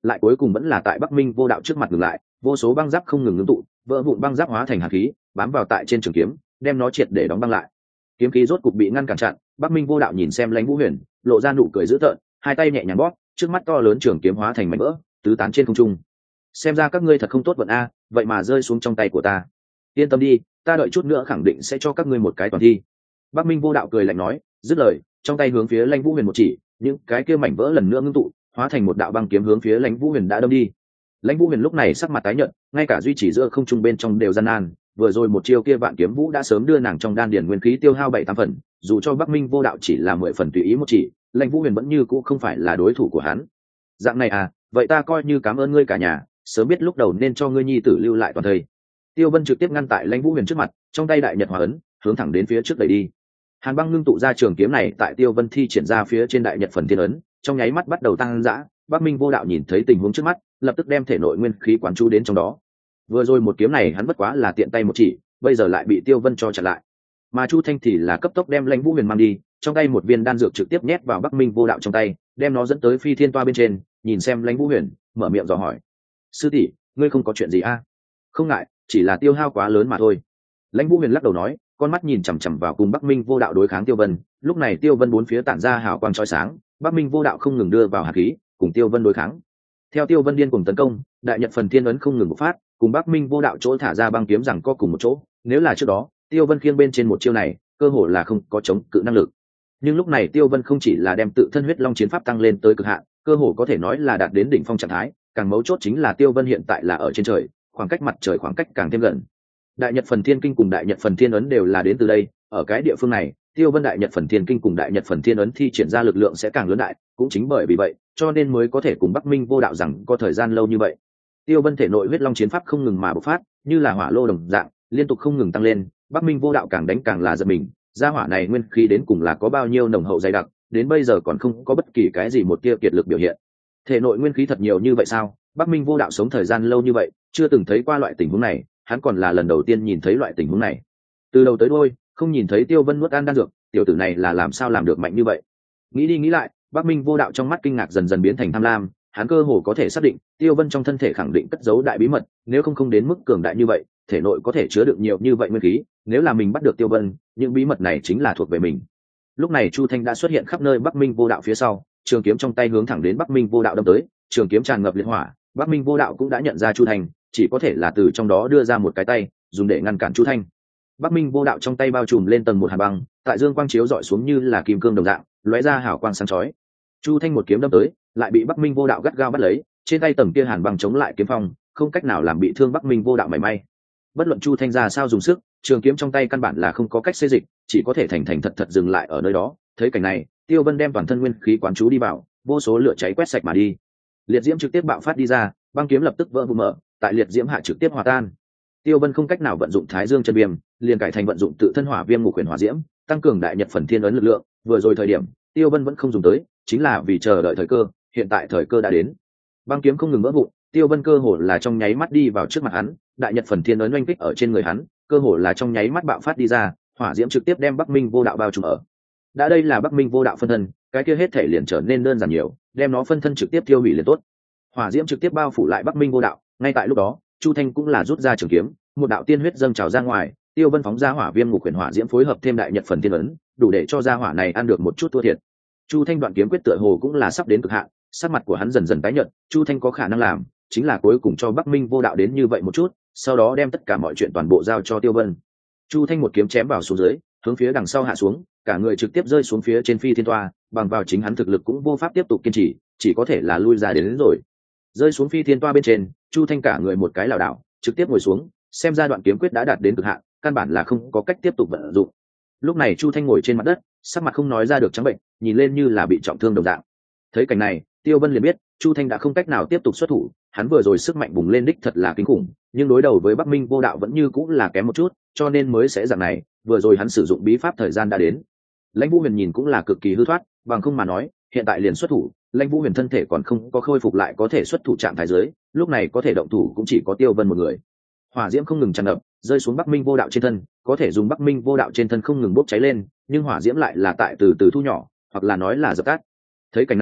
lại cuối cùng vẫn là tại Bắc Minh Vô Đạo trước mặt ngừng lại, vô số băng giáp không ngừng ngưng tụ, vỡ vụn băng giáp hóa thành hàn khí, bám vào tại trên trường kiếm, đem nó triệt để đóng băng lại. Kiếm khí rốt cục bị ngăn cản chặn, Bắc Minh Vô Đạo nhìn xem Lãnh Vũ Huyền, lộ ra nụ cười dữ tợn, hai tay nhẹ nhàng bóp, trước mắt to lớn trường kiếm hóa thành mảnh vỡ, tứ tán trên không trung. Xem ra các ngươi thật không tốt vận a, vậy mà rơi xuống trong tay của ta. Yên tâm đi, ta đợi chút nữa khẳng định sẽ cho các ngươi một cái toàn thi. Bắc Minh Vô Đạo cười lạnh nói, dứt lời, trong tay hướng phía Lãnh Vũ Huyền một chỉ, những cái kia mảnh vỡ lần nữa ngưng tụ, hóa thành một đạo băng kiếm hướng phía Lãnh Vũ Huyền đã đâm đi. Lãnh Vũ Huyền lúc này sắc mặt tái nhợt, ngay cả duy trì giữa không trung bên trong đều gian nan, vừa rồi một chiêu kia vạn kiếm vũ đã sớm đưa nàng trong đan điền nguyên khí tiêu hao bảy tám phần, dù cho Bắc Minh Vô Đạo chỉ là mười phần tùy ý một chỉ, Lãnh Vũ Huyền vẫn như cũ không phải là đối thủ của hắn. Dạng này à, vậy ta coi như cảm ơn ngươi cả nhà, sớm biết lúc đầu nên cho ngươi nhi tử lưu lại toàn thây. Tiêu Vân trực tiếp ngăn tại Lãnh Vũ Huyền trước mặt, trong tay đại nhật hỏa ấn, hướng thẳng đến phía trước đẩy đi. Hàn băng ngưng tụ ra trường kiếm này tại Tiêu Vân thi triển ra phía trên đại nhật phần thiên ấn, trong nháy mắt bắt đầu tăng dã. Bắc Minh Vô Đạo nhìn thấy tình huống trước mắt, lập tức đem thể nội nguyên khí quán chú đến trong đó. Vừa rồi một kiếm này hắn bất quá là tiện tay một chỉ, bây giờ lại bị Tiêu Vân cho chặn lại. Mà Chu Thanh thì là cấp tốc đem Lãnh Vũ Huyền mang đi, trong tay một viên đan dược trực tiếp nhét vào Bắc Minh Vô Đạo trong tay, đem nó dẫn tới phi thiên toa bên trên, nhìn xem Lãnh Vũ Huyền, mở miệng dò hỏi: "Sư tỷ, ngươi không có chuyện gì a?" À? "Không ngại, chỉ là tiêu hao quá lớn mà thôi." Lãnh Vũ Huyền lắc đầu nói, con mắt nhìn chằm chằm vào cùng Bắc Minh Vô Đạo đối kháng Tiêu Vân. Lúc này Tiêu Vân bốn phía tản ra hào quang chói sáng, Bắc Minh Vô Đạo không ngừng đưa vào hạt khí, cùng Tiêu Vân đối kháng. Theo Tiêu Vân điên cùng tấn công, đại nhật phần thiên ấn không ngừng bộc phát, cùng Bắc Minh Vô Đạo chỗ thả ra băng kiếm rằng co cùng một chỗ. Nếu là trước đó, Tiêu Vân khiêng bên trên một chiêu này, cơ hồ là không có chống cự năng lực. Nhưng lúc này Tiêu Vân không chỉ là đem tự thân huyết long chiến pháp tăng lên tới cực hạn, cơ hồ có thể nói là đạt đến đỉnh phong trạng thái, càng mấu chốt chính là Tiêu Vân hiện tại là ở trên trời, khoảng cách mặt trời khoảng cách càng thêm gần. Đại nhật phần thiên kinh cùng đại nhật phần thiên ấn đều là đến từ đây, ở cái địa phương này, Tiêu Vân đại nhật phần thiên kinh cùng đại nhật phần thiên ấn thi triển ra lực lượng sẽ càng lớn đại, cũng chính bởi vì vậy, cho nên mới có thể cùng Bắc Minh Vô Đạo rằng có thời gian lâu như vậy. Tiêu Vân thể nội huyết long chiến pháp không ngừng mà bộc phát, như là hỏa lô đồng dạng, liên tục không ngừng tăng lên, Bắc Minh Vô Đạo càng đánh càng là giật mình, gia hỏa này nguyên khí đến cùng là có bao nhiêu nồng hậu dày đặc, đến bây giờ còn không có bất kỳ cái gì một tia kiệt lực biểu hiện. Thể nội nguyên khí thật nhiều như vậy sao? Bắc Minh Vô Đạo sống thời gian lâu như vậy, chưa từng thấy qua loại tình huống này, hắn còn là lần đầu tiên nhìn thấy loại tình huống này. Từ đầu tới đuôi, không nhìn thấy Tiêu Vân nuốt ăn đan dược, tiểu tử này là làm sao làm được mạnh như vậy? Nghĩ đi nghĩ lại, Bắc Minh Vô Đạo trong mắt kinh ngạc dần dần biến thành tham lam, hắn cơ hồ có thể xác định, Tiêu Vân trong thân thể khẳng định cất giấu đại bí mật, nếu không không đến mức cường đại như vậy, thể nội có thể chứa được nhiều như vậy nguyên khí, nếu là mình bắt được Tiêu Vân, những bí mật này chính là thuộc về mình. Lúc này Chu Thanh đã xuất hiện khắp nơi Bắc Minh Vô Đạo phía sau, trường kiếm trong tay hướng thẳng đến Bắc Minh Vô Đạo đâm tới, trường kiếm tràn ngập liệt hỏa, Bắc Minh Vô Đạo cũng đã nhận ra Chu Thanh, chỉ có thể là từ trong đó đưa ra một cái tay, dùng để ngăn cản Chu Thanh. Bắc Minh Vô Đạo trong tay bao trùm lên tầng một hàn băng, tại dương quang chiếu dọi xuống như là kim cương đồng dạng, lóe ra hào quang sáng chói. Chu Thanh một kiếm đâm tới, lại bị Bắc Minh Vô Đạo gắt gao bắt lấy, trên tay tầng kia hàn băng chống lại kiếm phong, không cách nào làm bị thương Bắc Minh Vô Đạo mảy may. Bất luận Chu Thanh ra sao dùng sức, trường kiếm trong tay căn bản là không có cách xê dịch, chỉ có thể thành thành thật thật dừng lại ở nơi đó. Thấy cảnh này, Tiêu Vân đem toàn thân nguyên khí quán chú đi vào, vô số lửa cháy quét sạch mà đi. Liệt diễm trực tiếp bạo phát đi ra, băng kiếm lập tức vỡ vụn mở, tại liệt diễm hạ trực tiếp hòa tan. Tiêu Vân không cách nào vận dụng Thái Dương chân viêm, liền cải thành vận dụng tự thân hỏa viêm ngũ huyền hỏa diễm, tăng cường đại nhật phần thiên ấn lực lượng. Vừa rồi thời điểm, Tiêu Vân vẫn không dùng tới, chính là vì chờ đợi thời cơ, hiện tại thời cơ đã đến. Băng kiếm không ngừng vỡ vụn, Tiêu Vân cơ hồ là trong nháy mắt đi vào trước mặt hắn, đại nhật phần thiên ấn oanh kích ở trên người hắn, cơ hồ là trong nháy mắt bạo phát đi ra, hỏa diễm trực tiếp đem Bắc Minh Vô Đạo bao trùm ở. Đã đây là Bắc Minh Vô Đạo phân thân, cái kia hết thể liền trở nên đơn giản nhiều, đem nó phân thân trực tiếp tiêu hủy liền tốt. Hỏa diễm trực tiếp bao phủ lại Bắc Minh Vô Đạo, ngay tại lúc đó, Chu Thanh cũng là rút ra trường kiếm, một đạo tiên huyết dâng trào ra ngoài, Tiêu Vân phóng ra hỏa viêm ngũ huyền hỏa diễm phối hợp thêm đại nhật phần thiên ấn, đủ để cho gia hỏa này ăn được một chút thua thiệt. Chu Thanh đoạn kiếm quyết tựa hồ cũng là sắp đến cực hạn, sắc mặt của hắn dần dần tái nhợt, Chu Thanh có khả năng làm, chính là cuối cùng cho Bắc Minh Vô Đạo đến như vậy một chút, sau đó đem tất cả mọi chuyện toàn bộ giao cho Tiêu Vân. Chu Thanh một kiếm chém vào xuống dưới, hướng phía đằng sau hạ xuống, cả người trực tiếp rơi xuống phía trên phi thiên toa, bằng vào chính hắn thực lực cũng vô pháp tiếp tục kiên trì, chỉ có thể là lui ra đến, đến rồi. Rơi xuống phi thiên toa bên trên, Chu Thanh cả người một cái lảo đảo, trực tiếp ngồi xuống, xem ra đoạn kiếm quyết đã đạt đến cực hạn, căn bản là không có cách tiếp tục vận dụng. Lúc này Chu Thanh ngồi trên mặt đất, sắc mặt không nói ra được trắng bệnh, nhìn lên như là bị trọng thương đồng dạng. Thấy cảnh này, Tiêu Vân liền biết, Chu Thanh đã không cách nào tiếp tục xuất thủ, hắn vừa rồi sức mạnh bùng lên đích thật là kinh khủng, nhưng đối đầu với Bắc Minh Vô Đạo vẫn như cũng là kém một chút, cho nên mới sẽ dạng này, vừa rồi hắn sử dụng bí pháp thời gian đã đến. Lãnh Vũ Huyền nhìn cũng là cực kỳ hư thoát, bằng không mà nói, hiện tại liền xuất thủ, Lãnh Vũ Huyền thân thể còn không có khôi phục lại có thể xuất thủ trạng thái dưới, lúc này có thể động thủ cũng chỉ có Tiêu Vân một người. Hỏa diễm không ngừng tràn ngập, rơi xuống Bắc Minh Vô Đạo trên thân, có thể dùng Bắc Minh Vô Đạo trên thân không ngừng bốc cháy lên, nhưng hỏa diễm lại là tại từ từ thu nhỏ, hoặc là nói là dập tắt. Thấy cảnh này,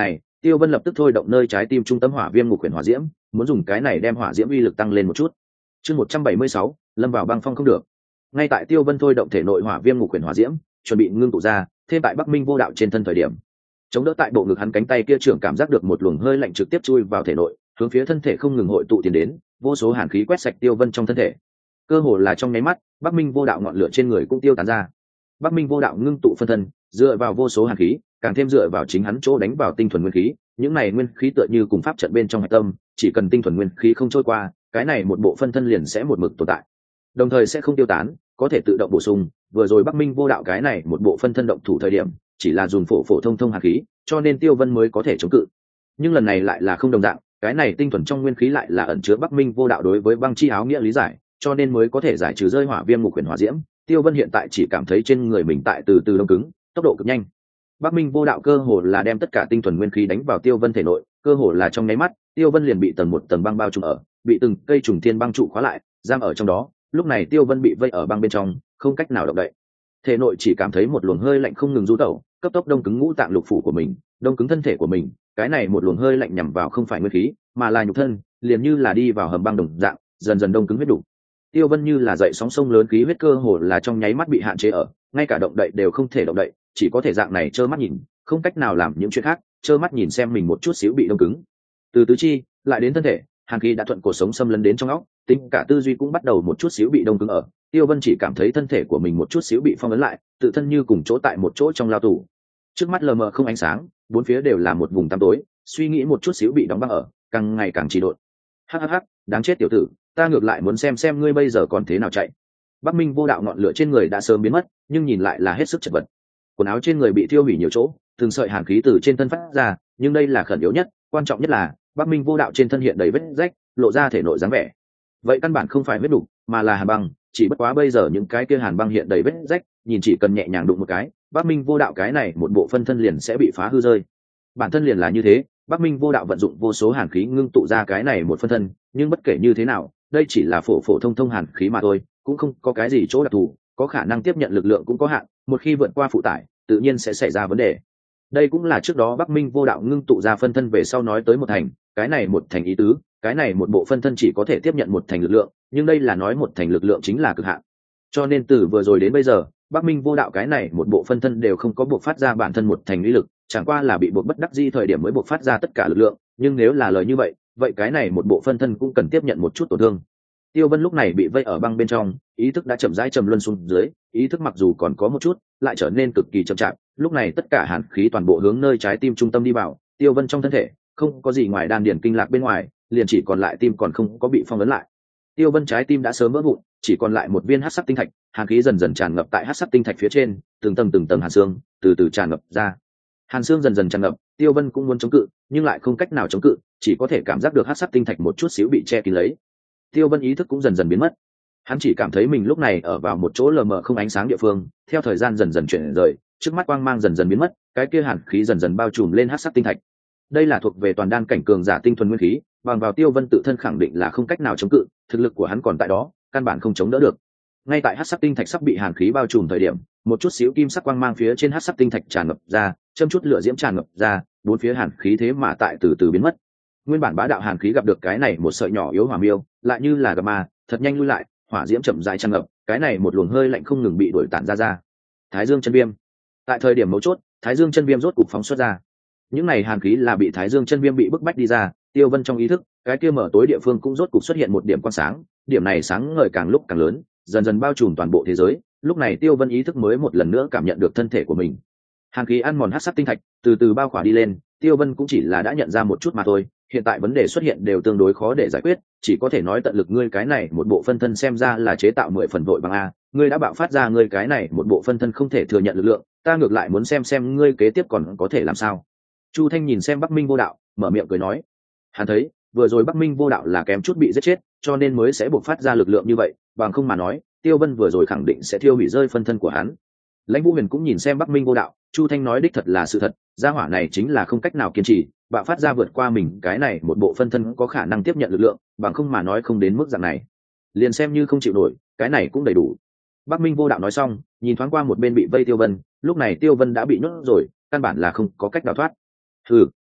Tiêu Vân lập tức thôi động nơi trái tim trung tâm hỏa viêm ngục huyền hỏa diễm, muốn dùng cái này đem hỏa diễm uy lực tăng lên một chút. Chương một trăm bảy mươi sáu, lâm vào băng phong không được. Ngay tại Tiêu Vân thôi động thể nội hỏa viêm ngục huyền hỏa diễm, chuẩn bị ngưng tụ ra, thêm tại Bắc Minh vô đạo trên thân thời điểm, chống đỡ tại bộ ngực hắn cánh tay kia trưởng cảm giác được một luồng hơi lạnh trực tiếp chui vào thể nội, hướng phía thân thể không ngừng hội tụ tiến đến, vô số hàn khí quét sạch Tiêu Vân trong thân thể. Cơ hồ là trong nháy mắt, Bắc Minh vô đạo ngọn lửa trên người cũng tiêu tán ra. Bắc Minh vô đạo ngưng tụ phân thân, dựa vào vô số hàn khí, càng thêm dựa vào chính hắn chỗ đánh vào tinh thuần nguyên khí, những này nguyên khí tựa như cùng pháp trận bên trong hạch tâm, chỉ cần tinh thuần nguyên khí không trôi qua, cái này một bộ phân thân liền sẽ một mực tồn tại, đồng thời sẽ không tiêu tán, có thể tự động bổ sung. Vừa rồi Bắc Minh vô đạo cái này một bộ phân thân động thủ thời điểm, chỉ là dùng phổ phổ thông thông hàn khí, cho nên Tiêu Vân mới có thể chống cự. Nhưng lần này lại là không đồng dạng, cái này tinh thuần trong nguyên khí lại là ẩn chứa Bắc Minh vô đạo đối với băng chi áo nghĩa lý giải, cho nên mới có thể giải trừ rơi hỏa viêm ngục huyền hỏa diễm. Tiêu Vân hiện tại chỉ cảm thấy trên người mình tại từ từ đông cứng, tốc độ cực nhanh. Bắc Minh vô đạo cơ hồ là đem tất cả tinh thuần nguyên khí đánh vào Tiêu Vân thể nội, cơ hồ là trong nháy mắt, Tiêu Vân liền bị tầng một tầng băng bao trùm ở, bị từng cây trùng thiên băng trụ khóa lại, giam ở trong đó. Lúc này Tiêu Vân bị vây ở băng bên trong, không cách nào động đậy. Thể nội chỉ cảm thấy một luồng hơi lạnh không ngừng du tẩu, cấp tốc đông cứng ngũ tạng lục phủ của mình, đông cứng thân thể của mình. Cái này một luồng hơi lạnh nhằm vào không phải nguyên khí, mà là nhục thân, liền như là đi vào hầm băng đồng dạng, dần dần đông cứng huyết đủ. Tiêu Vân như là dậy sóng sông lớn, khí huyết cơ hồ là trong nháy mắt bị hạn chế ở, ngay cả động đậy đều không thể động đậy, chỉ có thể dạng này trơ mắt nhìn, không cách nào làm những chuyện khác, trơ mắt nhìn xem mình một chút xíu bị đông cứng. Từ tứ chi lại đến thân thể, hàn khí đã thuận cổ sống xâm lấn đến trong óc, tính cả tư duy cũng bắt đầu một chút xíu bị đông cứng ở. Tiêu Vân chỉ cảm thấy thân thể của mình một chút xíu bị phong ấn lại, tự thân như cùng chỗ tại một chỗ trong lao tù. Trước mắt lờ mờ không ánh sáng, bốn phía đều là một vùng tăm tối, suy nghĩ một chút xíu bị đóng băng ở, càng ngày càng trì độn. Hắc hắc hắc, đáng chết tiểu tử, ta ngược lại muốn xem xem ngươi bây giờ còn thế nào chạy. Bắc Minh vô đạo ngọn lửa trên người đã sớm biến mất, nhưng nhìn lại là hết sức chật vật. Quần áo trên người bị thiêu hủy nhiều chỗ, từng sợi hàn khí từ trên thân phát ra, nhưng đây là khẩn yếu nhất, quan trọng nhất là Bắc Minh vô đạo trên thân hiện đầy vết rách, lộ ra thể nội dáng vẻ. Vậy căn bản không phải vết đục, mà là hàn băng, chỉ bất quá bây giờ những cái kia hàn băng hiện đầy vết rách, nhìn chỉ cần nhẹ nhàng đụng một cái, Bắc Minh vô đạo cái này một bộ phân thân liền sẽ bị phá hư rơi. Bản thân liền là như thế, Bắc Minh vô đạo vận dụng vô số hàn khí ngưng tụ ra cái này một phân thân, nhưng bất kể như thế nào, đây chỉ là phổ phổ thông thông hàn khí mà thôi, cũng không có cái gì chỗ đặc thù, có khả năng tiếp nhận lực lượng cũng có hạn, một khi vượt qua phụ tải, tự nhiên sẽ xảy ra vấn đề. Đây cũng là trước đó Bắc Minh vô đạo ngưng tụ ra phân thân về sau nói tới một thành, cái này một thành ý tứ, cái này một bộ phân thân chỉ có thể tiếp nhận một thành lực lượng, nhưng đây là nói một thành lực lượng chính là cực hạn. Cho nên từ vừa rồi đến bây giờ, Bắc Minh vô đạo cái này một bộ phân thân đều không có buộc phát ra bản thân một thành uy lực, chẳng qua là bị buộc bất đắc dĩ thời điểm mới buộc phát ra tất cả lực lượng, nhưng nếu là lời như vậy, vậy cái này một bộ phân thân cũng cần tiếp nhận một chút tổn thương. Tiêu Vân lúc này bị vây ở băng bên trong, ý thức đã chậm rãi trầm luân xuống dưới, ý thức mặc dù còn có một chút, lại trở nên cực kỳ chậm chạp. Lúc này tất cả hàn khí toàn bộ hướng nơi trái tim trung tâm đi vào, Tiêu Vân trong thân thể không có gì ngoài đan điền kinh lạc bên ngoài, liền chỉ còn lại tim còn không có bị phong ấn lại. Tiêu Vân trái tim đã sớm vỡ vụn, chỉ còn lại một viên hắc sắc tinh thạch, hàn khí dần dần tràn ngập tại hắc sắc tinh thạch phía trên, từng tầng từng tầng hàn xương từ từ tràn ngập ra. Hàn xương dần dần tràn ngập, Tiêu Vân cũng muốn chống cự, nhưng lại không cách nào chống cự, chỉ có thể cảm giác được hắc sắc tinh thạch một chút xíu bị che kín lấy. Tiêu Vân ý thức cũng dần dần biến mất, hắn chỉ cảm thấy mình lúc này ở vào một chỗ lờ mờ không ánh sáng địa phương. Theo thời gian dần dần chuyển rời, trước mắt quang mang dần dần biến mất, cái kia hàn khí dần dần bao trùm lên hắc sắc tinh thạch. Đây là thuộc về toàn đan cảnh cường giả tinh thuần nguyên khí, bằng vào Tiêu Vân tự thân khẳng định là không cách nào chống cự, thực lực của hắn còn tại đó, căn bản không chống đỡ được. Ngay tại hắc sắc tinh thạch sắp bị hàn khí bao trùm thời điểm, một chút xíu kim sắc quang mang phía trên hắc sắc tinh thạch tràn ngập ra, châm chút lửa diễm tràn ngập ra, bốn phía hàn khí thế mà tại từ từ biến mất. Nguyên bản bá đạo hàn khí gặp được cái này một sợi nhỏ yếu hỏa miêu, lại như là gặp ma, thật nhanh lui lại, hỏa diễm chậm rãi tràn ngập, cái này một luồng hơi lạnh không ngừng bị đuổi tản ra ra. Thái Dương chân viêm. Tại thời điểm mấu chốt, Thái Dương chân viêm rốt cục phóng xuất ra. Những này hàn khí là bị Thái Dương chân viêm bị bức bách đi ra, Tiêu Vân trong ý thức, cái kia mở tối địa phương cũng rốt cục xuất hiện một điểm quang sáng, điểm này sáng ngời càng lúc càng lớn, dần dần bao trùm toàn bộ thế giới. Lúc này Tiêu Vân ý thức mới một lần nữa cảm nhận được thân thể của mình. Hàn khí ăn mòn hắc sắc tinh thạch, từ từ bao khỏa đi lên, Tiêu Vân cũng chỉ là đã nhận ra một chút mà thôi, hiện tại vấn đề xuất hiện đều tương đối khó để giải quyết, chỉ có thể nói tận lực ngươi cái này một bộ phân thân xem ra là chế tạo mười phần vội bằng a, ngươi đã bạo phát ra ngươi cái này một bộ phân thân không thể thừa nhận lực lượng, ta ngược lại muốn xem xem ngươi kế tiếp còn có thể làm sao. Chu Thanh nhìn xem Bắc Minh vô đạo, mở miệng cười nói, hắn thấy vừa rồi Bắc Minh vô đạo là kém chút bị giết chết, cho nên mới sẽ buộc phát ra lực lượng như vậy, bằng không mà nói, Tiêu Vân vừa rồi khẳng định sẽ thiêu hủy rơi phân thân của hắn. Lãnh Vũ Huyền cũng nhìn xem Bắc Minh vô đạo, Chu Thanh nói đích thật là sự thật, gia hỏa này chính là không cách nào kiên trì, bạo phát ra vượt qua mình cái này một bộ phân thân có khả năng tiếp nhận lực lượng, bằng không mà nói không đến mức dạng này, liền xem như không chịu nổi, cái này cũng đầy đủ. Bắc Minh vô đạo nói xong, nhìn thoáng qua một bên bị vây Tiêu Vân, lúc này Tiêu Vân đã bị nhốt rồi, căn bản là không có cách đào thoát. Hừ,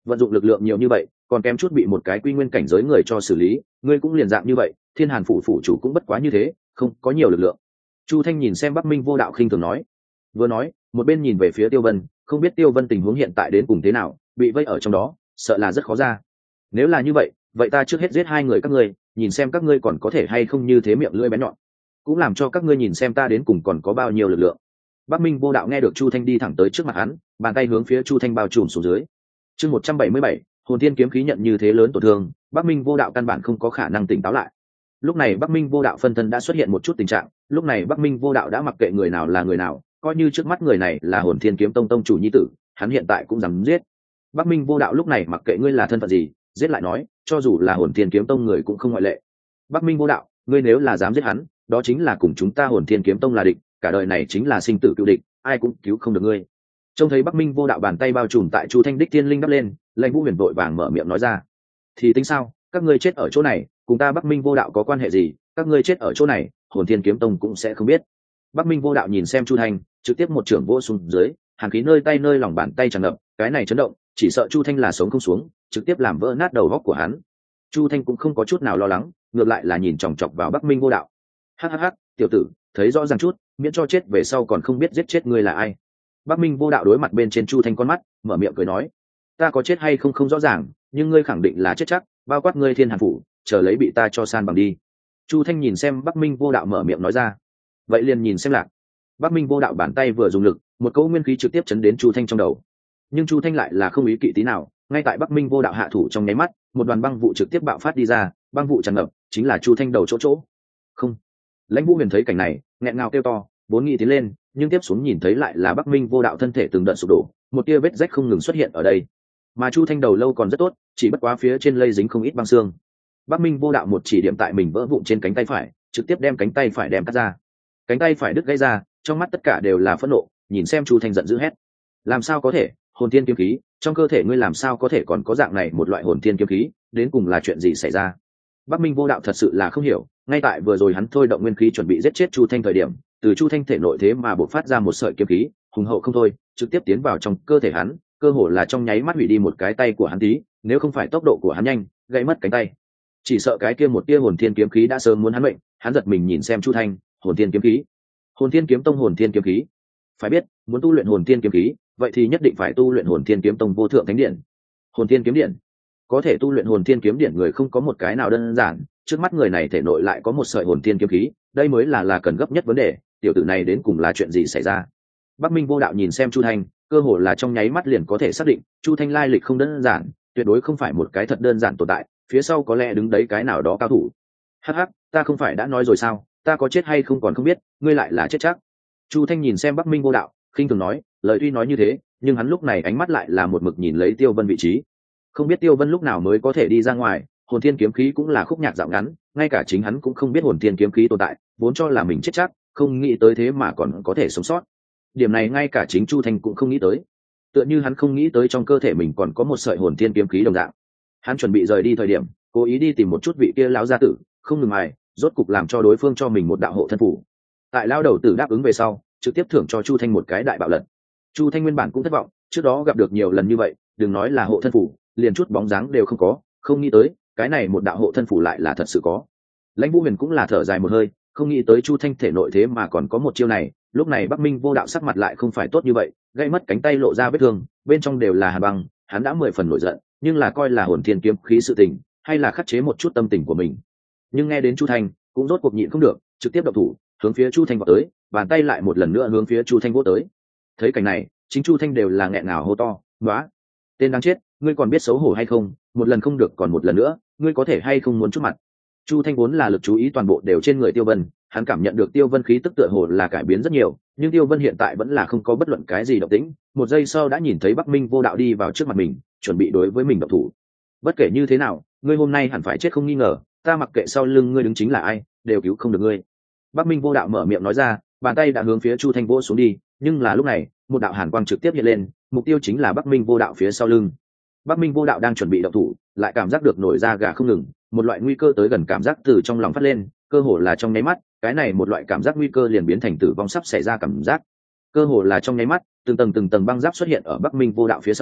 vận dụng lực lượng nhiều như vậy còn kém chút bị một cái quy nguyên cảnh giới người cho xử lý, ngươi cũng liền dạng như vậy, thiên hàn phủ phủ chủ cũng bất quá như thế, không có nhiều lực lượng. Chu Thanh nhìn xem Bắc Minh Vô Đạo khinh thường nói. Vừa nói một bên nhìn về phía Tiêu Vân, không biết Tiêu Vân tình huống hiện tại đến cùng thế nào, bị vây ở trong đó sợ là rất khó ra. Nếu là như vậy vậy ta trước hết giết hai người các ngươi, nhìn xem các ngươi còn có thể hay không như thế miệng lưỡi bén nhọn, cũng làm cho các ngươi nhìn xem ta đến cùng còn có bao nhiêu lực lượng. Bắc Minh Vô Đạo nghe được Chu Thanh đi thẳng tới trước mặt hắn, bàn tay hướng phía Chu Thanh bao trùm xuống dưới. Chương một trăm bảy mươi bảy, hồn thiên kiếm khí nhận như thế lớn tổn thương, Bắc Minh Vô Đạo căn bản không có khả năng tỉnh táo lại. Lúc này Bắc Minh Vô Đạo phân thân đã xuất hiện một chút tình trạng, lúc này Bắc Minh Vô Đạo đã mặc kệ người nào là người nào, coi như trước mắt người này là Hồn Thiên Kiếm Tông tông chủ nhi tử, hắn hiện tại cũng dám giết. Bắc Minh Vô Đạo lúc này mặc kệ ngươi là thân phận gì, giết lại nói, cho dù là Hồn Thiên Kiếm Tông người cũng không ngoại lệ. Bắc Minh Vô Đạo, ngươi nếu là dám giết hắn, đó chính là cùng chúng ta Hồn Thiên Kiếm Tông là địch, cả đời này chính là sinh tử cựu địch, ai cũng cứu không được ngươi. Trông thấy Bắc Minh Vô Đạo bàn tay bao trùm tại Chu Thanh đích tiên linh đắp lên, Lãnh Vũ Huyền vội vàng mở miệng nói ra: thì tính sao, các ngươi chết ở chỗ này cùng ta Bắc Minh Vô Đạo có quan hệ gì, các ngươi chết ở chỗ này Hồn Thiên Kiếm Tông cũng sẽ không biết. Bắc Minh Vô Đạo nhìn xem Chu Thanh, trực tiếp một trưởng vỗ xuống dưới, hàn khí nơi tay nơi lòng bàn tay tràn ngập, cái này chấn động, chỉ sợ Chu Thanh là sống không xuống, trực tiếp làm vỡ nát đầu góc của hắn. Chu Thanh cũng không có chút nào lo lắng, ngược lại là nhìn chòng chọc vào Bắc Minh Vô Đạo. Hắc hắc hắc, tiểu tử, thấy rõ ràng chút, miễn cho chết về sau còn không biết giết chết ngươi là ai. Bắc Minh Vô Đạo đối mặt bên trên Chu Thanh con mắt, mở miệng cười nói: ta có chết hay không không rõ ràng, nhưng ngươi khẳng định là chết chắc, bao quát ngươi Thiên Hàn phủ, chờ lấy bị ta cho san bằng đi. Chu Thanh nhìn xem Bắc Minh Vô Đạo mở miệng nói ra. Vậy liền nhìn xem lạc. Bắc Minh Vô Đạo bàn tay vừa dùng lực, một cỗ nguyên khí trực tiếp chấn đến Chu Thanh trong đầu. Nhưng Chu Thanh lại là không ý kỵ tí nào, ngay tại Bắc Minh Vô Đạo hạ thủ trong nháy mắt, một đoàn băng vụ trực tiếp bạo phát đi ra, băng vụ tràn ngập, chính là Chu Thanh đầu chỗ chỗ. Không. Lãnh Vũ Huyền thấy cảnh này, nghẹn ngào kêu to, vốn nghĩ tiến lên, nhưng tiếp xuống nhìn thấy lại là Bắc Minh Vô Đạo thân thể từng đợt sụp đổ, một tia vết rách không ngừng xuất hiện ở đây. Mà Chu Thanh đầu lâu còn rất tốt, chỉ bất quá phía trên lây dính không ít băng xương. Bắc Minh Vô Đạo một chỉ điểm tại mình vỡ vụn trên cánh tay phải, trực tiếp đem cánh tay phải đem cắt ra. Cánh tay phải đứt gãy ra, trong mắt tất cả đều là phẫn nộ, nhìn xem Chu Thanh giận dữ hét: làm sao có thể, hồn thiên kiếm khí, trong cơ thể ngươi làm sao có thể còn có dạng này một loại hồn thiên kiếm khí, đến cùng là chuyện gì xảy ra? Bắc Minh Vô Đạo thật sự là không hiểu, ngay tại vừa rồi hắn thôi động nguyên khí chuẩn bị giết chết Chu Thanh thời điểm, từ Chu Thanh thể nội thế mà bộc phát ra một sợi kiếm khí, hùng hậu không thôi, trực tiếp tiến vào trong cơ thể hắn, cơ hồ là trong nháy mắt hủy đi một cái tay của hắn tí, nếu không phải tốc độ của hắn nhanh, gãy mất cánh tay. Chỉ sợ cái kia một tia hồn thiên kiếm khí đã sớm muốn hắn mệnh, hắn giật mình nhìn xem Chu Thanh, hồn thiên kiếm khí, hồn thiên kiếm tông hồn thiên kiếm khí. Phải biết, muốn tu luyện hồn thiên kiếm khí, vậy thì nhất định phải tu luyện hồn thiên kiếm tông vô thượng thánh điện. Hồn thiên kiếm điện, có thể tu luyện hồn thiên kiếm điện người không có một cái nào đơn giản, trước mắt người này thể nội lại có một sợi hồn thiên kiếm khí, đây mới là là cần gấp nhất vấn đề, tiểu tử này đến cùng là chuyện gì xảy ra? Bắc Minh Vô Đạo nhìn xem Chu Thanh, cơ hồ là trong nháy mắt liền có thể xác định, Chu Thanh lai lịch không đơn giản, tuyệt đối không phải một cái thật đơn giản tồn tại, phía sau có lẽ đứng đấy cái nào đó cao thủ. Hắc hắc, ta không phải đã nói rồi sao, ta có chết hay không còn không biết, ngươi lại là chết chắc. Chu Thanh nhìn xem Bắc Minh Vô Đạo, khinh thường nói, lời tuy nói như thế, nhưng hắn lúc này ánh mắt lại là một mực nhìn lấy Tiêu Vân vị trí. Không biết Tiêu Vân lúc nào mới có thể đi ra ngoài, hồn thiên kiếm khí cũng là khúc nhạc dạo ngắn, ngay cả chính hắn cũng không biết hồn thiên kiếm khí tồn tại, vốn cho là mình chết chắc, không nghĩ tới thế mà còn có thể sống sót. Điểm này ngay cả chính Chu Thanh cũng không nghĩ tới, tựa như hắn không nghĩ tới trong cơ thể mình còn có một sợi hồn thiên kiếm khí đồng dạng. Hắn chuẩn bị rời đi thời điểm, cố ý đi tìm một chút vị kia lão gia tử, không ngừng mài, rốt cục làm cho đối phương cho mình một đạo hộ thân phủ. Tại lão đầu tử đáp ứng về sau, trực tiếp thưởng cho Chu Thanh một cái đại bạo lật. Chu Thanh nguyên bản cũng thất vọng, trước đó gặp được nhiều lần như vậy, đừng nói là hộ thân phủ, liền chút bóng dáng đều không có, không nghĩ tới cái này một đạo hộ thân phủ lại là thật sự có. Lãnh Vũ Huyền cũng là thở dài một hơi, không nghĩ tới Chu Thanh thể nội thế mà còn có một chiêu này. Lúc này Bắc Minh Vô Đạo sắc mặt lại không phải tốt như vậy, gãy mất cánh tay lộ ra vết thương, bên trong đều là hàn băng, hắn đã mười phần nổi giận, nhưng là coi là hồn thiên kiếm khí sự tình, hay là khắc chế một chút tâm tình của mình. Nhưng nghe đến Chu Thanh, cũng rốt cuộc nhịn không được, trực tiếp động thủ, hướng phía Chu Thanh vọt tới, bàn tay lại một lần nữa hướng phía Chu Thanh vỗ tới. Thấy cảnh này, chính Chu Thanh đều là nghẹn ngào hô to, "Nóa, tên đáng chết, ngươi còn biết xấu hổ hay không, một lần không được còn một lần nữa, ngươi có thể hay không muốn chút mặt?" Chu Thanh vốn là lực chú ý toàn bộ đều trên người Tiêu Vân, hắn cảm nhận được Tiêu Vân khí tức tựa hồ là cải biến rất nhiều, nhưng Tiêu Vân hiện tại vẫn là không có bất luận cái gì động tĩnh, một giây sau đã nhìn thấy Bắc Minh Vô Đạo đi vào trước mặt mình, chuẩn bị đối với mình động thủ. Bất kể như thế nào, ngươi hôm nay hẳn phải chết không nghi ngờ, ta mặc kệ sau lưng ngươi đứng chính là ai, đều cứu không được ngươi. Bắc Minh Vô Đạo mở miệng nói ra, bàn tay đã hướng phía Chu Thanh vỗ xuống đi, nhưng là lúc này, một đạo hàn quang trực tiếp hiện lên, mục tiêu chính là Bắc Minh Vô Đạo phía sau lưng. Bắc Minh Vô Đạo đang chuẩn bị động thủ, lại cảm giác được nổi da gà không ngừng, một loại nguy cơ tới gần cảm giác từ trong lòng phát lên, cơ hồ là trong nháy mắt, cái này một loại cảm giác nguy cơ liền biến thành tử vong sắp xảy ra cảm giác. Cơ hồ là trong nháy mắt, từng tầng từng tầng băng giáp xuất hiện ở Bắc Minh Vô Đạo phía sau,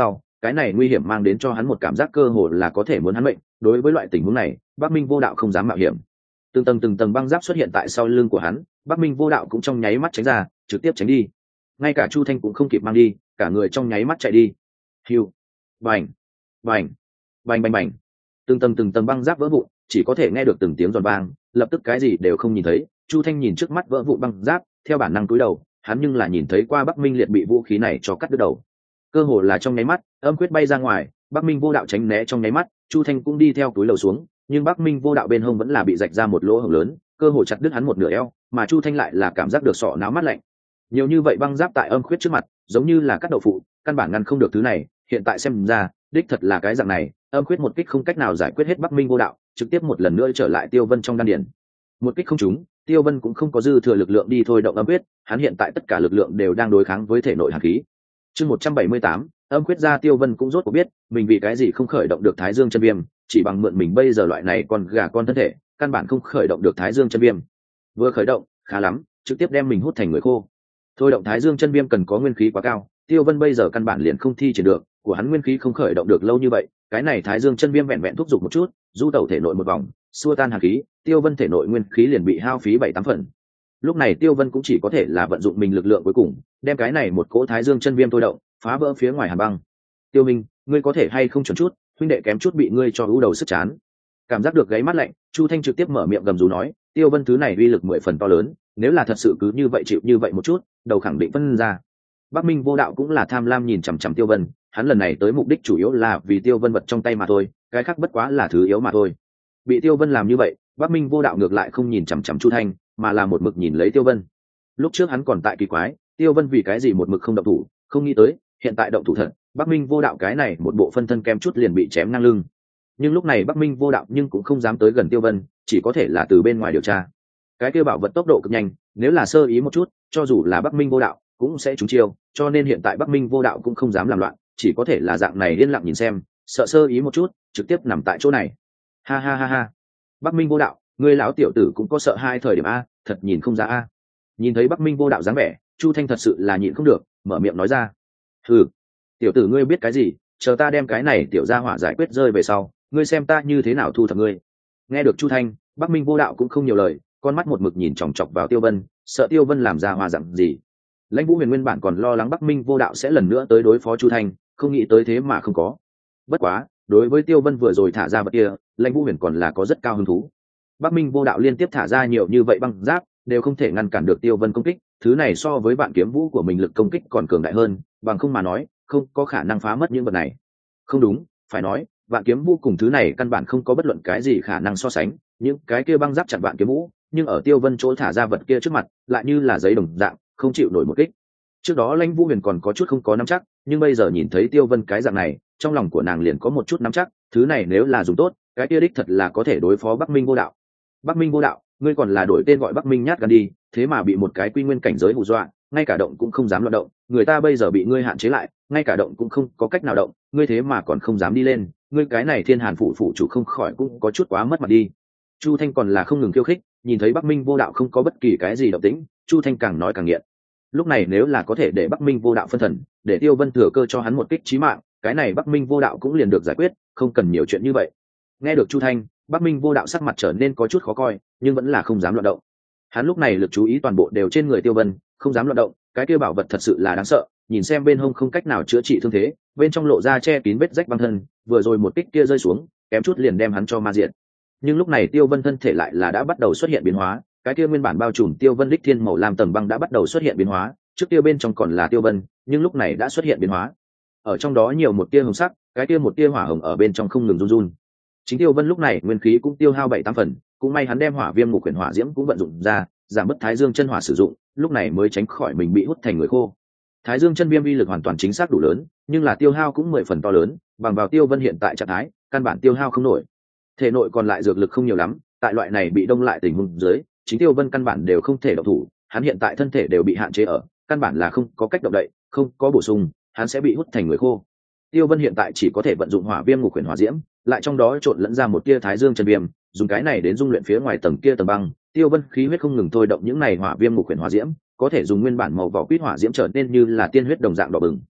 cái này nguy hiểm mang đến cho hắn một cảm giác cơ hồ là có thể muốn hắn mệnh. Đối với loại tình huống này, Bắc Minh Vô Đạo không dám mạo hiểm. Từng tầng từng tầng băng giáp xuất hiện tại sau lưng của hắn, Bắc Minh Vô Đạo cũng trong nháy mắt tránh ra, trực tiếp tránh đi. Ngay cả Chu Thanh cũng không kịp mang đi, cả người trong nháy mắt chạy đi. Hiu, bành, bành, bành bành bành. Từng tầng từng tầng băng giáp vỡ vụn, chỉ có thể nghe được từng tiếng giòn vang, lập tức cái gì đều không nhìn thấy. Chu Thanh nhìn trước mắt vỡ vụn băng giáp, theo bản năng cúi đầu, hắn nhưng là nhìn thấy qua Bắc Minh Liệt bị vũ khí này cho cắt đứt đầu. Cơ hồ là trong nháy mắt, âm quyết bay ra ngoài, Bắc Minh Vô Đạo tránh né trong nháy mắt, Chu Thanh cũng đi theo túi lầu xuống, nhưng Bắc Minh Vô Đạo bên hông vẫn là bị rạch ra một lỗ hổng lớn, cơ hồ chặt đứt hắn một nửa eo, mà Chu Thanh lại là cảm giác được sọ não mát lạnh. Nhiều như vậy băng giáp tại âm khuyết trước mặt, giống như là cắt đậu phụ, căn bản ngăn không được thứ này, hiện tại xem ra, đích thật là cái dạng này, âm khuyết một kích không cách nào giải quyết hết Bắc Minh Vô Đạo, trực tiếp một lần nữa trở lại Tiêu Vân trong đan điền. Một kích không trúng, Tiêu Vân cũng không có dư thừa lực lượng đi thôi động âm huyết, hắn hiện tại tất cả lực lượng đều đang đối kháng với thể nội hàn khí. Chương một trăm bảy mươi tám, âm quyết ra Tiêu Vân cũng rốt cuộc biết, mình vì cái gì không khởi động được Thái Dương chân viêm, chỉ bằng mượn mình bây giờ loại này còn gà con thân thể, căn bản không khởi động được Thái Dương chân viêm. Vừa khởi động, khá lắm, trực tiếp đem mình hút thành người khô. Thôi động Thái Dương chân viêm cần có nguyên khí quá cao, Tiêu Vân bây giờ căn bản liền không thi triển được, của hắn nguyên khí không khởi động được lâu như vậy, cái này Thái Dương chân viêm vẹn vẹn thúc giục một chút, du tẩu thể nội một vòng, xua tan hàn khí, Tiêu Vân thể nội nguyên khí liền bị hao phí bảy tám phần. Lúc này Tiêu Vân cũng chỉ có thể là vận dụng mình lực lượng cuối cùng, đem cái này một cỗ Thái Dương chân viêm thôi động, phá vỡ phía ngoài hàn băng. Tiêu Minh, ngươi có thể hay không chuẩn chút, huynh đệ kém chút bị ngươi cho ưu đầu sức chán. Cảm giác được gáy mắt lạnh, Chu Thanh trực tiếp mở miệng gầm rú nói, Tiêu Vân thứ này uy lực mười phần to lớn, nếu là thật sự cứ như vậy chịu như vậy một chút, đầu khẳng định phân ra. Bắc Minh Vô Đạo cũng là tham lam nhìn chằm chằm Tiêu Vân, hắn lần này tới mục đích chủ yếu là vì Tiêu Vân vật trong tay mà thôi, cái khác bất quá là thứ yếu mà thôi. Bị Tiêu Vân làm như vậy, Bắc Minh Vô Đạo ngược lại không nhìn chằm chằm Chu Thanh, mà là một mực nhìn lấy Tiêu Vân. Lúc trước hắn còn tại kỳ quái, Tiêu Vân vì cái gì một mực không động thủ, không nghĩ tới, hiện tại động thủ thật, Bắc Minh Vô Đạo cái này một bộ phân thân kem chút liền bị chém ngang lưng. Nhưng lúc này Bắc Minh Vô Đạo nhưng cũng không dám tới gần Tiêu Vân, chỉ có thể là từ bên ngoài điều tra. Cái kia bảo vật tốc độ cực nhanh, nếu là sơ ý một chút, cho dù là Bắc Minh Vô Đạo cũng sẽ trúng chiêu, cho nên hiện tại Bắc Minh Vô Đạo cũng không dám làm loạn, chỉ có thể là dạng này yên lặng nhìn xem, sợ sơ ý một chút, trực tiếp nằm tại chỗ này. Ha ha ha ha. Bắc Minh Vô Đạo, ngươi lão tiểu tử cũng có sợ hai thời điểm a, thật nhìn không ra a. Nhìn thấy Bắc Minh Vô Đạo dáng vẻ, Chu Thanh thật sự là nhịn không được, mở miệng nói ra. Hừ, tiểu tử ngươi biết cái gì, chờ ta đem cái này tiểu gia hỏa giải quyết rơi về sau, ngươi xem ta như thế nào thu thập ngươi. Nghe được Chu Thanh, Bắc Minh Vô Đạo cũng không nhiều lời, con mắt một mực nhìn chòng chọc vào Tiêu Vân, sợ Tiêu Vân làm ra hòa dặn gì. Lãnh Vũ Huyền nguyên bản còn lo lắng Bắc Minh Vô Đạo sẽ lần nữa tới đối phó Chu Thanh, không nghĩ tới thế mà không có. Bất quá, đối với Tiêu Vân vừa rồi thả ra vật kia, Lãnh Vũ Huyền còn là có rất cao hứng thú. Bắc Minh Vô Đạo liên tiếp thả ra nhiều như vậy băng giáp, đều không thể ngăn cản được Tiêu Vân công kích, thứ này so với Vạn Kiếm Vũ của mình lực công kích còn cường đại hơn, bằng không mà nói, không có khả năng phá mất những vật này. Không đúng, phải nói, Vạn Kiếm Vũ cùng thứ này căn bản không có bất luận cái gì khả năng so sánh, những cái kia băng giáp chặn Vạn Kiếm Vũ, nhưng ở Tiêu Vân chỗ thả ra vật kia trước mặt, lại như là giấy đồng dạng, không chịu nổi một kích. Trước đó Lãnh Vũ Huyền còn có chút không có nắm chắc, nhưng bây giờ nhìn thấy Tiêu Vân cái dạng này, trong lòng của nàng liền có một chút nắm chắc, thứ này nếu là dùng tốt, cái kia đích thật là có thể đối phó Bắc Minh Vô Đạo. Bắc Minh Vô Đạo, ngươi còn là đổi tên gọi Bắc Minh nhát gan đi, thế mà bị một cái quy nguyên cảnh giới hù dọa, ngay cả động cũng không dám loạn động, người ta bây giờ bị ngươi hạn chế lại, ngay cả động cũng không có cách nào động, ngươi thế mà còn không dám đi lên, ngươi cái này Thiên Hàn phủ phủ chủ không khỏi cũng có chút quá mất mặt đi. Chu Thanh còn là không ngừng khiêu khích, nhìn thấy Bắc Minh Vô Đạo không có bất kỳ cái gì động tĩnh, Chu Thanh càng nói càng nghiện. Lúc này nếu là có thể để Bắc Minh Vô Đạo phân thần, để Tiêu Vân thừa cơ cho hắn một kích chí mạng, cái này Bắc Minh Vô Đạo cũng liền được giải quyết, không cần nhiều chuyện như vậy. Nghe được Chu Thanh, Bắc Minh Vô Đạo sắc mặt trở nên có chút khó coi, nhưng vẫn là không dám loạn động. Hắn lúc này lực chú ý toàn bộ đều trên người Tiêu Vân, không dám loạn động, cái kia bảo vật thật sự là đáng sợ, nhìn xem bên hông không cách nào chữa trị thương thế, bên trong lộ ra che kín vết rách băng thân, vừa rồi một kích kia rơi xuống, kém chút liền đem hắn cho ma diệt. Nhưng lúc này Tiêu Vân thân thể lại là đã bắt đầu xuất hiện biến hóa, cái kia nguyên bản bao trùm Tiêu Vân đích thiên màu lam tầng băng đã bắt đầu xuất hiện biến hóa, trước kia bên trong còn là Tiêu Vân, nhưng lúc này đã xuất hiện biến hóa. Ở trong đó nhiều một tia hồng sắc, cái kia một tia hỏa hồng ở bên trong không ngừng run run. Chính Tiêu Vân lúc này nguyên khí cũng tiêu hao bảy tám phần, cũng may hắn đem hỏa viêm ngục quyển hỏa diễm cũng vận dụng ra, giảm bớt Thái Dương chân hỏa sử dụng, lúc này mới tránh khỏi mình bị hút thành người khô. Thái Dương chân viêm uy lực hoàn toàn chính xác đủ lớn, nhưng là tiêu hao cũng mười phần to lớn, bằng vào Tiêu Vân hiện tại trạng thái, căn bản tiêu hao không nổi. Thể nội còn lại dược lực không nhiều lắm, tại loại này bị đông lại tình huống dưới, chính Tiêu Vân căn bản đều không thể động thủ, hắn hiện tại thân thể đều bị hạn chế ở, căn bản là không có cách động đậy, không có bổ sung, hắn sẽ bị hút thành người khô. Tiêu Vân hiện tại chỉ có thể vận dụng hỏa viêm ngục quyển hỏa diễm, lại trong đó trộn lẫn ra một tia Thái Dương chân viêm, dùng cái này đến dung luyện phía ngoài tầng kia tầng băng. Tiêu Vân khí huyết không ngừng thôi động những này hỏa viêm ngục quyển hỏa diễm, có thể dùng nguyên bản màu vỏ quýt hỏa diễm trở nên như là tiên huyết đồng dạng đỏ bừng.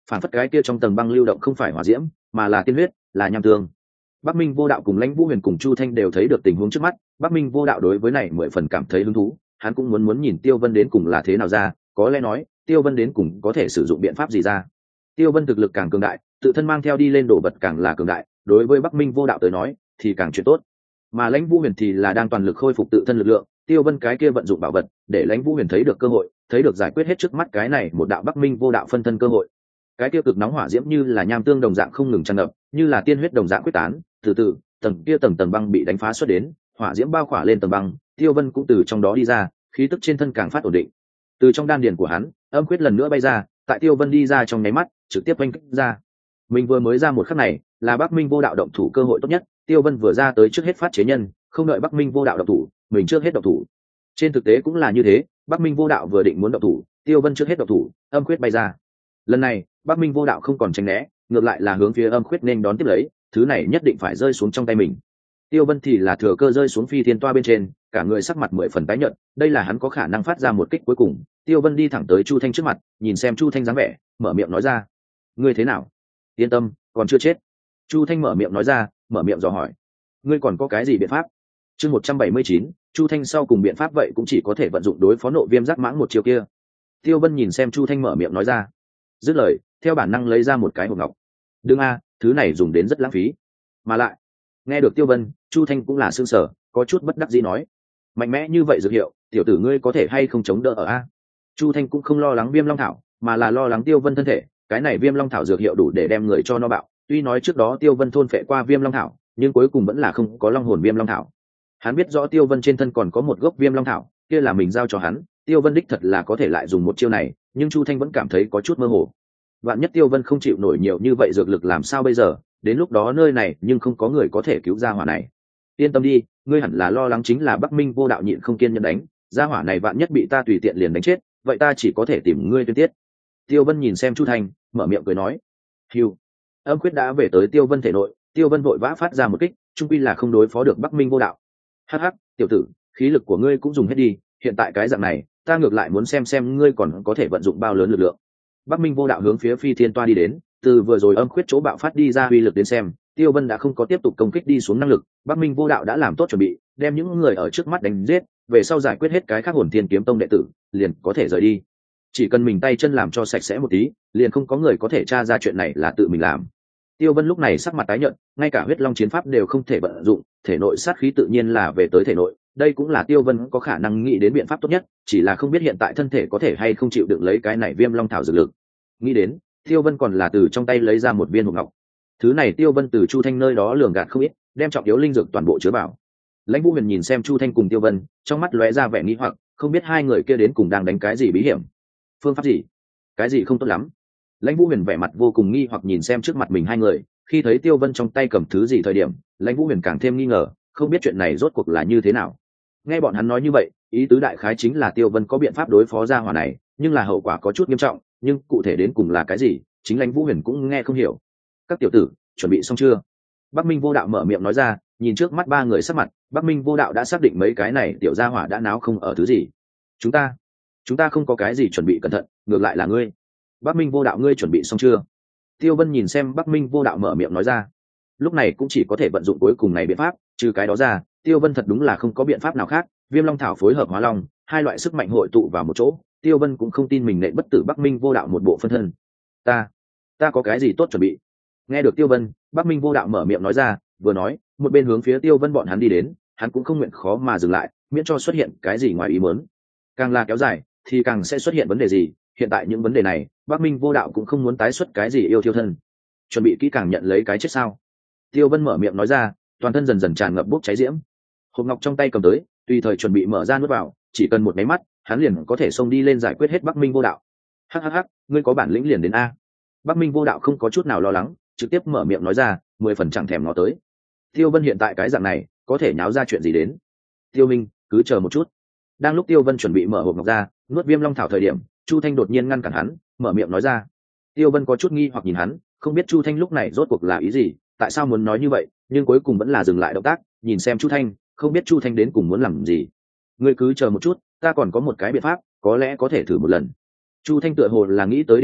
phản phất cái kia trong tầng băng lưu động không phải hỏa diễm mà là tiên huyết, là nham tương. Bắc Minh Vô Đạo cùng Lãnh Vũ Huyền cùng Chu Thanh đều thấy được tình huống trước mắt. Bắc Minh Vô Đạo đối với này mười phần cảm thấy hứng thú, hắn cũng muốn muốn nhìn Tiêu Vân đến cùng là thế nào ra, có lẽ nói Tiêu Vân đến cùng có thể sử dụng biện pháp gì ra. Tiêu Vân thực lực càng cường đại, tự thân mang theo đi lên đồ vật càng là cường đại, đối với Bắc Minh Vô Đạo tới nói thì càng chuyện tốt. Mà Lãnh Vũ Huyền thì là đang toàn lực khôi phục tự thân lực lượng, Tiêu Vân cái kia vận dụng bảo vật, để Lãnh Vũ Huyền thấy được cơ hội, thấy được giải quyết hết trước mắt cái này một đạo Bắc Minh Vô Đạo phân thân cơ hội. Cái kia cực nóng hỏa diễm như là nham tương đồng dạng không ngừng tràn ngập, như là tiên huyết đồng dạng quyết tán, từ từ, tầng kia tầng tầng băng bị đánh phá xuất đến, hỏa diễm bao khỏa lên tầng băng, Tiêu Vân cũng từ trong đó đi ra, khí tức trên thân càng phát ổn định. Từ trong đan điền của hắn, âm quyết lần nữa bay ra, tại Tiêu Vân đi ra trong nháy mắt, trực tiếp oanh kích ra. Mình vừa mới ra một khắc này, là Bắc Minh Vô Đạo động thủ cơ hội tốt nhất, Tiêu Vân vừa ra tới trước hết phát chế nhân, không đợi Bắc Minh Vô Đạo động thủ, mình trước hết động thủ. Trên thực tế cũng là như thế, Bắc Minh Vô Đạo vừa định muốn động thủ, Tiêu Vân trước hết động thủ, âm quyết bay ra. Lần này, Bắc Minh Vô Đạo không còn tránh né, ngược lại là hướng phía âm quyết nên đón tiếp lấy, thứ này nhất định phải rơi xuống trong tay mình. Tiêu Vân thì là thừa cơ rơi xuống phi thiên toa bên trên, cả người sắc mặt mười phần tái nhợt, đây là hắn có khả năng phát ra một kích cuối cùng. Tiêu Vân đi thẳng tới Chu Thanh trước mặt, nhìn xem Chu Thanh dáng vẻ, mở miệng nói ra: "Ngươi thế nào? Yên tâm, còn chưa chết." Chu Thanh mở miệng nói ra, mở miệng dò hỏi: "Ngươi còn có cái gì biện pháp?" Chương một trăm bảy mươi chín, Chu Thanh sau cùng biện pháp vậy cũng chỉ có thể vận dụng đối phó nộ viêm giác mãng một chiêu kia. Tiêu Vân nhìn xem Chu Thanh mở miệng nói ra, dứt lời, theo bản năng lấy ra một cái hộp ngọc. Đương a, thứ này dùng đến rất lãng phí. Mà lại, nghe được Tiêu Vân, Chu Thanh cũng là sương sở, có chút bất đắc dĩ nói: "Mạnh mẽ như vậy dược hiệu, tiểu tử ngươi có thể hay không chống đỡ ở a?" Chu Thanh cũng không lo lắng Viêm Long thảo, mà là lo lắng Tiêu Vân thân thể, cái này Viêm Long thảo dược hiệu đủ để đem người cho no bạo, tuy nói trước đó Tiêu Vân thôn phệ qua Viêm Long thảo, nhưng cuối cùng vẫn là không có long hồn Viêm Long thảo. Hắn biết rõ Tiêu Vân trên thân còn có một gốc Viêm Long thảo, kia là mình giao cho hắn, Tiêu Vân đích thật là có thể lại dùng một chiêu này, nhưng Chu Thanh vẫn cảm thấy có chút mơ hồ. Vạn nhất Tiêu Vân không chịu nổi nhiều như vậy dược lực làm sao bây giờ, đến lúc đó nơi này nhưng không có người có thể cứu ra hỏa này. Yên tâm đi, ngươi hẳn là lo lắng chính là Bắc Minh Vô Đạo nhịn không kiên nhẫn đánh, ra hỏa này vạn nhất bị ta tùy tiện liền đánh chết, vậy ta chỉ có thể tìm ngươi tuyên tiết. Tiêu Vân nhìn xem Chu Thanh, mở miệng cười nói: "Hưu." Âm quyết đã về tới Tiêu Vân thể nội, Tiêu Vân vội vã phát ra một kích, chung quy là không đối phó được Bắc Minh Vô Đạo. "Hắc hắc, tiểu tử, khí lực của ngươi cũng dùng hết đi, hiện tại cái dạng này, ta ngược lại muốn xem xem ngươi còn có thể vận dụng bao lớn lực lượng." Bắc Minh Vô Đạo hướng phía phi thiên toa đi đến, từ vừa rồi âm khuyết chỗ bạo phát đi ra uy lực đến xem, Tiêu Vân đã không có tiếp tục công kích đi xuống năng lực, Bắc Minh Vô Đạo đã làm tốt chuẩn bị, đem những người ở trước mắt đánh giết, về sau giải quyết hết cái khác Hồn Thiên Kiếm Tông đệ tử, liền có thể rời đi. Chỉ cần mình tay chân làm cho sạch sẽ một tí, liền không có người có thể tra ra chuyện này là tự mình làm. Tiêu Vân lúc này sắc mặt tái nhợt, ngay cả huyết long chiến pháp đều không thể vận dụng, thể nội sát khí tự nhiên là về tới thể nội, đây cũng là Tiêu Vân có khả năng nghĩ đến biện pháp tốt nhất, chỉ là không biết hiện tại thân thể có thể hay không chịu đựng lấy cái này Viêm Long thảo dược lực. Nghĩ đến, Tiêu Vân còn là từ trong tay lấy ra một viên hộp ngọc. Thứ này Tiêu Vân từ Chu Thanh nơi đó lường gạt không ít, đem trọng yếu linh dược toàn bộ chứa vào. Lãnh Vũ Huyền nhìn xem Chu Thanh cùng Tiêu Vân, trong mắt lóe ra vẻ nghi hoặc, không biết hai người kia đến cùng đang đánh cái gì bí hiểm, phương pháp gì, cái gì không tốt lắm. Lãnh Vũ Huyền vẻ mặt vô cùng nghi hoặc nhìn xem trước mặt mình hai người, khi thấy Tiêu Vân trong tay cầm thứ gì thời điểm, Lãnh Vũ Huyền càng thêm nghi ngờ, không biết chuyện này rốt cuộc là như thế nào. Nghe bọn hắn nói như vậy, ý tứ đại khái chính là Tiêu Vân có biện pháp đối phó ra hỏa này, nhưng là hậu quả có chút nghiêm trọng, nhưng cụ thể đến cùng là cái gì, chính Lãnh Vũ Huyền cũng nghe không hiểu. "Các tiểu tử, chuẩn bị xong chưa?" Bắc Minh Vô Đạo mở miệng nói ra, nhìn trước mắt ba người sắc mặt, Bắc Minh Vô Đạo đã xác định mấy cái này tiểu gia hỏa đã náo không ở thứ gì. "Chúng ta, chúng ta không có cái gì chuẩn bị cẩn thận, ngược lại là ngươi." "Bắc Minh Vô Đạo, ngươi chuẩn bị xong chưa?" Tiêu Vân nhìn xem Bắc Minh Vô Đạo mở miệng nói ra. Lúc này cũng chỉ có thể vận dụng cuối cùng này biện pháp, trừ cái đó ra, Tiêu Vân thật đúng là không có biện pháp nào khác. Viêm Long thảo phối hợp Hóa Long, hai loại sức mạnh hội tụ vào một chỗ, Tiêu Vân cũng không tin mình nện bất tử Bắc Minh Vô Đạo một bộ phân thân. "Ta, ta có cái gì tốt chuẩn bị?" Nghe được Tiêu Vân, Bắc Minh Vô Đạo mở miệng nói ra, vừa nói, một bên hướng phía Tiêu Vân bọn hắn đi đến, hắn cũng không nguyện khó mà dừng lại, miễn cho xuất hiện cái gì ngoài ý muốn. Càng là kéo dài, thì càng sẽ xuất hiện vấn đề gì, hiện tại những vấn đề này, Bắc Minh Vô Đạo cũng không muốn tái xuất cái gì yêu thiêu thân. "Chuẩn bị kỹ càng nhận lấy cái chết sao?" Tiêu Vân mở miệng nói ra, toàn thân dần dần tràn ngập bốc cháy diễm. Hộp ngọc trong tay cầm tới, tùy thời chuẩn bị mở ra nuốt vào, chỉ cần một máy mắt, hắn liền có thể xông đi lên giải quyết hết Bắc Minh Vô Đạo. "Hắc hắc hắc, ngươi có bản lĩnh liền đến a." Bắc Minh Vô Đạo không có chút nào lo lắng, trực tiếp mở miệng nói ra, mười phần chẳng thèm nó tới. Tiêu Vân hiện tại cái dạng này, có thể nháo ra chuyện gì đến. "Tiêu Minh, cứ chờ một chút." Đang lúc Tiêu Vân chuẩn bị mở hộp ngọc ra, nuốt Viêm Long thảo thời điểm, Chu Thanh đột nhiên ngăn cản hắn, mở miệng nói ra. Tiêu Vân có chút nghi hoặc nhìn hắn, không biết Chu Thanh lúc này rốt cuộc là ý gì, tại sao muốn nói như vậy, nhưng cuối cùng vẫn là dừng lại động tác, nhìn xem Chu Thanh, không biết Chu Thanh đến cùng muốn làm gì. "Ngươi cứ chờ một chút, ta còn có một cái biện pháp, có lẽ có thể thử một lần." Chu Thanh tựa hồ là nghĩ tới điều gì,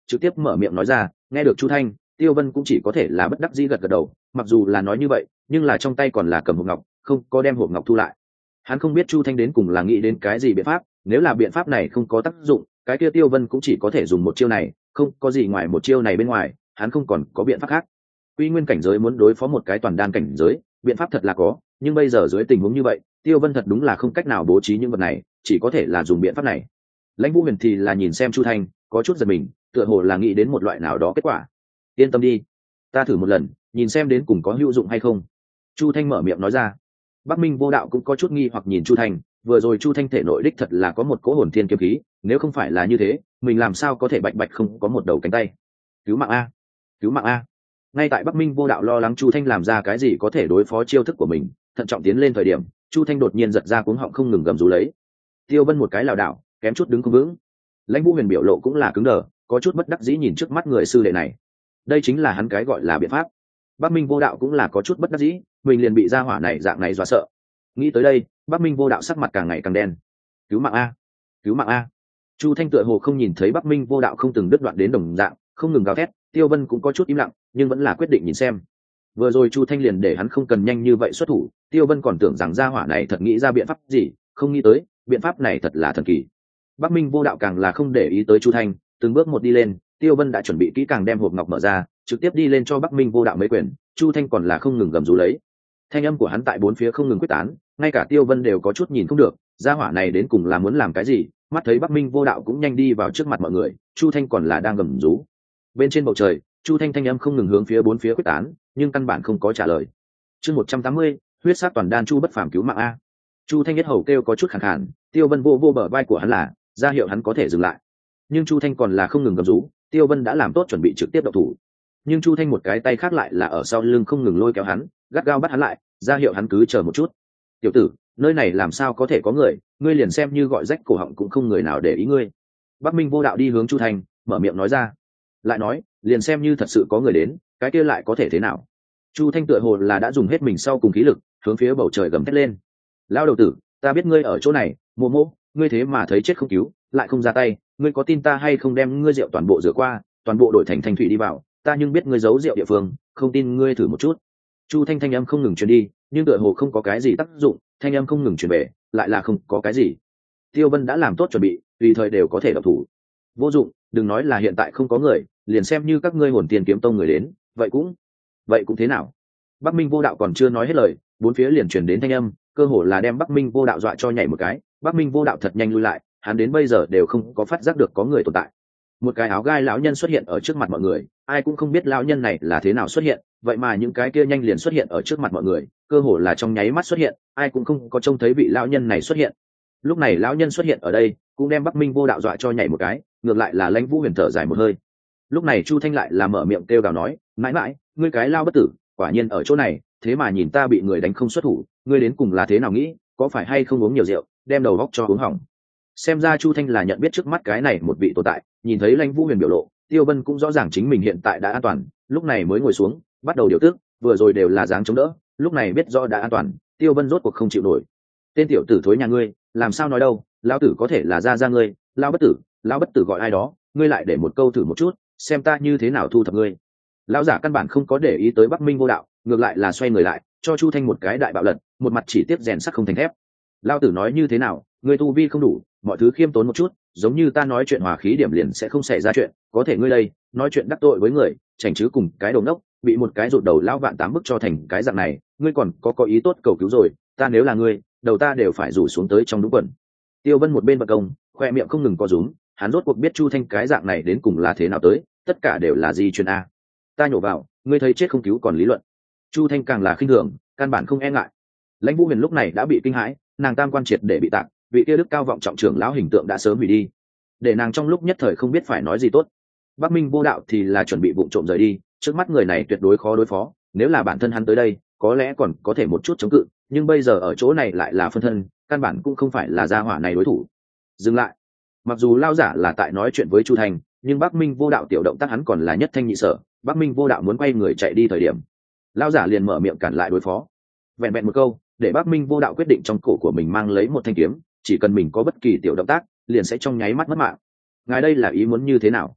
trực tiếp mở miệng nói ra. Nghe được Chu Thanh, Tiêu Vân cũng chỉ có thể là bất đắc dĩ gật gật đầu, mặc dù là nói như vậy nhưng là trong tay còn là cầm hộp ngọc, không có đem hộp ngọc thu lại. Hắn không biết Chu Thanh đến cùng là nghĩ đến cái gì biện pháp, nếu là biện pháp này không có tác dụng, cái kia Tiêu Vân cũng chỉ có thể dùng một chiêu này, không có gì ngoài một chiêu này bên ngoài, hắn không còn có biện pháp khác. Quy nguyên cảnh giới muốn đối phó một cái toàn đan cảnh giới, biện pháp thật là có, nhưng bây giờ dưới tình huống như vậy, Tiêu Vân thật đúng là không cách nào bố trí những vật này, chỉ có thể là dùng biện pháp này. Lãnh Vũ Huyền thì là nhìn xem Chu Thanh, có chút giật mình, tựa hồ là nghĩ đến một loại nào đó kết quả. Yên tâm đi, ta thử một lần, nhìn xem đến cùng có hữu dụng hay không. Chu Thanh mở miệng nói ra. Bắc Minh Vô Đạo cũng có chút nghi hoặc nhìn Chu Thanh, vừa rồi Chu Thanh thể nội đích thật là có một cỗ hồn thiên kiếm khí, nếu không phải là như thế, mình làm sao có thể bạch bạch không có một đầu cánh tay. Cứu mạng a, cứu mạng a. Ngay tại Bắc Minh Vô Đạo lo lắng Chu Thanh làm ra cái gì có thể đối phó chiêu thức của mình, thận trọng tiến lên thời điểm, Chu Thanh đột nhiên giật ra cuống họng không ngừng gầm rú lấy. Tiêu Vân một cái lảo đảo, kém chút đứng không vững. Lãnh Vũ Huyền biểu lộ cũng là cứng đờ, có chút bất đắc dĩ nhìn trước mắt người sư đệ này. Đây chính là hắn cái gọi là biện pháp. Bắc Minh Vô Đạo cũng là có chút bất đắc dĩ, mình liền bị gia hỏa này dạng này dọa sợ. Nghĩ tới đây, Bắc Minh Vô Đạo sắc mặt càng ngày càng đen. Cứu mạng a, cứu mạng a. Chu Thanh tựa hồ không nhìn thấy Bắc Minh Vô Đạo không từng đứt đoạn đến đồng dạng, không ngừng gào thét. Tiêu Vân cũng có chút im lặng, nhưng vẫn là quyết định nhìn xem. Vừa rồi Chu Thanh liền để hắn không cần nhanh như vậy xuất thủ, Tiêu Vân còn tưởng rằng gia hỏa này thật nghĩ ra biện pháp gì, không nghĩ tới, biện pháp này thật là thần kỳ. Bắc Minh Vô Đạo càng là không để ý tới Chu Thanh, từng bước một đi lên, Tiêu Vân đã chuẩn bị kỹ càng đem hộp ngọc mở ra, trực tiếp đi lên cho Bắc Minh Vô Đạo mấy quyền, Chu Thanh còn là không ngừng gầm rú lấy. Thanh âm của hắn tại bốn phía không ngừng quyết tán, ngay cả Tiêu Vân đều có chút nhìn không được, gia hỏa này đến cùng là muốn làm cái gì, mắt thấy Bắc Minh Vô Đạo cũng nhanh đi vào trước mặt mọi người, Chu Thanh còn là đang gầm rú. Bên trên bầu trời, Chu Thanh thanh âm không ngừng hướng phía bốn phía quyết tán, nhưng căn bản không có trả lời. Chương một trăm tám mươi, huyết sát toàn đan chu bất phàm cứu mạng a. Chu Thanh nhất hầu kêu có chút khàn khàn, Tiêu Vân vô vô bờ vai của hắn là ra hiệu hắn có thể dừng lại. Nhưng Chu Thanh còn là không ngừng gầm rú, Tiêu Vân đã làm tốt chuẩn bị trực tiếp động thủ. Nhưng Chu Thanh một cái tay khác lại là ở sau lưng không ngừng lôi kéo hắn, gắt gao bắt hắn lại, ra hiệu hắn cứ chờ một chút. Tiểu tử, nơi này làm sao có thể có người, ngươi liền xem như gọi rách cổ họng cũng không người nào để ý ngươi. Bắc Minh Vô Đạo đi hướng Chu Thanh, mở miệng nói ra. Lại nói, liền xem như thật sự có người đến, cái kia lại có thể thế nào? Chu Thanh tựa hồ là đã dùng hết mình sau cùng khí lực, hướng phía bầu trời gầm thét lên. Lão đầu tử, ta biết ngươi ở chỗ này, mô mô, ngươi thế mà thấy chết không cứu, lại không ra tay, ngươi có tin ta hay không đem ngươi rượu toàn bộ rửa qua, toàn bộ đổi thành thanh thủy đi vào, ta nhưng biết ngươi giấu rượu địa phương, không tin ngươi thử một chút. Chu Thanh thanh âm không ngừng truyền đi, nhưng tựa hồ không có cái gì tác dụng, thanh âm không ngừng truyền về, lại là không có cái gì. Tiêu Vân đã làm tốt chuẩn bị, tùy thời đều có thể động thủ. Vô dụng, đừng nói là hiện tại không có người, liền xem như các ngươi hồn tiền kiếm tông người đến, vậy cũng, vậy cũng thế nào? Bắc Minh Vô Đạo còn chưa nói hết lời, bốn phía liền truyền đến thanh âm, cơ hồ là đem Bắc Minh Vô Đạo dọa cho nhảy một cái. Bắc Minh Vô Đạo thật nhanh lui lại, hắn đến bây giờ đều không có phát giác được có người tồn tại. Một cái áo gai lão nhân xuất hiện ở trước mặt mọi người, ai cũng không biết lão nhân này là thế nào xuất hiện, vậy mà những cái kia nhanh liền xuất hiện ở trước mặt mọi người, cơ hồ là trong nháy mắt xuất hiện, ai cũng không có trông thấy vị lão nhân này xuất hiện. Lúc này lão nhân xuất hiện ở đây, cũng đem Bắc Minh Vô Đạo dọa cho nhảy một cái, ngược lại là Lãnh Vũ Huyền thở dài một hơi. Lúc này Chu Thanh lại là mở miệng kêu gào nói, mãi mãi, ngươi cái lao bất tử, quả nhiên ở chỗ này, thế mà nhìn ta bị người đánh không xuất thủ, ngươi đến cùng là thế nào nghĩ, có phải hay không uống nhiều rượu, đem đầu góc cho uống hỏng. Xem ra Chu Thanh là nhận biết trước mắt cái này một vị tồn tại, nhìn thấy Lãnh Vũ Huyền biểu lộ, Tiêu Vân cũng rõ ràng chính mình hiện tại đã an toàn, lúc này mới ngồi xuống, bắt đầu điều tức, vừa rồi đều là dáng chống đỡ, lúc này biết rõ đã an toàn, Tiêu Vân rốt cuộc không chịu nổi. Tên tiểu tử thối nhà ngươi, làm sao nói đâu, lão tử có thể là ra ra ngươi, lão bất tử, lão bất tử gọi ai đó, ngươi lại để một câu thử một chút, xem ta như thế nào thu thập ngươi. Lão giả căn bản không có để ý tới Bắc Minh Vô Đạo, ngược lại là xoay người lại, cho Chu Thanh một cái đại bạo lật, một mặt chỉ tiếp rèn sắt không thành thép. Lão tử nói như thế nào, ngươi tu vi không đủ, mọi thứ khiêm tốn một chút, giống như ta nói chuyện hòa khí điểm liền sẽ không xảy ra chuyện, có thể ngươi đây, nói chuyện đắc tội với người, chảnh chứ cùng cái đầu nốc, bị một cái rụt đầu lão vạn tám bức cho thành cái dạng này, ngươi còn có có ý tốt cầu cứu rồi, ta nếu là ngươi, đầu ta đều phải rủ xuống tới trong đúng quần. Tiêu Vân một bên bật công, khoe miệng không ngừng co rúm, hắn rốt cuộc biết Chu Thanh cái dạng này đến cùng là thế nào tới, tất cả đều là di truyền a. Ta nhổ vào, ngươi thấy chết không cứu còn lý luận. Chu Thanh càng là khinh thường, căn bản không e ngại. Lãnh Vũ Huyền lúc này đã bị kinh hãi, nàng tam quan triệt để bị tạc, vị kia đức cao vọng trọng trưởng lão hình tượng đã sớm hủy đi, để nàng trong lúc nhất thời không biết phải nói gì tốt. Bắc Minh Vô Đạo thì là chuẩn bị vụng trộm rời đi, trước mắt người này tuyệt đối khó đối phó, nếu là bản thân hắn tới đây, có lẽ còn có thể một chút chống cự, nhưng bây giờ ở chỗ này lại là phân thân, căn bản cũng không phải là gia hỏa này đối thủ. Dừng lại. Mặc dù lao giả là tại nói chuyện với Chu Thành, nhưng Bắc Minh Vô Đạo tiểu động tác hắn còn là nhất thanh nhị sở, Bắc Minh Vô Đạo muốn quay người chạy đi thời điểm, lao giả liền mở miệng cản lại đối phó. Vẹn vẹn một câu, để Bắc Minh Vô Đạo quyết định trong cổ của mình mang lấy một thanh kiếm, chỉ cần mình có bất kỳ tiểu động tác, liền sẽ trong nháy mắt mất mạng. Ngài đây là ý muốn như thế nào?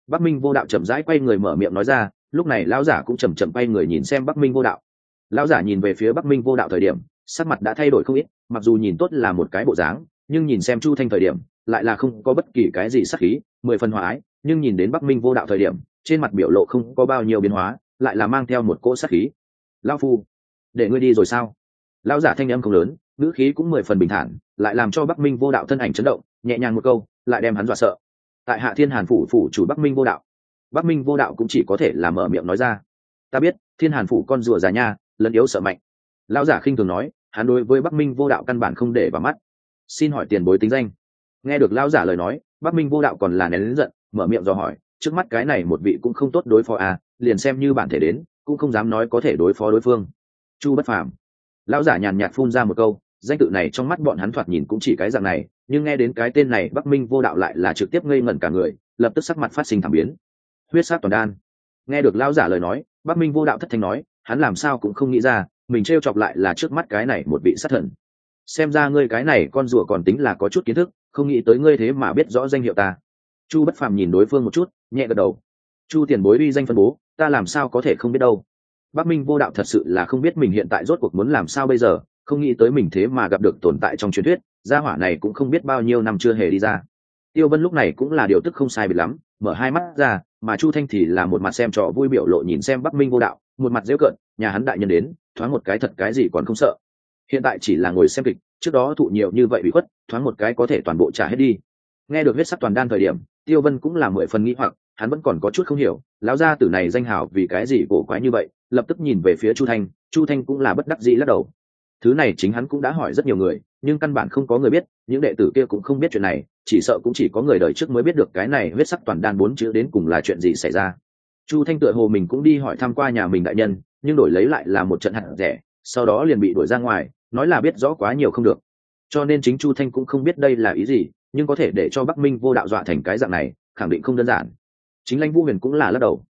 Bắc Minh Vô Đạo chậm rãi quay người mở miệng nói ra. Lúc này lão giả cũng chậm chậm quay người nhìn xem Bắc Minh Vô Đạo. Lão giả nhìn về phía Bắc Minh Vô Đạo thời điểm, sắc mặt đã thay đổi không ít, mặc dù nhìn tốt là một cái bộ dáng, nhưng nhìn xem Chu Thanh thời điểm lại là không có bất kỳ cái gì sắc khí, mười phần hòa ái, nhưng nhìn đến Bắc Minh Vô Đạo thời điểm trên mặt biểu lộ không có bao nhiêu biến hóa, lại là mang theo một cỗ sắc khí. Lão phu, để ngươi đi rồi sao? Lão giả thanh âm không lớn, ngữ khí cũng mười phần bình thản, lại làm cho Bắc Minh Vô Đạo thân ảnh chấn động, nhẹ nhàng một câu lại đem hắn dọa sợ. Tại Hạ Thiên Hàn phủ phủ chủ Bắc Minh Vô Đạo. Bắc Minh Vô Đạo cũng chỉ có thể là mở miệng nói ra. Ta biết, Thiên Hàn phủ con rùa già nha, lẫn yếu sợ mạnh. Lão giả khinh thường nói, hắn đối với Bắc Minh Vô Đạo căn bản không để vào mắt. Xin hỏi tiền bối tính danh? Nghe được lão giả lời nói, Bắc Minh Vô Đạo còn là nén lớn giận, mở miệng dò hỏi, trước mắt cái này một vị cũng không tốt đối phó à, liền xem như bản thể đến, cũng không dám nói có thể đối phó đối phương. Chu Bất Phàm. Lão giả nhàn nhạt phun ra một câu, danh tự này trong mắt bọn hắn thoạt nhìn cũng chỉ cái dạng này, nhưng nghe đến cái tên này Bắc Minh Vô Đạo lại là trực tiếp ngây ngẩn cả người, lập tức sắc mặt phát sinh thảm biến. Huyết sát toàn đan. Nghe được lão giả lời nói, Bắc Minh Vô Đạo thất thanh nói, hắn làm sao cũng không nghĩ ra mình trêu chọc lại là trước mắt cái này một vị sát thần. Xem ra ngươi cái này con rùa còn tính là có chút kiến thức, không nghĩ tới ngươi thế mà biết rõ danh hiệu ta. Chu Bất Phàm nhìn đối phương một chút, nhẹ gật đầu. Chu tiền bối uy danh phân bố, ta làm sao có thể không biết đâu. Bắc Minh Vô Đạo thật sự là không biết mình hiện tại rốt cuộc muốn làm sao bây giờ, không nghĩ tới mình thế mà gặp được tồn tại trong truyền thuyết, gia hỏa này cũng không biết bao nhiêu năm chưa hề đi ra. Tiêu Vân lúc này cũng là điều tức không sai biệt lắm, mở hai mắt ra, mà Chu Thanh thì là một mặt xem trò vui biểu lộ nhìn xem Bắc Minh Vô Đạo, một mặt giễu cợt, nhà hắn đại nhân đến, thoáng một cái thật cái gì còn không sợ. Hiện tại chỉ là ngồi xem kịch, trước đó thụ nhiều như vậy bị khuất, thoáng một cái có thể toàn bộ trả hết đi. Nghe được huyết sắc toàn đan thời điểm, Tiêu Vân cũng là mười phần nghi hoặc, hắn vẫn còn có chút không hiểu, lão gia tử này danh hào vì cái gì cổ quái như vậy, lập tức nhìn về phía Chu Thanh, Chu Thanh cũng là bất đắc dĩ lắc đầu. Thứ này chính hắn cũng đã hỏi rất nhiều người, nhưng căn bản không có người biết, những đệ tử kia cũng không biết chuyện này, chỉ sợ cũng chỉ có người đời trước mới biết được cái này huyết sắc toàn đan bốn chữ đến cùng là chuyện gì xảy ra. Chu Thanh tựa hồ mình cũng đi hỏi thăm qua nhà mình đại nhân, nhưng đổi lấy lại là một trận hạt rẻ, sau đó liền bị đuổi ra ngoài, nói là biết rõ quá nhiều không được. Cho nên chính Chu Thanh cũng không biết đây là ý gì, nhưng có thể để cho Bắc Minh Vô Đạo dọa thành cái dạng này, khẳng định không đơn giản. Chính Lãnh Vũ Huyền cũng là lắc đầu.